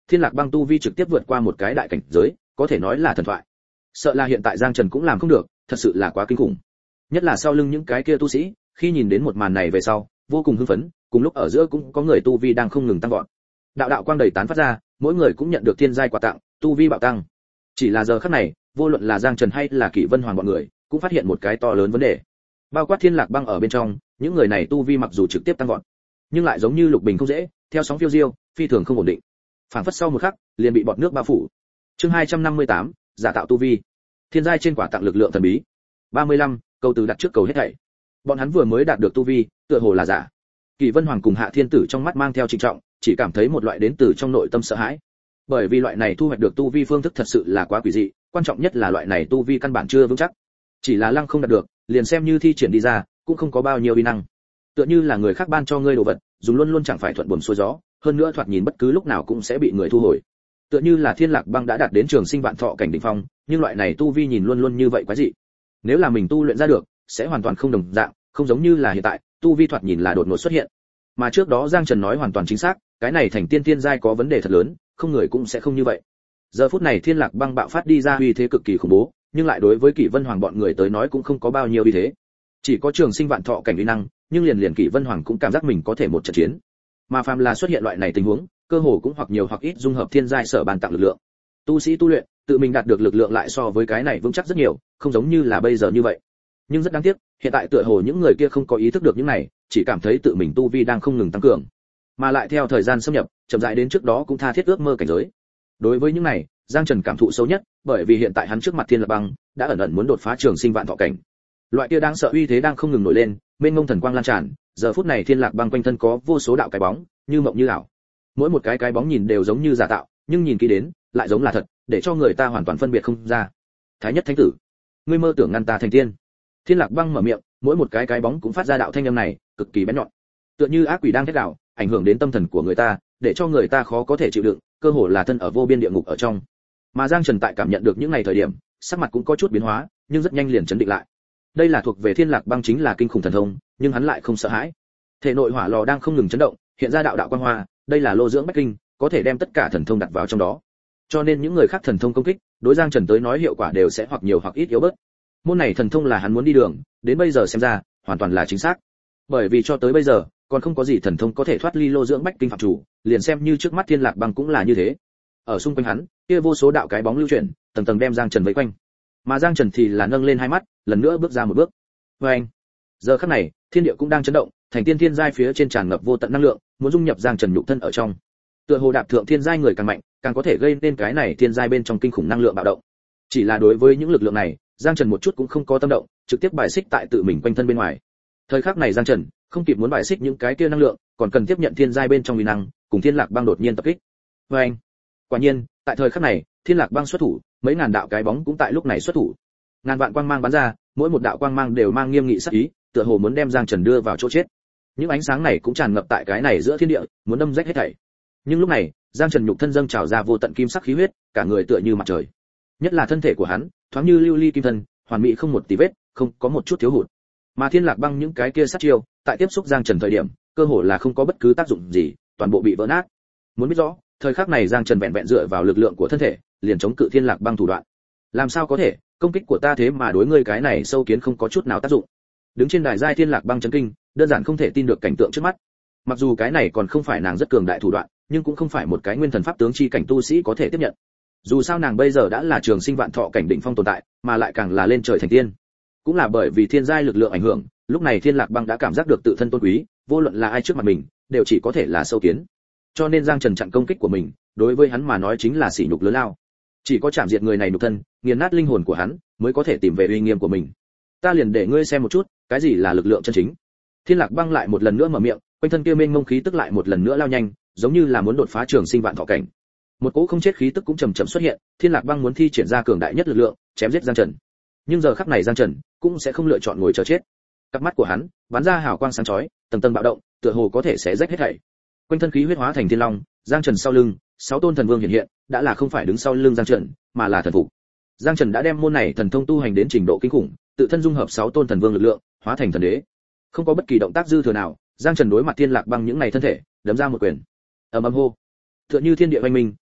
Thiên Lạc Băng tu vi trực tiếp vượt qua một cái đại cảnh giới, có thể nói là thần thoại. Sợ là hiện tại Giang Trần cũng làm không được, thật sự là quá kinh khủng. Nhất là sau lưng những cái kia tu sĩ, khi nhìn đến một màn này về sau, vô cùng hưng phấn, cùng lúc ở giữa cũng có người tu vi đang không ngừng tăng vọt. Đạo đạo quang đầy tán phát ra, mỗi người cũng nhận được thiên giai quà tặng, tu vi bạo tăng. Chỉ là giờ khắc này, vô luận là Giang Trần hay là Kỷ Vân Hoàng bọn người, cũng phát hiện một cái to lớn vấn đề. Bao quát Thiên Lạc Băng ở bên trong, những người này tu vi mặc dù trực tiếp tăng vọt, nhưng lại giống như lục bình không dễ, theo sóng phiêu diêu, phi thường không ổn định. Phản phất sau một khắc, liền bị bọt nước bao phủ. Chương 258, giả tạo tu vi. Thiên giai trên quả tặng lực lượng thần bí. 35, câu từ đặt trước cầu hết thảy. Bọn hắn vừa mới đạt được tu vi, tựa hồ là giả. Kỷ Vân Hoàng cùng Hạ Thiên Tử trong mắt mang theo trịnh trọng, chỉ cảm thấy một loại đến từ trong nội tâm sợ hãi. Bởi vì loại này thu hoạch được tu vi phương thức thật sự là quá quỷ dị, quan trọng nhất là loại này tu vi căn bản chưa vững chắc. Chỉ là lăng không đạt được, liền xem như thi triển đi ra, cũng không có bao nhiêu uy năng. Tựa như là người khác ban cho ngươi đồ vật, dùng luôn luôn chẳng phải thuận buồm xuôi gió, hơn nữa thoạt nhìn bất cứ lúc nào cũng sẽ bị người thu hồi. Tựa như là Thiên Lạc Băng đã đạt đến trường sinh vạn thọ cảnh đỉnh phong, nhưng loại này tu vi nhìn luôn luôn như vậy quái dị. Nếu là mình tu luyện ra được, sẽ hoàn toàn không đồng dạng, không giống như là hiện tại, tu vi thoạt nhìn là đột ngột xuất hiện. Mà trước đó Giang Trần nói hoàn toàn chính xác, cái này thành tiên giai có vấn đề thật lớn, không người cũng sẽ không như vậy. Giờ phút này Thiên Lạc Băng bạo phát đi ra uy thế cực kỳ khủng bố, nhưng lại đối với Kỷ Vân Hoàng bọn người tới nói cũng không có bao nhiêu uy thế. Chỉ có trường sinh vạn thọ cảnh uy năng, nhưng liền Kỷ Vân Hoàng cũng cảm giác mình có thể một trận chiến. Mà phàm là xuất hiện loại này tình huống, cơ hồ cũng hoặc nhiều hoặc ít dung hợp thiên giai sở bàn tặng lực lượng. Tu sĩ tu luyện, tự mình đạt được lực lượng lại so với cái này vững chắc rất nhiều, không giống như là bây giờ như vậy. Nhưng rất đáng tiếc, hiện tại tựa hồ những người kia không có ý thức được những này, chỉ cảm thấy tự mình tu vi đang không ngừng tăng cường, mà lại theo thời gian xâm nhập, chậm rãi đến trước đó cũng tha thiết ước mơ cảnh giới. Đối với những này, Giang Trần cảm thụ sâu nhất, bởi vì hiện tại hắn trước mặt Thiên Lạc Băng đã ẩn ẩn muốn đột phá trường sinh vạn thọ cảnh. Loại kia đang sợ uy thế đang không ngừng nổi lên, mênh mông thần quang lan tràn, giờ phút này Thiên Lạc Băng quanh thân có vô số đạo cái bóng, như mộng như ảo. Mỗi một cái bóng nhìn đều giống như giả tạo, nhưng nhìn kỹ đến, lại giống là thật, để cho người ta hoàn toàn phân biệt không ra. Thái nhất thánh tử, ngươi mơ tưởng ngăn ta thành tiên. Thiên Lạc Băng mở miệng, mỗi một cái bóng cũng phát ra đạo thanh âm này, cực kỳ bén nhọn. Tựa như ác quỷ đang thét gào, ảnh hưởng đến tâm thần của người ta, để cho người ta khó có thể chịu đựng, cơ hồ là thân ở vô biên địa ngục ở trong. Mà Giang Trần tại cảm nhận được những ngày thời điểm, sắc mặt cũng có chút biến hóa, nhưng rất nhanh liền chấn định lại. Đây là thuộc về Thiên Lạc Băng chính là kinh khủng thần thông, nhưng hắn lại không sợ hãi. Thể nội hỏa lò đang không ngừng chấn động, hiện ra đạo đạo quang hoa, đây là lô dưỡng bách kinh, có thể đem tất cả thần thông đặt vào trong đó. Cho nên những người khác thần thông công kích, đối Giang Trần tới nói hiệu quả đều sẽ hoặc nhiều hoặc ít yếu bớt. Môn này thần thông là hắn muốn đi đường, đến bây giờ xem ra, hoàn toàn là chính xác. Bởi vì cho tới bây giờ, còn không có gì thần thông có thể thoát ly lô dưỡng bách kinh phạm chủ, liền xem như trước mắt Thiên Lạc Băng cũng là như thế. Ở xung quanh hắn, kia vô số đạo cái bóng lưu chuyển, tầng tầng đem Giang Trần vây quanh. Mà Giang Trần thì là nâng lên hai mắt, lần nữa bước ra một bước. Oeng! Giờ khắc này, thiên địa cũng đang chấn động, thành tiên thiên giai phía trên tràn ngập vô tận năng lượng, muốn dung nhập Giang Trần nhục thân ở trong. Tựa hồ đạp thượng thiên giai người càng mạnh, càng có thể gây nên cái này thiên giai bên trong kinh khủng năng lượng bạo động. Chỉ là đối với những lực lượng này, Giang Trần một chút cũng không có tâm động, trực tiếp bài xích tại tự mình quanh thân bên ngoài. Thời khắc này Giang Trần không kịp muốn bài xích những cái kia năng lượng, còn cần tiếp nhận thiên giai bên trong uy năng, cùng Thiên Lạc Băng đột nhiên tập kích. Oeng! Quả nhiên, tại thời khắc này, Thiên Lạc Băng xuất thủ, mấy ngàn đạo cái bóng cũng tại lúc này xuất thủ. Ngàn vạn quang mang bắn ra, mỗi một đạo quang mang đều mang nghiêm nghị sát ý, tựa hồ muốn đem Giang Trần đưa vào chỗ chết. Những ánh sáng này cũng tràn ngập tại cái này giữa thiên địa, muốn đâm rách hết thảy. Nhưng lúc này, Giang Trần nhục thân dâng trào ra vô tận kim sắc khí huyết, cả người tựa như mặt trời. Nhất là thân thể của hắn, thoáng như lưu ly kim thân, hoàn mỹ không một tì vết, không có một chút thiếu hụt. Mà Thiên Lạc Băng những cái kia sát chiêu, tại tiếp xúc Giang Trần thời điểm, cơ hồ là không có bất cứ tác dụng gì, toàn bộ bị vỡ nát. Muốn biết rõ, thời khắc này Giang Trần vẹn vẹn dựa vào lực lượng của thân thể, liền chống cự Thiên Lạc Băng thủ đoạn. Làm sao có thể, công kích của ta thế mà đối ngươi cái này sâu kiến không có chút nào tác dụng. Đứng trên đài giai Thiên Lạc Băng chấn kinh, đơn giản không thể tin được cảnh tượng trước mắt. Mặc dù cái này còn không phải nàng rất cường đại thủ đoạn, nhưng cũng không phải một cái nguyên thần pháp tướng chi cảnh tu sĩ có thể tiếp nhận. Dù sao nàng bây giờ đã là trường sinh vạn thọ cảnh đỉnh phong tồn tại, mà lại càng là lên trời thành tiên. Cũng là bởi vì thiên giai lực lượng ảnh hưởng, lúc này Thiên Lạc Băng đã cảm giác được tự thân tôn quý, vô luận là ai trước mặt mình, đều chỉ có thể là sâu kiến. Cho nên Giang Trần chặn công kích của mình, đối với hắn mà nói chính là sỉ nhục lớn lao. Chỉ có chạm diệt người này nhục thân, nghiền nát linh hồn của hắn, mới có thể tìm về uy nghiêm của mình. Ta liền để ngươi xem một chút, cái gì là lực lượng chân chính. Thiên Lạc Băng lại một lần nữa mở miệng, quanh thân kia mênh mông khí tức lại một lần nữa lao nhanh, giống như là muốn đột phá trường sinh vạn thọ cảnh. Một cỗ không chết khí tức cũng chậm chậm xuất hiện, Thiên Lạc Băng muốn thi triển ra cường đại nhất lực lượng, chém giết Giang Trần. Nhưng giờ khắc này Giang Trần cũng sẽ không lựa chọn ngồi chờ chết. Cặp mắt của hắn bắn ra hào quang sáng chói, tầng tầng bạo động, tựa hồ có thể xé rách hết thảy. Quanh thân khí huyết hóa thành thiên long, Giang Trần sau lưng, 6 tôn thần vương hiện hiện, đã là không phải đứng sau lưng Giang Trần, mà là thần phục. Giang Trần đã đem môn này thần thông tu hành đến trình độ kinh khủng, tự thân dung hợp 6 tôn thần vương lực lượng, hóa thành thần đế. Không có bất kỳ động tác dư thừa nào, Giang Trần đối mặt Thiên Lạc Băng những này thân thể, đấm ra một quyền. Ầm ầm hô. Tựa như thiên địa oanh minh,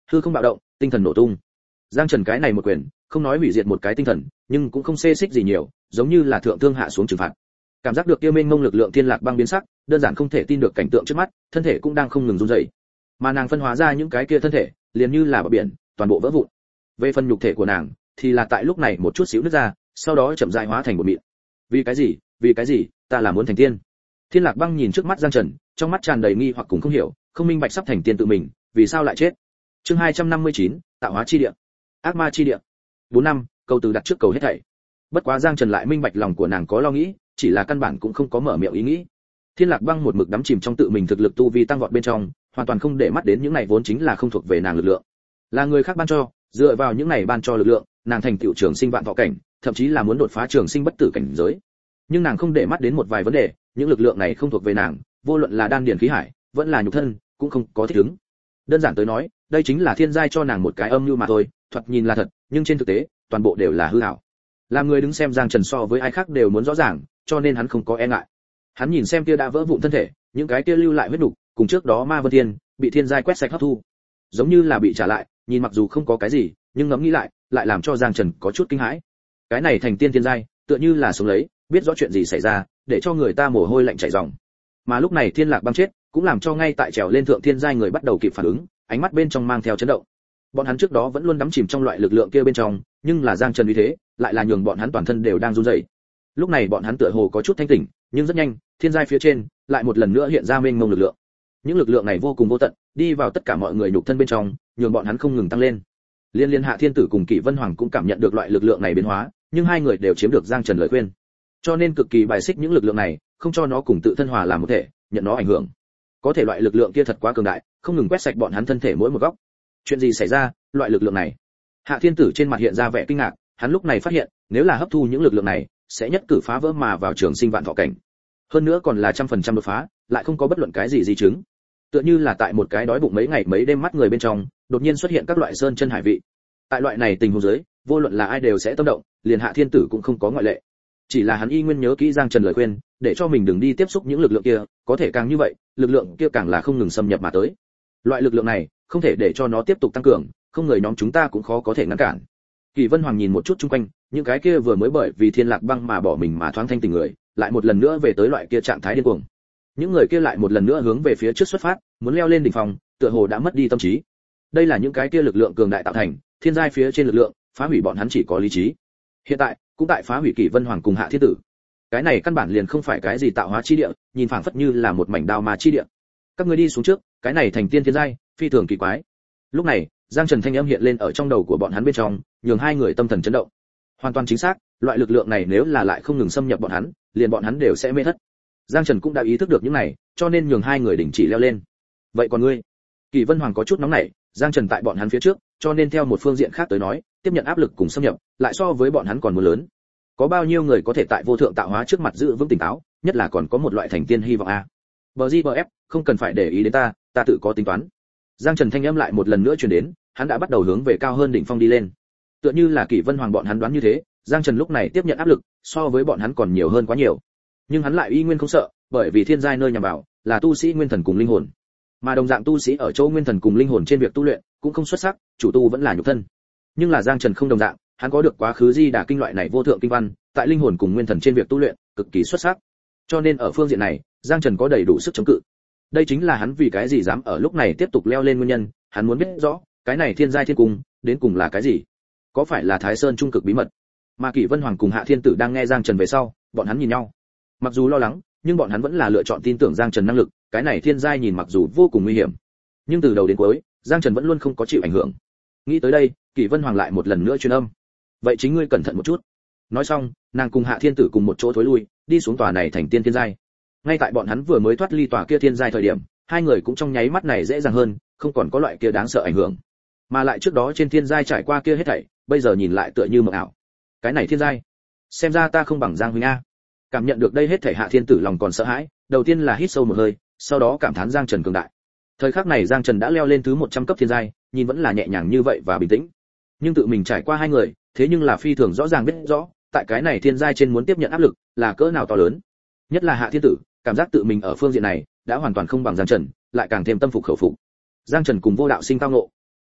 hư không bạo động, tinh thần nổ tung. Giang Trần cái này một quyền, không nói hủy diệt một cái tinh thần, nhưng cũng không xê xích gì nhiều, giống như là thượng thương hạ xuống trừng phạt. Cảm giác được kia mênh mông lực lượng thiên lạc băng biến sắc, đơn giản không thể tin được cảnh tượng trước mắt, thân thể cũng đang không ngừng run rẩy. Mà nàng phân hóa ra những cái kia thân thể, liền như là bờ biển, toàn bộ vỡ vụn. Về phần nhục thể của nàng, thì là tại lúc này một chút xíu nứt ra, sau đó chậm rãi hóa thành một mịn. Vì cái gì, ta là muốn thành tiên. Thiên Lạc Băng nhìn trước mắt Giang Trần, trong mắt tràn đầy nghi hoặc cùng không hiểu, không minh bạch sắp thành tiên tự mình, vì sao lại chết. Chương 259, tạo hóa chi địa. Ác ma chi địa. 4 năm, câu từ đặt trước cầu hết thảy. Bất quá Giang Trần lại minh bạch lòng của nàng có lo nghĩ, chỉ là căn bản cũng không có mở miệng ý nghĩ. Thiên Lạc Băng một mực đắm chìm trong tự mình thực lực tu vi tăng vọt bên trong, hoàn toàn không để mắt đến những này vốn chính là không thuộc về nàng lực lượng. Là người khác ban cho, dựa vào những này ban cho lực lượng, nàng thành tựu trường sinh vạn thọ cảnh, thậm chí là muốn đột phá trường sinh bất tử cảnh giới. Nhưng nàng không để mắt đến một vài vấn đề, những lực lượng này không thuộc về nàng, vô luận là đan điền khí hải, vẫn là nhục thân, cũng không có thích ứng. Đơn giản tới nói, đây chính là thiên giai cho nàng một cái âm mưu mà thôi, thoạt nhìn là thật, nhưng trên thực tế, toàn bộ đều là hư ảo. Làm người đứng xem Giang Trần so với ai khác đều muốn rõ ràng, cho nên hắn không có e ngại. Hắn nhìn xem kia đã vỡ vụn thân thể, những cái kia lưu lại huyết nục, cùng trước đó Ma Vân Tiên bị thiên giai quét sạch hấp thu, giống như là bị trả lại, nhìn mặc dù không có cái gì, nhưng ngẫm nghĩ lại, lại làm cho Giang Trần có chút kinh hãi. Cái này thành tiên thiên giai, tựa như là sống lấy, biết rõ chuyện gì xảy ra, để cho người ta mồ hôi lạnh chảy ròng. Mà lúc này Thiên Lạc Băng chết, cũng làm cho ngay tại trèo lên thượng thiên giai người bắt đầu kịp phản ứng, ánh mắt bên trong mang theo chấn động. Bọn hắn trước đó vẫn luôn đắm chìm trong loại lực lượng kia bên trong, nhưng là Giang Trần uy thế, lại là nhường bọn hắn toàn thân đều đang run rẩy. Lúc này bọn hắn tựa hồ có chút thanh tỉnh, nhưng rất nhanh, thiên giai phía trên lại một lần nữa hiện ra mênh mông lực lượng. Những lực lượng này vô cùng vô tận, đi vào tất cả mọi người nhục thân bên trong, nhường bọn hắn không ngừng tăng lên. Liên Hạ Thiên Tử cùng Kỷ Vân Hoàng cũng cảm nhận được loại lực lượng này biến hóa, nhưng hai người đều chiếm được Giang Trần lời khuyên, cho nên cực kỳ bài xích những lực lượng này, không cho nó cùng tự thân hòa làm một thể, nhận nó ảnh hưởng. Có thể loại lực lượng kia thật quá cường đại, không ngừng quét sạch bọn hắn thân thể mỗi một góc. Chuyện gì xảy ra, loại lực lượng này? Hạ Thiên Tử trên mặt hiện ra vẻ kinh ngạc, hắn lúc này phát hiện, nếu là hấp thu những lực lượng này, sẽ nhất cử phá vỡ mà vào trường sinh vạn thọ cảnh. Hơn nữa còn là 100% đột phá, lại không có bất luận cái gì di chứng. Tựa như là tại một cái đói bụng mấy ngày mấy đêm mắt người bên trong, đột nhiên xuất hiện các loại sơn chân hải vị. Tại loại này tình huống dưới, vô luận là ai đều sẽ tâm động, liền Hạ Thiên Tử cũng không có ngoại lệ. Chỉ là hắn y nguyên nhớ kỹ Giang Trần lời khuyên, để cho mình đừng đi tiếp xúc những lực lượng kia, có thể càng như vậy, lực lượng kia càng là không ngừng xâm nhập mà tới. Loại lực lượng này, không thể để cho nó tiếp tục tăng cường, không người nhóm chúng ta cũng khó có thể ngăn cản. Kỷ Vân Hoàng nhìn một chút xung quanh, những cái kia vừa mới bởi vì Thiên Lạc Băng mà bỏ mình mà thoáng thanh tình người, lại một lần nữa về tới loại kia trạng thái điên cuồng. Những người kia lại một lần nữa hướng về phía trước xuất phát, muốn leo lên đỉnh phong, tựa hồ đã mất đi tâm trí. Đây là những cái kia lực lượng cường đại tạo thành, thiên giai phía trên lực lượng, phá hủy bọn hắn chỉ có lý trí. Hiện tại, cũng tại phá hủy Kỷ Vân Hoàng cùng Hạ Thiên Tử. Cái này căn bản liền không phải cái gì tạo hóa chi địa, nhìn phảng phất như là một mảnh đao ma chi địa. Các ngươi đi xuống trước, cái này thành tiên thiên giai, phi thường kỳ quái. Lúc này, Giang Trần thanh âm hiện lên ở trong đầu của bọn hắn bên trong, nhường hai người tâm thần chấn động. Hoàn toàn chính xác, loại lực lượng này nếu là lại không ngừng xâm nhập bọn hắn, liền bọn hắn đều sẽ mê thất. Giang Trần cũng đã ý thức được những này, cho nên nhường hai người đình chỉ leo lên. Vậy còn ngươi? Kỷ Vân Hoàng có chút nóng nảy, Giang Trần tại bọn hắn phía trước, cho nên theo một phương diện khác tới nói, tiếp nhận áp lực cùng xâm nhập, lại so với bọn hắn còn muốn lớn. Có bao nhiêu người có thể tại vô thượng tạo hóa trước mặt giữ vững tỉnh táo, nhất là còn có một loại thành tiên hy vọng a. BGBF, không cần phải để ý đến ta, ta tự có tính toán. Giang Trần thanh âm lại một lần nữa truyền đến, hắn đã bắt đầu hướng về cao hơn đỉnh phong đi lên. Tựa như là Kỷ Vân Hoàng bọn hắn đoán như thế, Giang Trần lúc này tiếp nhận áp lực, so với bọn hắn còn nhiều hơn quá nhiều. Nhưng hắn lại y nguyên không sợ, bởi vì thiên giai nơi nhằm vào là tu sĩ nguyên thần cùng linh hồn. Mà đồng dạng tu sĩ ở chỗ nguyên thần cùng linh hồn trên việc tu luyện cũng không xuất sắc, chủ tu vẫn là nhục thân. Nhưng là Giang Trần không đồng dạng, hắn có được quá khứ di đà kinh loại này vô thượng kinh văn, tại linh hồn cùng nguyên thần trên việc tu luyện cực kỳ xuất sắc. Cho nên ở phương diện này, Giang Trần có đầy đủ sức chống cự. Đây chính là hắn vì cái gì dám ở lúc này tiếp tục leo lên nguyên nhân, hắn muốn biết rõ, cái này thiên giai thiên cung, đến cùng là cái gì? Có phải là Thái Sơn trung cực bí mật? Mà Kỷ Vân Hoàng cùng Hạ Thiên Tử đang nghe Giang Trần về sau, bọn hắn nhìn nhau. Mặc dù lo lắng, nhưng bọn hắn vẫn là lựa chọn tin tưởng Giang Trần năng lực, cái này thiên giai nhìn mặc dù vô cùng nguy hiểm, nhưng từ đầu đến cuối, Giang Trần vẫn luôn không có chịu ảnh hưởng. Nghĩ tới đây, Kỷ Vân Hoàng lại một lần nữa truyền âm. Vậy chính ngươi cẩn thận một chút. Nói xong, nàng cùng Hạ Thiên Tử cùng một chỗ thối lui, đi xuống tòa này thành tiên thiên giai. Ngay tại bọn hắn vừa mới thoát ly tòa kia thiên giai thời điểm, hai người cũng trong nháy mắt này dễ dàng hơn, không còn có loại kia đáng sợ ảnh hưởng. Mà lại trước đó trên thiên giai trải qua kia hết thảy, bây giờ nhìn lại tựa như mộng ảo. Cái này thiên giai, xem ra ta không bằng Giang huynh a. Cảm nhận được đây hết thảy, Hạ Thiên Tử lòng còn sợ hãi, đầu tiên là hít sâu một hơi, sau đó cảm thán Giang Trần cường đại. Thời khắc này Giang Trần đã leo lên thứ 100 cấp thiên giai, nhìn vẫn là nhẹ nhàng như vậy và bình tĩnh. Nhưng tự mình trải qua hai người, thế nhưng là phi thường rõ ràng biết rõ, tại cái này thiên giai trên muốn tiếp nhận áp lực là cỡ nào to lớn. Nhất là Hạ Thiên Tử, cảm giác tự mình ở phương diện này đã hoàn toàn không bằng Giang Trần, lại càng thêm tâm phục khẩu phục. Giang Trần cùng Vô Đạo Sinh tao ngộ.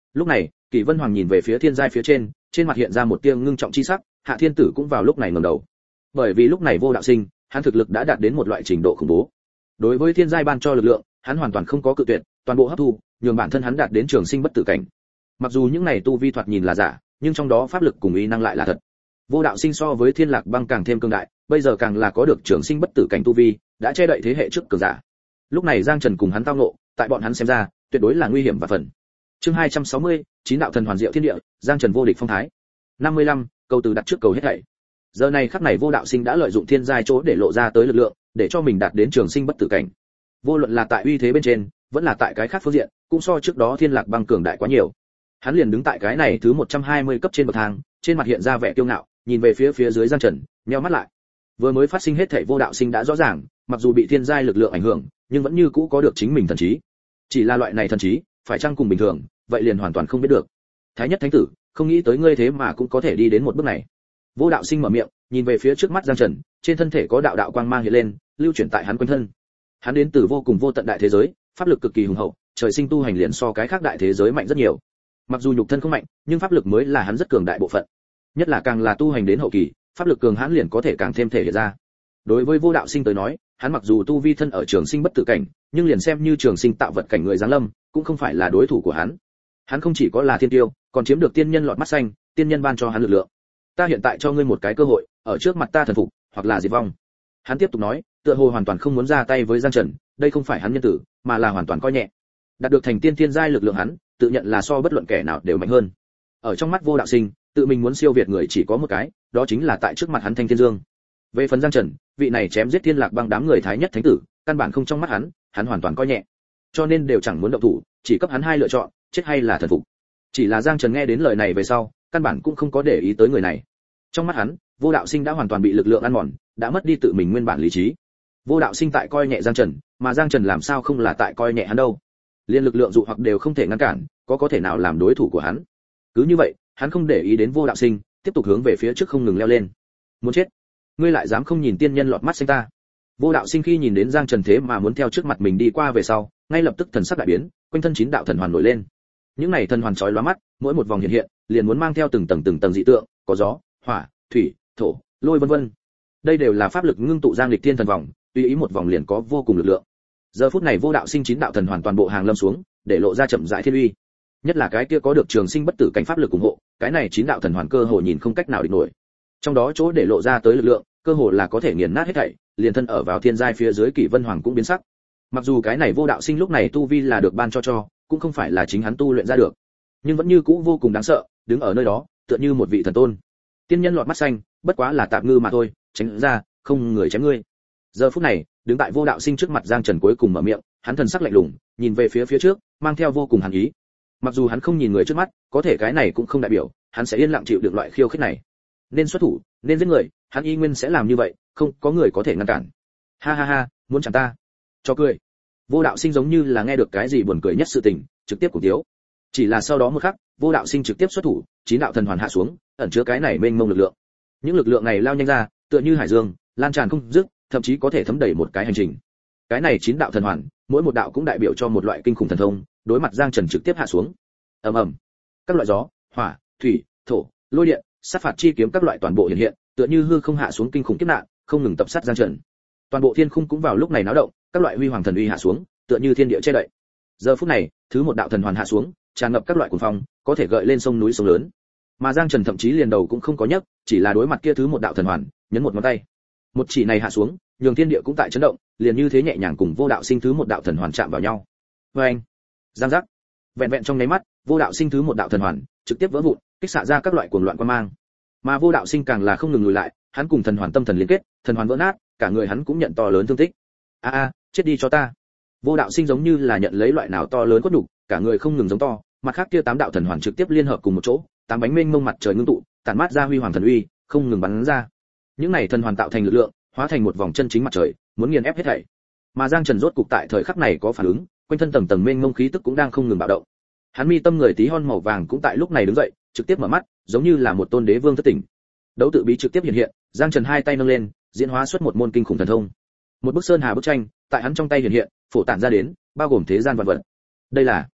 Lúc này, Kỷ Vân Hoàng nhìn về phía thiên giai phía trên, trên mặt hiện ra một tia ngưng trọng chi sắc, Hạ Thiên Tử cũng vào lúc này ngẩng đầu. Bởi vì lúc này Vô Đạo Sinh, hắn thực lực đã đạt đến một loại trình độ khủng bố. Đối với thiên giai ban cho lực lượng, hắn hoàn toàn không có cự tuyệt, toàn bộ hấp thu, nhường bản thân hắn đạt đến trường sinh bất tử cảnh. Mặc dù những này tu vi thoạt nhìn là giả, nhưng trong đó pháp lực cùng ý năng lại là thật. Vô Đạo Sinh so với Thiên Lạc Băng càng thêm cường đại, bây giờ càng là có được trường sinh bất tử cảnh tu vi, đã che đậy thế hệ trước cường giả. Lúc này Giang Trần cùng hắn tao ngộ, tại bọn hắn xem ra, tuyệt đối là nguy hiểm và phần. Chương 260, chín đạo thần hoàn diệu thiên địa, Giang Trần vô địch phong thái. 55, câu từ đặt trước cầu hết thảy. Giờ này khắc này Vô Đạo Sinh đã lợi dụng thiên giai chỗ để lộ ra tới lực lượng, để cho mình đạt đến trường sinh bất tử cảnh. Vô luận là tại uy thế bên trên, vẫn là tại cái khác phương diện, cũng so trước đó Thiên Lạc Băng cường đại quá nhiều. Hắn liền đứng tại cái này thứ 120 cấp trên bậc thang, trên mặt hiện ra vẻ kiêu ngạo, nhìn về phía dưới Giang Trần, nheo mắt lại. Vừa mới phát sinh hết thảy Vô Đạo Sinh đã rõ ràng, mặc dù bị thiên giai lực lượng ảnh hưởng, nhưng vẫn như cũ có được chính mình thần trí. Chỉ là loại này thần trí, phải chăng cùng bình thường, vậy liền hoàn toàn không biết được. Thái nhất thánh tử, không nghĩ tới ngươi thế mà cũng có thể đi đến một bước này. Vô Đạo Sinh mở miệng, nhìn về phía trước mắt Giang Trần, trên thân thể có đạo đạo quang mang hiện lên, lưu chuyển tại hắn quanh thân. Hắn đến từ vô cùng vô tận đại thế giới, pháp lực cực kỳ hùng hậu, trời sinh tu hành liền so cái khác đại thế giới mạnh rất nhiều. Mặc dù nhục thân không mạnh, nhưng pháp lực mới là hắn rất cường đại bộ phận. Nhất là càng là tu hành đến hậu kỳ, pháp lực cường hãn liền có thể càng thêm thể hiện ra. Đối với Vô Đạo Sinh tới nói, hắn mặc dù tu vi thân ở trường sinh bất tử cảnh, nhưng liền xem như trường sinh tạo vật cảnh người giáng lâm, cũng không phải là đối thủ của hắn. Hắn không chỉ có là thiên tiêu, còn chiếm được tiên nhân lọt mắt xanh, tiên nhân ban cho hắn lực lượng. Ta hiện tại cho ngươi một cái cơ hội, ở trước mặt ta thần phục, hoặc là diệt vong. Hắn tiếp tục nói, tựa hồ hoàn toàn không muốn ra tay với Giang Trần, đây không phải hắn nhân tử, mà là hoàn toàn coi nhẹ. Đạt được thành tiên thiên giai lực lượng hắn, tự nhận là so bất luận kẻ nào đều mạnh hơn. Ở trong mắt Vô Đạo Sinh, tự mình muốn siêu việt người chỉ có một cái, đó chính là tại trước mặt hắn Thanh Thiên Dương. Về phần Giang Trần, vị này chém giết Thiên Lạc Băng đám người thái nhất thánh tử, căn bản không trong mắt hắn hoàn toàn coi nhẹ. Cho nên đều chẳng muốn động thủ, chỉ cấp hắn hai lựa chọn, chết hay là thần phục. Chỉ là Giang Trần nghe đến lời này về sau, căn bản cũng không có để ý tới người này. Trong mắt hắn, Vô Đạo Sinh đã hoàn toàn bị lực lượng ăn mòn, đã mất đi tự mình nguyên bản lý trí. Vô Đạo Sinh tại coi nhẹ Giang Trần, mà Giang Trần làm sao không là tại coi nhẹ hắn đâu? Liên lực lượng dụ hoặc đều không thể ngăn cản, có thể nào làm đối thủ của hắn? Cứ như vậy, hắn không để ý đến Vô Đạo Sinh, tiếp tục hướng về phía trước không ngừng leo lên. Muốn chết? Ngươi lại dám không nhìn tiên nhân lọt mắt xanh ta? Vô Đạo Sinh khi nhìn đến Giang Trần thế mà muốn theo trước mặt mình đi qua về sau, ngay lập tức thần sắc đại biến, quanh thân chín đạo thần hoàn nổi lên. Những này thần hoàn chói lóa mắt, mỗi một vòng hiện hiện, liền muốn mang theo từng tầng dị tượng, có gió, hỏa, thủy, thổ, lôi vân vân. Đây đều là pháp lực ngưng tụ giang lịch thiên thần vòng, tùy ý một vòng liền có vô cùng lực lượng. Giờ phút này Vô Đạo Sinh chín đạo thần hoàn toàn bộ hàng lâm xuống, để lộ ra chậm rãi thiên uy. Nhất là cái kia có được trường sinh bất tử cảnh pháp lực ủng hộ, cái này chín đạo thần hoàn cơ hồ nhìn không cách nào địch nổi. Trong đó chỗ để lộ ra tới lực lượng, cơ hồ là có thể nghiền nát hết thảy, liền thân ở vào thiên giai phía dưới Kỷ Vân Hoàng cũng biến sắc. Mặc dù cái này Vô Đạo Sinh lúc này tu vi là được ban cho, cũng không phải là chính hắn tu luyện ra được, nhưng vẫn như cũ vô cùng đáng sợ, đứng ở nơi đó, tựa như một vị thần tôn. Tiên nhân lọt mắt xanh, bất quá là tạp ngư mà thôi, tránh ra, không người chém ngươi. Giờ phút này, đứng tại Vô Đạo Sinh trước mặt Giang Trần cuối cùng mở miệng, hắn thần sắc lạnh lùng, nhìn về phía trước, mang theo vô cùng hàn ý. Mặc dù hắn không nhìn người trước mắt, có thể cái này cũng không đại biểu hắn sẽ yên lặng chịu được loại khiêu khích này. Nên xuất thủ, nên giết người, hắn y nguyên sẽ làm như vậy, không có người có thể ngăn cản. Ha ha ha, muốn chẳng ta? Cho cười. Vô Đạo Sinh giống như là nghe được cái gì buồn cười nhất sự tình, trực tiếp cùng tiếu. Chỉ là sau đó một khắc, Vô Đạo Sinh trực tiếp xuất thủ, chín đạo thần hoàn hạ xuống, ẩn chứa cái này mênh mông lực lượng. Những lực lượng này lao nhanh ra, tựa như hải dương, lan tràn không dứt, thậm chí có thể thấm đẩy một cái hành trình. Cái này chín đạo thần hoàn, mỗi một đạo cũng đại biểu cho một loại kinh khủng thần thông, đối mặt Giang Trần trực tiếp hạ xuống. Ầm ầm. Các loại gió, hỏa, thủy, thổ, lôi điện, sát phạt chi kiếm các loại toàn bộ hiện hiện, tựa như hư không hạ xuống kinh khủng kiếp nạn, không ngừng tập sát Giang Trần. Toàn bộ thiên khung cũng vào lúc này náo động, các loại huy hoàng thần uy hạ xuống, tựa như thiên địa che đậy. Giờ phút này, thứ một đạo thần hoàn hạ xuống, tràn ngập các loại cuồng phong, có thể gợi lên sông núi sông lớn. Mà Giang Trần thậm chí liền đầu cũng không có nhấc, chỉ là đối mặt kia thứ một đạo thần hoàn, nhấn một ngón tay. Một chỉ này hạ xuống, nhường thiên địa cũng tại chấn động, liền như thế nhẹ nhàng cùng Vô Đạo Sinh thứ một đạo thần hoàn chạm vào nhau. Oeng! Giang giác! Vẹn vẹn trong nháy mắt, Vô Đạo Sinh thứ một đạo thần hoàn trực tiếp vỡ vụn, kích xạ ra các loại cuồng loạn quang mang. Mà Vô Đạo Sinh càng là không ngừng lùi lại, hắn cùng thần hoàn tâm thần liên kết, thần hoàn vỡ nát, cả người hắn cũng nhận to lớn thương tích. Chết đi cho ta! Vô Đạo Sinh giống như là nhận lấy loại nào to lớn cốt đủ, cả người không ngừng giống to, mặt khác kia tám đạo thần hoàn trực tiếp liên hợp cùng một chỗ, tám bánh mênh mông mặt trời ngưng tụ, tản mát ra huy hoàng thần uy, không ngừng bắn ra. Những này thần hoàn tạo thành lực lượng, hóa thành một vòng chân chính mặt trời, muốn nghiền ép hết thảy. Mà Giang Trần rốt cục tại thời khắc này có phản ứng, quanh thân tầng tầng mênh mông khí tức cũng đang không ngừng bạo động. Hắn mi tâm người tí hon màu vàng cũng tại lúc này đứng dậy, trực tiếp mở mắt, giống như là một tôn đế vương thất tỉnh. Đấu tự bí trực tiếp hiện hiện, Giang Trần hai tay nâng lên, diễn hóa xuất một môn kinh khủng thần thông. Một bức sơn hà bức tranh, tại hắn trong tay hiện hiện, phổ tản ra đến, bao gồm thế gian vạn vật. Đây là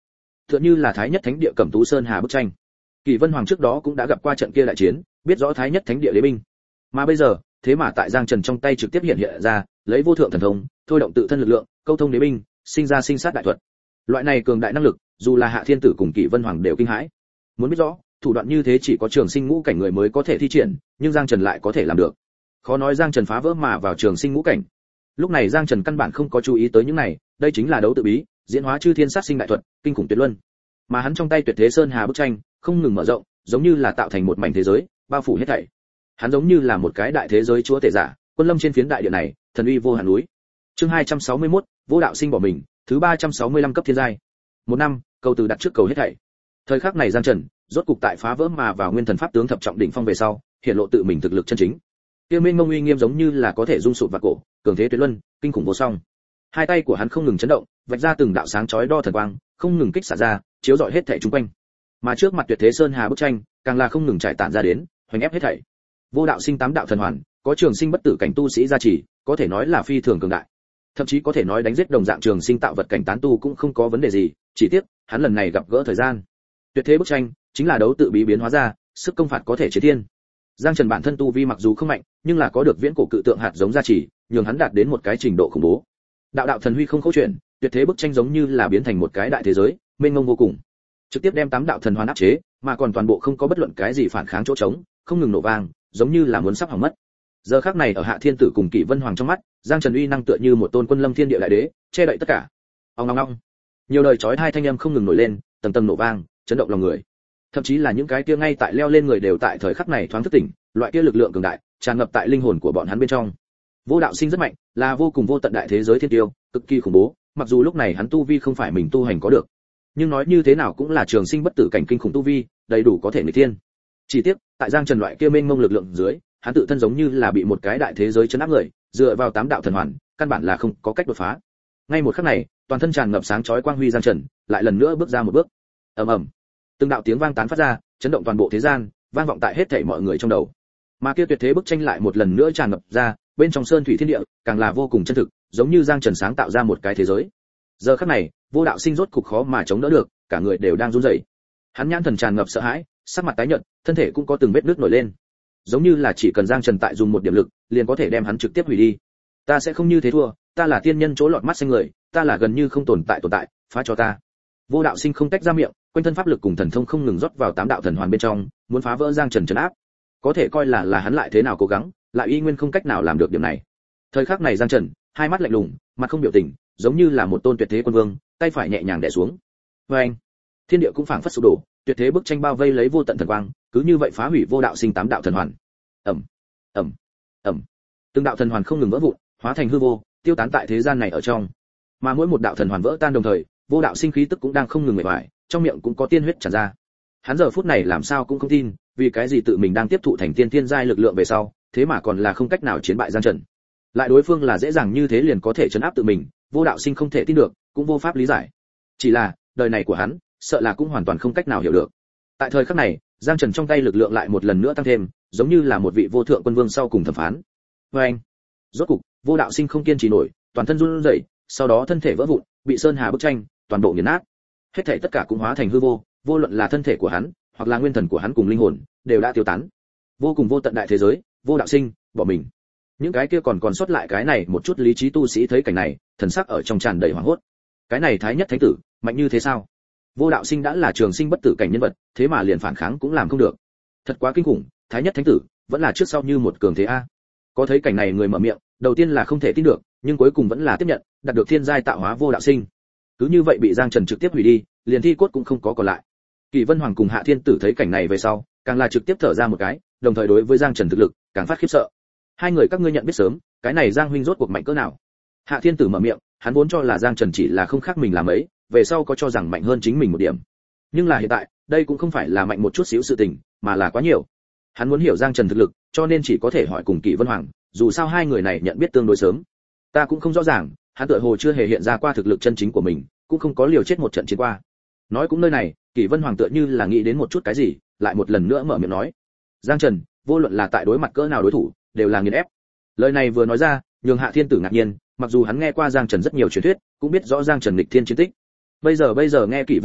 tựa như là Thái Nhất Thánh Địa Cẩm Tú Sơn Hà bức tranh. Kỷ Vân Hoàng trước đó cũng đã gặp qua trận kia đại chiến, biết rõ Thái Nhất Thánh Địa đế binh. Mà bây giờ, thế mà tại Giang Trần trong tay trực tiếp hiện hiện ra, lấy vô thượng thần thông, thôi động tự thân lực lượng, câu thông đế binh, sinh ra sinh sát đại thuật. Loại này cường đại năng lực, dù là Hạ Thiên Tử cùng Kỷ Vân Hoàng đều kinh hãi. Muốn biết rõ, thủ đoạn như thế chỉ có trường sinh ngũ cảnh người mới có thể thi triển, nhưng Giang Trần lại có thể làm được. Khó nói Giang Trần phá vỡ mà vào trường sinh ngũ cảnh. Lúc này Giang Trần căn bản không có chú ý tới những này, đây chính là đấu tự bí, diễn hóa chư thiên sát sinh đại thuật, kinh khủng tuyệt luân. Mà hắn trong tay Tuyệt Thế Sơn Hà bức tranh, không ngừng mở rộng, giống như là tạo thành một mảnh thế giới, bao phủ hết thảy. Hắn giống như là một cái đại thế giới chúa tể giả, quân lâm trên phiến đại địa này, thần uy vô hạn núi. Chương 261, Vô Đạo Sinh bỏ mình, thứ 365 cấp thiên giai. Một năm, cầu từ đặt trước cầu hết thảy. Thời khắc này Giang Trần, rốt cục tại phá vỡ mà vào nguyên thần pháp tướng thập trọng đỉnh phong về sau, hiện lộ tự mình thực lực chân chính. Tiêu Minh Mông uy nghiêm giống như là có thể rung sụp vạn cổ, cường thế tuyệt luân, kinh khủng vô song. Hai tay của hắn không ngừng chấn động, vạch ra từng đạo sáng chói đo thần quang, không ngừng kích xạ ra, chiếu rọi hết thảy xung quanh. Mà trước mặt Tuyệt Thế Sơn Hà bức tranh, càng là không ngừng trải tản ra đến, hoành ép hết thảy. Vô Đạo Sinh tám đạo thần hoàn, có trường sinh bất tử cảnh tu sĩ gia trì, có thể nói là phi thường cường đại. Thậm chí có thể nói đánh giết đồng dạng trường sinh tạo vật cảnh tán tu cũng không có vấn đề gì, chỉ tiếc, hắn lần này gặp gỡ thời gian. Tuyệt thế bức tranh, chính là đấu tự bí biến hóa ra, sức công phạt có thể chế thiên. Giang Trần bản thân tu vi mặc dù không mạnh, nhưng là có được viễn cổ cự tượng hạt giống gia trì, nhường hắn đạt đến một cái trình độ khủng bố. Đạo đạo thần huy không câu chuyện, tuyệt thế bức tranh giống như là biến thành một cái đại thế giới, mênh mông vô cùng. Trực tiếp đem tám đạo thần hoàn áp chế, mà còn toàn bộ không có bất luận cái gì phản kháng chỗ trống, không ngừng nổ vang, giống như là muốn sắp hỏng mất. Giờ khắc này ở Hạ Thiên Tử cùng Kỷ Vân Hoàng trong mắt, Giang Trần uy năng tựa như một tôn quân lâm thiên địa đại đế, che đậy tất cả. Ong ong ong. Nhiều đời chói hai thanh âm không ngừng nổi lên, tầng tầng nổ vang, chấn động lòng người. Thậm chí là những cái kia ngay tại leo lên người đều tại thời khắc này thoáng thức tỉnh, loại kia lực lượng cường đại tràn ngập tại linh hồn của bọn hắn bên trong. Vô Đạo Sinh rất mạnh, là vô cùng vô tận đại thế giới thiên tiêu, cực kỳ khủng bố, mặc dù lúc này hắn tu vi không phải mình tu hành có được, nhưng nói như thế nào cũng là trường sinh bất tử cảnh kinh khủng tu vi, đầy đủ có thể nghịch thiên. Chỉ tiếc, tại Giang Trần loại kia mênh mông lực lượng dưới, hắn tự thân giống như là bị một cái đại thế giới chấn áp người, dựa vào tám đạo thần hoàn, căn bản là không có cách đột phá. Ngay một khắc này, toàn thân tràn ngập sáng chói quang huy Giang Trần, lại lần nữa bước ra một bước. Ầm ầm. Từng đạo tiếng vang tán phát ra, chấn động toàn bộ thế gian, vang vọng tại hết thảy mọi người trong đầu. Mà kia tuyệt thế bức tranh lại một lần nữa tràn ngập ra, bên trong sơn thủy thiên địa, càng là vô cùng chân thực, giống như Giang Trần sáng tạo ra một cái thế giới. Giờ khắc này, Vô Đạo Sinh rốt cục khó mà chống đỡ được, cả người đều đang run rẩy. Hắn nhãn thần tràn ngập sợ hãi, sắc mặt tái nhợt, thân thể cũng có từng vết nứt nổi lên. Giống như là chỉ cần Giang Trần tại dùng một điểm lực, liền có thể đem hắn trực tiếp hủy đi. Ta sẽ không như thế thua, ta là tiên nhân chỗ lọt mắt xanh người, ta là gần như không tồn tại, phá cho ta. Vô Đạo Sinh không tách ra miệng, quanh thân pháp lực cùng thần thông không ngừng rót vào tám đạo thần hoàn bên trong, muốn phá vỡ Giang Trần trấn áp. Có thể coi là hắn lại thế nào cố gắng, lại y nguyên không cách nào làm được điểm này. Thời khắc này Giang Trần, hai mắt lạnh lùng, mặt không biểu tình, giống như là một tôn tuyệt thế quân vương, tay phải nhẹ nhàng đè xuống. Oeng! Thiên địa cũng phảng phất sụp đổ, tuyệt thế bức tranh bao vây lấy vô tận thần quang, cứ như vậy phá hủy Vô Đạo Sinh tám đạo thần hoàn. Ầm, ầm, ầm. Từng đạo thần hoàn không ngừng vỡ vụn, hóa thành hư vô, tiêu tán tại thế gian này ở trong. Mà mỗi một đạo thần hoàn vỡ tan đồng thời, Vô Đạo Sinh khí tức cũng đang không ngừng mệt mỏi, trong miệng cũng có tiên huyết tràn ra. Hắn giờ phút này làm sao cũng không tin, vì cái gì tự mình đang tiếp thụ thành tiên thiên giai lực lượng về sau, thế mà còn là không cách nào chiến bại Giang Trần. Lại đối phương là dễ dàng như thế liền có thể trấn áp tự mình, Vô Đạo Sinh không thể tin được, cũng vô pháp lý giải. Chỉ là, đời này của hắn, sợ là cũng hoàn toàn không cách nào hiểu được. Tại thời khắc này, Giang Trần trong tay lực lượng lại một lần nữa tăng thêm, giống như là một vị vô thượng quân vương sau cùng thẩm phán. Oeng! Rốt cục, Vô Đạo Sinh không kiên trì nổi, toàn thân run rẩy, sau đó thân thể vỡ vụn, bị sơn hà bức tranh toàn bộ nghiền nát. Hết thảy tất cả cũng hóa thành hư vô, vô luận là thân thể của hắn, hoặc là nguyên thần của hắn cùng linh hồn, đều đã tiêu tán. Vô cùng vô tận đại thế giới, Vô Đạo Sinh bỏ mình. Những cái kia còn sót lại cái này một chút lý trí tu sĩ thấy cảnh này, thần sắc ở trong tràn đầy hoảng hốt. Cái này Thái Nhất Thánh Tử, mạnh như thế sao? Vô Đạo Sinh đã là trường sinh bất tử cảnh nhân vật, thế mà liền phản kháng cũng làm không được. Thật quá kinh khủng, Thái Nhất Thánh Tử vẫn là trước sau như một cường thế a. Có thấy cảnh này người mở miệng, đầu tiên là không thể tin được, nhưng cuối cùng vẫn là tiếp nhận, đạt được thiên giai tạo hóa Vô Đạo Sinh. Cứ như vậy bị Giang Trần trực tiếp hủy đi, liền thi cốt cũng không có còn lại. Kỷ Vân Hoàng cùng Hạ Thiên Tử thấy cảnh này về sau, càng là trực tiếp thở ra một cái, đồng thời đối với Giang Trần thực lực càng phát khiếp sợ. Hai người các ngươi nhận biết sớm, cái này Giang huynh rốt cuộc mạnh cỡ nào? Hạ Thiên Tử mở miệng, hắn vốn cho là Giang Trần chỉ là không khác mình làm ấy, về sau có cho rằng mạnh hơn chính mình một điểm. Nhưng là hiện tại, đây cũng không phải là mạnh một chút xíu sự tình, mà là quá nhiều. Hắn muốn hiểu Giang Trần thực lực, cho nên chỉ có thể hỏi cùng Kỷ Vân Hoàng, dù sao hai người này nhận biết tương đối sớm. Ta cũng không rõ ràng, hắn tựa hồ chưa hề hiện ra qua thực lực chân chính của mình, cũng không có liều chết một trận chiến qua. Nói cũng nơi này, Kỷ Vân Hoàng tựa như là nghĩ đến một chút cái gì, lại một lần nữa mở miệng nói: Giang Trần, vô luận là tại đối mặt cỡ nào đối thủ, đều là nghiền ép. Lời này vừa nói ra, nhường Hạ Thiên Tử ngạc nhiên, mặc dù hắn nghe qua Giang Trần rất nhiều truyền thuyết, cũng biết rõ Giang Trần nghịch thiên chiến tích. Bây giờ nghe Kỷ Vân Hoàng,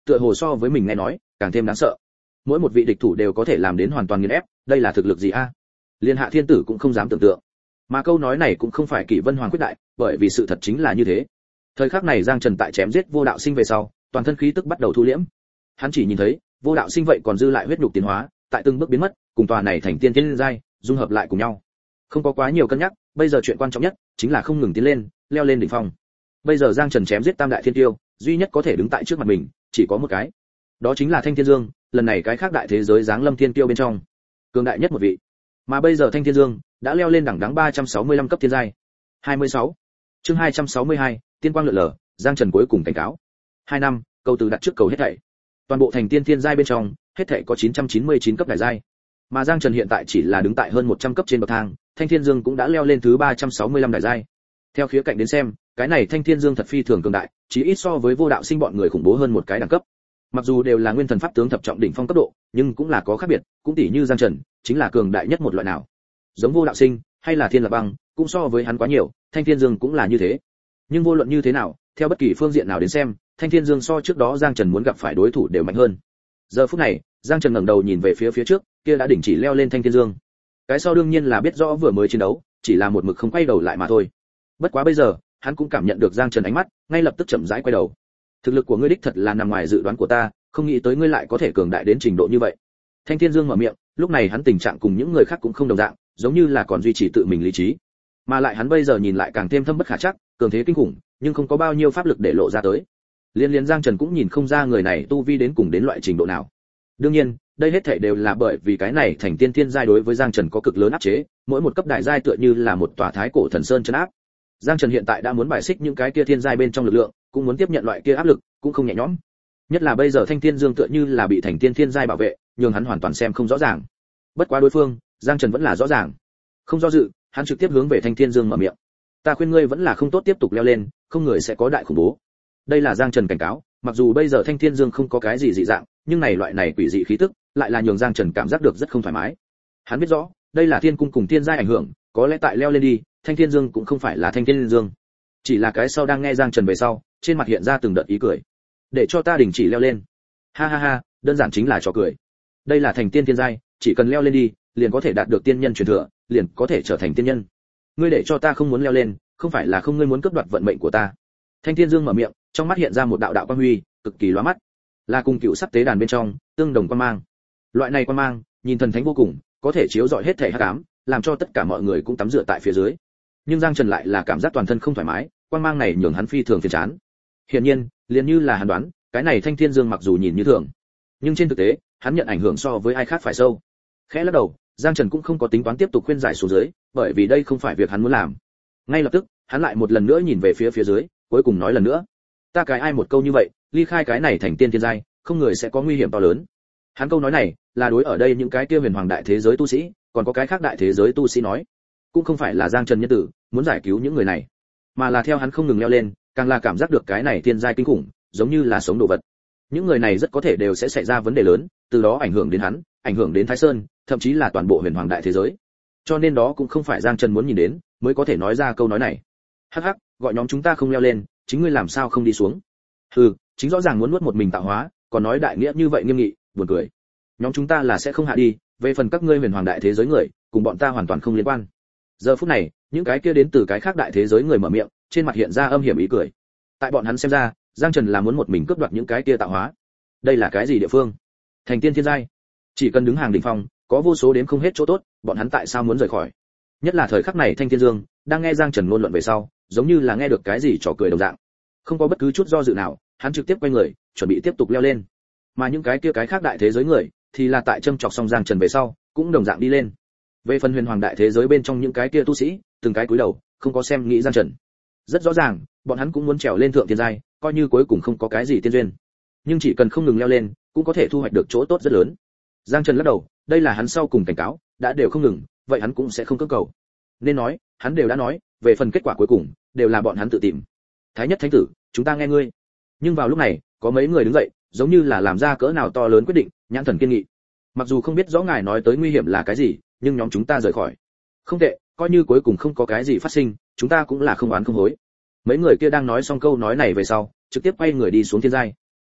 tựa hồ so với mình nghe nói càng thêm đáng sợ. Mỗi một vị địch thủ đều có thể làm đến hoàn toàn nghiền ép, đây là thực lực gì a? Liên Hạ Thiên Tử cũng không dám tưởng tượng. Mà câu nói này cũng không phải Kỷ Vân Hoàng quyết đại, bởi vì sự thật chính là như thế. Thời khắc này Giang Trần tại chém giết Vô Đạo Sinh về sau, toàn thân khí tức bắt đầu thu liễm. Hắn chỉ nhìn thấy, Vô Đạo Sinh vậy còn dư lại huyết nhục tiến hóa, tại từng bước biến mất, cùng tòa này thành tiên thiên giai, dung hợp lại cùng nhau. Không có quá nhiều cân nhắc, bây giờ chuyện quan trọng nhất chính là không ngừng tiến lên, leo lên đỉnh phong. Bây giờ Giang Trần chém giết Tam đại thiên tiêu, duy nhất có thể đứng tại trước mặt mình, chỉ có một cái. Đó chính là Thanh Thiên Dương, lần này cái khác đại thế giới giáng lâm thiên tiêu bên trong, cường đại nhất một vị. Mà bây giờ Thanh Thiên Dương đã leo lên đẳng đẳng 365 cấp thiên giai. 26. Chương 262, tiên quang lượn lờ, Giang Trần cuối cùng cảnh cáo. 2 năm, câu từ đặt trước cầu hết thảy. Toàn bộ thành tiên thiên giai bên trong, hết thảy có 999 cấp đại giai. Mà Giang Trần hiện tại chỉ là đứng tại hơn 100 cấp trên bậc thang, Thanh Thiên Dương cũng đã leo lên thứ 365 đại giai. Theo khía cạnh đến xem, cái này Thanh Thiên Dương thật phi thường cường đại, chỉ ít so với Vô Đạo Sinh bọn người khủng bố hơn một cái đẳng cấp. Mặc dù đều là nguyên thần pháp tướng thập trọng đỉnh phong cấp độ, nhưng cũng là có khác biệt, cũng tỉ như Giang Trần, chính là cường đại nhất một loại nào. Giống Vô Đạo Sinh, hay là Thiên Lạc Băng, cũng so với hắn quá nhiều, Thanh Thiên Dương cũng là như thế. Nhưng vô luận như thế nào, theo bất kỳ phương diện nào đến xem, Thanh Thiên Dương so trước đó Giang Trần muốn gặp phải đối thủ đều mạnh hơn. Giờ phút này, Giang Trần ngẩng đầu nhìn về phía trước, kia đã đỉnh chỉ leo lên Thanh Thiên Dương. Cái sau đương nhiên là biết rõ vừa mới chiến đấu, chỉ là một mực không quay đầu lại mà thôi. Bất quá bây giờ, hắn cũng cảm nhận được Giang Trần ánh mắt, ngay lập tức chậm rãi quay đầu. Thực lực của ngươi đích thật là nằm ngoài dự đoán của ta, không nghĩ tới ngươi lại có thể cường đại đến trình độ như vậy. Thanh Thiên Dương mở miệng, lúc này hắn tình trạng cùng những người khác cũng không đồng dạng, giống như là còn duy trì tự mình lý trí. Mà lại hắn bây giờ nhìn lại càng thêm thâm bất khả trắc, cường thế kinh khủng, nhưng không có bao nhiêu pháp lực để lộ ra tới. Liên Giang Trần cũng nhìn không ra người này tu vi đến cùng đến loại trình độ nào. Đương nhiên, đây hết thảy đều là bởi vì cái này thành tiên thiên giai đối với Giang Trần có cực lớn áp chế, mỗi một cấp đại giai tựa như là một tòa thái cổ thần sơn trấn áp. Giang Trần hiện tại đã muốn bài xích những cái kia thiên giai bên trong lực lượng, cũng muốn tiếp nhận loại kia áp lực, cũng không nhẹ nhõm. Nhất là bây giờ Thanh Thiên Dương tựa như là bị thành tiên thiên giai bảo vệ, nhưng hắn hoàn toàn xem không rõ ràng. Bất quá đối phương, Giang Trần vẫn là rõ ràng. Không do dự, hắn trực tiếp hướng về Thanh Thiên Dương mở miệng. Ta khuyên ngươi vẫn là không tốt tiếp tục leo lên, không người sẽ có đại khủng bố. Đây là Giang Trần cảnh cáo, mặc dù bây giờ Thanh Thiên Dương không có cái gì dị dạng, nhưng này loại này quỷ dị khí tức, lại là nhường Giang Trần cảm giác được rất không thoải mái. Hắn biết rõ, đây là thiên cung cùng thiên giai ảnh hưởng, có lẽ tại leo lên đi, Thanh Thiên Dương cũng không phải là Thanh Thiên Dương. Chỉ là cái sau đang nghe Giang Trần về sau, trên mặt hiện ra từng đợt ý cười. Để cho ta đình chỉ leo lên. Ha ha ha, đơn giản chính là trò cười. Đây là thành tiên thiên giai, chỉ cần leo lên đi, liền có thể đạt được tiên nhân truyền thừa, liền có thể trở thành tiên nhân. Ngươi để cho ta không muốn leo lên, không phải là không ngươi muốn cướp đoạt vận mệnh của ta. Thanh Thiên Dương mở miệng, trong mắt hiện ra một đạo đạo quang huy, cực kỳ lóa mắt, là cùng cựu sắc tế đàn bên trong tương đồng quang mang. Loại này quang mang, nhìn thần thánh vô cùng, có thể chiếu rọi hết thảy hắc ám, làm cho tất cả mọi người cũng tắm rửa tại phía dưới. Nhưng Giang Trần lại là cảm giác toàn thân không thoải mái, quang mang này nhường hắn phi thường phiền chán. Hiển nhiên, liền như là hắn đoán, cái này Thanh Thiên Dương mặc dù nhìn như thường, nhưng trên thực tế, hắn nhận ảnh hưởng so với ai khác phải sâu. Khẽ lắc đầu, Giang Trần cũng không có tính toán tiếp tục khuyên giải xuống dưới, bởi vì đây không phải việc hắn muốn làm. Ngay lập tức, hắn lại một lần nữa nhìn về phía dưới, cuối cùng nói lần nữa, ta cái ai một câu như vậy, ly khai cái này thành tiên thiên giai, không người sẽ có nguy hiểm to lớn. Hắn câu nói này là đối ở đây những cái kia huyền hoàng đại thế giới tu sĩ, còn có cái khác đại thế giới tu sĩ nói, cũng không phải là Giang Trần nhân tử muốn giải cứu những người này, mà là theo hắn không ngừng leo lên, càng là cảm giác được cái này thiên giai kinh khủng, giống như là sống đồ vật. Những người này rất có thể đều sẽ xảy ra vấn đề lớn, từ đó ảnh hưởng đến hắn, ảnh hưởng đến Thái Sơn, thậm chí là toàn bộ huyền hoàng đại thế giới. Cho nên đó cũng không phải Giang Trần muốn nhìn đến, mới có thể nói ra câu nói này. Hắc hắc, gọi nhóm chúng ta không leo lên, chính ngươi làm sao không đi xuống? Hừ, chính rõ ràng muốn nuốt một mình tạo hóa, còn nói đại nghĩa như vậy nghiêm nghị, buồn cười. Nhóm chúng ta là sẽ không hạ đi, về phần các ngươi huyền hoàng đại thế giới người, cùng bọn ta hoàn toàn không liên quan. Giờ phút này, những cái kia đến từ cái khác đại thế giới người mở miệng, trên mặt hiện ra âm hiểm ý cười. Tại bọn hắn xem ra, Giang Trần là muốn một mình cướp đoạt những cái kia tạo hóa. Đây là cái gì địa phương? Thành tiên thiên giai. Chỉ cần đứng hàng đỉnh phong, có vô số đến không hết chỗ tốt, bọn hắn tại sao muốn rời khỏi? Nhất là thời khắc này Thanh Thiên Dương đang nghe Giang Trần ngôn luận về sau, giống như là nghe được cái gì trò cười đồng dạng. Không có bất cứ chút do dự nào, hắn trực tiếp quay người, chuẩn bị tiếp tục leo lên. Mà những cái kia cái khác đại thế giới người, thì là tại châm chọc xong Giang Trần về sau, cũng đồng dạng đi lên. Về phần huyền hoàng đại thế giới bên trong những cái kia tu sĩ, từng cái cúi đầu, không có xem nghĩ Giang Trần. Rất rõ ràng, bọn hắn cũng muốn trèo lên thượng tiên giai, coi như cuối cùng không có cái gì tiên duyên. Nhưng chỉ cần không ngừng leo lên, cũng có thể thu hoạch được chỗ tốt rất lớn. Giang Trần lắc đầu, đây là hắn sau cùng cảnh cáo, đã đều không ngừng, vậy hắn cũng sẽ không cưỡng cầu. Nên nói, hắn đều đã nói, về phần kết quả cuối cùng, đều là bọn hắn tự tìm. Thái nhất thánh tử, chúng ta nghe ngươi. Nhưng vào lúc này, có mấy người đứng dậy, giống như là làm ra cỡ nào to lớn quyết định, nhãn thần kiên nghị. Mặc dù không biết rõ ngài nói tới nguy hiểm là cái gì, nhưng nhóm chúng ta rời khỏi. Không tệ, coi như cuối cùng không có cái gì phát sinh, chúng ta cũng là không oán không hối. Mấy người kia đang nói xong câu nói này về sau, trực tiếp quay người đi xuống thiên giai.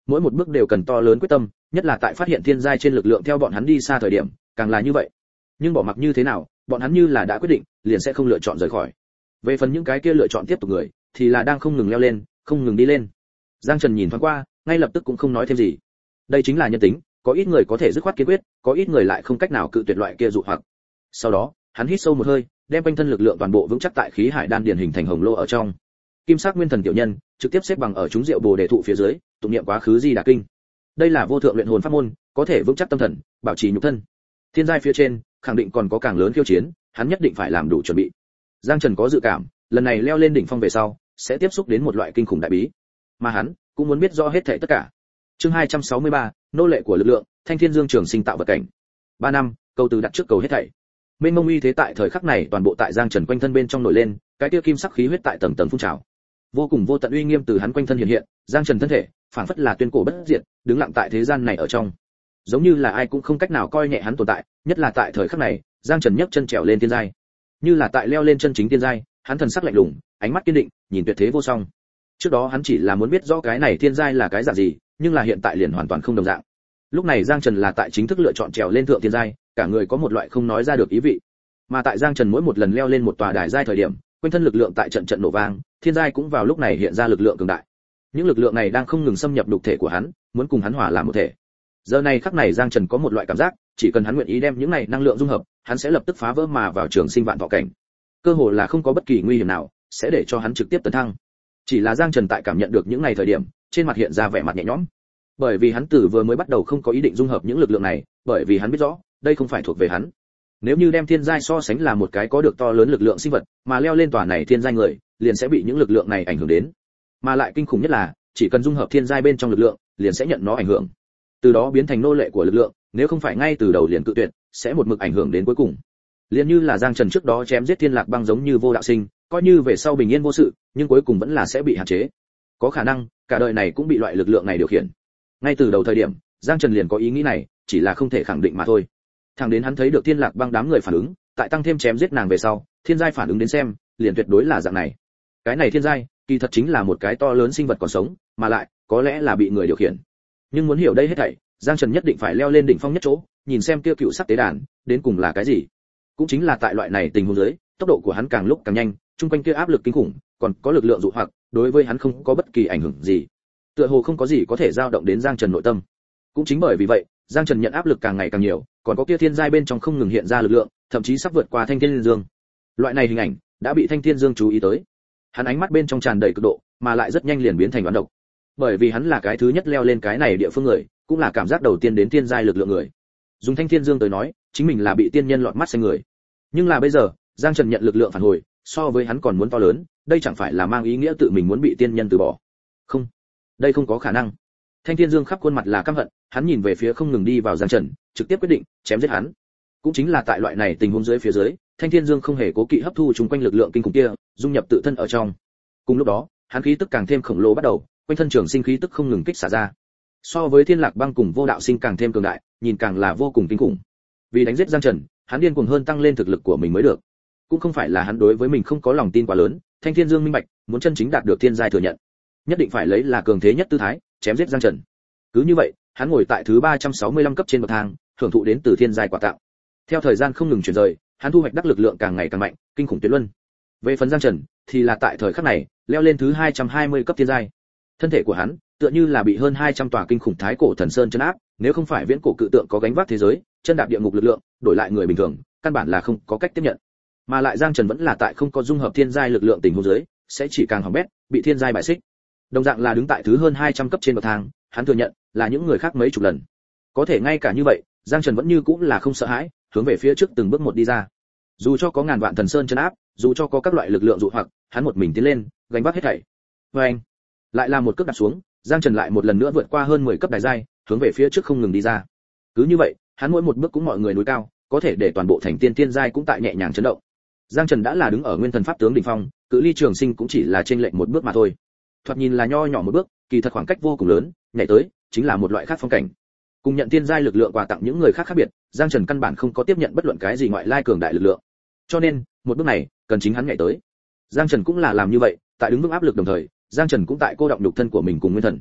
mỗi một bước đều cần to lớn quyết tâm, nhất là tại phát hiện thiên giai trên lực lượng theo bọn hắn đi xa thời điểm, càng là như vậy. Nhưng bỏ mặc như thế nào, bọn hắn như là đã quyết định, liền sẽ không lựa chọn rời khỏi. Về phần những cái kia lựa chọn tiếp tục người, thì là đang không ngừng leo lên, không ngừng đi lên. Giang Trần nhìn thoáng qua, ngay lập tức cũng không nói thêm gì. Đây chính là nhân tính, có ít người có thể dứt khoát kiên quyết, có ít người lại không cách nào cự tuyệt loại kia dụ hoặc. Sau đó, hắn hít sâu một hơi, đem quanh thân lực lượng toàn bộ vững chắc tại khí hải đan điền hình thành hồng lô ở trong. Kim sắc nguyên thần tiểu nhân trực tiếp xếp bằng ở chúng rượu bồ đề thụ phía dưới, tụng niệm quá khứ di đà kinh. Đây là vô thượng luyện hồn pháp môn, có thể vững chắc tâm thần, bảo trì nhục thân. Thiên giai phía trên, khẳng định còn có càng lớn khiêu chiến, hắn nhất định phải làm đủ chuẩn bị. Giang Trần có dự cảm, lần này leo lên đỉnh phong về sau, sẽ tiếp xúc đến một loại kinh khủng đại bí, mà hắn cũng muốn biết rõ hết thảy tất cả. Chương 263, nô lệ của lực lượng, Thanh Thiên Dương Trường Sinh tạo vật cảnh. 3 năm, câu từ đặt trước cầu hết thảy. Mênh mông uy thế tại thời khắc này toàn bộ tại Giang Trần quanh thân bên trong nổi lên, cái kia kim sắc khí huyết tại tầng tầng phun trào. Vô cùng vô tận uy nghiêm từ hắn quanh thân hiện hiện, Giang Trần thân thể, phảng phất là tuyên cổ bất diệt, đứng lặng tại thế gian này ở trong. Giống như là ai cũng không cách nào coi nhẹ hắn tồn tại, nhất là tại thời khắc này, Giang Trần nhấc chân trèo lên thiên giai. Như là tại leo lên chân chính thiên giai, hắn thần sắc lạnh lùng, ánh mắt kiên định, nhìn tuyệt thế vô song. Trước đó hắn chỉ là muốn biết rõ cái này thiên giai là cái dạng gì, nhưng là hiện tại liền hoàn toàn không đồng dạng. Lúc này Giang Trần là tại chính thức lựa chọn trèo lên thượng thiên giai, cả người có một loại không nói ra được ý vị. Mà tại Giang Trần mỗi một lần leo lên một tòa đài giai thời điểm, quanh thân lực lượng tại trận trận nổ vang, thiên giai cũng vào lúc này hiện ra lực lượng cường đại. Những lực lượng này đang không ngừng xâm nhập đục thể của hắn, muốn cùng hắn hòa làm một thể. Giờ này khắc này Giang Trần có một loại cảm giác, chỉ cần hắn nguyện ý đem những này năng lượng dung hợp, hắn sẽ lập tức phá vỡ mà vào trường sinh vạn thọ cảnh. Cơ hồ là không có bất kỳ nguy hiểm nào sẽ để cho hắn trực tiếp tấn thăng. Chỉ là Giang Trần tại cảm nhận được những này thời điểm, trên mặt hiện ra vẻ mặt nhẹ nhõm. Bởi vì hắn từ vừa mới bắt đầu không có ý định dung hợp những lực lượng này, bởi vì hắn biết rõ, đây không phải thuộc về hắn. Nếu như đem thiên giai so sánh là một cái có được to lớn lực lượng sinh vật, mà leo lên tòa này thiên giai người, liền sẽ bị những lực lượng này ảnh hưởng đến. Mà lại kinh khủng nhất là, chỉ cần dung hợp thiên giai bên trong lực lượng, liền sẽ nhận nó ảnh hưởng. Từ đó biến thành nô lệ của lực lượng, nếu không phải ngay từ đầu liền cự tuyệt, sẽ một mực ảnh hưởng đến cuối cùng. Liền như là Giang Trần trước đó chém giết Thiên Lạc Băng giống như vô đạo sinh, coi như về sau bình yên vô sự, nhưng cuối cùng vẫn là sẽ bị hạn chế. Có khả năng, cả đời này cũng bị loại lực lượng này điều khiển. Ngay từ đầu thời điểm, Giang Trần liền có ý nghĩ này, chỉ là không thể khẳng định mà thôi. Thẳng đến hắn thấy được Thiên Lạc Băng đám người phản ứng, tại tăng thêm chém giết nàng về sau, thiên giai phản ứng đến xem, liền tuyệt đối là dạng này. Cái này thiên giai, kỳ thật chính là một cái to lớn sinh vật còn sống, mà lại có lẽ là bị người điều khiển. Nhưng muốn hiểu đây hết thảy, Giang Trần nhất định phải leo lên đỉnh phong nhất chỗ, nhìn xem kia cựu sắc tế đàn, đến cùng là cái gì. Cũng chính là tại loại này tình huống dưới, tốc độ của hắn càng lúc càng nhanh, trung quanh kia áp lực kinh khủng, còn có lực lượng dụ hoặc, đối với hắn không có bất kỳ ảnh hưởng gì. Tựa hồ không có gì có thể dao động đến Giang Trần nội tâm. Cũng chính bởi vì vậy, Giang Trần nhận áp lực càng ngày càng nhiều, còn có kia thiên giai bên trong không ngừng hiện ra lực lượng, thậm chí sắp vượt qua Thanh Thiên Dương. Loại này hình ảnh đã bị Thanh Thiên Dương chú ý tới. Hắn ánh mắt bên trong tràn đầy cực độ, mà lại rất nhanh liền biến thành đoán độc. Bởi vì hắn là cái thứ nhất leo lên cái này địa phương người, cũng là cảm giác đầu tiên đến thiên giai lực lượng người. Dùng Thanh Thiên Dương tới nói, chính mình là bị tiên nhân lọt mắt xanh người. Nhưng là bây giờ, Giang Trần nhận lực lượng phản hồi, so với hắn còn muốn to lớn, đây chẳng phải là mang ý nghĩa tự mình muốn bị tiên nhân từ bỏ. Không, đây không có khả năng. Thanh Thiên Dương khắp khuôn mặt là căm hận, hắn nhìn về phía không ngừng đi vào Giang Trần, trực tiếp quyết định chém giết hắn. Cũng chính là tại loại này tình huống dưới phía dưới, Thanh Thiên Dương không hề cố kỵ hấp thu chúng quanh lực lượng kinh khủng kia, dung nhập tự thân ở trong. Cùng lúc đó, hắn khí tức càng thêm khổng lồ bắt đầu, quanh thân trường sinh khí tức không ngừng kích xả ra. So với Thiên Lạc Băng cùng Vô Đạo Sinh càng thêm cường đại, nhìn càng là vô cùng kinh khủng. Vì đánh giết Giang Trần, hắn điên cuồng hơn tăng lên thực lực của mình mới được. Cũng không phải là hắn đối với mình không có lòng tin quá lớn, Thanh Thiên Dương minh bạch, muốn chân chính đạt được thiên giai thừa nhận, nhất định phải lấy là cường thế nhất tư thái, chém giết Giang Trần. Cứ như vậy, hắn ngồi tại thứ 365 cấp trên bậc thang, hưởng thụ đến từ thiên giai quả tạo. Theo thời gian không ngừng chuyển rời, hắn thu hoạch đắc lực lượng càng ngày càng mạnh, kinh khủng tuyệt luân. Về phần Giang Trần, thì là tại thời khắc này, leo lên thứ 220 cấp thiên giai. Thân thể của hắn, tựa như là bị hơn 200 tòa kinh khủng thái cổ thần sơn trấn áp, nếu không phải viễn cổ cự tượng có gánh vác thế giới, chân đạp địa ngục lực lượng, đổi lại người bình thường, căn bản là không có cách tiếp nhận. Mà lại Giang Trần vẫn là tại không có dung hợp thiên giai lực lượng tình huống dưới, sẽ chỉ càng hỏng bét, bị thiên giai bại xích. Đồng dạng là đứng tại thứ hơn 200 cấp trên bậc thang, hắn thừa nhận là những người khác mấy chục lần. Có thể ngay cả như vậy, Giang Trần vẫn như cũng là không sợ hãi, hướng về phía trước từng bước một đi ra. Dù cho có ngàn vạn thần sơn trấn áp, dù cho có các loại lực lượng dụ hoặc, hắn một mình tiến lên, gánh vác hết thảy. Và anh, lại là một cước đặt xuống, Giang Trần lại một lần nữa vượt qua hơn 10 cấp đài giai, hướng về phía trước không ngừng đi ra. Cứ như vậy, hắn mỗi một bước cũng mọi người núi cao, có thể để toàn bộ thành tiên tiên giai cũng tại nhẹ nhàng chấn động. Giang Trần đã là đứng ở nguyên thần pháp tướng đỉnh phong, cự ly trường sinh cũng chỉ là trên lệch một bước mà thôi. Thoạt nhìn là nho nhỏ một bước, kỳ thật khoảng cách vô cùng lớn, nhảy tới chính là một loại khác phong cảnh. Cùng nhận tiên giai lực lượng quà tặng những người khác khác biệt, Giang Trần căn bản không có tiếp nhận bất luận cái gì ngoại lai cường đại lực lượng. Cho nên, một bước này, cần chính hắn nhảy tới. Giang Trần cũng là làm như vậy, tại đứng vững áp lực đồng thời, Giang Trần cũng tại cô động nhục thân của mình cùng nguyên thần.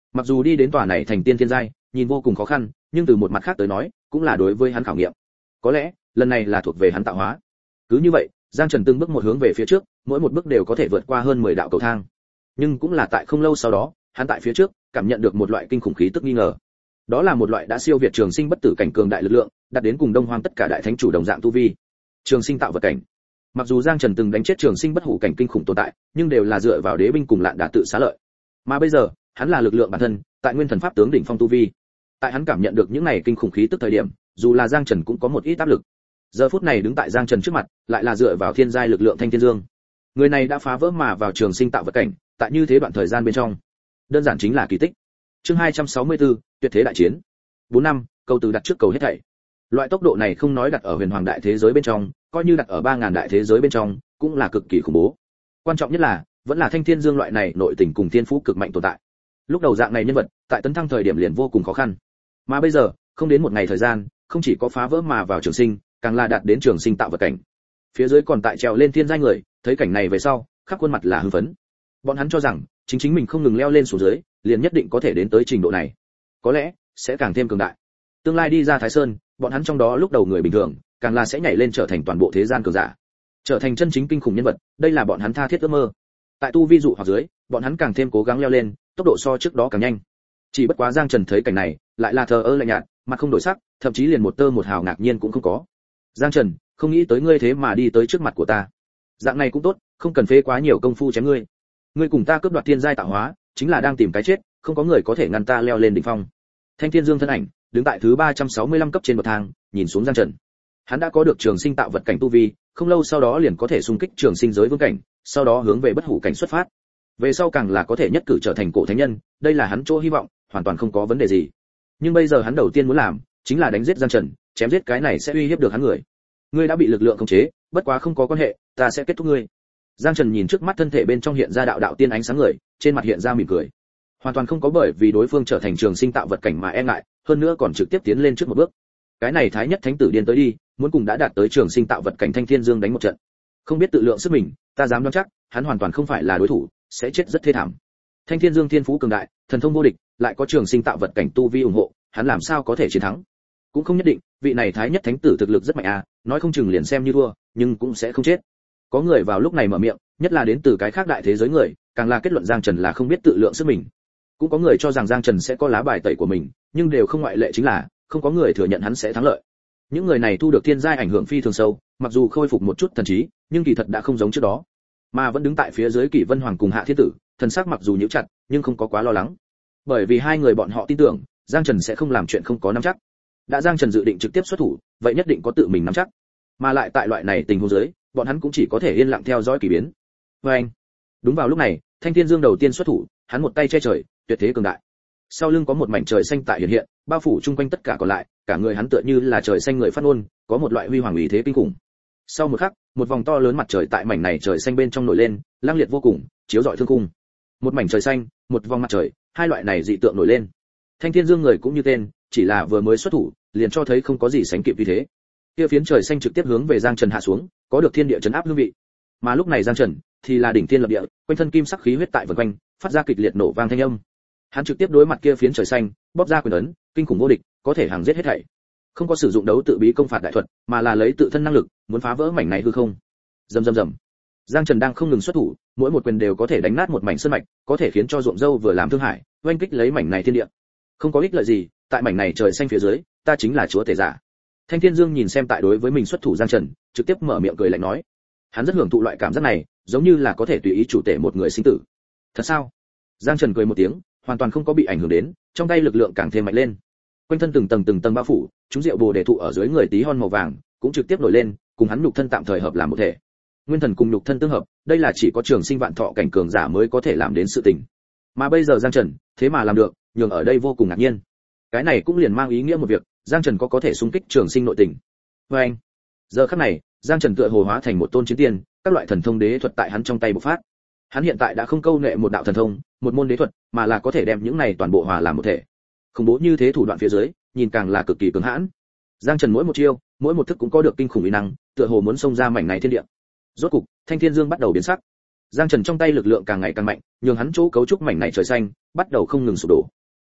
Mặc dù đi đến tòa này thành tiên thiên giai, nhìn vô cùng khó khăn, nhưng từ một mặt khác tới nói, cũng là đối với hắn khảo nghiệm. Có lẽ, lần này là thuộc về hắn tạo hóa. Cứ như vậy, Giang Trần từng bước một hướng về phía trước, mỗi một bước đều có thể vượt qua hơn 10 đạo cầu thang. Nhưng cũng là tại không lâu sau đó, hắn tại phía trước, cảm nhận được một loại kinh khủng khí tức nghi ngờ. Đó là một loại đã siêu việt trường sinh bất tử cảnh cường đại lực lượng, đạt đến cùng Đông Hoang tất cả đại thánh chủ đồng dạng tu vi. Trường sinh tạo vật cảnh. Mặc dù Giang Trần từng đánh chết trường sinh bất hủ cảnh kinh khủng tồn tại, nhưng đều là dựa vào đế binh cùng lạn đả tự xá lợi. Mà bây giờ, hắn là lực lượng bản thân, tại nguyên thần pháp tướng đỉnh phong tu vi. Tại hắn cảm nhận được những này kinh khủng khí tức thời điểm, dù là Giang Trần cũng có một ít áp lực. Giờ phút này đứng tại Giang Trần trước mặt, lại là dựa vào thiên giai lực lượng Thanh Thiên Dương. Người này đã phá vỡ mà vào trường sinh tạo vật cảnh, tại như thế đoạn thời gian bên trong, đơn giản chính là kỳ tích. Chương 264, tuyệt thế đại chiến. 4 năm, câu từ đặt trước cầu hết thảy. Loại tốc độ này không nói đặt ở huyền hoàng đại thế giới bên trong, coi như đặt ở 3000 đại thế giới bên trong, cũng là cực kỳ khủng bố. Quan trọng nhất là, vẫn là Thanh Thiên Dương loại này nội tình cùng thiên phú cực mạnh tồn tại. Lúc đầu dạng này nhân vật, tại tấn thăng thời điểm liền vô cùng khó khăn. Mà bây giờ, không đến một ngày thời gian, không chỉ có phá vỡ mà vào trường sinh, càng là đạt đến trường sinh tạo vật cảnh. Phía dưới còn tại trèo lên thiên giai người, thấy cảnh này về sau, khắp khuôn mặt là hưng phấn. Bọn hắn cho rằng, chính mình không ngừng leo lên xuống dưới, liền nhất định có thể đến tới trình độ này. Có lẽ sẽ càng thêm cường đại. Tương lai đi ra Thái Sơn, bọn hắn trong đó lúc đầu người bình thường, càng là sẽ nhảy lên trở thành toàn bộ thế gian cường giả, trở thành chân chính kinh khủng nhân vật, đây là bọn hắn tha thiết ước mơ. Tại tu vi dụ hoặc dưới, bọn hắn càng thêm cố gắng leo lên, tốc độ so trước đó càng nhanh. Chỉ bất quá Giang Trần thấy cảnh này, lại là thờ ơ lạnh nhạt, mặt không đổi sắc, thậm chí liền một tơ một hào ngạc nhiên cũng không có. Giang Trần, không nghĩ tới ngươi thế mà đi tới trước mặt của ta. Dạng này cũng tốt, không cần phế quá nhiều công phu chém ngươi. Ngươi cùng ta cướp đoạt thiên giai tạo hóa, chính là đang tìm cái chết, không có người có thể ngăn ta leo lên đỉnh phong. Thanh Thiên Dương thân ảnh, đứng tại thứ 365 cấp trên bậc thang, nhìn xuống Giang Trần. Hắn đã có được trường sinh tạo vật cảnh tu vi, không lâu sau đó liền có thể xung kích trường sinh giới vương cảnh, sau đó hướng về bất hủ cảnh xuất phát. Về sau càng là có thể nhất cử trở thành cổ thánh nhân, đây là hắn chỗ hy vọng, hoàn toàn không có vấn đề gì. Nhưng bây giờ hắn đầu tiên muốn làm, chính là đánh giết Giang Trần, chém giết cái này sẽ uy hiếp được hắn người. Ngươi đã bị lực lượng khống chế, bất quá không có quan hệ, ta sẽ kết thúc ngươi. Giang Trần nhìn trước mắt thân thể bên trong hiện ra đạo đạo tiên ánh sáng người, trên mặt hiện ra mỉm cười. Hoàn toàn không có bởi vì đối phương trở thành trường sinh tạo vật cảnh mà e ngại, hơn nữa còn trực tiếp tiến lên trước một bước. Cái này thái nhất thánh tử điên tới đi, muốn cùng đã đạt tới trường sinh tạo vật cảnh Thanh Thiên Dương đánh một trận. Không biết tự lượng sức mình, ta dám đoán chắc, hắn hoàn toàn không phải là đối thủ, sẽ chết rất thê thảm. Thanh Thiên Dương thiên phú cường đại, thần thông vô địch, lại có trường sinh tạo vật cảnh tu vi ủng hộ, hắn làm sao có thể chiến thắng? Cũng không nhất định, vị này thái nhất thánh tử thực lực rất mạnh à, nói không chừng liền xem như thua, nhưng cũng sẽ không chết. Có người vào lúc này mở miệng, nhất là đến từ cái khác đại thế giới người, càng là kết luận Giang Trần là không biết tự lượng sức mình. Cũng có người cho rằng Giang Trần sẽ có lá bài tẩy của mình, nhưng đều không ngoại lệ chính là không có người thừa nhận hắn sẽ thắng lợi. Những người này thu được thiên giai ảnh hưởng phi thường sâu, mặc dù khôi phục một chút thần trí, nhưng kỳ thật đã không giống trước đó, mà vẫn đứng tại phía dưới Kỷ Vân Hoàng cùng Hạ Thiên Tử, thần sắc mặc dù nhíu chặt, nhưng không có quá lo lắng, bởi vì hai người bọn họ tin tưởng Giang Trần sẽ không làm chuyện không có nắm chắc. Đã Giang Trần dự định trực tiếp xuất thủ, vậy nhất định có tự mình nắm chắc, mà lại tại loại này tình huống dưới, bọn hắn cũng chỉ có thể yên lặng theo dõi kỳ biến. Và anh, đúng vào lúc này, Thanh Thiên Dương đầu tiên xuất thủ, hắn một tay che trời, tuyệt thế cường đại. Sau lưng có một mảnh trời xanh tại hiện hiện, bao phủ chung quanh tất cả còn lại, cả người hắn tựa như là trời xanh người phát ngôn, có một loại huy hoàng uy thế kinh khủng. Sau một khắc, một vòng to lớn mặt trời tại mảnh này trời xanh bên trong nổi lên, lang liệt vô cùng, chiếu rọi thương khung. Một mảnh trời xanh, một vòng mặt trời, hai loại này dị tượng nổi lên. Thanh Thiên Dương người cũng như tên, chỉ là vừa mới xuất thủ, liền cho thấy không có gì sánh kịp như thế. Kia phiến trời xanh trực tiếp hướng về Giang Trần hạ xuống, có được thiên địa trấn áp hương vị. Mà lúc này Giang Trần thì là đỉnh thiên lập địa, quanh thân kim sắc khí huyết tại vần quanh, phát ra kịch liệt nổ vang thanh âm. Hắn trực tiếp đối mặt kia phiến trời xanh, bóp ra quyền ấn, kinh khủng vô địch, có thể hàng giết hết thảy. Không có sử dụng đấu tự bí công phạt đại thuật, mà là lấy tự thân năng lực, muốn phá vỡ mảnh này hư không. Rầm rầm rầm. Giang Trần đang không ngừng xuất thủ, mỗi một quyền đều có thể đánh nát một mảnh sơn mạch, có thể khiến cho ruộng dâu vừa làm thương hải, oanh kích lấy mảnh này thiên địa. Không có ích lợi gì, tại mảnh này trời xanh phía dưới, ta chính là chúa tể giả. Thanh Thiên Dương nhìn xem tại đối với mình xuất thủ Giang Trần, trực tiếp mở miệng cười lạnh nói. Hắn rất hưởng thụ loại cảm giác này, giống như là có thể tùy ý chủ tể một người sinh tử. Thật sao? Giang Trần cười một tiếng, hoàn toàn không có bị ảnh hưởng đến, trong tay lực lượng càng thêm mạnh lên. Quanh thân từng tầng bao phủ, chúng rượu bồ đề thụ ở dưới người tí hon màu vàng, cũng trực tiếp nổi lên, cùng hắn nhục thân tạm thời hợp làm một thể. Nguyên thần cùng nhục thân tương hợp, đây là chỉ có trường sinh vạn thọ cảnh cường giả mới có thể làm đến sự tình. Mà bây giờ Giang Trần, thế mà làm được, nhường ở đây vô cùng ngạc nhiên. Cái này cũng liền mang ý nghĩa một việc, Giang Trần có thể xung kích trường sinh nội tình. Và anh, giờ khắc này, Giang Trần tựa hồ hóa thành một tôn chiến tiên, các loại thần thông đế thuật tại hắn trong tay bộc phát. Hắn hiện tại đã không câu nệ một đạo thần thông, một môn đế thuật, mà là có thể đem những này toàn bộ hòa làm một thể. Khủng bố như thế thủ đoạn phía dưới, nhìn càng là cực kỳ cứng hãn. Giang Trần mỗi một chiêu, mỗi một thức cũng có được kinh khủng uy năng, tựa hồ muốn xông ra mảnh này thiên địa. Rốt cục, Thanh Thiên Dương bắt đầu biến sắc. Giang Trần trong tay lực lượng càng ngày càng mạnh, nhường hắn chỗ cấu trúc mảnh này trời xanh, bắt đầu không ngừng sụp đổ.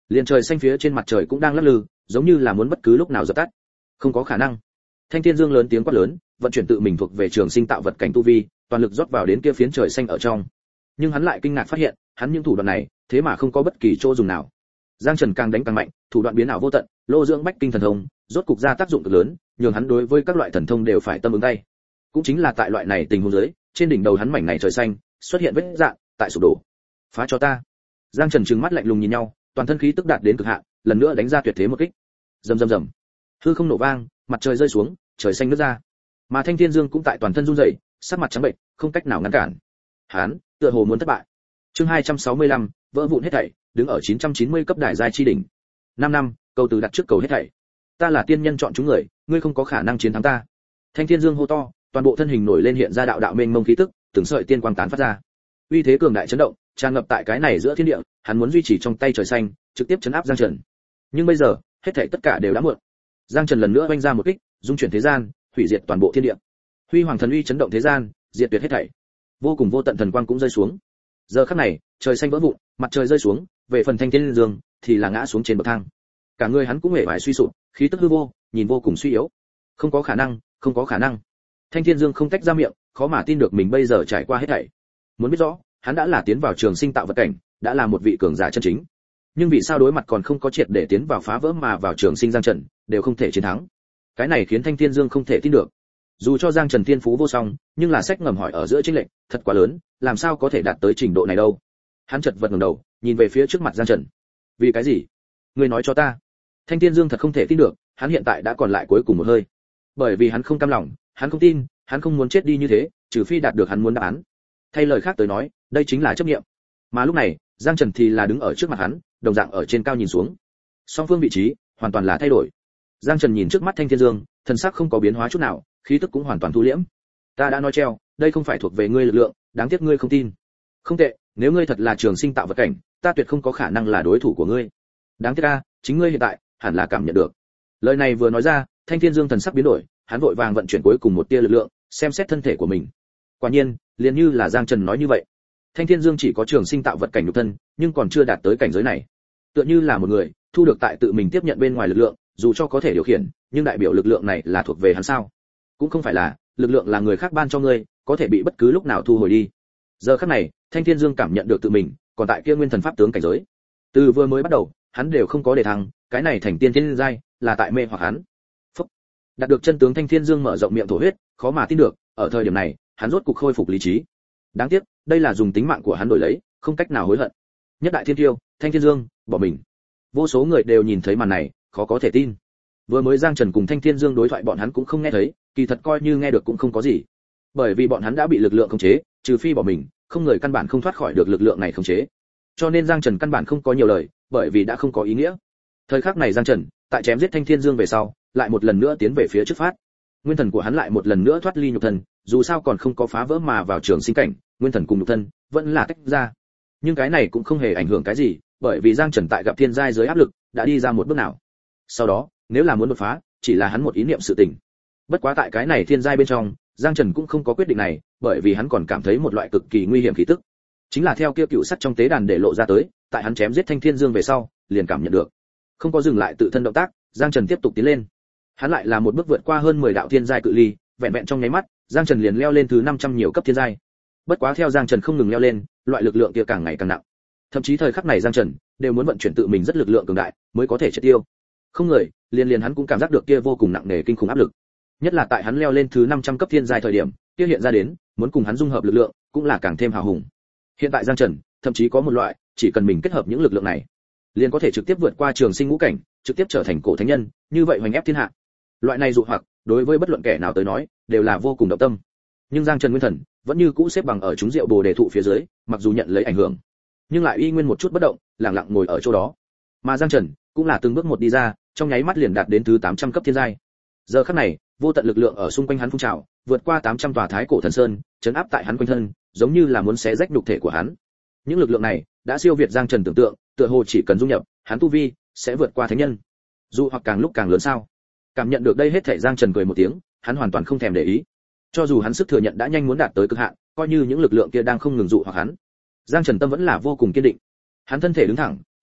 Liền trời xanh phía trên mặt trời cũng đang lắc lư, giống như là muốn bất cứ lúc nào dập tắt. Không có khả năng. Thanh Thiên Dương lớn tiếng quát lớn, vận chuyển tự mình thuộc về trường sinh tạo vật cảnh tu vi, toàn lực rót vào đến kia phiến trời xanh ở trong. Nhưng hắn lại kinh ngạc phát hiện, hắn những thủ đoạn này, thế mà không có bất kỳ chỗ dùng nào. Giang Trần càng đánh càng mạnh, thủ đoạn biến ảo vô tận, lô dưỡng bách kinh thần thông, rốt cục ra tác dụng cực lớn, nhường hắn đối với các loại thần thông đều phải tâm ứng tay. Cũng chính là tại loại này tình huống dưới, trên đỉnh đầu hắn mảnh này trời xanh, xuất hiện vết rạn, tại sụp đổ. Phá cho ta. Giang Trần trừng mắt lạnh lùng nhìn nhau, toàn thân khí tức đạt đến cực hạn, lần nữa đánh ra tuyệt thế một kích. Rầm rầm rầm. Hư không nổ vang, mặt trời rơi xuống, trời xanh nứt ra. Mà Thanh Thiên Dương cũng tại toàn thân run rẩy, sắc mặt trắng bệch, không cách nào ngăn cản. Hắn, tựa hồ muốn thất bại. Chương 265, vỡ vụn hết thảy, đứng ở 990 cấp đại giai chi đỉnh. 5 năm, câu từ đặt trước cầu hết thảy. Ta là tiên nhân chọn chúng người, ngươi không có khả năng chiến thắng ta. Thanh Thiên Dương hô to, toàn bộ thân hình nổi lên hiện ra đạo đạo mênh mông khí tức, từng sợi tiên quang tán phát ra. Uy thế cường đại chấn động, tràn ngập tại cái này giữa thiên địa, hắn muốn duy trì trong tay trời xanh, trực tiếp chấn áp Giang Trần. Nhưng bây giờ, hết thảy tất cả đều đã muộn. Giang Trần lần nữa vung ra một kích, dung chuyển thế gian, hủy diệt toàn bộ thiên địa. Huy hoàng thần uy chấn động thế gian, diệt tuyệt hết thảy. Vô cùng vô tận thần quang cũng rơi xuống. Giờ khắc này, trời xanh vỡ vụn, mặt trời rơi xuống, về phần Thanh Thiên Dương thì là ngã xuống trên bậc thang. Cả người hắn cũng hề bại suy sụp, khí tức hư vô, nhìn vô cùng suy yếu. Không có khả năng, không có khả năng. Thanh Thiên Dương không tách ra miệng, khó mà tin được mình bây giờ trải qua hết thảy. Muốn biết rõ, hắn đã là tiến vào trường sinh tạo vật cảnh, đã là một vị cường giả chân chính. Nhưng vì sao đối mặt còn không có triệt để tiến vào phá vỡ mà vào trường sinh Giang Trần, đều không thể chiến thắng. Cái này khiến Thanh Thiên Dương không thể tin được. Dù cho Giang Trần thiên phú vô song, nhưng là sách ngầm hỏi ở giữa chênh lệch thật quá lớn, làm sao có thể đạt tới trình độ này đâu. Hắn chợt vật ngẩng đầu, nhìn về phía trước mặt Giang Trần. Vì cái gì? Ngươi nói cho ta. Thanh Thiên Dương thật không thể tin được, hắn hiện tại đã còn lại cuối cùng một hơi. Bởi vì hắn không cam lòng, hắn không tin, hắn không muốn chết đi như thế, trừ phi đạt được hắn muốn đáp án. Thay lời khác tới nói, đây chính là chấp niệm. Mà lúc này, Giang Trần thì là đứng ở trước mặt hắn, đồng dạng ở trên cao nhìn xuống. Song phương vị trí hoàn toàn là thay đổi. Giang Trần nhìn trước mắt Thanh Thiên Dương, thần sắc không có biến hóa chút nào, khí tức cũng hoàn toàn thu liễm. Ta đã nói treo, đây không phải thuộc về ngươi lực lượng, đáng tiếc ngươi không tin. Không tệ, nếu ngươi thật là trường sinh tạo vật cảnh, ta tuyệt không có khả năng là đối thủ của ngươi. Đáng tiếc a, chính ngươi hiện tại hẳn là cảm nhận được. Lời này vừa nói ra, Thanh Thiên Dương thần sắc biến đổi, hắn vội vàng vận chuyển cuối cùng một tia lực lượng, xem xét thân thể của mình. Quả nhiên, liền như là Giang Trần nói như vậy. Thanh Thiên Dương chỉ có trường sinh tạo vật cảnh nhục thân, nhưng còn chưa đạt tới cảnh giới này. Tựa như là một người thu được tại tự mình tiếp nhận bên ngoài lực lượng, dù cho có thể điều khiển, nhưng đại biểu lực lượng này là thuộc về hắn sao? Cũng không phải là, lực lượng là người khác ban cho ngươi, có thể bị bất cứ lúc nào thu hồi đi. Giờ khắc này, Thanh Thiên Dương cảm nhận được tự mình, còn tại kia nguyên thần pháp tướng cảnh giới. Từ vừa mới bắt đầu, hắn đều không có đề thăng, cái này thành tiên thiên giai, là tại mê hoặc hắn. Phúc. Đạt được chân tướng Thanh Thiên Dương mở rộng miệng thổ huyết, khó mà tin được, ở thời điểm này, hắn rốt cục khôi phục lý trí. Đáng tiếc, đây là dùng tính mạng của hắn đổi lấy, không cách nào hối hận. Nhất đại thiên tiêu, Thanh Thiên Dương, bỏ mình. Vô số người đều nhìn thấy màn này, khó có thể tin. Vừa mới Giang Trần cùng Thanh Thiên Dương đối thoại bọn hắn cũng không nghe thấy, kỳ thật coi như nghe được cũng không có gì. Bởi vì bọn hắn đã bị lực lượng khống chế, trừ phi bỏ mình, không người căn bản không thoát khỏi được lực lượng này khống chế. Cho nên Giang Trần căn bản không có nhiều lời, bởi vì đã không có ý nghĩa. Thời khắc này Giang Trần, tại chém giết Thanh Thiên Dương về sau, lại một lần nữa tiến về phía trước phát. Nguyên thần của hắn lại một lần nữa thoát ly nhục thân, dù sao còn không có phá vỡ mà vào trường sinh cảnh, nguyên thần cùng nhục thân vẫn là tách ra. Nhưng cái này cũng không hề ảnh hưởng cái gì, bởi vì Giang Trần tại gặp thiên giai dưới áp lực, đã đi ra một bước nào. Sau đó, nếu là muốn đột phá, chỉ là hắn một ý niệm sự tình. Bất quá tại cái này thiên giai bên trong, Giang Trần cũng không có quyết định này, bởi vì hắn còn cảm thấy một loại cực kỳ nguy hiểm khí tức. Chính là theo kia cựu sắt trong tế đàn để lộ ra tới, tại hắn chém giết Thanh Thiên Dương về sau, liền cảm nhận được. Không có dừng lại tự thân động tác, Giang Trần tiếp tục tiến lên. Hắn lại là một bước vượt qua hơn 10 đạo thiên giai cự ly, vẹn vẹn trong nháy mắt, Giang Trần liền leo lên thứ 500 nhiều cấp thiên giai. Bất quá theo Giang Trần không ngừng leo lên, loại lực lượng kia càng ngày càng nặng. Thậm chí thời khắc này Giang Trần đều muốn vận chuyển tự mình rất lực lượng cường đại, mới có thể triệt tiêu. Không người, liền hắn cũng cảm giác được kia vô cùng nặng nề kinh khủng áp lực. Nhất là tại hắn leo lên thứ 500 cấp thiên giai thời điểm, kia hiện ra đến, muốn cùng hắn dung hợp lực lượng, cũng là càng thêm hào hùng. Hiện tại Giang Trần, thậm chí có một loại, chỉ cần mình kết hợp những lực lượng này, liền có thể trực tiếp vượt qua trường sinh ngũ cảnh, trực tiếp trở thành cổ thánh nhân, như vậy hoành ép thiên hạ. Loại này dụ hoặc, đối với bất luận kẻ nào tới nói, đều là vô cùng động tâm. Nhưng Giang Trần nguyên thần, vẫn như cũ xếp bằng ở chúng rượu Bồ Đề thụ phía dưới, mặc dù nhận lấy ảnh hưởng, nhưng lại y nguyên một chút bất động, lặng lặng ngồi ở chỗ đó. Mà Giang Trần, cũng là từng bước một đi ra, trong nháy mắt liền đạt đến thứ 800 cấp thiên giai. Giờ khắc này, vô tận lực lượng ở xung quanh hắn phun trào, vượt qua 800 tòa thái cổ thần sơn, chấn áp tại hắn quanh thân, giống như là muốn xé rách nhục thể của hắn. Những lực lượng này đã siêu việt Giang Trần tưởng tượng, tựa hồ chỉ cần dung nhập, hắn tu vi sẽ vượt qua thánh nhân. Dù hoặc càng lúc càng lớn sao? Cảm nhận được đây hết thảy Giang Trần cười một tiếng, hắn hoàn toàn không thèm để ý. Cho dù hắn sức thừa nhận đã nhanh muốn đạt tới cực hạn, coi như những lực lượng kia đang không ngừng dụ hoặc hắn, Giang Trần tâm vẫn là vô cùng kiên định. Hắn thân thể đứng thẳng,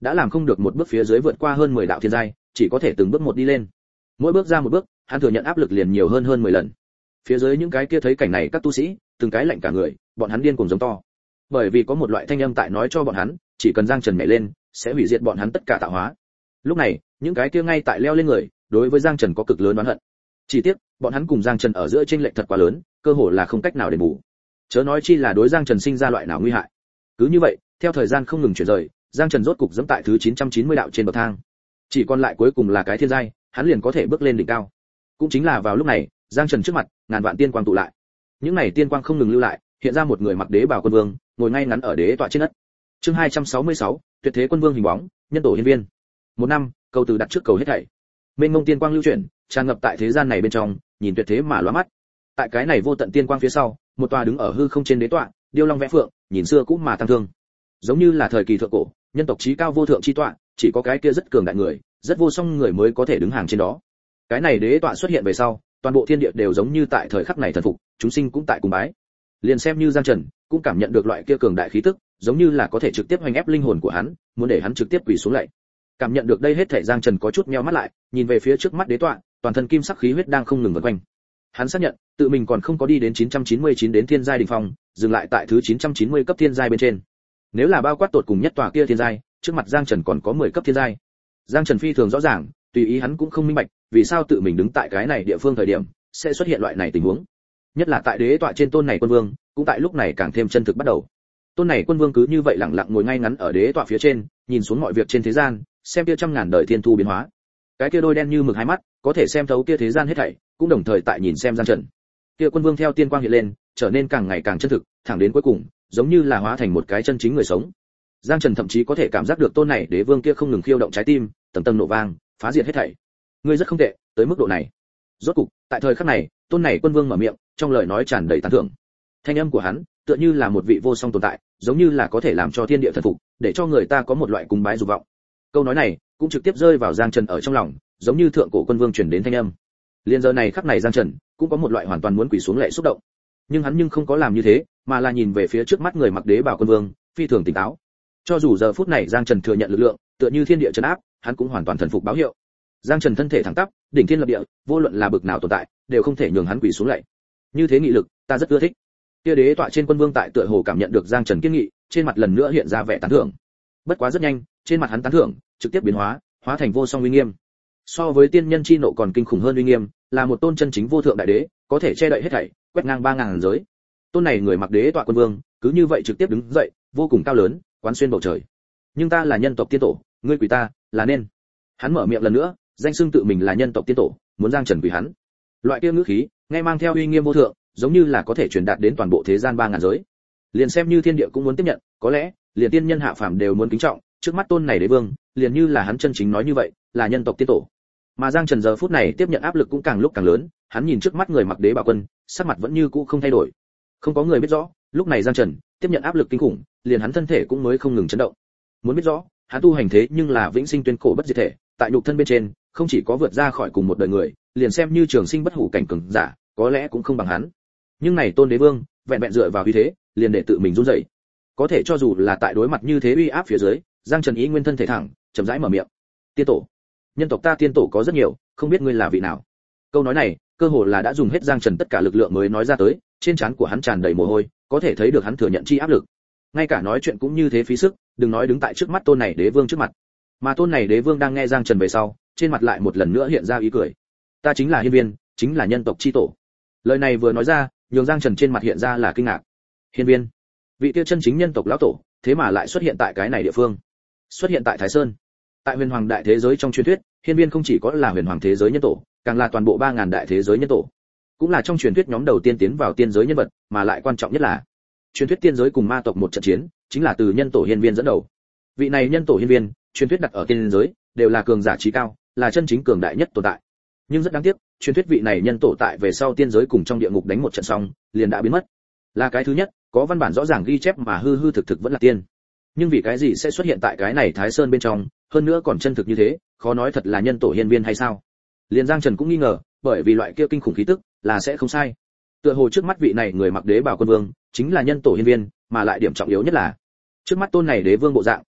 đã làm không được một bước phía dưới vượt qua hơn 10 đạo thiên giai, chỉ có thể từng bước một đi lên. Mỗi bước ra một bước, hắn thừa nhận áp lực liền nhiều hơn 10 lần. Phía dưới những cái kia thấy cảnh này các tu sĩ, từng cái lạnh cả người, bọn hắn điên cuồng giống to. Bởi vì có một loại thanh âm tại nói cho bọn hắn, chỉ cần Giang Trần nhảy lên, sẽ hủy diệt bọn hắn tất cả tạo hóa. Lúc này, những cái kia ngay tại leo lên người, đối với Giang Trần có cực lớn oán hận. Chỉ tiếc, bọn hắn cùng Giang Trần ở giữa chênh lệch thật quá lớn, cơ hồ là không cách nào để bù. Chớ nói chi là đối Giang Trần sinh ra loại nào nguy hại. Cứ như vậy, theo thời gian không ngừng chuyển rời, Giang Trần rốt cục dẫm tại thứ 990 đạo trên bậc thang. Chỉ còn lại cuối cùng là cái thiên giai, hắn liền có thể bước lên đỉnh cao. Cũng chính là vào lúc này, Giang Trần trước mặt, ngàn vạn tiên quang tụ lại. Những này tiên quang không ngừng lưu lại, hiện ra một người mặc đế bào quân vương, ngồi ngay ngắn ở đế tọa trên đất. Chương 266, tuyệt thế quân vương hình bóng, nhân tổ hiên viên. Một năm, câu từ đặt trước cầu hết thảy. Mênh mông tiên quang lưu chuyển, tràn ngập tại thế gian này bên trong, nhìn tuyệt thế mà lóa mắt. Tại cái này vô tận tiên quang phía sau, một tòa đứng ở hư không trên đế tọa, điêu long vẽ phượng, nhìn xưa cũ mà tăng thương. Giống như là thời kỳ thượng cổ, nhân tộc chí cao vô thượng chi tọa, chỉ có cái kia rất cường đại người, rất vô song người mới có thể đứng hàng trên đó. Cái này đế tọa xuất hiện về sau, toàn bộ thiên địa đều giống như tại thời khắc này thần phục, chúng sinh cũng tại cùng bái. Liền xem như Giang Trần, cũng cảm nhận được loại kia cường đại khí tức, giống như là có thể trực tiếp hoành ép linh hồn của hắn, muốn để hắn trực tiếp quỳ xuống lạy. Cảm nhận được đây hết thảy, Giang Trần có chút nheo mắt lại, nhìn về phía trước mắt đế tọa, toàn thân kim sắc khí huyết đang không ngừng vần quanh. Hắn xác nhận, tự mình còn không có đi đến 999 đến thiên giai đỉnh phong, dừng lại tại thứ 990 cấp thiên giai bên trên. Nếu là bao quát tột cùng nhất tòa kia thiên giai, trước mặt Giang Trần còn có 10 cấp thiên giai. Giang Trần phi thường rõ ràng, tùy ý hắn cũng không minh bạch, vì sao tự mình đứng tại cái này địa phương thời điểm sẽ xuất hiện loại này tình huống. Nhất là tại đế tọa trên tôn này quân vương, cũng tại lúc này càng thêm chân thực bắt đầu. Tôn này quân vương cứ như vậy lặng lặng ngồi ngay ngắn ở đế tọa phía trên, nhìn xuống mọi việc trên thế gian, xem kia trăm ngàn đời thiên thu biến hóa. Cái kia đôi đen như mực hai mắt, có thể xem thấu kia thế gian hết thảy, cũng đồng thời tại nhìn xem Giang Trần. Kia quân vương theo tiên quang hiện lên, trở nên càng ngày càng chân thực, thẳng đến cuối cùng, giống như là hóa thành một cái chân chính người sống. Giang Trần thậm chí có thể cảm giác được tôn này đế vương kia không ngừng khiêu động trái tim, tầng tầng nổ vang, phá diệt hết thảy. Ngươi rất không tệ, tới mức độ này. Rốt cục, tại thời khắc này, tôn này quân vương mở miệng, trong lời nói tràn đầy tán thưởng. Thanh âm của hắn, tựa như là một vị vô song tồn tại, giống như là có thể làm cho thiên địa thần phục, để cho người ta có một loại cung bái dục vọng. Câu nói này, cũng trực tiếp rơi vào Giang Trần ở trong lòng, giống như thượng cổ quân vương truyền đến thanh âm. Liên giờ này khắc này Giang Trần cũng có một loại hoàn toàn muốn quỳ xuống lạy xúc động. Nhưng hắn không có làm như thế, mà là nhìn về phía trước mắt người mặc đế bào quân vương, phi thường tỉnh táo. Cho dù giờ phút này Giang Trần thừa nhận lực lượng, tựa như thiên địa trấn áp, hắn cũng hoàn toàn thần phục báo hiệu. Giang Trần thân thể thẳng tắp, đỉnh thiên lập địa, vô luận là bực nào tồn tại, đều không thể nhường hắn quỳ xuống lạy. Như thế nghị lực, ta rất ưa thích. Kia đế tọa trên quân vương tại tựa hồ cảm nhận được Giang Trần kiên nghị, trên mặt lần nữa hiện ra vẻ tán thưởng. Bất quá rất nhanh, trên mặt hắn tán thưởng trực tiếp biến hóa, hóa thành vô song uy nghiêm. So với tiên nhân chi nộ còn kinh khủng hơn uy nghiêm, là một tôn chân chính vô thượng đại đế, có thể che đậy hết thảy, quét ngang 3000 giới. Tôn này người mặc đế tọa quân vương, cứ như vậy trực tiếp đứng dậy, vô cùng cao lớn, quán xuyên bầu trời. Nhưng ta là nhân tộc tiên tổ, ngươi quỳ ta, là nên. Hắn mở miệng lần nữa, danh xưng tự mình là nhân tộc tiên tổ, muốn Giang Trần quỳ hắn. Loại kia ngữ khí, nghe mang theo uy nghiêm vô thượng, giống như là có thể truyền đạt đến toàn bộ thế gian 3000 giới. Liền xem như thiên địa cũng muốn tiếp nhận, có lẽ, liền tiên nhân hạ phàm đều muốn kính trọng, trước mắt tôn này đế vương, liền như là hắn chân chính nói như vậy, là nhân tộc tiên tổ. Mà Giang Trần giờ phút này tiếp nhận áp lực cũng càng lúc càng lớn, hắn nhìn trước mắt người mặc đế bào quân, sắc mặt vẫn như cũ không thay đổi. Không có người biết rõ, lúc này Giang Trần tiếp nhận áp lực kinh khủng, liền hắn thân thể cũng mới không ngừng chấn động. Muốn biết rõ, hắn tu hành thế nhưng là vĩnh sinh tuyên cổ bất diệt thể, tại nhục thân bên trên, không chỉ có vượt ra khỏi cùng một đời người, liền xem như trường sinh bất hủ cảnh cường giả, có lẽ cũng không bằng hắn. Nhưng này tôn đế vương, vẹn vẹn dựa vào uy thế, liền để tự mình run rẩy. Có thể cho dù là tại đối mặt như thế uy áp phía dưới, Giang Trần ý nguyên thân thể thẳng, chậm rãi mở miệng. Tiên tổ, nhân tộc ta tiên tổ có rất nhiều, không biết ngươi là vị nào. Câu nói này, cơ hồ là đã dùng hết Giang Trần tất cả lực lượng mới nói ra tới, trên trán của hắn tràn đầy mồ hôi, có thể thấy được hắn thừa nhận chi áp lực. Ngay cả nói chuyện cũng như thế phí sức, đừng nói đứng tại trước mắt tôn này đế vương trước mặt. Mà tôn này đế vương đang nghe Giang Trần về sau, trên mặt lại một lần nữa hiện ra ý cười. Ta chính là hiên viên, chính là nhân tộc chi tổ. Lời này vừa nói ra, nhường Giang Trần trên mặt hiện ra là kinh ngạc. Hiên viên, vị tiêu chân chính nhân tộc lão tổ, thế mà lại xuất hiện tại cái này địa phương, xuất hiện tại Thái Sơn. Tại huyền hoàng đại thế giới trong truyền thuyết, hiên viên không chỉ có là huyền hoàng thế giới nhân tổ, càng là toàn bộ 3000 đại thế giới nhân tổ, cũng là trong truyền thuyết nhóm đầu tiên tiến vào tiên giới nhân vật, mà lại quan trọng nhất là truyền thuyết tiên giới cùng ma tộc một trận chiến, chính là từ nhân tổ hiên viên dẫn đầu. Vị này nhân tổ hiên viên, truyền thuyết đặt ở tiên giới, đều là cường giả trí cao, là chân chính cường đại nhất tồn tại. Nhưng rất đáng tiếc, truyền thuyết vị này nhân tổ tại về sau tiên giới cùng trong địa ngục đánh một trận xong, liền đã biến mất. Là cái thứ nhất, có văn bản rõ ràng ghi chép mà hư hư thực thực vẫn là tiên. Nhưng vì cái gì sẽ xuất hiện tại cái này Thái Sơn bên trong, hơn nữa còn chân thực như thế, khó nói thật là nhân tổ hiên viên hay sao? Liên Giang Trần cũng nghi ngờ, bởi vì loại kia kinh khủng khí tức là sẽ không sai. Tựa hồ trước mắt vị này người mặc đế bào quân vương, chính là nhân tổ hiên viên, mà lại điểm trọng yếu nhất là trước mắt tôn này đế vương bộ dạng,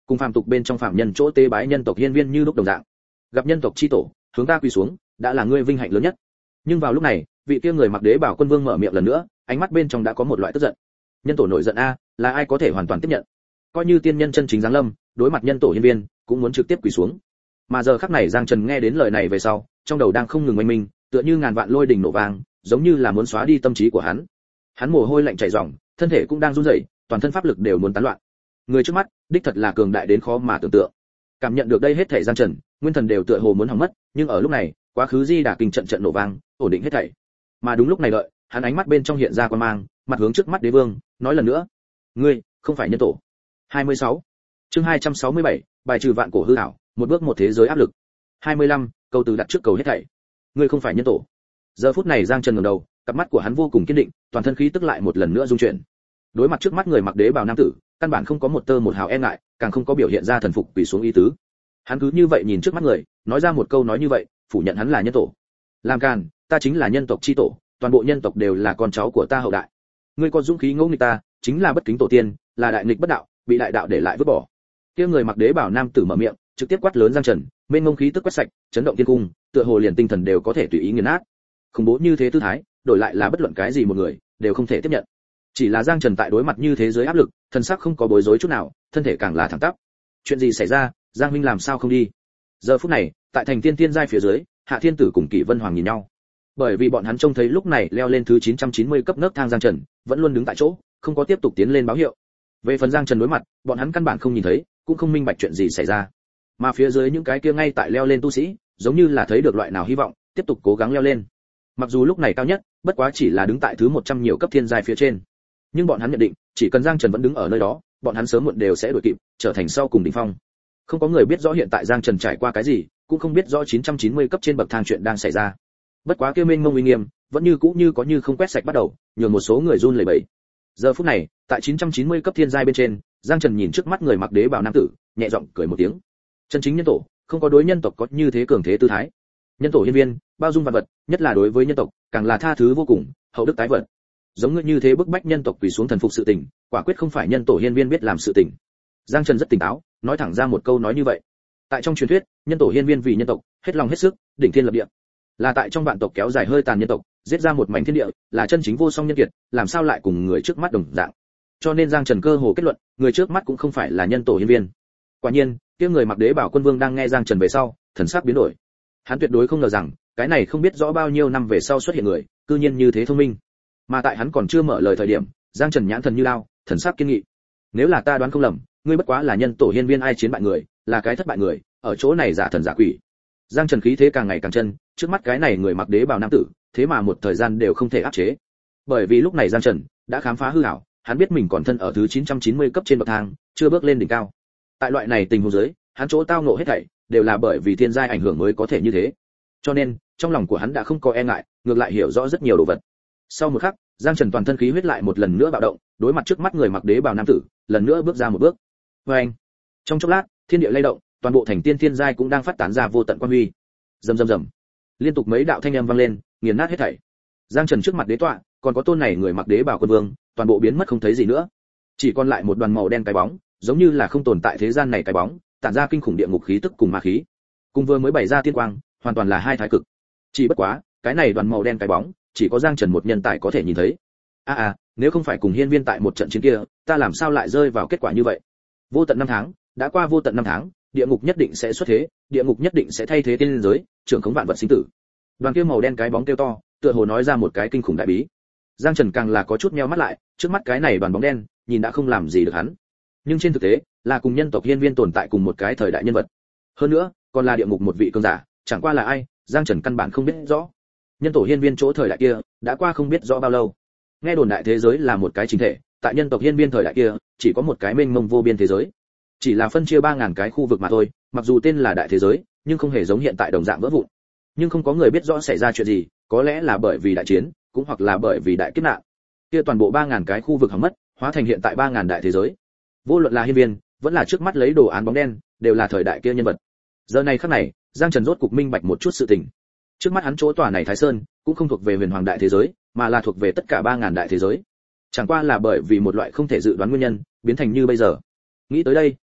cùng phàm tục bên trong phạm nhân chỗ tế bái nhân tộc hiên viên như lúc đồng dạng. Gặp nhân tộc chi tổ, hướng ta quỳ xuống, đã là ngươi vinh hạnh lớn nhất. Nhưng vào lúc này, vị kia người mặc đế bảo quân vương mở miệng lần nữa, ánh mắt bên trong đã có một loại tức giận. Nhân tổ nổi giận a, là ai có thể hoàn toàn tiếp nhận? Coi như tiên nhân chân chính giáng lâm, đối mặt nhân tổ hiên viên, cũng muốn trực tiếp quỳ xuống. Mà giờ khắc này Giang Trần nghe đến lời này về sau, trong đầu đang không ngừng oanh minh, tựa như ngàn vạn lôi đình nổ vang, giống như là muốn xóa đi tâm trí của hắn. Hắn mồ hôi lạnh chảy ròng, thân thể cũng đang run rẩy, toàn thân pháp lực đều muốn tán loạn. Người trước mắt, đích thật là cường đại đến khó mà tưởng tượng. Cảm nhận được đây hết thảy Giang Trần, nguyên thần đều tựa hồ muốn hỏng mất, nhưng ở lúc này, quá khứ Di Đà kinh trận trận nổ vang, ổn định hết thảy. Mà đúng lúc này đợi, hắn ánh mắt bên trong hiện ra quan mang, mặt hướng trước mắt đế vương, nói lần nữa: "Ngươi, không phải nhân tổ." 26. Chương 267, bài trừ vạn cổ hư ảo, một bước một thế giới áp lực. 25, câu từ đặt trước cầu hết thảy. Ngươi không phải nhân tổ. Giờ phút này Giang Trần ngẩng đầu, cặp mắt của hắn vô cùng kiên định, toàn thân khí tức lại một lần nữa rung chuyển. Đối mặt trước mắt người mặc đế bào nam tử, căn bản không có một tơ một hào e ngại, càng không có biểu hiện ra thần phục quỳ xuống ý tứ. Hắn cứ như vậy nhìn trước mắt người, nói ra một câu nói như vậy, phủ nhận hắn là nhân tổ. Làm càn, ta chính là nhân tộc chi tổ, toàn bộ nhân tộc đều là con cháu của ta hậu đại. Ngươi có dũng khí ngỗ nghịch ta, chính là bất kính tổ tiên, là đại nghịch bất đạo, bị đại đạo để lại vứt bỏ. Kia người mặc đế bào nam tử mở miệng, trực tiếp quát lớn Giang Trần, mênh mông khí tức quét sạch, chấn động thiên cung, tựa hồ liền tinh thần đều có thể tùy ý nghiền nát. Khủng bố như thế tư thái, đổi lại là bất luận cái gì một người đều không thể tiếp nhận. Chỉ là Giang Trần tại đối mặt như thế giới áp lực, thân xác không có bối rối chút nào, thân thể càng là thẳng tắp. Chuyện gì xảy ra, Giang huynh làm sao không đi? Giờ phút này, tại thành tiên tiên giai phía dưới, Hạ Thiên Tử cùng Kỷ Vân Hoàng nhìn nhau. Bởi vì bọn hắn trông thấy lúc này leo lên thứ 990 cấp nấc thang Giang Trần, vẫn luôn đứng tại chỗ, không có tiếp tục tiến lên báo hiệu. Về phần Giang Trần đối mặt, bọn hắn căn bản không nhìn thấy, cũng không minh bạch chuyện gì xảy ra. Mà phía dưới những cái kia ngay tại leo lên tu sĩ, giống như là thấy được loại nào hy vọng, tiếp tục cố gắng leo lên. Mặc dù lúc này cao nhất, bất quá chỉ là đứng tại thứ 100 nhiều cấp thiên giai phía trên. Nhưng bọn hắn nhận định, chỉ cần Giang Trần vẫn đứng ở nơi đó, bọn hắn sớm muộn đều sẽ đuổi kịp, trở thành sau cùng đỉnh phong. Không có người biết rõ hiện tại Giang Trần trải qua cái gì, cũng không biết rõ 990 cấp trên bậc thang chuyện đang xảy ra. Bất quá kia mênh mông uy nghiêm, vẫn như cũ như có như không quét sạch bắt đầu, nhường một số người run lẩy bẩy. Giờ phút này, tại 990 cấp thiên giai bên trên, Giang Trần nhìn trước mắt người mặc đế bào nam tử, nhẹ giọng cười một tiếng. Chân chính nhân tổ, không có đối nhân tộc có như thế cường thế tư thái. Nhân tổ hiên viên, bao dung vạn vật, nhất là đối với nhân tộc, càng là tha thứ vô cùng, hậu đức tái vận. Giống như thế bức bách nhân tộc quỳ xuống thần phục sự tình, quả quyết không phải nhân tổ hiên viên biết làm sự tình. Giang Trần rất tỉnh táo, nói thẳng ra một câu nói như vậy. Tại trong truyền thuyết, nhân tổ hiên viên vì nhân tộc, hết lòng hết sức, đỉnh thiên lập địa. Là tại trong vạn tộc kéo dài hơi tàn nhân tộc, giết ra một mảnh thiên địa, là chân chính vô song nhân kiệt, làm sao lại cùng người trước mắt đồng dạng. Cho nên Giang Trần cơ hồ kết luận, người trước mắt cũng không phải là nhân tổ hiên viên. Quả nhiên, kia người mặc đế bảo quân vương đang nghe Giang Trần về sau, thần sắc biến đổi. Hắn tuyệt đối không ngờ rằng, cái này không biết rõ bao nhiêu năm về sau xuất hiện người, cư nhiên như thế thông minh. Mà tại hắn còn chưa mở lời thời điểm, Giang Trần nhãn thần như lao, thần sắc kiên nghị. Nếu là ta đoán không lầm, ngươi bất quá là nhân tổ hiên viên ai chiến bại người, là cái thất bại người, ở chỗ này giả thần giả quỷ. Giang Trần khí thế càng ngày càng chân, trước mắt cái này người mặc đế bào nam tử, thế mà một thời gian đều không thể áp chế. Bởi vì lúc này Giang Trần đã khám phá hư ảo, hắn biết mình còn thân ở thứ 990 cấp trên bậc thang, chưa bước lên đỉnh cao. Tại loại này tình huống dưới, hắn chỗ tao ngộ hết thảy đều là bởi vì thiên giai ảnh hưởng mới có thể như thế. Cho nên, trong lòng của hắn đã không có e ngại, ngược lại hiểu rõ rất nhiều đồ vật. Sau một khắc, Giang Trần toàn thân khí huyết lại một lần nữa bạo động, đối mặt trước mắt người mặc đế bào nam tử, lần nữa bước ra một bước. Oeng! Trong chốc lát, thiên địa lay động, toàn bộ thành tiên thiên giai cũng đang phát tán ra vô tận quang huy. Rầm rầm rầm. Liên tục mấy đạo thanh âm vang lên, nghiền nát hết thảy. Giang Trần trước mặt đế tọa, còn có tôn này người mặc đế bào quân vương, toàn bộ biến mất không thấy gì nữa. Chỉ còn lại một đoàn màu đen cái bóng, giống như là không tồn tại thế gian này cái bóng, tản ra kinh khủng địa ngục khí tức cùng ma khí. Cùng vừa mới bày ra tiên quang, hoàn toàn là hai thái cực. Chỉ bất quá, cái này đoàn màu đen cái bóng, chỉ có Giang Trần một nhân tài có thể nhìn thấy. Nếu không phải cùng hiên viên tại một trận chiến kia, ta làm sao lại rơi vào kết quả như vậy? Vô tận năm tháng, đã qua vô tận năm tháng, địa ngục nhất định sẽ xuất thế, địa ngục nhất định sẽ thay thế tiên giới, trưởng khống vạn vật sinh tử. Đoàn kia màu đen cái bóng kêu to, tựa hồ nói ra một cái kinh khủng đại bí. Giang Trần càng là có chút nheo mắt lại, trước mắt cái này đoàn bóng đen, nhìn đã không làm gì được hắn. Nhưng trên thực tế, là cùng nhân tộc hiên viên tồn tại cùng một cái thời đại nhân vật. Hơn nữa, còn là địa ngục một vị cường giả, chẳng qua là ai, Giang Trần căn bản không biết rõ. Nhân tổ hiên viên chỗ thời đại kia, đã qua không biết rõ bao lâu. Nghe đồn đại thế giới là một cái chính thể, tại nhân tộc hiên viên thời đại kia, chỉ có một cái mênh mông vô biên thế giới. Chỉ là phân chia 3000 cái khu vực mà thôi, mặc dù tên là đại thế giới, nhưng không hề giống hiện tại đồng dạng vỡ vụn. Nhưng không có người biết rõ xảy ra chuyện gì, có lẽ là bởi vì đại chiến, cũng hoặc là bởi vì đại kiếp nạn. Kia toàn bộ 3000 cái khu vực hỏng mất, hóa thành hiện tại 3000 đại thế giới. Vô luận là hiên viên, vẫn là trước mắt lấy đồ án bóng đen, đều là thời đại kia nhân vật. Giờ này khắc này, Giang Trần rốt cục minh bạch một chút sự tình. Trước mắt hắn chỗ tòa này Thái Sơn, cũng không thuộc về huyền hoàng đại thế giới, mà là thuộc về tất cả 3000 đại thế giới. Chẳng qua là bởi vì một loại không thể dự đoán nguyên nhân, biến thành như bây giờ. Nghĩ tới đây,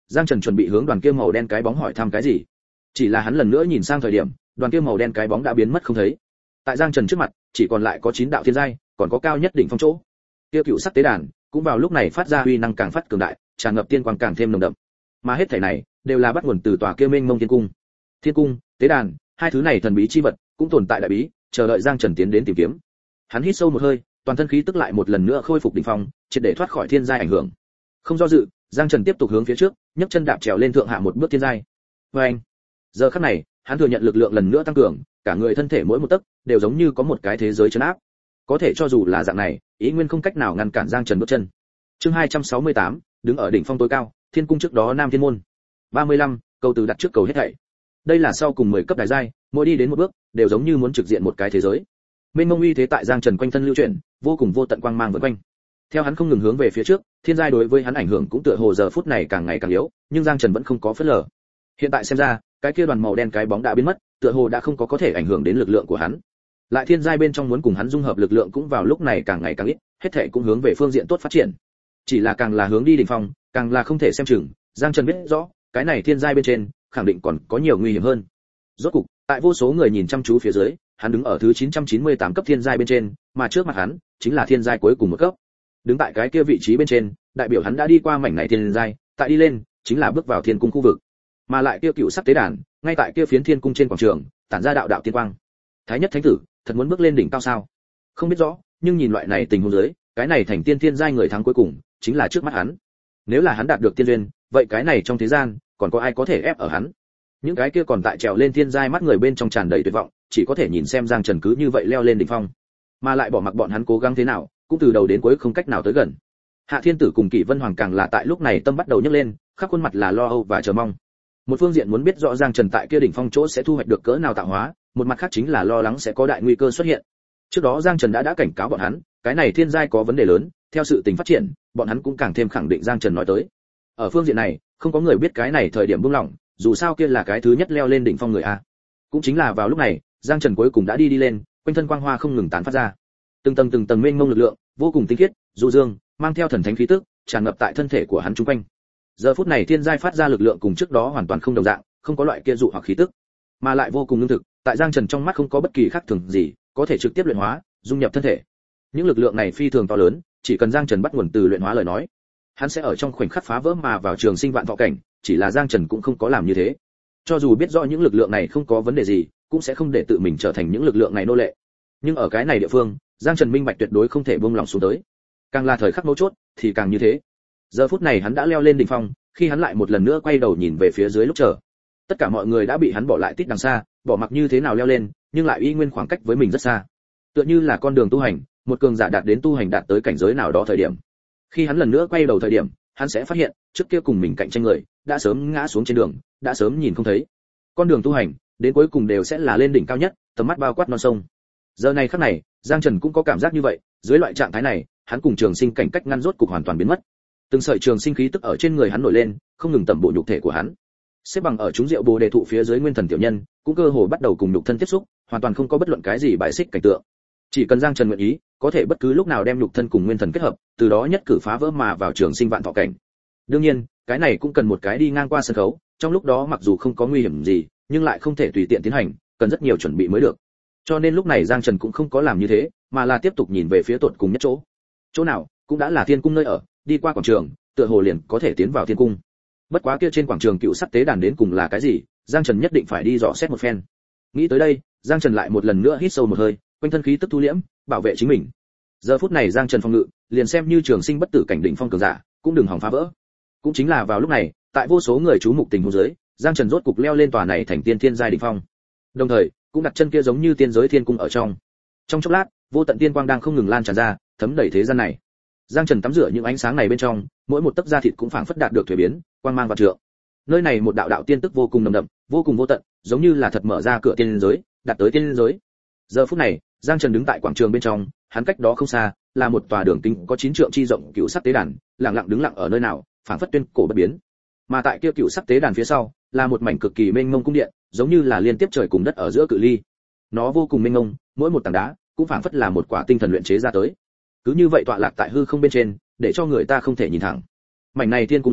Giang Trần chuẩn bị hướng đoàn kia màu đen cái bóng hỏi thăm cái gì. Chỉ là hắn lần nữa nhìn sang thời điểm, đoàn kia màu đen cái bóng đã biến mất không thấy. Tại Giang Trần trước mặt, chỉ còn lại có 9 đạo thiên giai, còn có cao nhất đỉnh phong chỗ. Kia cựu sắc tế đàn cũng vào lúc này phát ra uy năng càng phát cường đại, tràn ngập tiên quang càng thêm nồng đậm. Mà hết thảy này đều là bắt nguồn từ tòa kia mênh mông thiên cung. Thiên cung, tế đàn, hai thứ này thần bí chi vật, cũng tồn tại đại bí, chờ đợi Giang Trần tiến đến tìm kiếm. Hắn hít sâu một hơi, toàn thân khí tức lại một lần nữa khôi phục đỉnh phong, triệt để thoát khỏi thiên giai ảnh hưởng. Không do dự, Giang Trần tiếp tục hướng phía trước, nhấc chân đạp trèo lên thượng hạ một bước thiên giai. Oeng! Giờ khắc này, hắn thừa nhận lực lượng lần nữa tăng cường, cả người thân thể mỗi một tấc đều giống như có một cái thế giới trấn áp. Có thể cho dù là dạng này, ý nguyên không cách nào ngăn cản Giang Trần bước chân. Chương 268, đứng ở đỉnh phong tối cao, thiên cung trước đó Nam Thiên môn. 35, câu từ đặt trước cầu hết thảy. Đây là sau cùng 10 cấp đại giai, mỗi đi đến một bước, đều giống như muốn trực diện một cái thế giới. Mênh mông uy thế tại Giang Trần quanh thân lưu chuyển, vô cùng vô tận quang mang vần quanh. Theo hắn không ngừng hướng về phía trước, thiên giai đối với hắn ảnh hưởng cũng tựa hồ giờ phút này càng ngày càng yếu, nhưng Giang Trần vẫn không có phớt lờ. Hiện tại xem ra, cái kia đoàn màu đen cái bóng đã biến mất, tựa hồ đã không có thể ảnh hưởng đến lực lượng của hắn. Lại thiên giai bên trong muốn cùng hắn dung hợp lực lượng cũng vào lúc này càng ngày càng ít, hết thảy cũng hướng về phương diện tốt phát triển. Chỉ là càng là hướng đi đỉnh phong, càng là không thể xem chừng, Giang Trần biết rõ, cái này thiên giai bên trên, khẳng định còn có nhiều nguy hiểm hơn. Rốt cục, tại vô số người nhìn chăm chú phía dưới, hắn đứng ở thứ 998 cấp thiên giai bên trên, mà trước mặt hắn chính là thiên giai cuối cùng một cấp. Đứng tại cái kia vị trí bên trên, đại biểu hắn đã đi qua mảnh này thiên giai, tại đi lên, chính là bước vào thiên cung khu vực. Mà lại kia cựu sắc tế đàn, ngay tại kia phiến thiên cung trên quảng trường, tản ra đạo đạo tiên quang. Thái nhất thánh tử, thật muốn bước lên đỉnh cao sao? Không biết rõ, nhưng nhìn loại này tình huống dưới, cái này thành tiên thiên giai người thắng cuối cùng, chính là trước mắt hắn. Nếu là hắn đạt được tiên duyên, vậy cái này trong thế gian, còn có ai có thể ép ở hắn? Những cái kia còn tại trèo lên thiên giai mắt người bên trong tràn đầy tuyệt vọng, chỉ có thể nhìn xem Giang Trần cứ như vậy leo lên đỉnh phong, mà lại bỏ mặc bọn hắn cố gắng thế nào, cũng từ đầu đến cuối không cách nào tới gần. Hạ Thiên Tử cùng Kỷ Vân Hoàng càng là tại lúc này tâm bắt đầu nhấc lên, khắp khuôn mặt là lo âu và chờ mong. Một phương diện muốn biết rõ Giang Trần tại kia đỉnh phong chỗ sẽ thu hoạch được cỡ nào tạo hóa, một mặt khác chính là lo lắng sẽ có đại nguy cơ xuất hiện. Trước đó Giang Trần đã cảnh cáo bọn hắn, cái này thiên giai có vấn đề lớn, theo sự tình phát triển, bọn hắn cũng càng thêm khẳng định Giang Trần nói tới. Ở phương diện này, không có người biết cái này thời điểm buông lỏng, dù sao kia là cái thứ nhất leo lên đỉnh phong người a. Cũng chính là vào lúc này, Giang Trần cuối cùng đã đi lên, quanh thân quang hoa không ngừng tán phát ra. Từng tầng mênh mông lực lượng, vô cùng tinh khiết, du dương, mang theo thần thánh khí tức, tràn ngập tại thân thể của hắn chung quanh. Giờ phút này thiên giai phát ra lực lượng cùng trước đó hoàn toàn không đồng dạng, không có loại kia dụ hoặc khí tức, mà lại vô cùng lương thực, tại Giang Trần trong mắt không có bất kỳ khác thường gì, có thể trực tiếp luyện hóa, dung nhập thân thể. Những lực lượng này phi thường to lớn, chỉ cần Giang Trần bắt nguồn từ luyện hóa lời nói, hắn sẽ ở trong khoảnh khắc phá vỡ mà vào trường sinh vạn thọ cảnh, chỉ là Giang Trần cũng không có làm như thế. Cho dù biết rõ những lực lượng này không có vấn đề gì, cũng sẽ không để tự mình trở thành những lực lượng này nô lệ. Nhưng ở cái này địa phương, Giang Trần minh bạch tuyệt đối không thể buông lòng xuống tới. Càng là thời khắc mấu chốt, thì càng như thế. Giờ phút này hắn đã leo lên đỉnh phong, khi hắn lại một lần nữa quay đầu nhìn về phía dưới lúc chờ, tất cả mọi người đã bị hắn bỏ lại tít đằng xa, bỏ mặc như thế nào leo lên, nhưng lại uy nguyên khoảng cách với mình rất xa. Tựa như là con đường tu hành, một cường giả đạt đến tu hành đạt tới cảnh giới nào đó thời điểm, khi hắn lần nữa quay đầu thời điểm, hắn sẽ phát hiện, trước kia cùng mình cạnh tranh người, đã sớm ngã xuống trên đường, đã sớm nhìn không thấy. Con đường tu hành, đến cuối cùng đều sẽ là lên đỉnh cao nhất, tầm mắt bao quát non sông. Giờ này khắc này, Giang Trần cũng có cảm giác như vậy, dưới loại trạng thái này, hắn cùng trường sinh cảnh cách ngăn rốt cục hoàn toàn biến mất. Từng sợi trường sinh khí tức ở trên người hắn nổi lên, không ngừng tẩm bổ nhục thể của hắn. Xếp bằng ở chúng rượu Bồ đề thụ phía dưới nguyên thần tiểu nhân, cũng cơ hồ bắt đầu cùng nhục thân tiếp xúc, hoàn toàn không có bất luận cái gì bài xích cảnh tượng. Chỉ cần Giang Trần nguyện ý, có thể bất cứ lúc nào đem nhục thân cùng nguyên thần kết hợp, từ đó nhất cử phá vỡ mà vào trường sinh vạn thọ cảnh. Đương nhiên, cái này cũng cần một cái đi ngang qua sân khấu, trong lúc đó mặc dù không có nguy hiểm gì, nhưng lại không thể tùy tiện tiến hành, cần rất nhiều chuẩn bị mới được. Cho nên lúc này Giang Trần cũng không có làm như thế, mà là tiếp tục nhìn về phía tột cùng nhất chỗ. Chỗ nào cũng đã là thiên cung nơi ở, đi qua quảng trường, tựa hồ liền có thể tiến vào thiên cung. Bất quá kia trên quảng trường cựu sắc tế đàn đến cùng là cái gì, Giang Trần nhất định phải đi dò xét một phen. Nghĩ tới đây, Giang Trần lại một lần nữa hít sâu một hơi, quanh thân khí tức thu liễm, bảo vệ chính mình. Giờ phút này Giang Trần phòng ngự, liền xem như trường sinh bất tử cảnh đỉnh phong cường giả, cũng đừng hòng phá vỡ. Cũng chính là vào lúc này, tại vô số người chú mục tình huống dưới, Giang Trần rốt cục leo lên tòa này thành tiên thiên giai đỉnh phong. Đồng thời, cũng đặt chân kia giống như tiên giới thiên cung ở trong. Trong chốc lát, vô tận tiên quang đang không ngừng lan tràn ra, thấm đầy thế gian này. Giang Trần tắm rửa những ánh sáng này bên trong, mỗi một tấc da thịt cũng phảng phất đạt được thuế biến, quang mang và trượng. Nơi này một đạo đạo tiên tức vô cùng nồng đậm, vô cùng vô tận, giống như là thật mở ra cửa tiên giới, đạt tới tiên giới. Giờ phút này, Giang Trần đứng tại quảng trường bên trong, hắn cách đó không xa, là một tòa đường kính có 9 trượng chi rộng cựu sắc tế đàn, lặng lặng đứng lặng ở nơi nào, phảng phất tuyên cổ bất biến. Mà tại kia cựu sắc tế đàn phía sau, là một mảnh cực kỳ mênh mông cung điện, giống như là liên tiếp trời cùng đất ở giữa cự ly. Nó vô cùng mênh mông, mỗi một tảng đá cũng phảng phất là một quả tinh thần luyện chế ra tới. Cứ như vậy tọa lạc tại hư không bên trên, để cho người ta không thể nhìn thẳng. Mảnh này thiên cung lớn,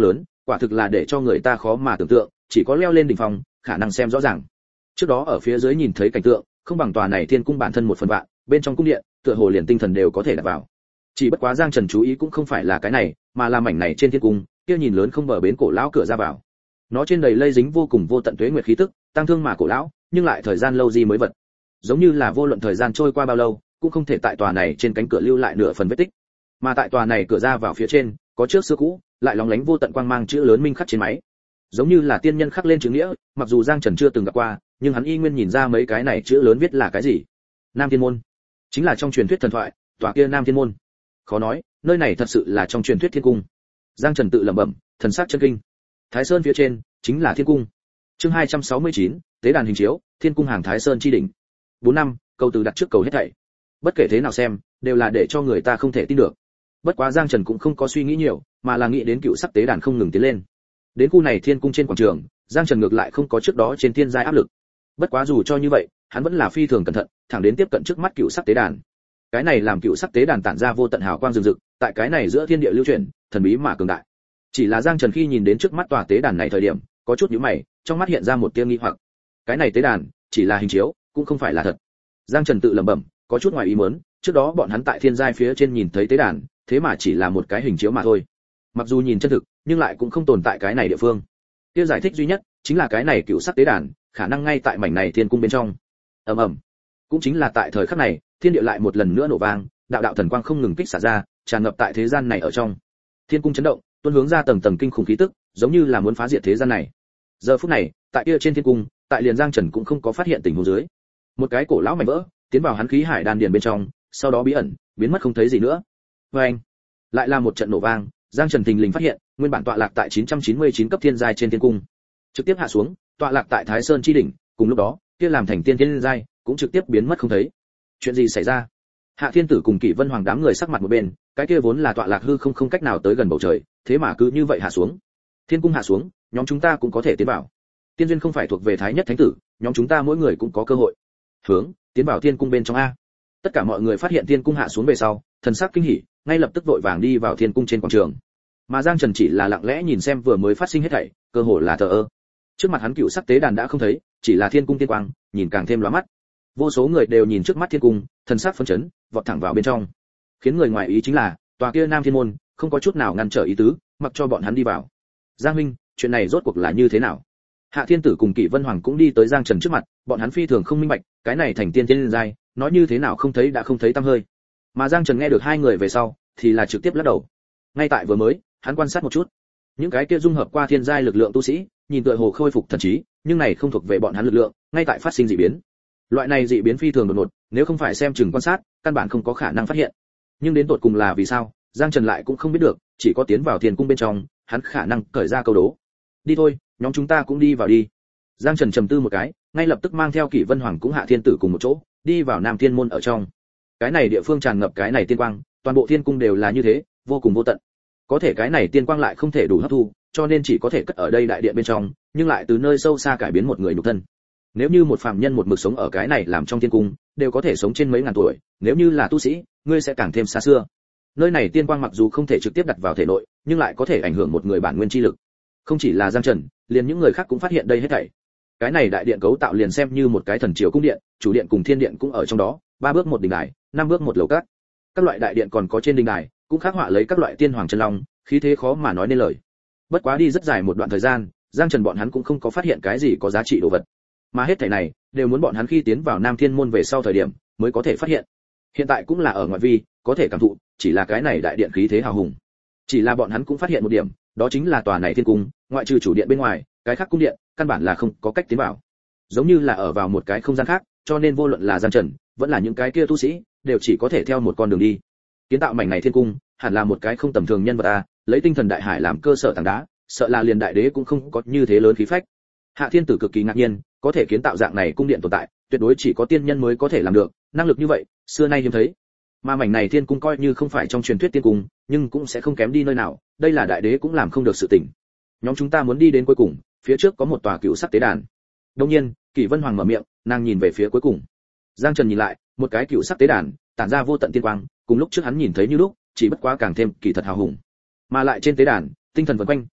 quả thực là để cho người ta khó mà tưởng tượng, chỉ có leo lên đỉnh phong khả năng xem rõ ràng. Trước đó ở phía dưới nhìn thấy cảnh tượng, không bằng tòa này thiên cung bản thân 1/1000, bên trong cung điện, tựa hồ liền tinh thần đều có thể đặt vào. Chỉ bất quá Giang Trần chú ý cũng không phải là cái này, mà là mảnh này trên thiên cung, kia nhìn lớn không bờ bến cổ lão cửa ra vào. Nó trên đầy lây dính vô cùng vô tận tuế nguyệt khí tức, tăng thương mà cổ lão, nhưng lại thời gian lâu gì mới vật. Giống như là vô luận thời gian trôi qua bao lâu, cũng không thể tại tòa này trên cánh cửa lưu lại nửa phần vết tích. Mà tại tòa này cửa ra vào phía trên, có trước xưa cũ, lại lóng lánh vô tận quang mang chữ lớn minh khắc trên máy. Giống như là tiên nhân khắc lên chữ nghĩa, mặc dù Giang Trần chưa từng gặp qua, nhưng hắn y nguyên nhìn ra mấy cái này chữ lớn viết là cái gì. Nam Thiên môn, chính là trong truyền thuyết thần thoại, tòa kia Nam Thiên môn. Khó nói, nơi này thật sự là trong truyền thuyết thiên cung. Giang Trần tự lẩm bẩm, thần sắc chân kinh. Thái Sơn phía trên chính là thiên cung. Chương 269, tế đàn hình chiếu, thiên cung hàng Thái Sơn chi đỉnh. 4 năm, câu từ đặt trước cầu hết thảy. Bất kể thế nào xem, đều là để cho người ta không thể tin được. Bất quá Giang Trần cũng không có suy nghĩ nhiều, mà là nghĩ đến cựu sắc tế đàn không ngừng tiến lên. Đến khu này thiên cung trên quảng trường, Giang Trần ngược lại không có trước đó trên thiên giai áp lực. Bất quá dù cho như vậy, hắn vẫn là phi thường cẩn thận, thẳng đến tiếp cận trước mắt cựu sắc tế đàn. Cái này làm cựu sắc tế đàn tản ra vô tận hào quang rực rực, tại cái này giữa thiên địa lưu chuyển, thần bí mà cường đại. Chỉ là Giang Trần khi nhìn đến trước mắt tòa tế đàn này thời điểm, có chút nhíu mày, trong mắt hiện ra một tia nghi hoặc. Cái này tế đàn, chỉ là hình chiếu, cũng không phải là thật. Giang Trần tự lẩm bẩm, có chút ngoài ý muốn, trước đó bọn hắn tại thiên giai phía trên nhìn thấy tế đàn, thế mà chỉ là một cái hình chiếu mà thôi. Mặc dù nhìn chân thực, nhưng lại cũng không tồn tại cái này địa phương. Kia giải thích duy nhất chính là cái này cựu sắc tế đàn, khả năng ngay tại mảnh này thiên cung bên trong. Ầm ầm. Cũng chính là tại thời khắc này, thiên địa lại một lần nữa nổ vang, đạo đạo thần quang không ngừng kích xả ra, tràn ngập tại thế gian này ở trong. Thiên cung chấn động, tuôn hướng ra tầng tầng kinh khủng khí tức, giống như là muốn phá diệt thế gian này. Giờ phút này, tại kia trên thiên cung, tại liền Giang Trần cũng không có phát hiện tình huống dưới. Một cái cổ lão mảnh vỡ, tiến vào hắn khí hải đan điền bên trong, sau đó bí ẩn, biến mất không thấy gì nữa. Oeng! Lại là một trận nổ vang, Giang Trần thình lình phát hiện, nguyên bản tọa lạc tại 999 cấp thiên giai trên thiên cung, trực tiếp hạ xuống, tọa lạc tại Thái Sơn chi đỉnh, cùng lúc đó, kia làm thành tiên thiên giai, cũng trực tiếp biến mất không thấy. Chuyện gì xảy ra? Hạ Thiên Tử cùng Kỷ Vân Hoàng đám người sắc mặt một bên, cái kia vốn là tọa lạc hư không cách nào tới gần bầu trời, thế mà cứ như vậy hạ xuống. Thiên cung hạ xuống, nhóm chúng ta cũng có thể tiến vào. Tiên duyên không phải thuộc về Thái Nhất Thánh Tử, nhóm chúng ta mỗi người cũng có cơ hội. Hướng, tiến vào thiên cung bên trong a. Tất cả mọi người phát hiện thiên cung hạ xuống về sau, thần sắc kinh hỉ, ngay lập tức vội vàng đi vào thiên cung trên quảng trường. Mà Giang Trần chỉ là lặng lẽ nhìn xem vừa mới phát sinh hết thảy, cơ hồ là thờ ơ. Trước mặt hắn cựu sắc tế đàn đã không thấy, chỉ là thiên cung tiên quang, nhìn càng thêm lóa mắt. Vô số người đều nhìn trước mắt thiên cung, thần sắc phấn chấn, vọt thẳng vào bên trong. Khiến người ngoài ý chính là, tòa kia Nam Thiên môn, không có chút nào ngăn trở ý tứ, mặc cho bọn hắn đi vào. Giang huynh, chuyện này rốt cuộc là như thế nào? Hạ Thiên Tử cùng Kỷ Vân Hoàng cũng đi tới Giang Trần trước mặt, bọn hắn phi thường không minh bạch, cái này thành tiên thiên giai, nói như thế nào không thấy đã không thấy tăm hơi. Mà Giang Trần nghe được hai người về sau, thì là trực tiếp lắc đầu. Ngay tại vừa mới, hắn quan sát một chút, những cái kia dung hợp qua thiên giai lực lượng tu sĩ, nhìn tựa hồ khôi phục thần trí, nhưng này không thuộc về bọn hắn lực lượng, ngay tại phát sinh dị biến. Loại này dị biến phi thường đột ngột, nếu không phải xem chừng quan sát, căn bản không có khả năng phát hiện. Nhưng đến tột cùng là vì sao, Giang Trần lại cũng không biết được, chỉ có tiến vào thiên cung bên trong, hắn khả năng cởi ra câu đố. Đi thôi, nhóm chúng ta cũng đi vào đi. Giang Trần trầm tư một cái, ngay lập tức mang theo Kỷ Vân Hoàng cũng Hạ Thiên Tử cùng một chỗ, đi vào Nam Thiên môn ở trong. Cái này địa phương tràn ngập cái này tiên quang, toàn bộ thiên cung đều là như thế, vô cùng vô tận. Có thể cái này tiên quang lại không thể đủ hấp thu, cho nên chỉ có thể cất ở đây đại điện bên trong, nhưng lại từ nơi sâu xa cải biến một người nhục thân. Nếu như một phàm nhân một mực sống ở cái này làm trong thiên cung, đều có thể sống trên mấy ngàn tuổi, nếu như là tu sĩ, ngươi sẽ càng thêm xa xưa. Nơi này tiên quang mặc dù không thể trực tiếp đặt vào thể nội, nhưng lại có thể ảnh hưởng một người bản nguyên chi lực. Không chỉ là Giang Trần, liền những người khác cũng phát hiện đây hết thảy. Cái này đại điện cấu tạo liền xem như một cái thần triều cung điện, chủ điện cùng thiên điện cũng ở trong đó, 3 bước một đình đài, 5 bước một lầu các. Các loại đại điện còn có trên đình đài, cũng khắc họa lấy các loại tiên hoàng chân long, khí thế khó mà nói nên lời. Bất quá đi rất dài một đoạn thời gian, Giang Trần bọn hắn cũng không có phát hiện cái gì có giá trị đồ vật. Mà hết thảy này đều muốn bọn hắn khi tiến vào Nam Thiên môn về sau thời điểm mới có thể phát hiện. Hiện tại cũng là ở ngoại vi, có thể cảm thụ, chỉ là cái này đại điện khí thế hào hùng. Chỉ là bọn hắn cũng phát hiện một điểm, đó chính là tòa này thiên cung, ngoại trừ chủ điện bên ngoài, cái khác cung điện, căn bản là không có cách tiến vào. Giống như là ở vào một cái không gian khác, cho nên vô luận là Giang Trần, vẫn là những cái kia tu sĩ, đều chỉ có thể theo một con đường đi. Kiến tạo mảnh này thiên cung, hẳn là một cái không tầm thường nhân vật a, lấy tinh thần đại hải làm cơ sở tảng đá, sợ là liền đại đế cũng không có như thế lớn khí phách. Hạ Thiên Tử cực kỳ ngạc nhiên, có thể kiến tạo dạng này cung điện tồn tại, tuyệt đối chỉ có tiên nhân mới có thể làm được, năng lực như vậy, xưa nay hiếm thấy. Mà mảnh này thiên cung coi như không phải trong truyền thuyết tiên cung, nhưng cũng sẽ không kém đi nơi nào, đây là đại đế cũng làm không được sự tình. Nhóm chúng ta muốn đi đến cuối cùng, phía trước có một tòa cựu sắc tế đàn. Đương nhiên, Kỷ Vân Hoàng mở miệng, nàng nhìn về phía cuối cùng. Giang Trần nhìn lại, một cái cựu sắc tế đàn, tản ra vô tận tiên quang, cùng lúc trước hắn nhìn thấy như lúc, chỉ bất quá càng thêm kỳ thật hào hùng. Mà lại trên tế đàn, tinh thần vần quanh,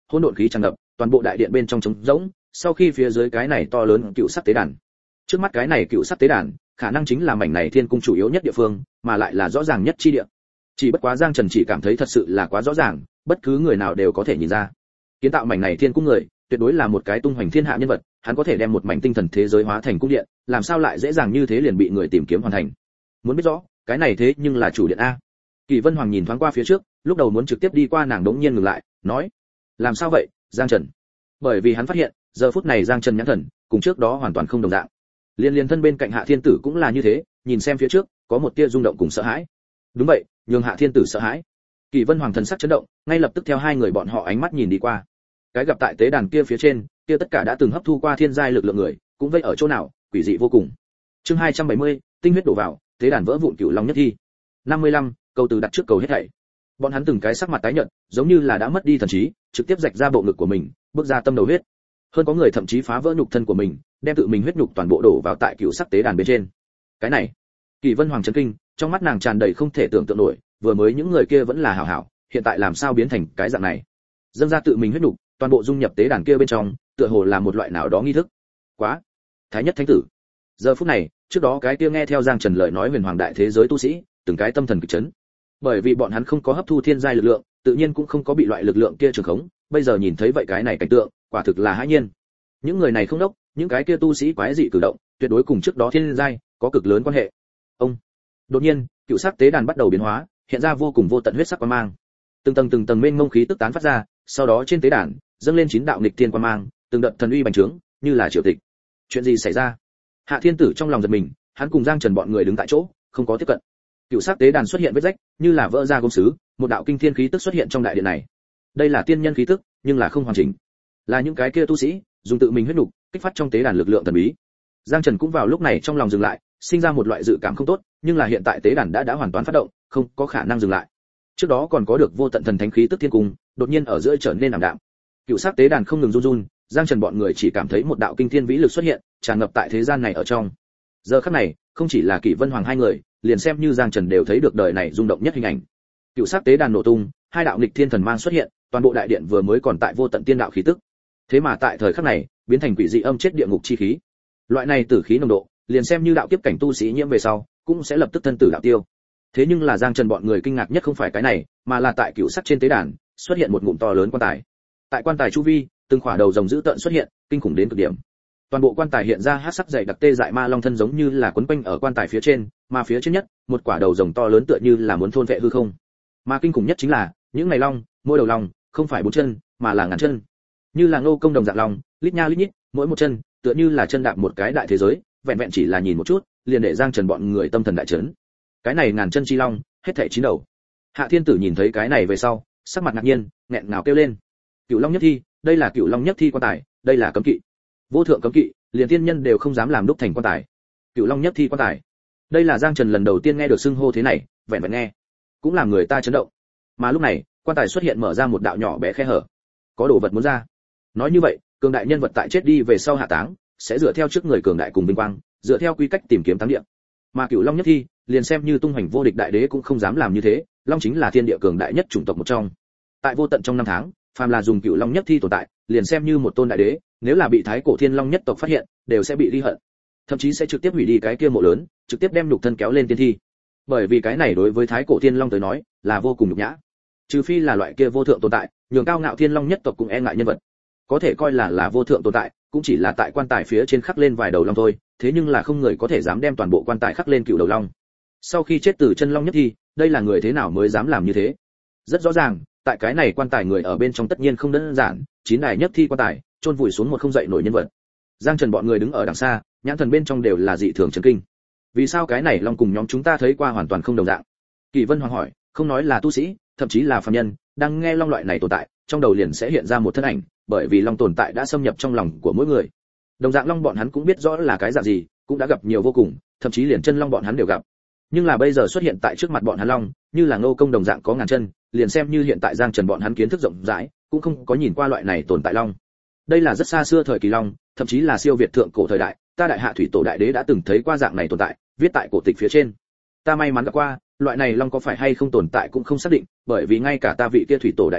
hỗn độn khí tràn ngập, toàn bộ đại điện bên trong trống rỗng, sau khi phía dưới cái này to lớn cựu sắc tế đàn. Trước mắt cái này cựu sắc tế đàn, khả năng chính là mảnh này thiên cung chủ yếu nhất địa phương, mà lại là rõ ràng nhất chi địa. Chỉ bất quá Giang Trần chỉ cảm thấy thật sự là quá rõ ràng, bất cứ người nào đều có thể nhìn ra. Kiến tạo mảnh này thiên cung người, tuyệt đối là một cái tung hoành thiên hạ nhân vật, hắn có thể đem một mảnh tinh thần thế giới hóa thành cung điện, làm sao lại dễ dàng như thế liền bị người tìm kiếm hoàn thành. Muốn biết rõ, cái này thế nhưng là chủ điện a. Kỳ Vân Hoàng nhìn thoáng qua phía trước, lúc đầu muốn trực tiếp đi qua nàng đống nhiên ngừng lại, nói: "Làm sao vậy, Giang Trần?" Bởi vì hắn phát hiện, giờ phút này Giang Trần nhãn thần, cùng trước đó hoàn toàn không đồng dạng. Liên thân bên cạnh Hạ Thiên Tử cũng là như thế, nhìn xem phía trước, có một tia rung động cùng sợ hãi. Đúng vậy, nhường Hạ Thiên Tử sợ hãi. Kỳ Vân Hoàng thần sắc chấn động, ngay lập tức theo hai người bọn họ ánh mắt nhìn đi qua. Cái gặp tại tế đàn kia phía trên, kia tất cả đã từng hấp thu qua thiên giai lực lượng người, cũng vây ở chỗ nào, quỷ dị vô cùng. Chương 270, tinh huyết đổ vào, tế đàn vỡ vụn cửu long nhất thi. 55, câu từ đặt trước cầu hết thảy. Bọn hắn từng cái sắc mặt tái nhợt, giống như là đã mất đi thần trí, trực tiếp rạch ra bộ ngực của mình, bước ra tâm đầu huyết. Hơn có người thậm chí phá vỡ nhục thân của mình, đem tự mình huyết nhục toàn bộ đổ vào tại cửu sắc tế đàn bên trên. Cái này, Kỳ Vân Hoàng chấn kinh, trong mắt nàng tràn đầy không thể tưởng tượng nổi, vừa mới những người kia vẫn là hảo hảo, hiện tại làm sao biến thành cái dạng này? Dâng ra tự mình huyết nhục, toàn bộ dung nhập tế đàn kia bên trong, tựa hồ là một loại nào đó nghi thức. Quá, Thái Nhất Thánh Tử. Giờ phút này, trước đó cái kia nghe theo Giang Trần lời nói huyền hoàng đại thế giới tu sĩ, từng cái tâm thần kịch chấn. Bởi vì bọn hắn không có hấp thu thiên giai lực lượng, tự nhiên cũng không có bị loại lực lượng kia trường khống, bây giờ nhìn thấy vậy cái này cảnh tượng, quả thực là hãi nhiên. Những người này không đốc, những cái kia tu sĩ quái dị cử động, tuyệt đối cùng trước đó thiên giai có cực lớn quan hệ. Ông. Đột nhiên, cựu sắc tế đàn bắt đầu biến hóa, hiện ra vô cùng vô tận huyết sắc quang mang. Từng tầng mênh mông khí tức tán phát ra, sau đó trên tế đàn dâng lên 9 đạo nghịch thiên quang mang, từng đợt thần uy bành trướng, như là triều tịch. Chuyện gì xảy ra? Hạ Thiên Tử trong lòng giật mình, hắn cùng Giang Trần bọn người đứng tại chỗ, không có tiếp cận. Cựu sắc tế đàn xuất hiện vết rách, như là vỡ ra gốm sứ, một đạo kinh thiên khí tức xuất hiện trong đại điện này. Đây là tiên nhân khí tức, nhưng là không hoàn chỉnh. Là những cái kia tu sĩ dùng tự mình huyết nục kích phát trong tế đàn lực lượng thần bí. Giang Trần cũng vào lúc này trong lòng dừng lại, sinh ra một loại dự cảm không tốt, nhưng là hiện tại tế đàn đã hoàn toàn phát động, không có khả năng dừng lại. Trước đó còn có được vô tận thần thánh khí tức thiên cung, đột nhiên ở giữa trở nên ảm đạm. Cựu sắc tế đàn không ngừng run run, Giang Trần bọn người chỉ cảm thấy một đạo kinh thiên vĩ lực xuất hiện, tràn ngập tại thế gian này ở trong. Giờ khắc này, không chỉ là Kỷ Vân Hoàng hai người, liền xem như Giang Trần đều thấy được đời này rung động nhất hình ảnh. Cựu sắc tế đàn nổ tung, hai đạo nghịch thiên thần mang xuất hiện, toàn bộ đại điện vừa mới còn tại vô tận tiên đạo khí tức. Thế mà tại thời khắc này, biến thành quỷ dị âm chết địa ngục chi khí. Loại này tử khí nồng độ, liền xem như đạo kiếp cảnh tu sĩ nhiễm về sau, cũng sẽ lập tức thân tử đạo tiêu. Thế nhưng là Giang Trần bọn người kinh ngạc nhất không phải cái này, mà là tại cựu sắc trên tế đàn, xuất hiện một ngụm to lớn quan tài. Tại quan tài chu vi, từng khỏa đầu rồng dữ tợn xuất hiện, kinh khủng đến cực điểm. Toàn bộ quan tài hiện ra hắc sắc dày đặc tê dại ma long thân giống như là quấn quanh ở quan tài phía trên, mà phía trên nhất, một quả đầu rồng to lớn tựa như là muốn thôn vệ hư không. Mà kinh khủng nhất chính là, những này long, mỗi đầu long, không phải 4 chân, mà là ngàn chân. Như là Ngô Công đồng dạng long, lít nha lít nhít, mỗi một chân, tựa như là chân đạp một cái đại thế giới, vẹn vẹn chỉ là nhìn một chút, liền để Giang Trần bọn người tâm thần đại chấn. Cái này ngàn chân chi long, hết thảy 9 đầu. Hạ Thiên Tử nhìn thấy cái này về sau, sắc mặt ngạc nhiên, nghẹn ngào kêu lên. Cửu Long nhất thi, đây là Cửu Long nhất thi quan tài, đây là cấm kỵ. Vô thượng cấm kỵ, liền tiên nhân đều không dám làm đúc thành quan tài. Cửu Long nhất thi quan tài. Đây là Giang Trần lần đầu tiên nghe được xưng hô thế này, vẹn vẹn nghe, cũng làm người ta chấn động. Mà lúc này, quan tài xuất hiện mở ra một đạo nhỏ bé khe hở. Có đồ vật muốn ra. Nói như vậy, cường đại nhân vật tại chết đi về sau hạ táng, sẽ dựa theo trước người cường đại cùng vinh quang, dựa theo quy cách tìm kiếm táng địa. Mà Cửu Long nhất thi, liền xem như tung hoành vô địch đại đế cũng không dám làm như thế, long chính là thiên địa cường đại nhất chủng tộc một trong. Tại vô tận trong năm tháng, phàm là dùng Cửu Long nhất thi tồn tại, liền xem như một tôn đại đế, nếu là bị thái cổ thiên long nhất tộc phát hiện, đều sẽ bị ghi hận. Thậm chí sẽ trực tiếp hủy đi cái kia mộ lớn, trực tiếp đem nhục thân kéo lên tiên thi. Bởi vì cái này đối với thái cổ thiên long tới nói, là vô cùng nhục nhã. Trừ phi là loại kia vô thượng tồn tại, nhường cao ngạo thiên long nhất tộc cũng e ngại nhân vật. Có thể coi là vô thượng tồn tại, cũng chỉ là tại quan tài phía trên khắc lên vài đầu long thôi, thế nhưng là không người có thể dám đem toàn bộ quan tài khắc lên cựu đầu long. Sau khi chết từ chân long nhất thi, đây là người thế nào mới dám làm như thế? Rất rõ ràng, tại cái này quan tài người ở bên trong tất nhiên không đơn giản, 9 đài nhất thi quan tài, chôn vùi xuống một không dậy nổi nhân vật. Giang Trần bọn người đứng ở đằng xa, nhãn thần bên trong đều là dị thường chấn kinh. Vì sao cái này long cùng nhóm chúng ta thấy qua hoàn toàn không đồng dạng? Kỳ Vân Hoàng hỏi, không nói là tu sĩ, thậm chí là phàm nhân, đang nghe long loại này tồn tại, trong đầu liền sẽ hiện ra một thân ảnh, bởi vì long tồn tại đã xâm nhập trong lòng của mỗi người. Đồng dạng long bọn hắn cũng biết rõ là cái dạng gì, cũng đã gặp nhiều vô cùng, thậm chí liền chân long bọn hắn đều gặp. Nhưng là bây giờ xuất hiện tại trước mặt bọn hắn long, như là Ngô Công đồng dạng có ngàn chân, liền xem như hiện tại Giang Trần bọn hắn kiến thức rộng rãi, cũng không có nhìn qua loại này tồn tại long. Đây là rất xa xưa thời kỳ long, thậm chí là siêu việt thượng cổ thời đại, ta đại hạ thủy tổ đại đế đã từng thấy qua dạng này tồn tại, viết tại cổ tịch phía trên. Ta may mắn gặp qua, loại này long có phải hay không tồn tại cũng không xác định, bởi vì ngay cả ta vị kia thủy tổ đại đế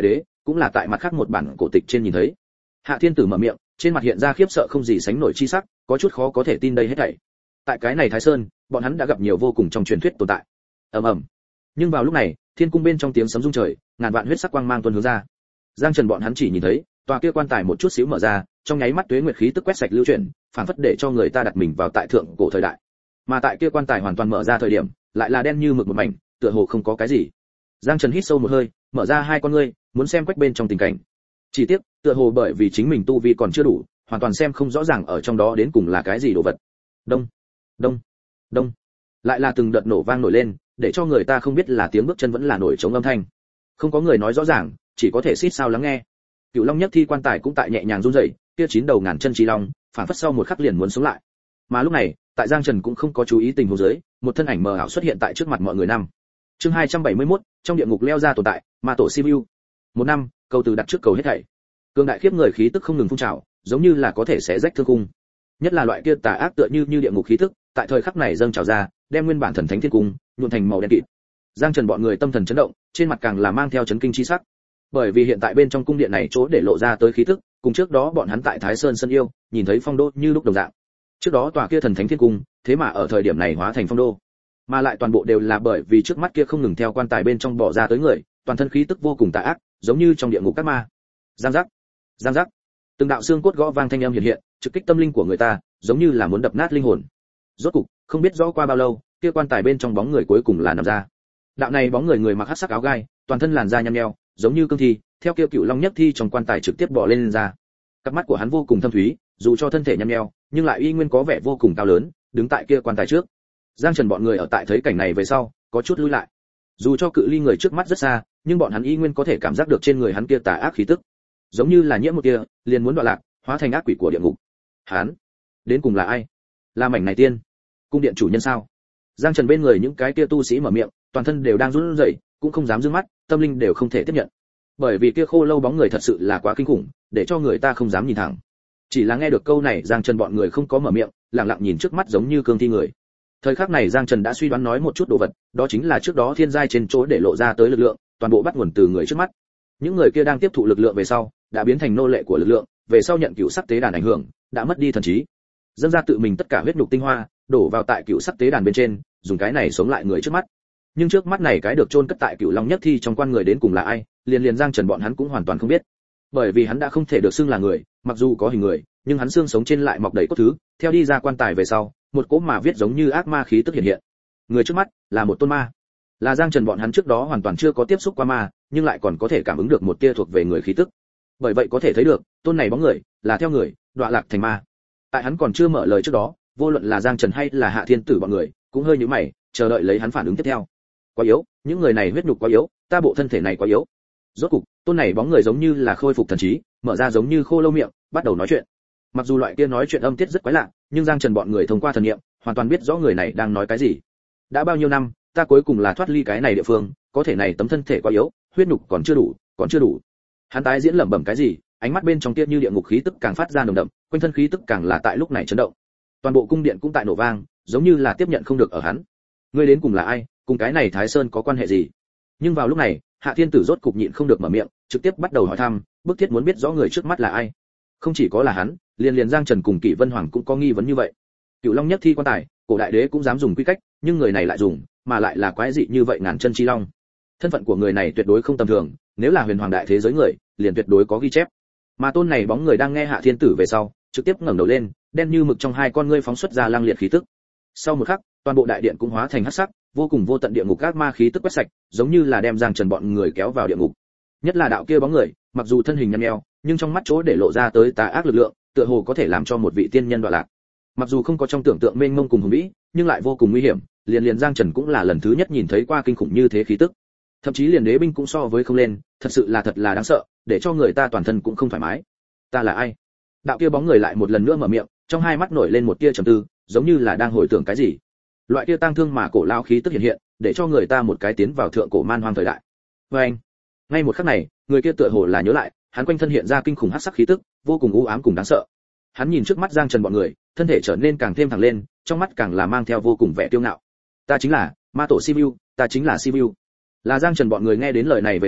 cũng là tại mặt khác một bản cổ tịch trên nhìn thấy. Hạ Thiên Tử mở miệng, trên mặt hiện ra khiếp sợ không gì sánh nổi chi sắc, có chút khó có thể tin đây hết thảy. Tại cái này Thái Sơn, bọn hắn đã gặp nhiều vô cùng trong truyền thuyết tồn tại. Ầm ầm. Nhưng vào lúc này, thiên cung bên trong tiếng sấm rung trời, ngàn vạn huyết sắc quang mang tuôn hướng ra. Giang Trần bọn hắn chỉ nhìn thấy, tòa kia quan tài một chút xíu mở ra, trong nháy mắt tuế nguyệt khí tức quét sạch lưu chuyển, phảng phất để cho người ta đặt mình vào tại thượng cổ thời đại. Mà tại kia quan tài hoàn toàn mở ra thời điểm, lại là đen như mực một mảnh, tựa hồ không có cái gì. Giang Trần hít sâu một hơi, mở ra hai con ngươi, muốn xem quách bên trong tình cảnh. Chỉ tiếc, tựa hồ bởi vì chính mình tu vi còn chưa đủ, hoàn toàn xem không rõ ràng ở trong đó đến cùng là cái gì đồ vật. Đông, đông, đông. Lại là từng đợt nổ vang nổi lên, để cho người ta không biết là tiếng bước chân vẫn là nổi trống âm thanh. Không có người nói rõ ràng, chỉ có thể xít sao lắng nghe. Cựu Long Nhất Thi quan tài cũng tại nhẹ nhàng run rẩy, kia chín đầu ngàn chân chi long, phản phất sau một khắc liền muốn sống lại. Mà lúc này, tại Giang Trần cũng không có chú ý tình huống dưới, một thân ảnh mờ ảo xuất hiện tại trước mặt mọi người năm. Chương 271, trong địa ngục leo ra tồn tại, ma tổ Sibiu. Một năm, câu từ đặt trước cầu hết thảy. Cương đại khiếp người khí tức không ngừng phun trào, giống như là có thể xé rách thương cung. Nhất là loại kia tà ác tựa như địa ngục khí tức, tại thời khắc này dâng trào ra, đem nguyên bản thần thánh thiên cung nhuộm thành màu đen kịt. Giang Trần bọn người tâm thần chấn động, trên mặt càng là mang theo chấn kinh chi sắc. Bởi vì hiện tại bên trong cung điện này chỗ để lộ ra tới khí tức, cùng trước đó bọn hắn tại Thái Sơn sân yêu, nhìn thấy phong đô như lúc đồng dạng. Trước đó tòa kia thần thánh thiên cung, thế mà ở thời điểm này hóa thành phong đô, mà lại toàn bộ đều là bởi vì trước mắt kia không ngừng theo quan tài bên trong bỏ ra tới người, toàn thân khí tức vô cùng tà ác, giống như trong địa ngục các ma. Giang giác, giang giác, từng đạo xương cốt gõ vang thanh âm hiện hiện, trực kích tâm linh của người ta, giống như là muốn đập nát linh hồn. Rốt cục, không biết rõ qua bao lâu, kia quan tài bên trong bóng người cuối cùng là nằm ra. Đạo này bóng người người mặc hắc sắc áo gai, toàn thân làn da nhăn nheo, giống như cương thi, theo kia Cựu Long Nhất Thi trong quan tài trực tiếp bò lên ra. Cặp mắt của hắn vô cùng thâm thúy, dù cho thân thể nhăn nheo, nhưng lại uy nguyên có vẻ vô cùng cao lớn, đứng tại kia quan tài trước. Giang Trần bọn người ở tại thấy cảnh này về sau, có chút lùi lại. Dù cho cự ly người trước mắt rất xa, nhưng bọn hắn y nguyên có thể cảm giác được trên người hắn kia tà ác khí tức, giống như là nhiễm một kia, liền muốn đoạn lạc, hóa thành ác quỷ của địa ngục. Hắn, đến cùng là ai? Là mảnh này tiên, cung điện chủ nhân sao? Giang Trần bên người những cái kia tu sĩ mở miệng, toàn thân đều đang run rẩy, cũng không dám dương mắt, tâm linh đều không thể tiếp nhận. Bởi vì kia khô lâu bóng người thật sự là quá kinh khủng, để cho người ta không dám nhìn thẳng. Chỉ là nghe được câu này, Giang Trần bọn người không có mở miệng, lặng lặng nhìn trước mắt giống như cương thi người. Thời khắc này Giang Trần đã suy đoán nói một chút đồ vật, đó chính là trước đó thiên giai trên chỗ để lộ ra tới lực lượng, toàn bộ bắt nguồn từ người trước mắt. Những người kia đang tiếp thụ lực lượng về sau, đã biến thành nô lệ của lực lượng, về sau nhận cựu sắc tế đàn ảnh hưởng, đã mất đi thần trí. Dâng ra tự mình tất cả huyết nhục tinh hoa, đổ vào tại cựu sắc tế đàn bên trên, dùng cái này sống lại người trước mắt. Nhưng trước mắt này cái được chôn cất tại Cựu Long Nhất Thi trong quan người đến cùng là ai, liền Giang Trần bọn hắn cũng hoàn toàn không biết. Bởi vì hắn đã không thể được xưng là người, mặc dù có hình người, nhưng hắn xương sống trên lại mọc đầy cốt thứ, theo đi ra quan tài về sau, một cỗ mà viết giống như ác ma khí tức hiện hiện. Người trước mắt là một tôn ma. Là Giang Trần bọn hắn trước đó hoàn toàn chưa có tiếp xúc qua ma, nhưng lại còn có thể cảm ứng được một tia thuộc về người khí tức. Bởi vậy có thể thấy được, tôn này bóng người là theo người, đọa lạc thành ma. Tại hắn còn chưa mở lời trước đó, vô luận là Giang Trần hay là Hạ Thiên Tử bọn người, cũng hơi nhíu mày, chờ đợi lấy hắn phản ứng tiếp theo. Quá yếu, những người này huyết nhục quá yếu, ta bộ thân thể này quá yếu. Rốt cục, tôn này bóng người giống như là khôi phục thần trí, mở ra giống như khô lâu miệng, bắt đầu nói chuyện. Mặc dù loại kia nói chuyện âm tiết rất quái lạ, nhưng Giang Trần bọn người thông qua thần niệm, hoàn toàn biết rõ người này đang nói cái gì. Đã bao nhiêu năm, ta cuối cùng là thoát ly cái này địa phương, có thể này tấm thân thể quá yếu, huyết nhục còn chưa đủ, còn chưa đủ. Hắn tái diễn lẩm bẩm cái gì, ánh mắt bên trong kia như địa ngục khí tức càng phát ra nồng đậm, quanh thân khí tức càng là tại lúc này chấn động. Toàn bộ cung điện cũng tại nổ vang, giống như là tiếp nhận không được ở hắn. Ngươi đến cùng là ai, cùng cái này Thái Sơn có quan hệ gì? Nhưng vào lúc này, Hạ Thiên Tử rốt cục nhịn không được mở miệng, trực tiếp bắt đầu hỏi thăm, bức thiết muốn biết rõ người trước mắt là ai. Không chỉ có là hắn, liền Giang Trần cùng Kỷ Vân Hoàng cũng có nghi vấn như vậy. Cựu Long Nhất Thi quan tài, cổ đại đế cũng dám dùng quy cách, nhưng người này lại dùng, mà lại là quái dị như vậy ngàn chân chi long. Thân phận của người này tuyệt đối không tầm thường, nếu là huyền hoàng đại thế giới người, liền tuyệt đối có ghi chép. Mà tôn này bóng người đang nghe Hạ Thiên Tử về sau, trực tiếp ngẩng đầu lên, đen như mực trong hai con ngươi phóng xuất ra lang liệt khí tức. Sau một khắc, toàn bộ đại điện cũng hóa thành hắc sắc, vô cùng vô tận địa ngục ác ma khí tức quét sạch, giống như là đem Giang Trần bọn người kéo vào địa ngục. Nhất là đạo kia bóng người, mặc dù thân hình nhăn nheo, nhưng trong mắt chỗ để lộ ra tới tà ác lực lượng, tựa hồ có thể làm cho một vị tiên nhân đọa lạc. Mặc dù không có trong tưởng tượng mênh mông cùng hùng vĩ, nhưng lại vô cùng nguy hiểm, liền Giang Trần cũng là lần thứ nhất nhìn thấy qua kinh khủng như thế khí tức. Thậm chí liền đế binh cũng so với không lên, thật là đáng sợ, để cho người ta toàn thân cũng không thoải mái. Ta là ai? Đạo kia bóng người lại một lần nữa mở miệng, trong hai mắt nổi lên một tia trầm tư, giống như là đang hồi tưởng cái gì. Loại kia tang thương mà cổ lao khí tức hiện hiện, để cho người ta một cái tiến vào thượng cổ man hoang thời đại. Và anh, ngay một khắc này, người kia tựa hồ là nhớ lại, hắn quanh thân hiện ra kinh khủng hắc sắc khí tức, vô cùng u ám cùng đáng sợ. Hắn nhìn trước mắt Giang Trần bọn người, thân thể trở nên càng thêm thẳng lên, trong mắt càng là mang theo vô cùng vẻ kiêu ngạo. Ta chính là ma tổ Sibiu, ta chính là Sibiu. Là Giang Trần bọn người nghe đến lời này về sau,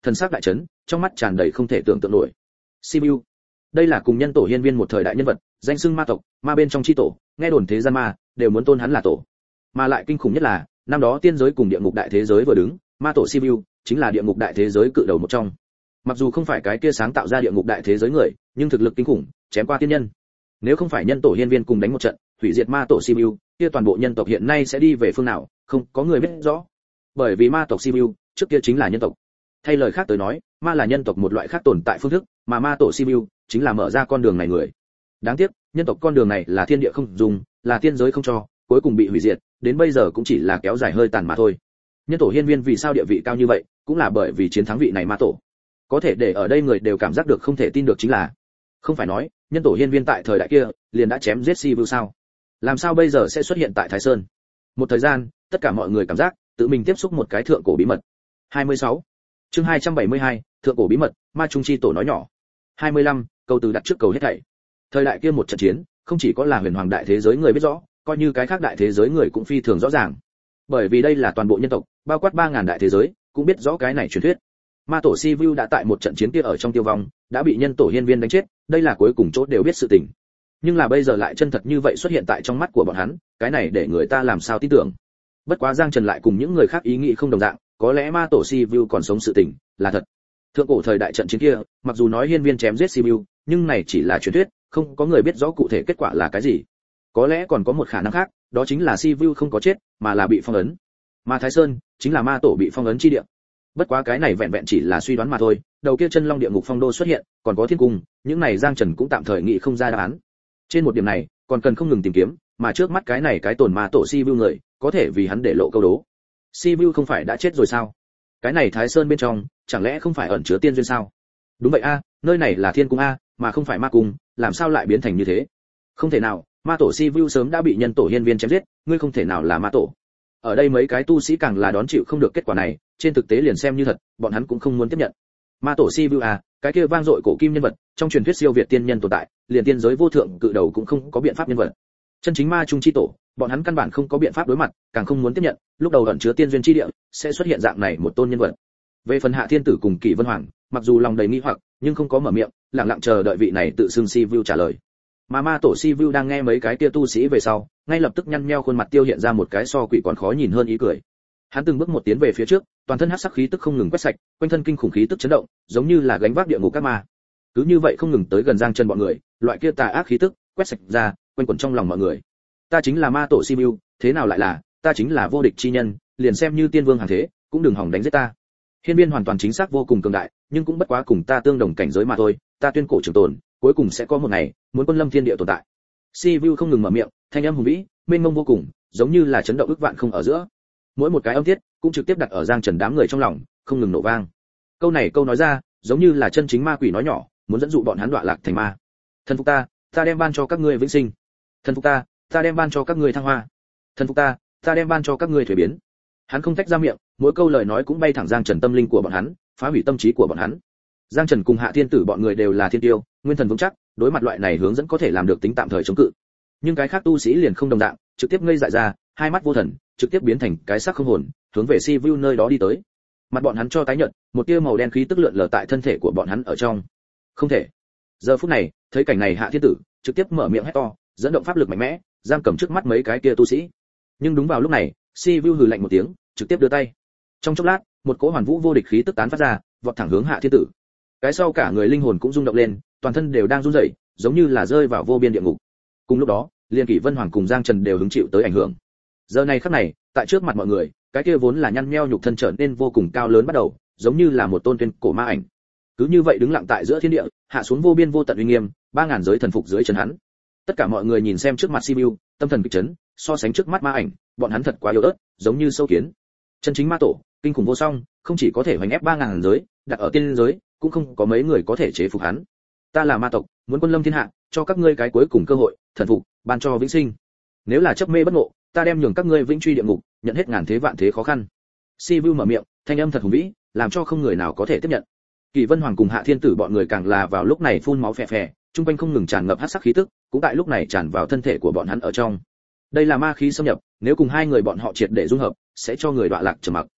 thần sắc đại chấn, trong mắt tràn đầy không thể tưởng tượng nổi. Sibiu, đây là cùng nhân tổ hiên viên một thời đại nhân vật, danh xưng ma tộc, ma bên trong chi tổ, nghe đồn thế gian ma đều muốn tôn hắn là tổ. Mà lại kinh khủng nhất là, năm đó tiên giới cùng địa ngục đại thế giới vừa đứng, ma tổ Sibiu chính là địa ngục đại thế giới cự đầu một trong. Mặc dù không phải cái kia sáng tạo ra địa ngục đại thế giới người, nhưng thực lực kinh khủng, chém qua tiên nhân. Nếu không phải nhân tổ hiên viên cùng đánh một trận, hủy diệt ma tổ Sibiu, kia toàn bộ nhân tộc hiện nay sẽ đi về phương nào, không có người biết rõ. Bởi vì ma tộc Sibiu trước kia chính là nhân tộc. Thay lời khác tới nói, ma là nhân tộc một loại khác tồn tại phương thức, mà ma tổ Sibiu chính là mở ra con đường này người. Đáng tiếc, nhân tộc con đường này là thiên địa không dùng, là tiên giới không cho, cuối cùng bị hủy diệt, đến bây giờ cũng chỉ là kéo dài hơi tàn mà thôi. Nhân tổ hiên viên vì sao địa vị cao như vậy, cũng là bởi vì chiến thắng vị này ma tổ. Có thể để ở đây người đều cảm giác được không thể tin được chính là, không phải nói, nhân tổ hiên viên tại thời đại kia liền đã chém giết Sibiu sao? Làm sao bây giờ sẽ xuất hiện tại Thái Sơn? Một thời gian, tất cả mọi người cảm giác tự mình tiếp xúc một cái thượng cổ bí mật. 26. Chương 272, thượng cổ bí mật, ma trung chi tổ nói nhỏ. 25, câu từ đặt trước cầu hết thảy. Thời đại kia một trận chiến, không chỉ có là huyền hoàng đại thế giới người biết rõ, coi như cái khác đại thế giới người cũng phi thường rõ ràng. Bởi vì đây là toàn bộ nhân tộc, bao quát 3000 đại thế giới, cũng biết rõ cái này truyền thuyết. Ma tổ Sibiu đã tại một trận chiến kia ở trong tiêu vong, đã bị nhân tổ hiên viên đánh chết, đây là cuối cùng chốt đều biết sự tình. Nhưng là bây giờ lại chân thật như vậy xuất hiện tại trong mắt của bọn hắn, cái này để người ta làm sao tin tưởng. Bất quá Giang Trần lại cùng những người khác ý nghĩ không đồng dạng, có lẽ ma tổ Sibiu còn sống sự tình, là thật. Thượng cổ thời đại trận chiến kia, mặc dù nói hiên viên chém giết Sibiu, nhưng này chỉ là truyền thuyết, không có người biết rõ cụ thể kết quả là cái gì. Có lẽ còn có một khả năng khác, đó chính là Sibiu không có chết, mà là bị phong ấn. Mà Thái Sơn chính là ma tổ bị phong ấn chi địa. Bất quá cái này vẹn vẹn chỉ là suy đoán mà thôi, đầu kia chân long địa ngục phong đô xuất hiện, còn có thiên cung, những này Giang Trần cũng tạm thời nghĩ không ra đáp án. Trên một điểm này, còn cần không ngừng tìm kiếm, mà trước mắt cái này cái tồn ma tổ Sibiu người, có thể vì hắn để lộ câu đố. Sibiu không phải đã chết rồi sao? Cái này Thái Sơn bên trong, chẳng lẽ không phải ẩn chứa tiên duyên sao? Đúng vậy a, nơi này là thiên cung a, mà không phải ma cung, làm sao lại biến thành như thế? Không thể nào, ma tổ Sibiu sớm đã bị nhân tổ hiên viên chém giết, ngươi không thể nào là ma tổ. Ở đây mấy cái tu sĩ càng là đón chịu không được kết quả này, trên thực tế liền xem như thật, bọn hắn cũng không muốn tiếp nhận. Ma tổ Sibiu à, cái kia vang dội cổ kim nhân vật, trong truyền thuyết siêu việt tiên nhân tồn tại, liền tiên giới vô thượng cự đầu cũng không có biện pháp nhân vật. Chân chính ma trung chi tổ, bọn hắn căn bản không có biện pháp đối mặt, càng không muốn tiếp nhận, lúc đầu ẩn chứa tiên duyên chi địa, sẽ xuất hiện dạng này một tôn nhân vật. Về phần Hạ Thiên Tử cùng Kỷ Vân Hoàng, mặc dù lòng đầy nghi hoặc, nhưng không có mở miệng, lặng lặng chờ đợi vị này tự xưng Sibiu trả lời. Mà ma tổ Sibiu đang nghe mấy cái kia tu sĩ về sau, ngay lập tức nhăn nheo khuôn mặt tiêu hiện ra một cái so quỷ còn khó nhìn hơn ý cười. Hắn từng bước một tiến về phía trước, toàn thân hắc sắc khí tức không ngừng quét sạch, quanh thân kinh khủng khí tức chấn động, giống như là gánh vác địa ngục các ma. Cứ như vậy không ngừng tới gần Giang Trần bọn người, loại kia tà ác khí tức quét sạch ra, quanh quẩn trong lòng mọi người. Ta chính là ma tổ Sibiu, thế nào lại là, ta chính là vô địch chi nhân, liền xem như tiên vương hàng thế, cũng đừng hòng đánh giết ta. Hiên viên hoàn toàn chính xác vô cùng cường đại, nhưng cũng bất quá cùng ta tương đồng cảnh giới mà thôi, ta tuyên cổ trường tồn, cuối cùng sẽ có một ngày muốn quân lâm thiên địa tồn tại. Sibiu không ngừng mở miệng, thanh âm hùng vĩ, mênh mông vô cùng, giống như là chấn động ức vạn không ở giữa. Mỗi một cái âm tiết cũng trực tiếp đặt ở Giang Trần đám người trong lòng, không ngừng nổ vang. Câu này câu nói ra, giống như là chân chính ma quỷ nói nhỏ, muốn dẫn dụ bọn hắn đọa lạc thành ma. Thần phục ta, ta đem ban cho các ngươi vĩnh sinh. Thần phục ta, ta đem ban cho các ngươi thăng hoa. Thần phục ta, ta đem ban cho các ngươi thuế biến. Hắn không tách ra miệng, mỗi câu lời nói cũng bay thẳng Giang Trần tâm linh của bọn hắn, phá hủy tâm trí của bọn hắn. Giang Trần cùng Hạ Thiên Tử bọn người đều là thiên tiêu, nguyên thần vững chắc, đối mặt loại này hướng dẫn có thể làm được tính tạm thời chống cự. Nhưng cái khác tu sĩ liền không đồng dạng, trực tiếp ngây dại ra, hai mắt vô thần, trực tiếp biến thành cái xác không hồn, hướng về Sibiu nơi đó đi tới. Mặt bọn hắn cho tái nhợt, một tia màu đen khí tức lượn lờ tại thân thể của bọn hắn ở trong. Không thể. Giờ phút này, thấy cảnh này Hạ Thiên Tử trực tiếp mở miệng hét to, dẫn động pháp lực mạnh mẽ, giam cầm trước mắt mấy cái kia tu sĩ. Nhưng đúng vào lúc này, Sibiu hừ lạnh một tiếng, trực tiếp đưa tay. Trong chốc lát, một cỗ hoàn vũ vô địch khí tức tán phát ra, vọt thẳng hướng Hạ Thiên Tử. Cái sau cả người linh hồn cũng rung động lên, toàn thân đều đang run rẩy, giống như là rơi vào vô biên địa ngục. Cùng lúc đó, liên Kỷ Vân Hoàng cùng Giang Trần đều hứng chịu tới ảnh hưởng. Giờ này khắc này, tại trước mặt mọi người, cái kia vốn là nhăn nheo nhục thân trở nên vô cùng cao lớn bắt đầu, giống như là một tôn tuyên cổ ma ảnh. Cứ như vậy đứng lặng tại giữa thiên địa, hạ xuống vô biên vô tận uy nghiêm, 3000 giới thần phục dưới chân hắn. Tất cả mọi người nhìn xem trước mặt Sibiu, tâm thần kịch chấn, so sánh trước mắt ma ảnh, bọn hắn thật quá yếu ớt, giống như sâu kiến. Chân chính ma tổ, kinh khủng vô song, không chỉ có thể hoành ép 3000 giới, đặt ở tiên giới, cũng không có mấy người có thể chế phục hắn. Ta là ma tộc, muốn quân lâm thiên hạ, cho các ngươi cái cuối cùng cơ hội, thần phục, ban cho vĩnh sinh. Nếu là chấp mê bất ngộ, ta đem nhường các ngươi vĩnh truy địa ngục, nhận hết ngàn thế vạn thế khó khăn. Sibiu mở miệng, thanh âm thật hùng vĩ, làm cho không người nào có thể tiếp nhận. Kỷ Vân Hoàng cùng Hạ Thiên Tử bọn người càng là vào lúc này phun máu phè phè, trung quanh không ngừng tràn ngập hắc sắc khí tức, cũng tại lúc này tràn vào thân thể của bọn hắn ở trong. Đây là ma khí xâm nhập, nếu cùng hai người bọn họ triệt để dung hợp, sẽ cho người đọa lạc trầm mặc.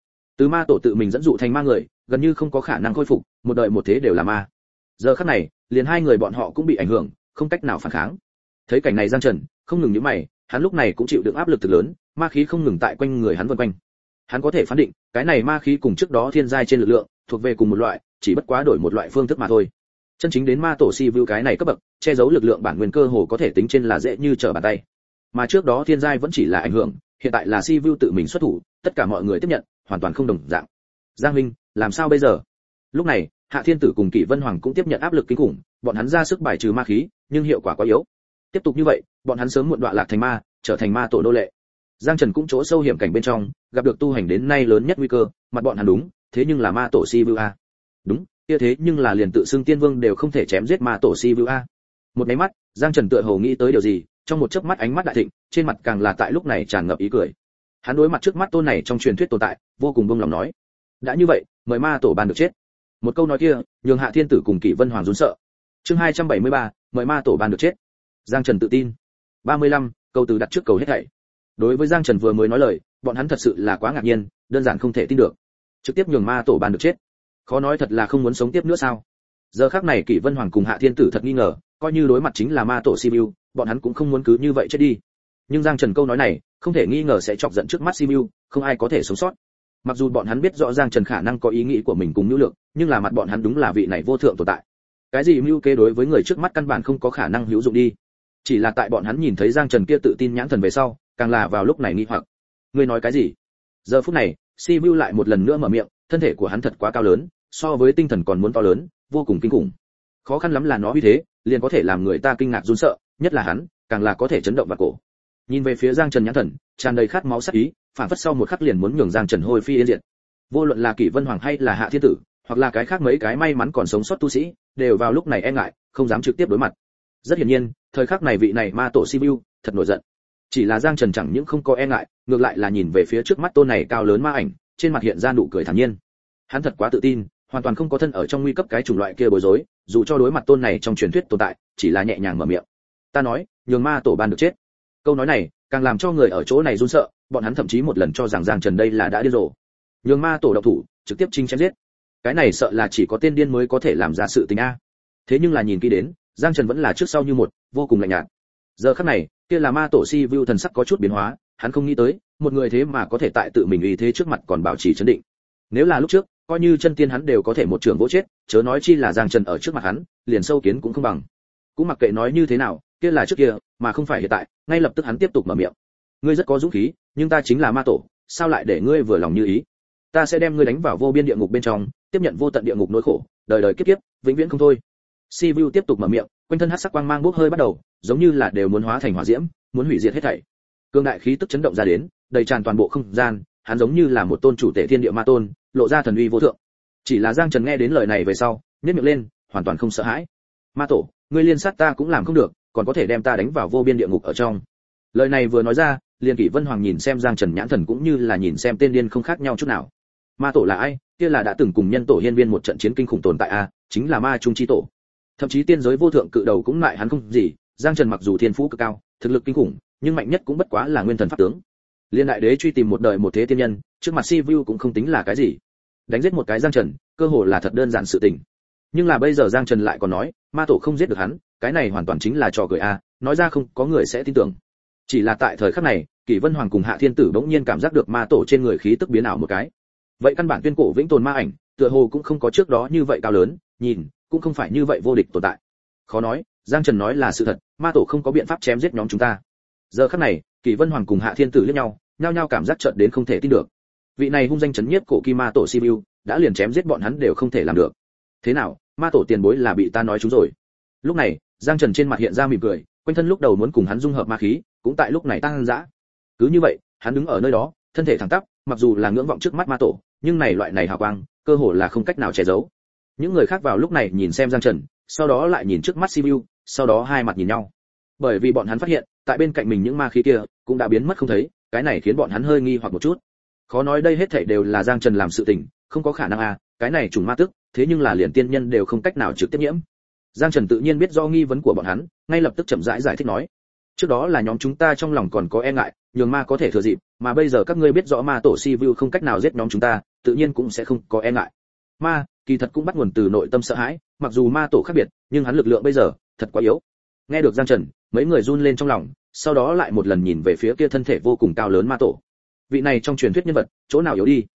Từ ma tổ tự mình dẫn dụ thành ma người, gần như không có khả năng khôi phục, một đời một thế đều là ma. Giờ khắc này, liền hai người bọn họ cũng bị ảnh hưởng, không cách nào phản kháng. Thấy cảnh này Giang Trần không ngừng nhíu mày, hắn lúc này cũng chịu đựng áp lực thực lớn, ma khí không ngừng tại quanh người hắn vần quanh. Hắn có thể phán định, cái này ma khí cùng trước đó thiên giai trên lực lượng, thuộc về cùng một loại, chỉ bất quá đổi một loại phương thức mà thôi. Chân chính đến ma tổ si vu cái này cấp bậc, che giấu lực lượng bản nguyên cơ hồ có thể tính trên là dễ như trở bàn tay. Mà trước đó thiên giai vẫn chỉ là ảnh hưởng, hiện tại là si vu tự mình xuất thủ, tất cả mọi người tiếp nhận, hoàn toàn không đồng dạng. Giang Minh, làm sao bây giờ? Lúc này, Hạ Thiên Tử cùng Kỷ Vân Hoàng cũng tiếp nhận áp lực kinh khủng, bọn hắn ra sức bài trừ ma khí, nhưng hiệu quả quá yếu. Tiếp tục như vậy, bọn hắn sớm muộn đọa lạc thành ma, trở thành ma tổ nô lệ. Giang Trần cũng chỗ sâu hiểm cảnh bên trong, gặp được tu hành đến nay lớn nhất nguy cơ, mặt bọn hắn đúng, thế nhưng là ma tổ si vu a. Đúng, kia thế nhưng là liền tự xưng tiên vương đều không thể chém giết ma tổ si vu a. Một cái mắt, Giang Trần tựa hồ nghĩ tới điều gì, trong một chớp mắt ánh mắt đại thịnh, trên mặt càng là tại lúc này tràn ngập ý cười. Hắn đối mặt trước mắt tôn này trong truyền thuyết tồn tại, vô cùng buông lòng nói: đã như vậy, mời ma tổ ban được chết. Một câu nói kia, nhường Hạ Thiên Tử cùng Kỷ Vân Hoàng run sợ. Chương 273, mời ma tổ ban được chết. Giang Trần tự tin. 35, câu từ đặt trước cầu hết thảy. Đối với Giang Trần vừa mới nói lời, bọn hắn thật sự là quá ngạc nhiên, đơn giản không thể tin được. Trực tiếp nhường ma tổ ban được chết. Khó nói thật là không muốn sống tiếp nữa sao? Giờ khắc này Kỷ Vân Hoàng cùng Hạ Thiên Tử thật nghi ngờ, coi như đối mặt chính là ma tổ Sibiu, bọn hắn cũng không muốn cứ như vậy chết đi. Nhưng Giang Trần câu nói này, không thể nghi ngờ sẽ chọc giận trước mắt Sibiu, không ai có thể sống sót. Mặc dù bọn hắn biết rõ Giang Trần khả năng có ý nghĩ của mình cùng nhu lượng, nhưng là mặt bọn hắn đúng là vị này vô thượng tồn tại. Cái gì mưu kế đối với người trước mắt căn bản không có khả năng hữu dụng đi. Chỉ là tại bọn hắn nhìn thấy Giang Trần kia tự tin nhãn thần về sau, càng là vào lúc này nghi hoặc. Ngươi nói cái gì? Giờ phút này, Sibiu lại một lần nữa mở miệng, thân thể của hắn thật quá cao lớn, so với tinh thần còn muốn to lớn, vô cùng kinh khủng. Khó khăn lắm là nó uy thế, liền có thể làm người ta kinh ngạc run sợ, nhất là hắn, càng là có thể chấn động vào cổ. Nhìn về phía Giang Trần nhãn thần, tràn đầy khát máu sắc ý, phản phất sau một khắc liền muốn nhường Giang Trần hôi phi yên diệt. Vô luận là Kỷ Vân Hoàng hay là Hạ Thiên Tử, hoặc là cái khác mấy cái may mắn còn sống sót tu sĩ, đều vào lúc này e ngại, không dám trực tiếp đối mặt. Rất hiển nhiên, thời khắc này vị này ma tổ Sibiu thật nổi giận. Chỉ là Giang Trần chẳng những không có e ngại, ngược lại là nhìn về phía trước mắt tôn này cao lớn ma ảnh, trên mặt hiện ra nụ cười thản nhiên. Hắn thật quá tự tin, hoàn toàn không có thân ở trong nguy cấp cái chủng loại kia bối rối, dù cho đối mặt tôn này trong truyền thuyết tồn tại, chỉ là nhẹ nhàng mở miệng. Ta nói, nhường ma tổ ban được chết. Câu nói này, càng làm cho người ở chỗ này run sợ, bọn hắn thậm chí một lần cho rằng Giang Trần đây là đã điên rồ. Nhường ma tổ độc thủ, trực tiếp chinh chém giết. Cái này sợ là chỉ có tên điên mới có thể làm ra sự tình a. Thế nhưng là nhìn kỹ đến, Giang Trần vẫn là trước sau như một, vô cùng lạnh nhạt. Giờ khắc này, kia là ma tổ Sibiu thần sắc có chút biến hóa, hắn không nghĩ tới, một người thế mà có thể tại tự mình uy thế trước mặt còn bảo trì trấn định. Nếu là lúc trước, coi như chân tiên hắn đều có thể một trường vỗ chết, chớ nói chi là Giang Trần ở trước mặt hắn, liền sâu kiến cũng không bằng. Cũng mặc kệ nói như thế nào, kia là trước kia, mà không phải hiện tại, ngay lập tức hắn tiếp tục mở miệng. Ngươi rất có dũng khí, nhưng ta chính là ma tổ, sao lại để ngươi vừa lòng như ý? Ta sẽ đem ngươi đánh vào vô biên địa ngục bên trong, tiếp nhận vô tận địa ngục nỗi khổ, đời đời kiếp kiếp, vĩnh viễn không thôi. Sibiu tiếp tục mở miệng, quanh thân hắc sắc quang mang bốc hơi bắt đầu, giống như là đều muốn hóa thành hỏa diễm, muốn hủy diệt hết thảy. Cương đại khí tức chấn động ra đến, đầy tràn toàn bộ không gian, hắn giống như là một tôn chủ tể thiên địa ma tôn, lộ ra thần uy vô thượng. Chỉ là Giang Trần nghe đến lời này về sau, nhếch miệng lên, hoàn toàn không sợ hãi. Ma tổ, ngươi liên sát ta cũng làm không được, còn có thể đem ta đánh vào vô biên địa ngục ở trong. Lời này vừa nói ra, liền Kỷ Vân Hoàng nhìn xem Giang Trần nhãn thần cũng như là nhìn xem tên điên không khác nhau chút nào. Ma tổ là ai? Kia là đã từng cùng nhân tổ hiên viên một trận chiến kinh khủng tồn tại a, chính là ma trung chi tổ. Thậm chí tiên giới vô thượng cự đầu cũng lại hắn không gì, Giang Trần mặc dù thiên phú cực cao, thực lực kinh khủng, nhưng mạnh nhất cũng bất quá là nguyên thần pháp tướng. Liên đại đế truy tìm một đời một thế tiên nhân, trước mặt Sibiu cũng không tính là cái gì. Đánh giết một cái Giang Trần, cơ hồ là thật đơn giản sự tình. Nhưng là bây giờ Giang Trần lại còn nói, ma tổ không giết được hắn, cái này hoàn toàn chính là trò cười a, nói ra không có người sẽ tin tưởng. Chỉ là tại thời khắc này, Kỷ Vân Hoàng cùng Hạ Thiên Tử bỗng nhiên cảm giác được ma tổ trên người khí tức biến ảo một cái. Vậy căn bản tuyên cổ vĩnh tồn ma ảnh, tựa hồ cũng không có trước đó như vậy cao lớn, nhìn, cũng không phải như vậy vô địch tồn tại. Khó nói, Giang Trần nói là sự thật, ma tổ không có biện pháp chém giết nhóm chúng ta. Giờ khắc này, Kỷ Vân Hoàng cùng Hạ Thiên Tử liếc nhau, nhao nhao cảm giác chợt đến không thể tin được. Vị này hung danh chấn nhiếp cổ kim ma tổ Sibiu, đã liền chém giết bọn hắn đều không thể làm được. Thế nào, ma tổ tiền bối là bị ta nói trúng rồi. Lúc này, Giang Trần trên mặt hiện ra mỉm cười, quanh thân lúc đầu muốn cùng hắn dung hợp ma khí, cũng tại lúc này tăng dã. Cứ như vậy, hắn đứng ở nơi đó, thân thể thẳng tắp, mặc dù là ngưỡng vọng trước mắt ma tổ, nhưng này loại này hào quang, cơ hồ là không cách nào che giấu. Những người khác vào lúc này nhìn xem Giang Trần, sau đó lại nhìn trước mắt Sibiu, sau đó hai mặt nhìn nhau. Bởi vì bọn hắn phát hiện, tại bên cạnh mình những ma khí kia cũng đã biến mất không thấy, cái này khiến bọn hắn hơi nghi hoặc một chút. Khó nói đây hết thảy đều là Giang Trần làm sự tình, không có khả năng a, cái này trùng ma tức, thế nhưng là liền tiên nhân đều không cách nào trực tiếp nhiễm. Giang Trần tự nhiên biết do nghi vấn của bọn hắn, ngay lập tức chậm rãi giải thích nói. Trước đó là nhóm chúng ta trong lòng còn có e ngại, nhường ma có thể thừa dịp, mà bây giờ các ngươi biết rõ ma tổ Sibiu không cách nào giết nhóm chúng ta, tự nhiên cũng sẽ không có e ngại. Ma kỳ thật cũng bắt nguồn từ nội tâm sợ hãi, mặc dù ma tổ khác biệt nhưng hắn lực lượng bây giờ thật quá yếu. Nghe được Giang Trần, mấy người run lên trong lòng, sau đó lại một lần nhìn về phía kia thân thể vô cùng cao lớn ma tổ. Vị này trong truyền thuyết nhân vật chỗ nào yếu đi?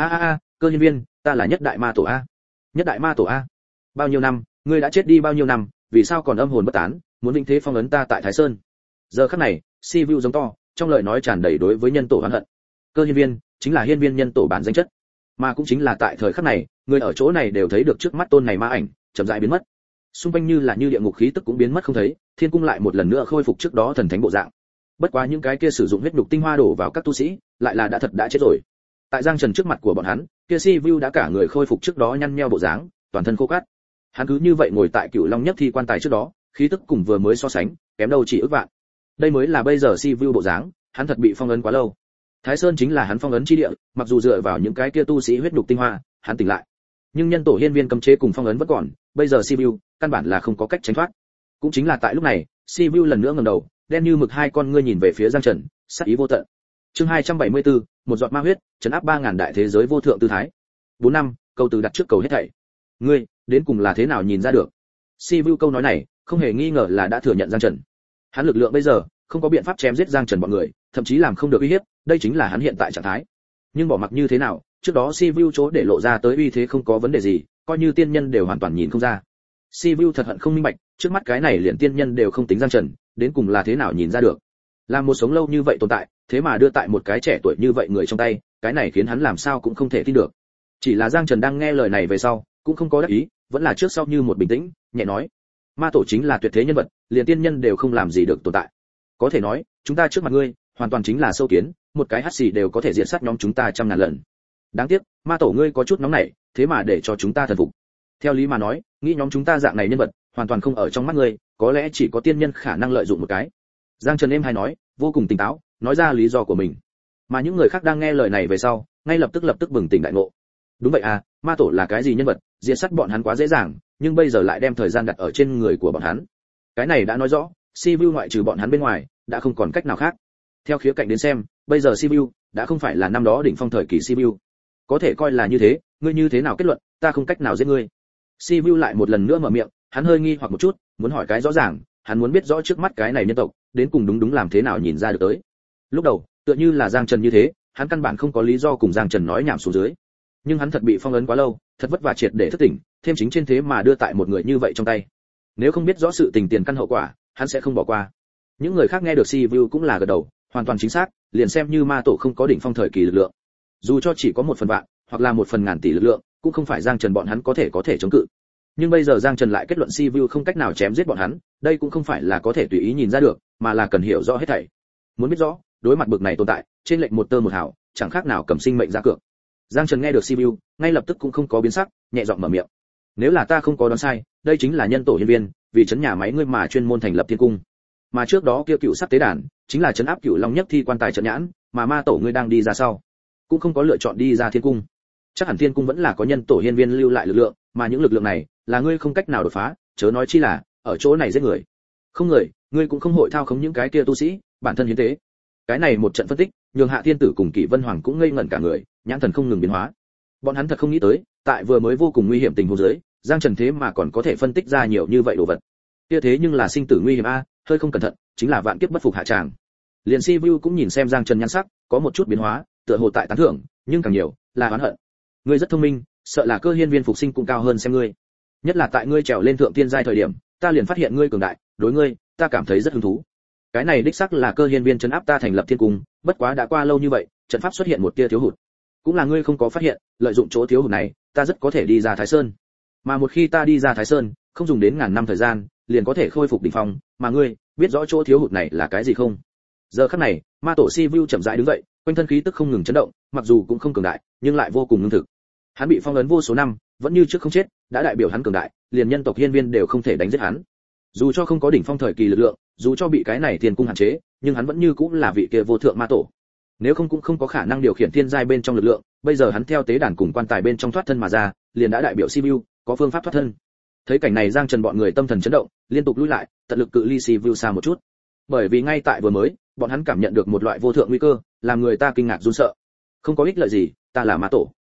Cơ Hiên Viên, ta là nhất đại ma tổ a. Nhất đại ma tổ a. Bao nhiêu năm, ngươi đã chết đi bao nhiêu năm, vì sao còn âm hồn bất tán, muốn vinh thế phong ấn ta tại Thái Sơn? Giờ khắc này, Si Vu giống to, trong lời nói tràn đầy đối với nhân tổ oán hận. Cơ Hiên Viên chính là Hiên Viên nhân tổ bản danh chất, mà cũng chính là tại thời khắc này, người ở chỗ này đều thấy được trước mắt tôn này ma ảnh chậm rãi biến mất. Xung quanh như là như địa ngục khí tức cũng biến mất không thấy, thiên cung lại một lần nữa khôi phục trước đó thần thánh bộ dạng. Bất quá những cái kia sử dụng huyết nhục tinh hoa đổ vào các tu sĩ, lại là đã chết rồi. Tại Giang Trần trước mặt của bọn hắn, kia Si Vu đã cả người khôi phục trước đó nhăn nheo bộ dáng, toàn thân khô cát. Hắn cứ như vậy ngồi tại Cửu Long nhất thi quan tài trước đó, khí tức cùng vừa mới so sánh, kém đâu chỉ ước vạn. Đây mới là bây giờ Si Vu bộ dáng, hắn thật bị phong ấn quá lâu. Thái Sơn chính là hắn phong ấn chi địa, mặc dù dựa vào những cái kia tu sĩ huyết nhục tinh hoa, hắn tỉnh lại. Nhưng nhân tổ hiên viên cấm chế cùng phong ấn vẫn còn, bây giờ Si Vu căn bản là không có cách tránh thoát. Cũng chính là tại lúc này, Si Vu lần nữa ngẩng đầu, đen như mực hai con ngươi nhìn về phía Giang Trần, sắc ý vô tận. Chương 274, một giọt ma huyết, trấn áp 3000 đại thế giới vô thượng tư thái. 4 năm, câu từ đặt trước cầu hết thảy. Ngươi, đến cùng là thế nào nhìn ra được? Si Vu câu nói này, không hề nghi ngờ là đã thừa nhận Giang Trần. Hắn lực lượng bây giờ, không có biện pháp chém giết Giang Trần bọn người, thậm chí làm không được uy hiếp, đây chính là hắn hiện tại trạng thái. Nhưng bỏ mặc như thế nào, trước đó Si Vu chỗ để lộ ra tới uy thế không có vấn đề gì, coi như tiên nhân đều hoàn toàn nhìn không ra. Si Vu thật hận không minh bạch, trước mắt cái này liền tiên nhân đều không tính Giang Trần, đến cùng là thế nào nhìn ra được? Làm một sống lâu như vậy tồn tại, thế mà đưa tại một cái trẻ tuổi như vậy người trong tay, cái này khiến hắn làm sao cũng không thể tin được. Chỉ là Giang Trần đang nghe lời này về sau, cũng không có đắc ý, vẫn là trước sau như một bình tĩnh, nhẹ nói: "Ma tổ chính là tuyệt thế nhân vật, liền tiên nhân đều không làm gì được tồn tại. Có thể nói, chúng ta trước mặt ngươi, hoàn toàn chính là sâu kiến, một cái hắc xì đều có thể diệt sát nhóm chúng ta 100.000 lần. Đáng tiếc, ma tổ ngươi có chút nóng nảy, thế mà để cho chúng ta thần phục. Theo lý mà nói, nghĩ nhóm chúng ta dạng này nhân vật, hoàn toàn không ở trong mắt ngươi, có lẽ chỉ có tiên nhân khả năng lợi dụng một cái." Giang Trần êm hay nói, vô cùng tỉnh táo, nói ra lý do của mình. Mà những người khác đang nghe lời này về sau, ngay lập tức bừng tỉnh đại ngộ. Đúng vậy à, ma tổ là cái gì nhân vật, diệt sát bọn hắn quá dễ dàng, nhưng bây giờ lại đem thời gian đặt ở trên người của bọn hắn. Cái này đã nói rõ, Si Vu ngoại trừ bọn hắn bên ngoài, đã không còn cách nào khác. Theo khía cạnh đến xem, bây giờ Si Vu đã không phải là năm đó đỉnh phong thời kỳ Si Vu. Có thể coi là như thế, ngươi như thế nào kết luận, ta không cách nào giết ngươi. Si Vu lại một lần nữa mở miệng, hắn hơi nghi hoặc một chút, muốn hỏi cái rõ ràng, hắn muốn biết rõ trước mắt cái này nhân tộc, đến cùng đúng làm thế nào nhìn ra được tới. Lúc đầu, tựa như là Giang Trần như thế, hắn căn bản không có lý do cùng Giang Trần nói nhảm xuống dưới. Nhưng hắn thật bị phong ấn quá lâu, thật vất vả triệt để thức tỉnh, thêm chính trên thế mà đưa tại một người như vậy trong tay. Nếu không biết rõ sự tình tiền căn hậu quả, hắn sẽ không bỏ qua. Những người khác nghe được Si Vu cũng là gật đầu, hoàn toàn chính xác, liền xem như ma tổ không có đỉnh phong thời kỳ lực lượng, dù cho chỉ có 1/1000, hoặc là 1/1000 tỷ lực lượng, cũng không phải Giang Trần bọn hắn có thể chống cự. Nhưng bây giờ Giang Trần lại kết luận Si Vu không cách nào chém giết bọn hắn, đây cũng không phải là có thể tùy ý nhìn ra được, mà là cần hiểu rõ hết thảy. Muốn biết rõ, đối mặt bực này tồn tại, trên lệnh một tơ một hào, chẳng khác nào cầm sinh mệnh ra cược. Giang Trần nghe được Si Vu, ngay lập tức cũng không có biến sắc, nhẹ giọng mở miệng: "Nếu là ta không có đoán sai, đây chính là nhân tổ hiên viên, vì trấn nhà máy ngươi mà chuyên môn thành lập thiên cung. Mà trước đó kia cựu sắc tế đàn, chính là trấn áp Cửu Long nhất thi quan tài trận nhãn, mà ma tổ ngươi đang đi ra sau, cũng không có lựa chọn đi ra thiên cung. Chắc hẳn thiên cung vẫn là có nhân tổ hiên viên lưu lại lực lượng, mà những lực lượng này là ngươi không cách nào đột phá, chớ nói chi là ở chỗ này giết người. Không người, ngươi cũng không hội thao khống những cái kia tu sĩ, bản thân hiến tế." Cái này một trận phân tích, nhường Hạ Thiên Tử cùng Kỷ Vân Hoàng cũng ngây ngẩn cả người, nhãn thần không ngừng biến hóa. Bọn hắn thật không nghĩ tới, tại vừa mới vô cùng nguy hiểm tình huống dưới, Giang Trần thế mà còn có thể phân tích ra nhiều như vậy đồ vật. Kia thế nhưng là sinh tử nguy hiểm a, hơi không cẩn thận, chính là vạn kiếp bất phục hạ tràng. Liền Si Vu cũng nhìn xem Giang Trần nhan sắc, có một chút biến hóa, tựa hồ tại tán thưởng, nhưng càng nhiều là oán hận. Ngươi rất thông minh, sợ là cơ hiên viên phục sinh cũng cao hơn xem ngươi. Nhất là tại ngươi trèo lên thượng tiên giai thời điểm, ta liền phát hiện ngươi cường đại, đối ngươi, ta cảm thấy rất hứng thú. Cái này đích xác là cơ hiên viên trấn áp ta thành lập thiên cung, bất quá đã qua lâu như vậy, trận pháp xuất hiện một tia thiếu hụt. Cũng là ngươi không có phát hiện, lợi dụng chỗ thiếu hụt này, ta rất có thể đi ra Thái Sơn. Mà một khi ta đi ra Thái Sơn, không dùng đến ngàn năm thời gian, liền có thể khôi phục đỉnh phong, mà ngươi, biết rõ chỗ thiếu hụt này là cái gì không? Giờ khắc này, ma tổ Si Vu chậm rãi đứng dậy, quanh thân khí tức không ngừng chấn động, mặc dù cũng không cường đại, nhưng lại vô cùng ngưng thực. Hắn bị phong ấn vô số năm, vẫn như trước không chết, đã đại biểu hắn cường đại, liền nhân tộc hiên viên đều không thể đánh giết hắn. Dù cho không có đỉnh phong thời kỳ lực lượng, dù cho bị cái này thiên cung hạn chế, nhưng hắn vẫn như cũng là vị kia vô thượng ma tổ. Nếu không cũng không có khả năng điều khiển thiên giai bên trong lực lượng, bây giờ hắn theo tế đàn cùng quan tài bên trong thoát thân mà ra, liền đã đại biểu Si Vu có phương pháp thoát thân. Thấy cảnh này Giang Trần bọn người tâm thần chấn động, liên tục lùi lại, tận lực cự ly Si Vu xa một chút. Bởi vì ngay tại vừa mới, bọn hắn cảm nhận được một loại vô thượng nguy cơ, làm người ta kinh ngạc run sợ. Không có ích lợi gì, ta là ma tổ.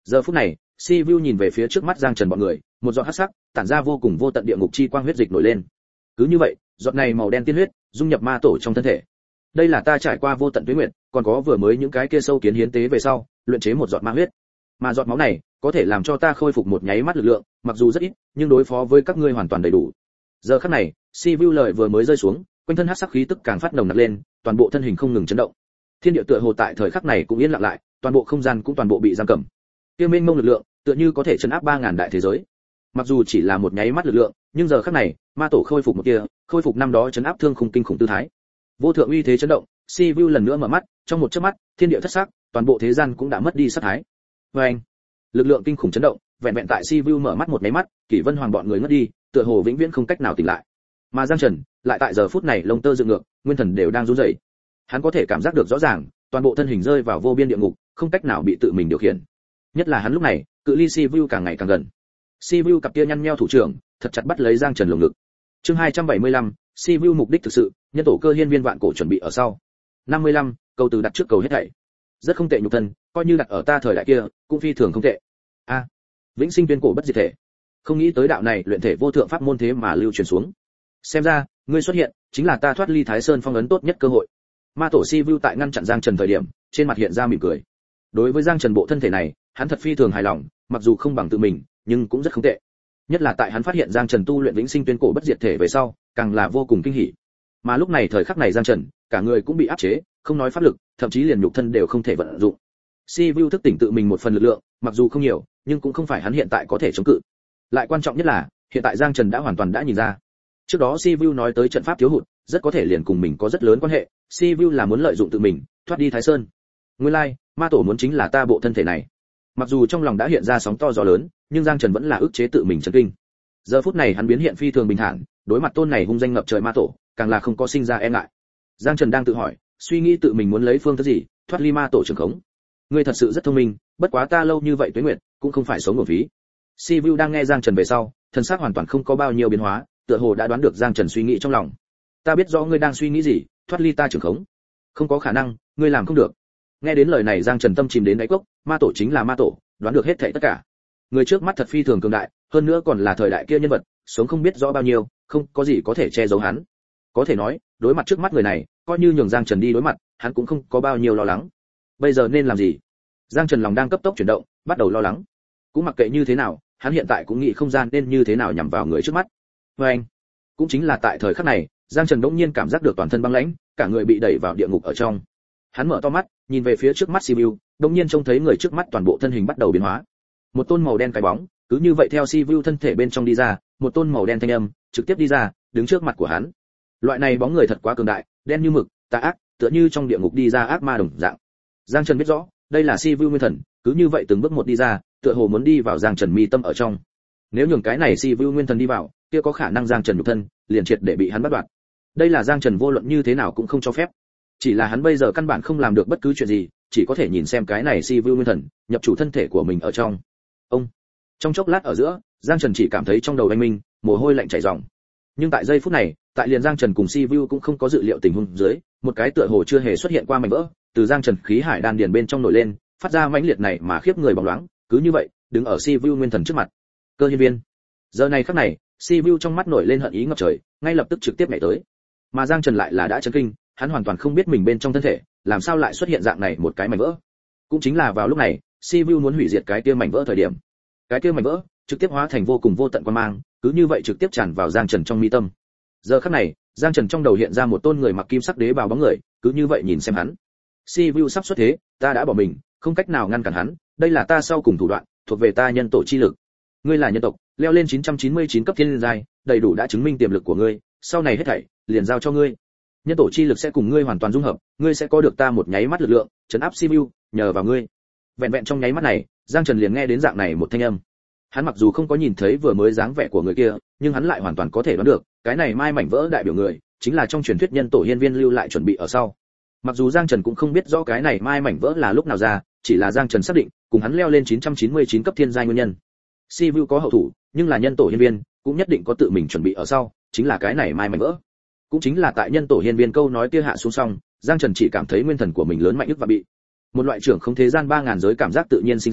Giờ phút này, Sivu nhìn về phía trước mắt Giang Trần bọn người, một giọt hắc sắc, tản ra vô cùng vô tận địa ngục chi quang huyết dịch nổi lên. Cứ như vậy, giọt này màu đen tiên huyết, dung nhập ma tổ trong thân thể. Đây là ta trải qua vô tận tuế nguyệt, còn có vừa mới những cái kia sâu kiến hiến tế về sau, luyện chế một giọt ma huyết. Mà giọt máu này, có thể làm cho ta khôi phục một nháy mắt lực lượng, mặc dù rất ít, nhưng đối phó với các ngươi hoàn toàn đầy đủ. Giờ khắc này, Sivu lời vừa mới rơi xuống, quanh thân hắc sắc khí tức càng phát nồng nặc lên, toàn bộ thân hình không ngừng chấn động. Thiên địa tựa hồ tại thời khắc này cũng yên lặng lại, toàn bộ không gian cũng toàn bộ bị giam cầm. Kia mênh mông lực lượng, tựa như có thể chấn áp 3000 đại thế giới. Mặc dù chỉ là một nháy mắt lực lượng, nhưng giờ khắc này, ma tổ khôi phục một kia, khôi phục năm đó chấn áp thương khung kinh khủng tư thái. Vô thượng uy thế chấn động, Sivu lần nữa mở mắt, trong một chớp mắt, thiên địa thất sắc, toàn bộ thế gian cũng đã mất đi sát thái. Oeng! Lực lượng kinh khủng chấn động, vẹn vẹn tại Sivu mở mắt một nháy mắt, Kỷ Vân Hoàng bọn người ngất đi, tựa hồ vĩnh viễn không cách nào tỉnh lại. Mà Giang Trần, lại tại giờ phút này lông tơ dựng ngược, nguyên thần đều đang run rẩy. Hắn có thể cảm giác được rõ ràng, toàn bộ thân hình rơi vào vô biên địa ngục, không cách nào bị tự mình điều khiển. Nhất là hắn lúc này, cự ly Sivu càng ngày càng gần. Sivu cặp kia nhăn nheo thủ trưởng, thật chặt bắt lấy Giang Trần lồng ngực. Chương 275, Sivu mục đích thực sự, nhân tổ cơ hiên viên vạn cổ chuẩn bị ở sau. 55, câu từ đặt trước cầu hết thảy. Rất không tệ nhục thân, coi như đặt ở ta thời đại kia, cũng phi thường không tệ. A, vĩnh sinh tuyên cổ bất diệt thể. Không nghĩ tới đạo này luyện thể vô thượng pháp môn thế mà lưu truyền xuống. Xem ra, ngươi xuất hiện, chính là ta thoát ly Thái Sơn phong ấn tốt nhất cơ hội. Ma tổ Sivu tại ngăn chặn Giang Trần thời điểm, trên mặt hiện ra mỉm cười. Đối với Giang Trần bộ thân thể này, hắn thật phi thường hài lòng, mặc dù không bằng tự mình, nhưng cũng rất không tệ. Nhất là tại hắn phát hiện Giang Trần tu luyện vĩnh sinh tuyên cổ bất diệt thể về sau, càng là vô cùng kinh hỉ. Mà lúc này thời khắc này Giang Trần, cả người cũng bị áp chế, không nói pháp lực, thậm chí liền nhục thân đều không thể vận dụng. Sivu thức tỉnh tự mình một phần lực lượng, mặc dù không nhiều, nhưng cũng không phải hắn hiện tại có thể chống cự. Lại quan trọng nhất là, hiện tại Giang Trần đã hoàn toàn đã nhìn ra. Trước đó Sivu nói tới trận pháp thiếu hụt, rất có thể liền cùng mình có rất lớn quan hệ, Sivu là muốn lợi dụng tự mình, thoát đi Thái Sơn. Nguyên lai, ma tổ muốn chính là ta bộ thân thể này. Mặc dù trong lòng đã hiện ra sóng to gió lớn, nhưng Giang Trần vẫn là ức chế tự mình chấn kinh. Giờ phút này hắn biến hiện phi thường bình thản, đối mặt tôn này hung danh ngập trời ma tổ, càng là không có sinh ra e ngại. Giang Trần đang tự hỏi, suy nghĩ tự mình muốn lấy phương thức gì, thoát ly ma tổ trường khống. Ngươi thật sự rất thông minh, bất quá ta lâu như vậy tuế nguyệt, cũng không phải sống uổng phí. Sivu đang nghe Giang Trần về sau, thần sắc hoàn toàn không có bao nhiêu biến hóa, tựa hồ đã đoán được Giang Trần suy nghĩ trong lòng. Ta biết rõ ngươi đang suy nghĩ gì, thoát ly ta trường khống. Không có khả năng, ngươi làm không được. Nghe đến lời này Giang Trần tâm chìm đến đáy cốc, ma tổ chính là ma tổ, đoán được hết thảy tất cả. Người trước mắt thật phi thường cường đại, hơn nữa còn là thời đại kia nhân vật, sống không biết rõ bao nhiêu, không có gì có thể che giấu hắn. Có thể nói, đối mặt trước mắt người này, coi như nhường Giang Trần đi đối mặt, hắn cũng không có bao nhiêu lo lắng. Bây giờ nên làm gì? Giang Trần lòng đang cấp tốc chuyển động, bắt đầu lo lắng. Cũng mặc kệ như thế nào, hắn hiện tại cũng nghĩ không gian nên như thế nào nhằm vào người trước mắt. Anh, cũng chính là tại thời khắc này, Giang Trần đột nhiên cảm giác được toàn thân băng lãnh, cả người bị đẩy vào địa ngục ở trong. Hắn mở to mắt, nhìn về phía trước mắt Sivu, đột nhiên trông thấy người trước mắt toàn bộ thân hình bắt đầu biến hóa. Một tôn màu đen cái bóng, cứ như vậy theo Sivu thân thể bên trong đi ra, một tôn màu đen thanh âm trực tiếp đi ra, đứng trước mặt của hắn. Loại này bóng người thật quá cường đại, đen như mực, tà ác, tựa như trong địa ngục đi ra ác ma đồng dạng. Giang Trần biết rõ, đây là Sivu nguyên thần, cứ như vậy từng bước một đi ra, tựa hồ muốn đi vào Giang Trần mi tâm ở trong. Nếu nhường cái này Sivu nguyên thần đi vào, kia có khả năng Giang Trần nhục thân liền triệt để bị hắn bắt đoạt. Đây là Giang Trần vô luận như thế nào cũng không cho phép. Chỉ là hắn bây giờ căn bản không làm được bất cứ chuyện gì, chỉ có thể nhìn xem cái này Sivu nguyên thần nhập chủ thân thể của mình ở trong. Ông. Trong chốc lát ở giữa, Giang Trần chỉ cảm thấy trong đầu anh minh, mồ hôi lạnh chảy ròng. Nhưng tại giây phút này, tại liền Giang Trần cùng Sivu cũng không có dự liệu tình huống dưới, một cái tựa hồ chưa hề xuất hiện qua mảnh vỡ, từ Giang Trần khí hải đan điền bên trong nổi lên, phát ra mãnh liệt này mà khiếp người bóng loáng, cứ như vậy, đứng ở Sivu nguyên thần trước mặt. Cơ hiên viên. Giờ này khắc này, Sivu trong mắt nổi lên hận ý ngập trời, ngay lập tức trực tiếp nhảy tới. Mà Giang Trần lại là đã chấn kinh, hắn hoàn toàn không biết mình bên trong thân thể, làm sao lại xuất hiện dạng này một cái mảnh vỡ. Cũng chính là vào lúc này, Sivu muốn hủy diệt cái kia mảnh vỡ thời điểm. Cái kia mảnh vỡ trực tiếp hóa thành vô cùng vô tận quang mang, cứ như vậy trực tiếp tràn vào Giang Trần trong mi tâm. Giờ khắc này, Giang Trần trong đầu hiện ra một tôn người mặc kim sắc đế bào bóng người, cứ như vậy nhìn xem hắn. Sivu sắp xuất thế, ta đã bỏ mình, không cách nào ngăn cản hắn, đây là ta sau cùng thủ đoạn, thuộc về ta nhân tổ chi lực. Ngươi là nhân tộc, leo lên 999 cấp thiên giai, đầy đủ đã chứng minh tiềm lực của ngươi, sau này hết thảy liền giao cho ngươi. Nhân tổ chi lực sẽ cùng ngươi hoàn toàn dung hợp, ngươi sẽ có được ta một nháy mắt lực lượng, trấn áp Sivu, nhờ vào ngươi. Vẹn vẹn trong nháy mắt này, Giang Trần liền nghe đến dạng này một thanh âm. Hắn mặc dù không có nhìn thấy vừa mới dáng vẻ của người kia, nhưng hắn lại hoàn toàn có thể đoán được, cái này mai mảnh vỡ đại biểu người, chính là trong truyền thuyết nhân tổ hiên viên lưu lại chuẩn bị ở sau. Mặc dù Giang Trần cũng không biết rõ cái này mai mảnh vỡ là lúc nào ra, chỉ là Giang Trần xác định, cùng hắn leo lên 999 cấp thiên giai nguyên nhân. Sivu có hậu thủ, nhưng là nhân tổ hiên viên, cũng nhất định có tự mình chuẩn bị ở sau, chính là cái này mai mảnh vỡ. Cũng chính là tại nhân tổ hiên viên câu nói kia hạ xuống xong, Giang Trần chỉ cảm thấy nguyên thần của mình lớn mạnh ức và bị một loại trưởng không thế gian 3000 giới cảm giác tự nhiên sinh ra,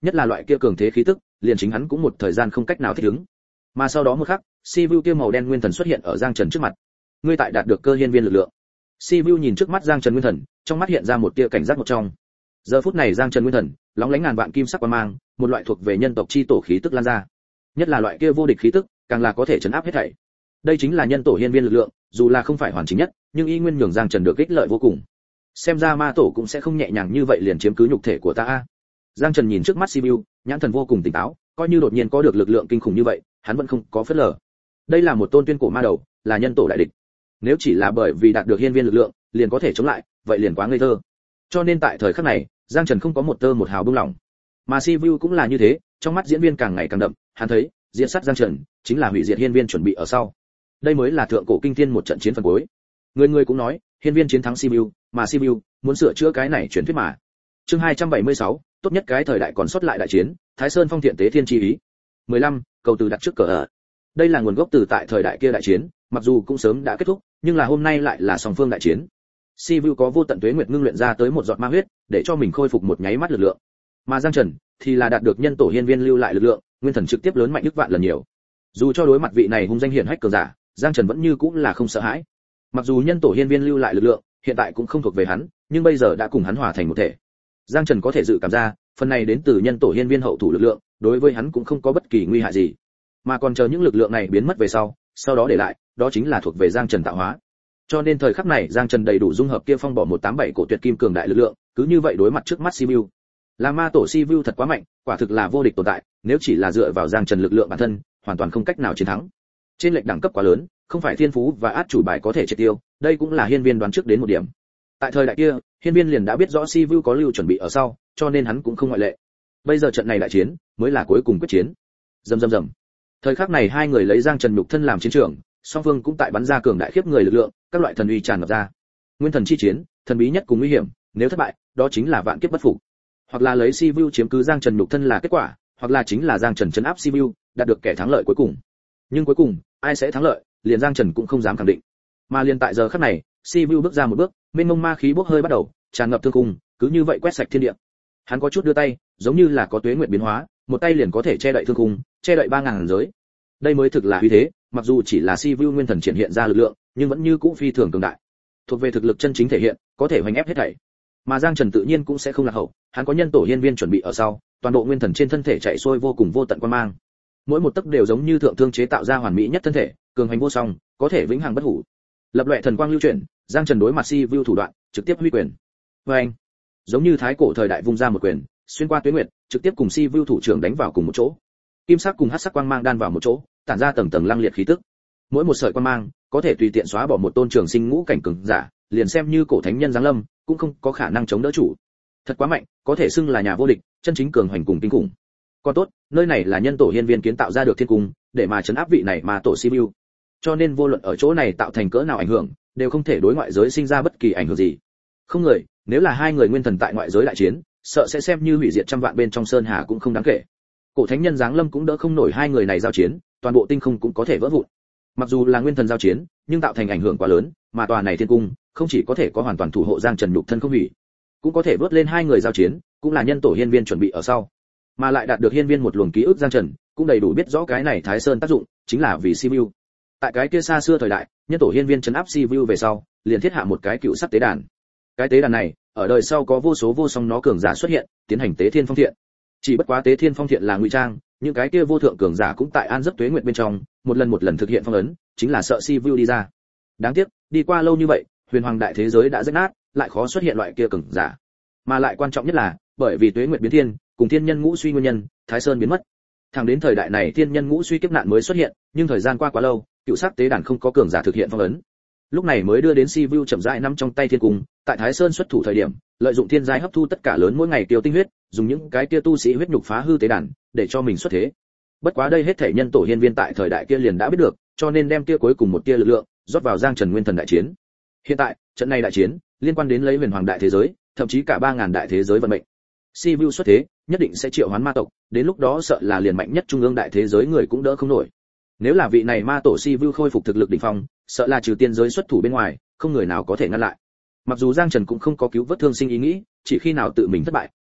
nhất là loại kia cường thế khí tức, liền chính hắn cũng một thời gian không cách nào thích ứng. Mà sau đó một khắc, Sivu kia màu đen nguyên thần xuất hiện ở Giang Trần trước mặt. Ngươi tại đạt được cơ hiên viên lực lượng. Sivu nhìn trước mắt Giang Trần nguyên thần, trong mắt hiện ra một tia cảnh giác một trong. Giờ phút này Giang Trần nguyên thần, lóng lánh ngàn vạn kim sắc quang mang, một loại thuộc về nhân tộc chi tổ khí tức lan ra. Nhất là loại kia vô địch khí tức, càng là có thể trấn áp hết thảy. Đây chính là nhân tổ hiên viên lực lượng, dù là không phải hoàn chỉnh nhất, nhưng y nguyên nhường Giang Trần được ích lợi vô cùng. Xem ra ma tổ cũng sẽ không nhẹ nhàng như vậy liền chiếm cứ nhục thể của ta a. Giang Trần nhìn trước mắt Sibiu, nhãn thần vô cùng tỉnh táo, coi như đột nhiên có được lực lượng kinh khủng như vậy, hắn vẫn không có phớt lờ. Đây là một tôn tuyên cổ ma đầu, là nhân tổ đại địch. Nếu chỉ là bởi vì đạt được hiên viên lực lượng, liền có thể chống lại, vậy liền quá ngây thơ. Cho nên tại thời khắc này, Giang Trần không có một tơ một hào buông lỏng. Mà Sibiu cũng là như thế, trong mắt diễn viên càng ngày càng đậm, hắn thấy, diễn sát Giang Trần chính là hủy diệt hiên viên chuẩn bị ở sau. Đây mới là thượng cổ kinh thiên một trận chiến phần cuối. Người người cũng nói, hiên viên chiến thắng Sibiu, mà Sibiu muốn sửa chữa cái này truyền thuyết mà. Chương 276, tốt nhất cái thời đại còn sót lại đại chiến, Thái Sơn Phong Thiện Tế Thiên chi ý. 15, cầu từ đặt trước cờ ở. Đây là nguồn gốc từ tại thời đại kia đại chiến, mặc dù cũng sớm đã kết thúc, nhưng là hôm nay lại là song phương đại chiến. Sibiu có vô tận tuế nguyệt ngưng luyện ra tới một giọt ma huyết, để cho mình khôi phục một nháy mắt lực lượng. Mà Giang Trần thì là đạt được nhân tổ hiên viên lưu lại lực lượng, nguyên thần trực tiếp lớn mạnh ức vạn lần nhiều. Dù cho đối mặt vị này hung danh hiển hách cường giả, Giang Trần vẫn như cũng là không sợ hãi. Mặc dù nhân tổ hiên viên lưu lại lực lượng, hiện tại cũng không thuộc về hắn, nhưng bây giờ đã cùng hắn hòa thành một thể. Giang Trần có thể dự cảm ra, phần này đến từ nhân tổ hiên viên hậu thủ lực lượng, đối với hắn cũng không có bất kỳ nguy hại gì, mà còn chờ những lực lượng này biến mất về sau đó để lại, đó chính là thuộc về Giang Trần tạo hóa. Cho nên thời khắc này Giang Trần đầy đủ dung hợp kia phong bỏ 187 cổ tuyệt kim cường đại lực lượng, cứ như vậy đối mặt trước mắt Sibiu. Là ma tổ Sibiu thật quá mạnh, quả thực là vô địch tồn tại, nếu chỉ là dựa vào Giang Trần lực lượng bản thân, hoàn toàn không cách nào chiến thắng. Trên lệch đẳng cấp quá lớn, không phải thiên phú và át chủ bài có thể triệt tiêu, đây cũng là hiên viên đoán trước đến một điểm. Tại thời đại kia, hiên viên liền đã biết rõ Sibiu có lưu chuẩn bị ở sau, cho nên hắn cũng không ngoại lệ. Bây giờ trận này đại chiến mới là cuối cùng quyết chiến. Rầm. Thời khắc này hai người lấy Giang Trần nhục thân làm chiến trường, song phương cũng tại bắn ra cường đại khiếp người lực lượng, các loại thần uy tràn ngập ra. Nguyên thần chi chiến, thần bí nhất cùng nguy hiểm, nếu thất bại, đó chính là vạn kiếp bất phục. Hoặc là lấy Sibiu chiếm cứ Giang Trần nhục thân là kết quả, hoặc là chính là Giang Trần trấn áp Sibiu, đạt được kẻ thắng lợi cuối cùng. Nhưng cuối cùng, ai sẽ thắng lợi, liền Giang Trần cũng không dám khẳng định. Mà liền tại giờ khắc này, Sibiu bước ra một bước, mênh mông ma khí bốc hơi bắt đầu, tràn ngập thương khung, cứ như vậy quét sạch thiên địa. Hắn có chút đưa tay, giống như là có tuế nguyệt biến hóa, một tay liền có thể che đậy thương khung, che đậy 3000 giới. Đây mới thực là uy thế, mặc dù chỉ là Sibiu nguyên thần triển hiện ra lực lượng, nhưng vẫn như cũ phi thường cường đại. Thuộc về thực lực chân chính thể hiện, có thể hoành ép hết thảy. Mà Giang Trần tự nhiên cũng sẽ không lạc hậu, hắn có nhân tổ hiên viên chuẩn bị ở sau, toàn bộ nguyên thần trên thân thể chạy xuôi vô cùng vô tận quan mang. Mỗi một tấc đều giống như thượng thương chế tạo ra hoàn mỹ nhất thân thể, cường hành vô song, có thể vĩnh hằng bất hủ. Lập loè thần quang lưu chuyển, Giang Trần đối mặt Sibiu thủ đoạn, trực tiếp huy quyền. Oeng! Giống như thái cổ thời đại vung ra một quyền, xuyên qua tuyết nguyệt, trực tiếp cùng Sibiu thủ trưởng đánh vào cùng một chỗ. Kim sắc cùng hắc sắc quang mang đan vào một chỗ, tản ra tầng tầng lăng liệt khí tức. Mỗi một sợi quang mang, có thể tùy tiện xóa bỏ một tôn trường sinh ngũ cảnh cường giả, liền xem như cổ thánh nhân giáng lâm, cũng không có khả năng chống đỡ chủ. Thật quá mạnh, có thể xưng là nhà vô địch, chân chính cường hoành cùng kinh khủng. Còn tốt, nơi này là nhân tổ hiên viên kiến tạo ra được thiên cung, để mà trấn áp vị này mà tổ Sibiu. Cho nên vô luận ở chỗ này tạo thành cỡ nào ảnh hưởng, đều không thể đối ngoại giới sinh ra bất kỳ ảnh hưởng gì. Không người, nếu là hai người nguyên thần tại ngoại giới đại chiến, sợ sẽ xem như hủy diệt trăm vạn bên trong sơn hà cũng không đáng kể. Cổ thánh nhân giáng lâm cũng đỡ không nổi hai người này giao chiến, toàn bộ tinh không cũng có thể vỡ vụn. Mặc dù là nguyên thần giao chiến, nhưng tạo thành ảnh hưởng quá lớn, mà tòa này thiên cung không chỉ có thể có hoàn toàn thủ hộ Giang Trần nhục thân không hủy, cũng có thể vớt lên hai người giao chiến, cũng là nhân tổ hiên viên chuẩn bị ở sau, mà lại đạt được hiên viên một luồng ký ức Giang Trần, cũng đầy đủ biết rõ cái này Thái Sơn tác dụng chính là vì Sibiu. Tại cái kia xa xưa thời đại, nhân tổ hiên viên trấn áp Sibiu về sau, liền thiết hạ một cái cựu sắc tế đàn. Cái tế đàn này, ở đời sau có vô số vô song nó cường giả xuất hiện, tiến hành tế thiên phong thiện. Chỉ bất quá tế thiên phong thiện là ngụy trang, những cái kia vô thượng cường giả cũng tại an giấc tuế nguyệt bên trong, một lần thực hiện phong ấn, chính là sợ Sibiu đi ra. Đáng tiếc, đi qua lâu như vậy, huyền hoàng đại thế giới đã rách nát, lại khó xuất hiện loại kia cường giả. Mà lại quan trọng nhất là, bởi vì tuế nguyệt biến thiên, cùng thiên nhân ngũ suy nguyên nhân, Thái Sơn biến mất. Thẳng đến thời đại này thiên nhân ngũ suy kiếp nạn mới xuất hiện, nhưng thời gian qua quá lâu, cựu sắc tế đàn không có cường giả thực hiện phong ấn. Lúc này mới đưa đến Sibiu chậm rãi nắm trong tay thiên cung, tại Thái Sơn xuất thủ thời điểm, lợi dụng thiên giai hấp thu tất cả lớn mỗi ngày tiêu tinh huyết, dùng những cái kia tu sĩ huyết nhục phá hư tế đàn, để cho mình xuất thế. Bất quá đây hết thể nhân tổ hiên viên tại thời đại kia liền đã biết được, cho nên đem kia cuối cùng một tia lực lượng rót vào Giang Trần nguyên thần đại chiến. Hiện tại, trận này đại chiến liên quan đến lấy huyền hoàng đại thế giới, thậm chí cả 3000 đại thế giới vận mệnh. Sibiu xuất thế, nhất định sẽ triệu hoán ma tộc, đến lúc đó sợ là liền mạnh nhất trung ương đại thế giới người cũng đỡ không nổi. Nếu là vị này ma tổ Sibiu khôi phục thực lực đỉnh phong, sợ là trừ tiên giới xuất thủ bên ngoài, không người nào có thể ngăn lại. Mặc dù Giang Trần cũng không có cứu vớt thương sinh ý nghĩ, chỉ khi nào tự mình thất bại,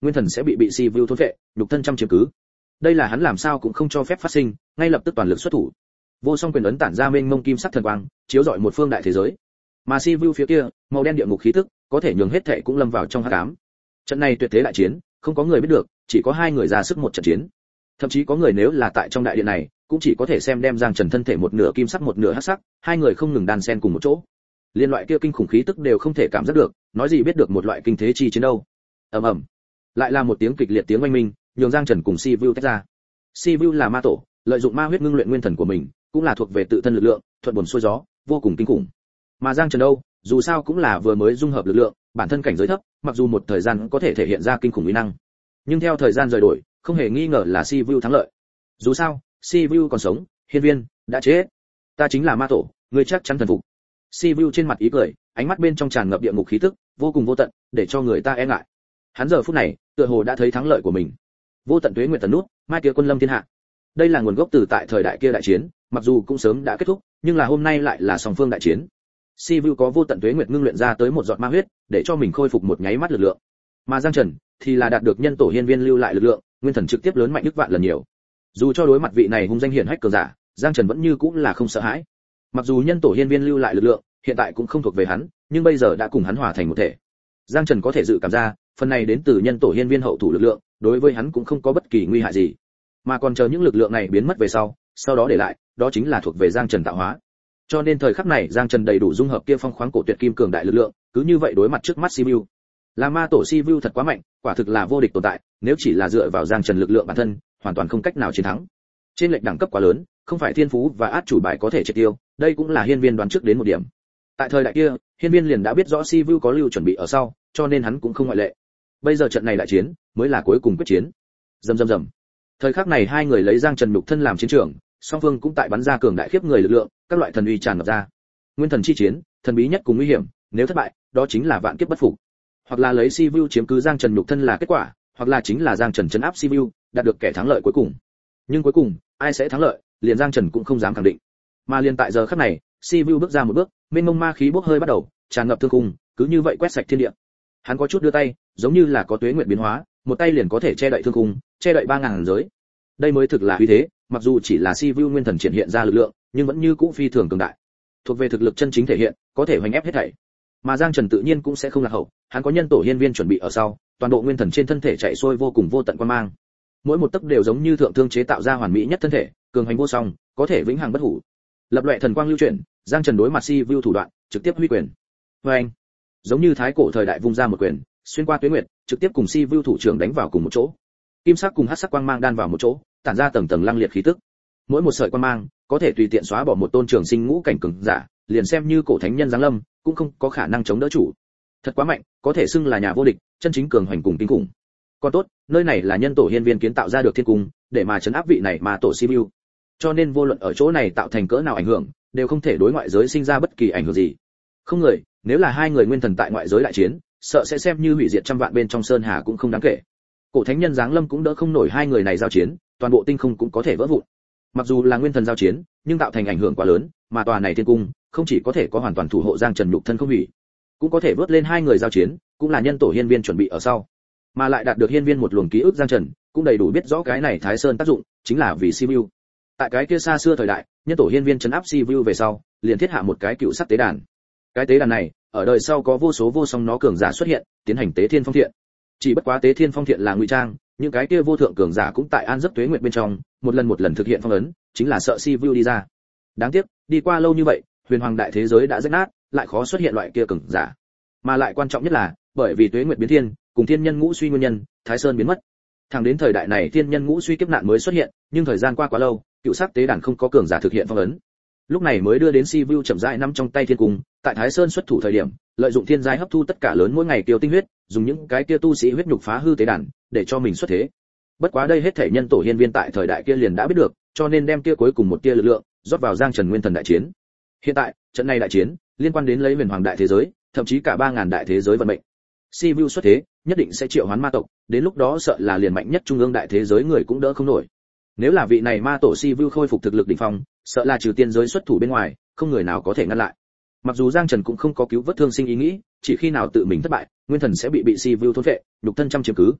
nguyên thần sẽ bị Sivu thôn phệ, nhục thân trăm chiếm cứ. Đây là hắn làm sao cũng không cho phép phát sinh, ngay lập tức toàn lực xuất thủ. Vô song quyền ấn tản ra mênh mông kim sắc thần quang, chiếu rọi một phương đại thế giới. Mà Sivu phía kia, màu đen địa ngục khí tức, có thể nhường hết thảy cũng lâm vào trong hắc ám. Trận này tuyệt thế đại chiến, không có người biết được, chỉ có hai người ra sức một trận chiến. Thậm chí có người nếu là tại trong đại điện này, cũng chỉ có thể xem đem Giang Trần thân thể một nửa kim sắc một nửa hắc sắc, hai người không ngừng đan xen cùng một chỗ. Liên loại kia kinh khủng khí tức đều không thể cảm giác được, nói gì biết được một loại kinh thế chi chiến đâu. Ầm ầm. Lại là một tiếng kịch liệt tiếng oanh minh, nhường Giang Trần cùng Sivu tách ra. Sivu là ma tổ, lợi dụng ma huyết ngưng luyện nguyên thần của mình, cũng là thuộc về tự thân lực lượng, thuận buồm xuôi gió, vô cùng kinh khủng. Mà Giang Trần đâu, dù sao cũng là vừa mới dung hợp lực lượng, bản thân cảnh giới thấp, mặc dù một thời gian có thể thể hiện ra kinh khủng uy năng, nhưng theo thời gian rời đổi, không hề nghi ngờ là Sivu thắng lợi. Dù sao, Sivu còn sống, hiên viên đã chết. Ta chính là ma tổ, ngươi chắc chắn thần phục. Sivu trên mặt ý cười, ánh mắt bên trong tràn ngập địa ngục khí tức, vô cùng vô tận, để cho người ta e ngại. Hắn giờ phút này, tựa hồ đã thấy thắng lợi của mình. Vô tận tuế nguyệt tần nút, mai kia quân lâm thiên hạ. Đây là nguồn gốc từ tại thời đại kia đại chiến, mặc dù cũng sớm đã kết thúc, nhưng là hôm nay lại là song phương đại chiến. Sivu có vô tận tuế nguyệt ngưng luyện ra tới một giọt ma huyết, để cho mình khôi phục một nháy mắt lực lượng. Mà Giang Trần thì là đạt được nhân tổ hiên viên lưu lại lực lượng, nguyên thần trực tiếp lớn mạnh đức vạn lần nhiều. Dù cho đối mặt vị này hung danh hiển hách cường giả, Giang Trần vẫn như cũng là không sợ hãi. Mặc dù nhân tổ hiên viên lưu lại lực lượng, hiện tại cũng không thuộc về hắn, nhưng bây giờ đã cùng hắn hòa thành một thể. Giang Trần có thể dự cảm ra, phần này đến từ nhân tổ hiên viên hậu thủ lực lượng, đối với hắn cũng không có bất kỳ nguy hại gì, mà còn chờ những lực lượng này biến mất về sau đó để lại, đó chính là thuộc về Giang Trần tạo hóa. Cho nên thời khắc này Giang Trần đầy đủ dung hợp kia phong khoáng cổ tuyệt kim cường đại lực lượng, cứ như vậy đối mặt trước mắt Sivu. Là ma tổ Sivu thật quá mạnh, quả thực là vô địch tồn tại, nếu chỉ là dựa vào Giang Trần lực lượng bản thân, hoàn toàn không cách nào chiến thắng. Trên lệch đẳng cấp quá lớn, không phải thiên phú và át chủ bài có thể triệt tiêu, đây cũng là hiên viên đoán trước đến một điểm. Tại thời đại kia, hiên viên liền đã biết rõ Sivu có lưu chuẩn bị ở sau, cho nên hắn cũng không ngoại lệ. Bây giờ trận này đại chiến, mới là cuối cùng quyết chiến. Rầm rầm rầm. Thời khắc này hai người lấy Giang Trần nhục thân làm chiến trường, song phương cũng tại bắn ra cường đại khiếp người lực lượng, các loại thần uy tràn ngập ra. Nguyên thần chi chiến, thần bí nhất cùng nguy hiểm, nếu thất bại, đó chính là vạn kiếp bất phục. Hoặc là lấy Sivu chiếm cứ Giang Trần nhục thân là kết quả, hoặc là chính là Giang Trần trấn áp Sivu, đạt được kẻ thắng lợi cuối cùng. Nhưng cuối cùng, ai sẽ thắng lợi, liền Giang Trần cũng không dám khẳng định. Mà liền tại giờ khắc này, Sivu bước ra một bước, mênh mông ma khí bốc hơi bắt đầu, tràn ngập thương khung, cứ như vậy quét sạch thiên địa. Hắn có chút đưa tay, giống như là có tuế nguyệt biến hóa, một tay liền có thể che đậy thương khung, che đậy 3000 giới. Đây mới thực là uy thế, mặc dù chỉ là Sivu nguyên thần triển hiện ra lực lượng, nhưng vẫn như cũ phi thường cường đại. Thuộc về thực lực chân chính thể hiện, có thể hoành ép hết thảy. Mà Giang Trần tự nhiên cũng sẽ không lạc hậu, hắn có nhân tổ hiên viên chuẩn bị ở sau, toàn bộ nguyên thần trên thân thể chạy xuôi vô cùng vô tận quan mang. Mỗi một tấc đều giống như thượng thương chế tạo ra hoàn mỹ nhất thân thể, cường hành vô song, có thể vĩnh hằng bất hủ. Lập loè thần quang lưu chuyển, Giang Trần đối mặt Sivu thủ đoạn, trực tiếp huy quyền. Oeng! Giống như thái cổ thời đại vung ra một quyền, xuyên qua tuyết nguyệt, trực tiếp cùng Sivu thủ trưởng đánh vào cùng một chỗ. Kim sắc cùng hắc sắc quang mang đan vào một chỗ, tản ra tầng tầng lăng liệt khí tức. Mỗi một sợi quang mang, có thể tùy tiện xóa bỏ một tôn trường sinh ngũ cảnh cường giả, liền xem như cổ thánh nhân giáng lâm, cũng không có khả năng chống đỡ chủ. Thật quá mạnh, có thể xưng là nhà vô địch, chân chính cường hoành cùng kinh khủng. Còn tốt, nơi này là nhân tổ hiên viên kiến tạo ra được thiên cung, để mà trấn áp vị này mà tổ Sivu. Cho nên vô luận ở chỗ này tạo thành cỡ nào ảnh hưởng, đều không thể đối ngoại giới sinh ra bất kỳ ảnh hưởng gì. Không người, nếu là hai người nguyên thần tại ngoại giới đại chiến, sợ sẽ xem như hủy diệt trăm vạn bên trong sơn hà cũng không đáng kể. Cổ thánh nhân giáng lâm cũng đỡ không nổi hai người này giao chiến, toàn bộ tinh không cũng có thể vỡ vụn. Mặc dù là nguyên thần giao chiến, nhưng tạo thành ảnh hưởng quá lớn, mà tòa này thiên cung không chỉ có thể có hoàn toàn thủ hộ Giang Trần nhục thân không hủy, cũng có thể vớt lên hai người giao chiến, cũng là nhân tổ hiên viên chuẩn bị ở sau, mà lại đạt được hiên viên một luồng ký ức Giang Trần, cũng đầy đủ biết rõ cái này Thái Sơn tác dụng, chính là vì Sivu. Tại cái kia xa xưa thời đại, nhân tổ hiên viên trấn áp Sivu về sau, liền thiết hạ một cái cựu sắc tế đàn. Cái tế đàn này, ở đời sau có vô số vô song nó cường giả xuất hiện, tiến hành tế thiên phong thiện. Chỉ bất quá tế thiên phong thiện là ngụy trang, những cái kia vô thượng cường giả cũng tại an giấc tuế nguyệt bên trong, một lần thực hiện phong ấn, chính là sợ Sivu đi ra. Đáng tiếc, đi qua lâu như vậy, huyền hoàng đại thế giới đã rách nát, lại khó xuất hiện loại kia cường giả. Mà lại quan trọng nhất là, bởi vì tuế nguyệt biến thiên, cùng thiên nhân ngũ suy nguyên nhân, Thái Sơn biến mất. Thẳng đến thời đại này thiên nhân ngũ suy kiếp nạn mới xuất hiện, nhưng thời gian qua quá lâu, cựu sắc tế đàn không có cường giả thực hiện phong ấn. Lúc này mới đưa đến Sivu chậm rãi nắm trong tay thiên cung, tại Thái Sơn xuất thủ thời điểm, lợi dụng thiên giai hấp thu tất cả lớn mỗi ngày tiêu tinh huyết, dùng những cái kia tu sĩ huyết nhục phá hư tế đàn, để cho mình xuất thế. Bất quá đây hết thể nhân tổ hiên viên tại thời đại kia liền đã biết được, cho nên đem kia cuối cùng một tia lực lượng rót vào Giang Trần nguyên thần đại chiến. Hiện tại, trận này đại chiến liên quan đến lấy huyền hoàng đại thế giới, thậm chí cả 3000 đại thế giới vận mệnh. Sivu xuất thế, nhất định sẽ triệu hoán ma tộc, đến lúc đó sợ là liền mạnh nhất trung ương đại thế giới người cũng đỡ không nổi. Nếu là vị này ma tổ Sivu khôi phục thực lực đỉnh phong, sợ là trừ tiên giới xuất thủ bên ngoài, không người nào có thể ngăn lại. Mặc dù Giang Trần cũng không có cứu vớt thương sinh ý nghĩ, chỉ khi nào tự mình thất bại, nguyên thần sẽ bị Sivu thôn phệ, nhục thân trăm chiếm cứ.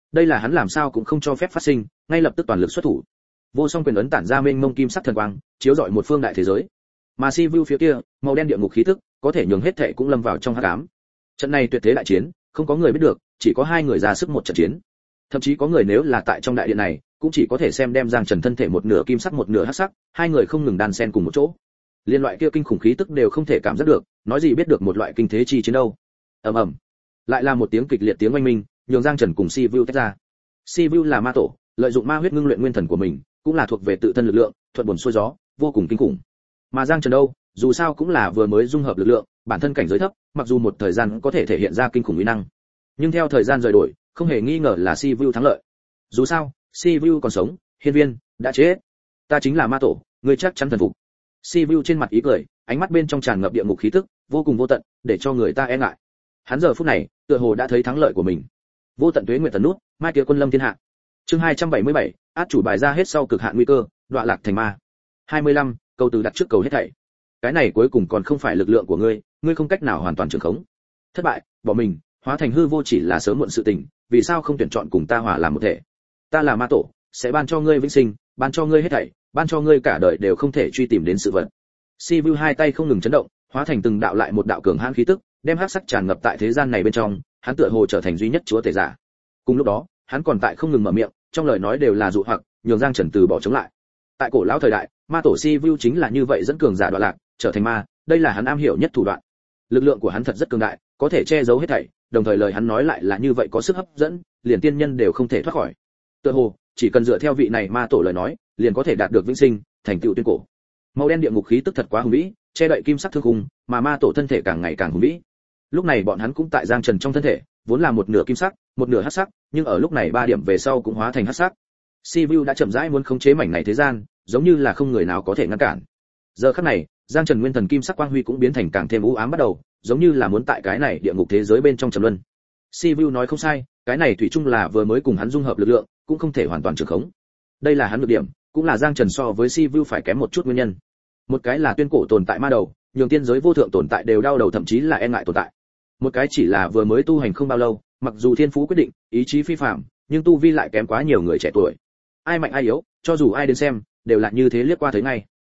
Đây là hắn làm sao cũng không cho phép phát sinh, ngay lập tức toàn lực xuất thủ. Vô song quyền ấn tản ra mênh mông kim sắc thần quang, chiếu rọi một phương đại thế giới. Mà Si Vu phía kia, màu đen địa ngục khí tức, có thể nhường hết thảy cũng lâm vào trong hắc ám. Trận này tuyệt thế đại chiến, không có người biết được, chỉ có hai người ra sức một trận chiến. Thậm chí có người nếu là tại trong đại điện này, cũng chỉ có thể xem đem Giang Trần thân thể một nửa kim sắc một nửa hắc sắc, hai người không ngừng đan xen cùng một chỗ. Liên loại kia kinh khủng khí tức đều không thể cảm giác được, nói gì biết được một loại kinh thế chi chiến đâu. Ầm ầm. Lại là một tiếng kịch liệt tiếng oanh minh, nhường Giang Trần cùng Si Vu tách ra. Si Vu là ma tổ, lợi dụng ma huyết ngưng luyện nguyên thần của mình, cũng là thuộc về tự thân lực lượng, thuận buồm xuôi gió, vô cùng kinh khủng. Mà Giang Trần đâu, dù sao cũng là vừa mới dung hợp lực lượng, bản thân cảnh giới thấp, mặc dù một thời gian có thể thể hiện ra kinh khủng uy năng, nhưng theo thời gian rời đổi, không hề nghi ngờ là Si Vu thắng lợi. Dù sao, Si Vu còn sống, Hiên Viên đã chết. Ta chính là ma tổ, ngươi chắc chắn thần phục. Si Vu trên mặt ý cười, ánh mắt bên trong tràn ngập địa ngục khí tức, vô cùng vô tận, để cho người ta e ngại. Hắn giờ phút này, tựa hồ đã thấy thắng lợi của mình. Vô tận tuế nguyệt tần nút, mai kia quân lâm thiên hạ. Chương 277, át chủ bài ra hết sau cực hạn nguy cơ, đọa lạc thành ma. 25, câu từ đặt trước cầu hết thảy. Cái này cuối cùng còn không phải lực lượng của ngươi, ngươi không cách nào hoàn toàn trường khống. Thất bại, bỏ mình, hóa thành hư vô chỉ là sớm muộn sự tình, vì sao không tuyển chọn cùng ta hòa làm một thể? Ta là ma tổ, sẽ ban cho ngươi vĩnh sinh, ban cho ngươi hết thảy, ban cho ngươi cả đời đều không thể truy tìm đến sự vật. Si Vu hai tay không ngừng chấn động, hóa thành từng đạo lại một đạo cường hãn khí tức, đem hắc sắc tràn ngập tại thế gian này bên trong, hắn tựa hồ trở thành duy nhất chúa tể giả. Cùng lúc đó, hắn còn tại không ngừng mở miệng, trong lời nói đều là dụ hoặc, nhường Giang Trần từ bỏ chống lại. Tại cổ lão thời đại, ma tổ Si Vu chính là như vậy dẫn cường giả đoạn lạc, trở thành ma, đây là hắn am hiểu nhất thủ đoạn. Lực lượng của hắn thật rất cường đại, có thể che giấu hết thảy, đồng thời lời hắn nói lại là như vậy có sức hấp dẫn, liền tiên nhân đều không thể thoát khỏi. Tựa hồ, chỉ cần dựa theo vị này ma tổ lời nói, liền có thể đạt được vĩnh sinh, thành tựu tuyên cổ. Màu đen địa ngục khí tức thật quá hùng vĩ, che đậy kim sắc thương khung, mà ma tổ thân thể càng ngày càng hùng vĩ. Lúc này bọn hắn cũng tại Giang Trần trong thân thể, vốn là một nửa kim sắc, một nửa hắc sắc, nhưng ở lúc này 3 điểm về sau cũng hóa thành hắc sắc. Si Vu đã chậm rãi muốn khống chế mảnh này thế gian, giống như là không người nào có thể ngăn cản. Giờ khắc này, Giang Trần nguyên thần kim sắc quang huy cũng biến thành càng thêm u ám bắt đầu, giống như là muốn tại cái này địa ngục thế giới bên trong trầm luân. Si Vu nói không sai, cái này thủy chung là vừa mới cùng hắn dung hợp lực lượng, cũng không thể hoàn toàn trường khống. Đây là hắn nhược điểm, cũng là Giang Trần so với Si Vu phải kém một chút nguyên nhân. Một cái là tuyên cổ tồn tại ma đầu, nhường tiên giới vô thượng tồn tại đều đau đầu thậm chí là e ngại tồn tại. Một cái chỉ là vừa mới tu hành không bao lâu, mặc dù thiên phú quyết định, ý chí phi phàm, nhưng tu vi lại kém quá nhiều người trẻ tuổi. Ai mạnh ai yếu, cho dù ai đến xem, đều là như thế liếc qua thấy ngay.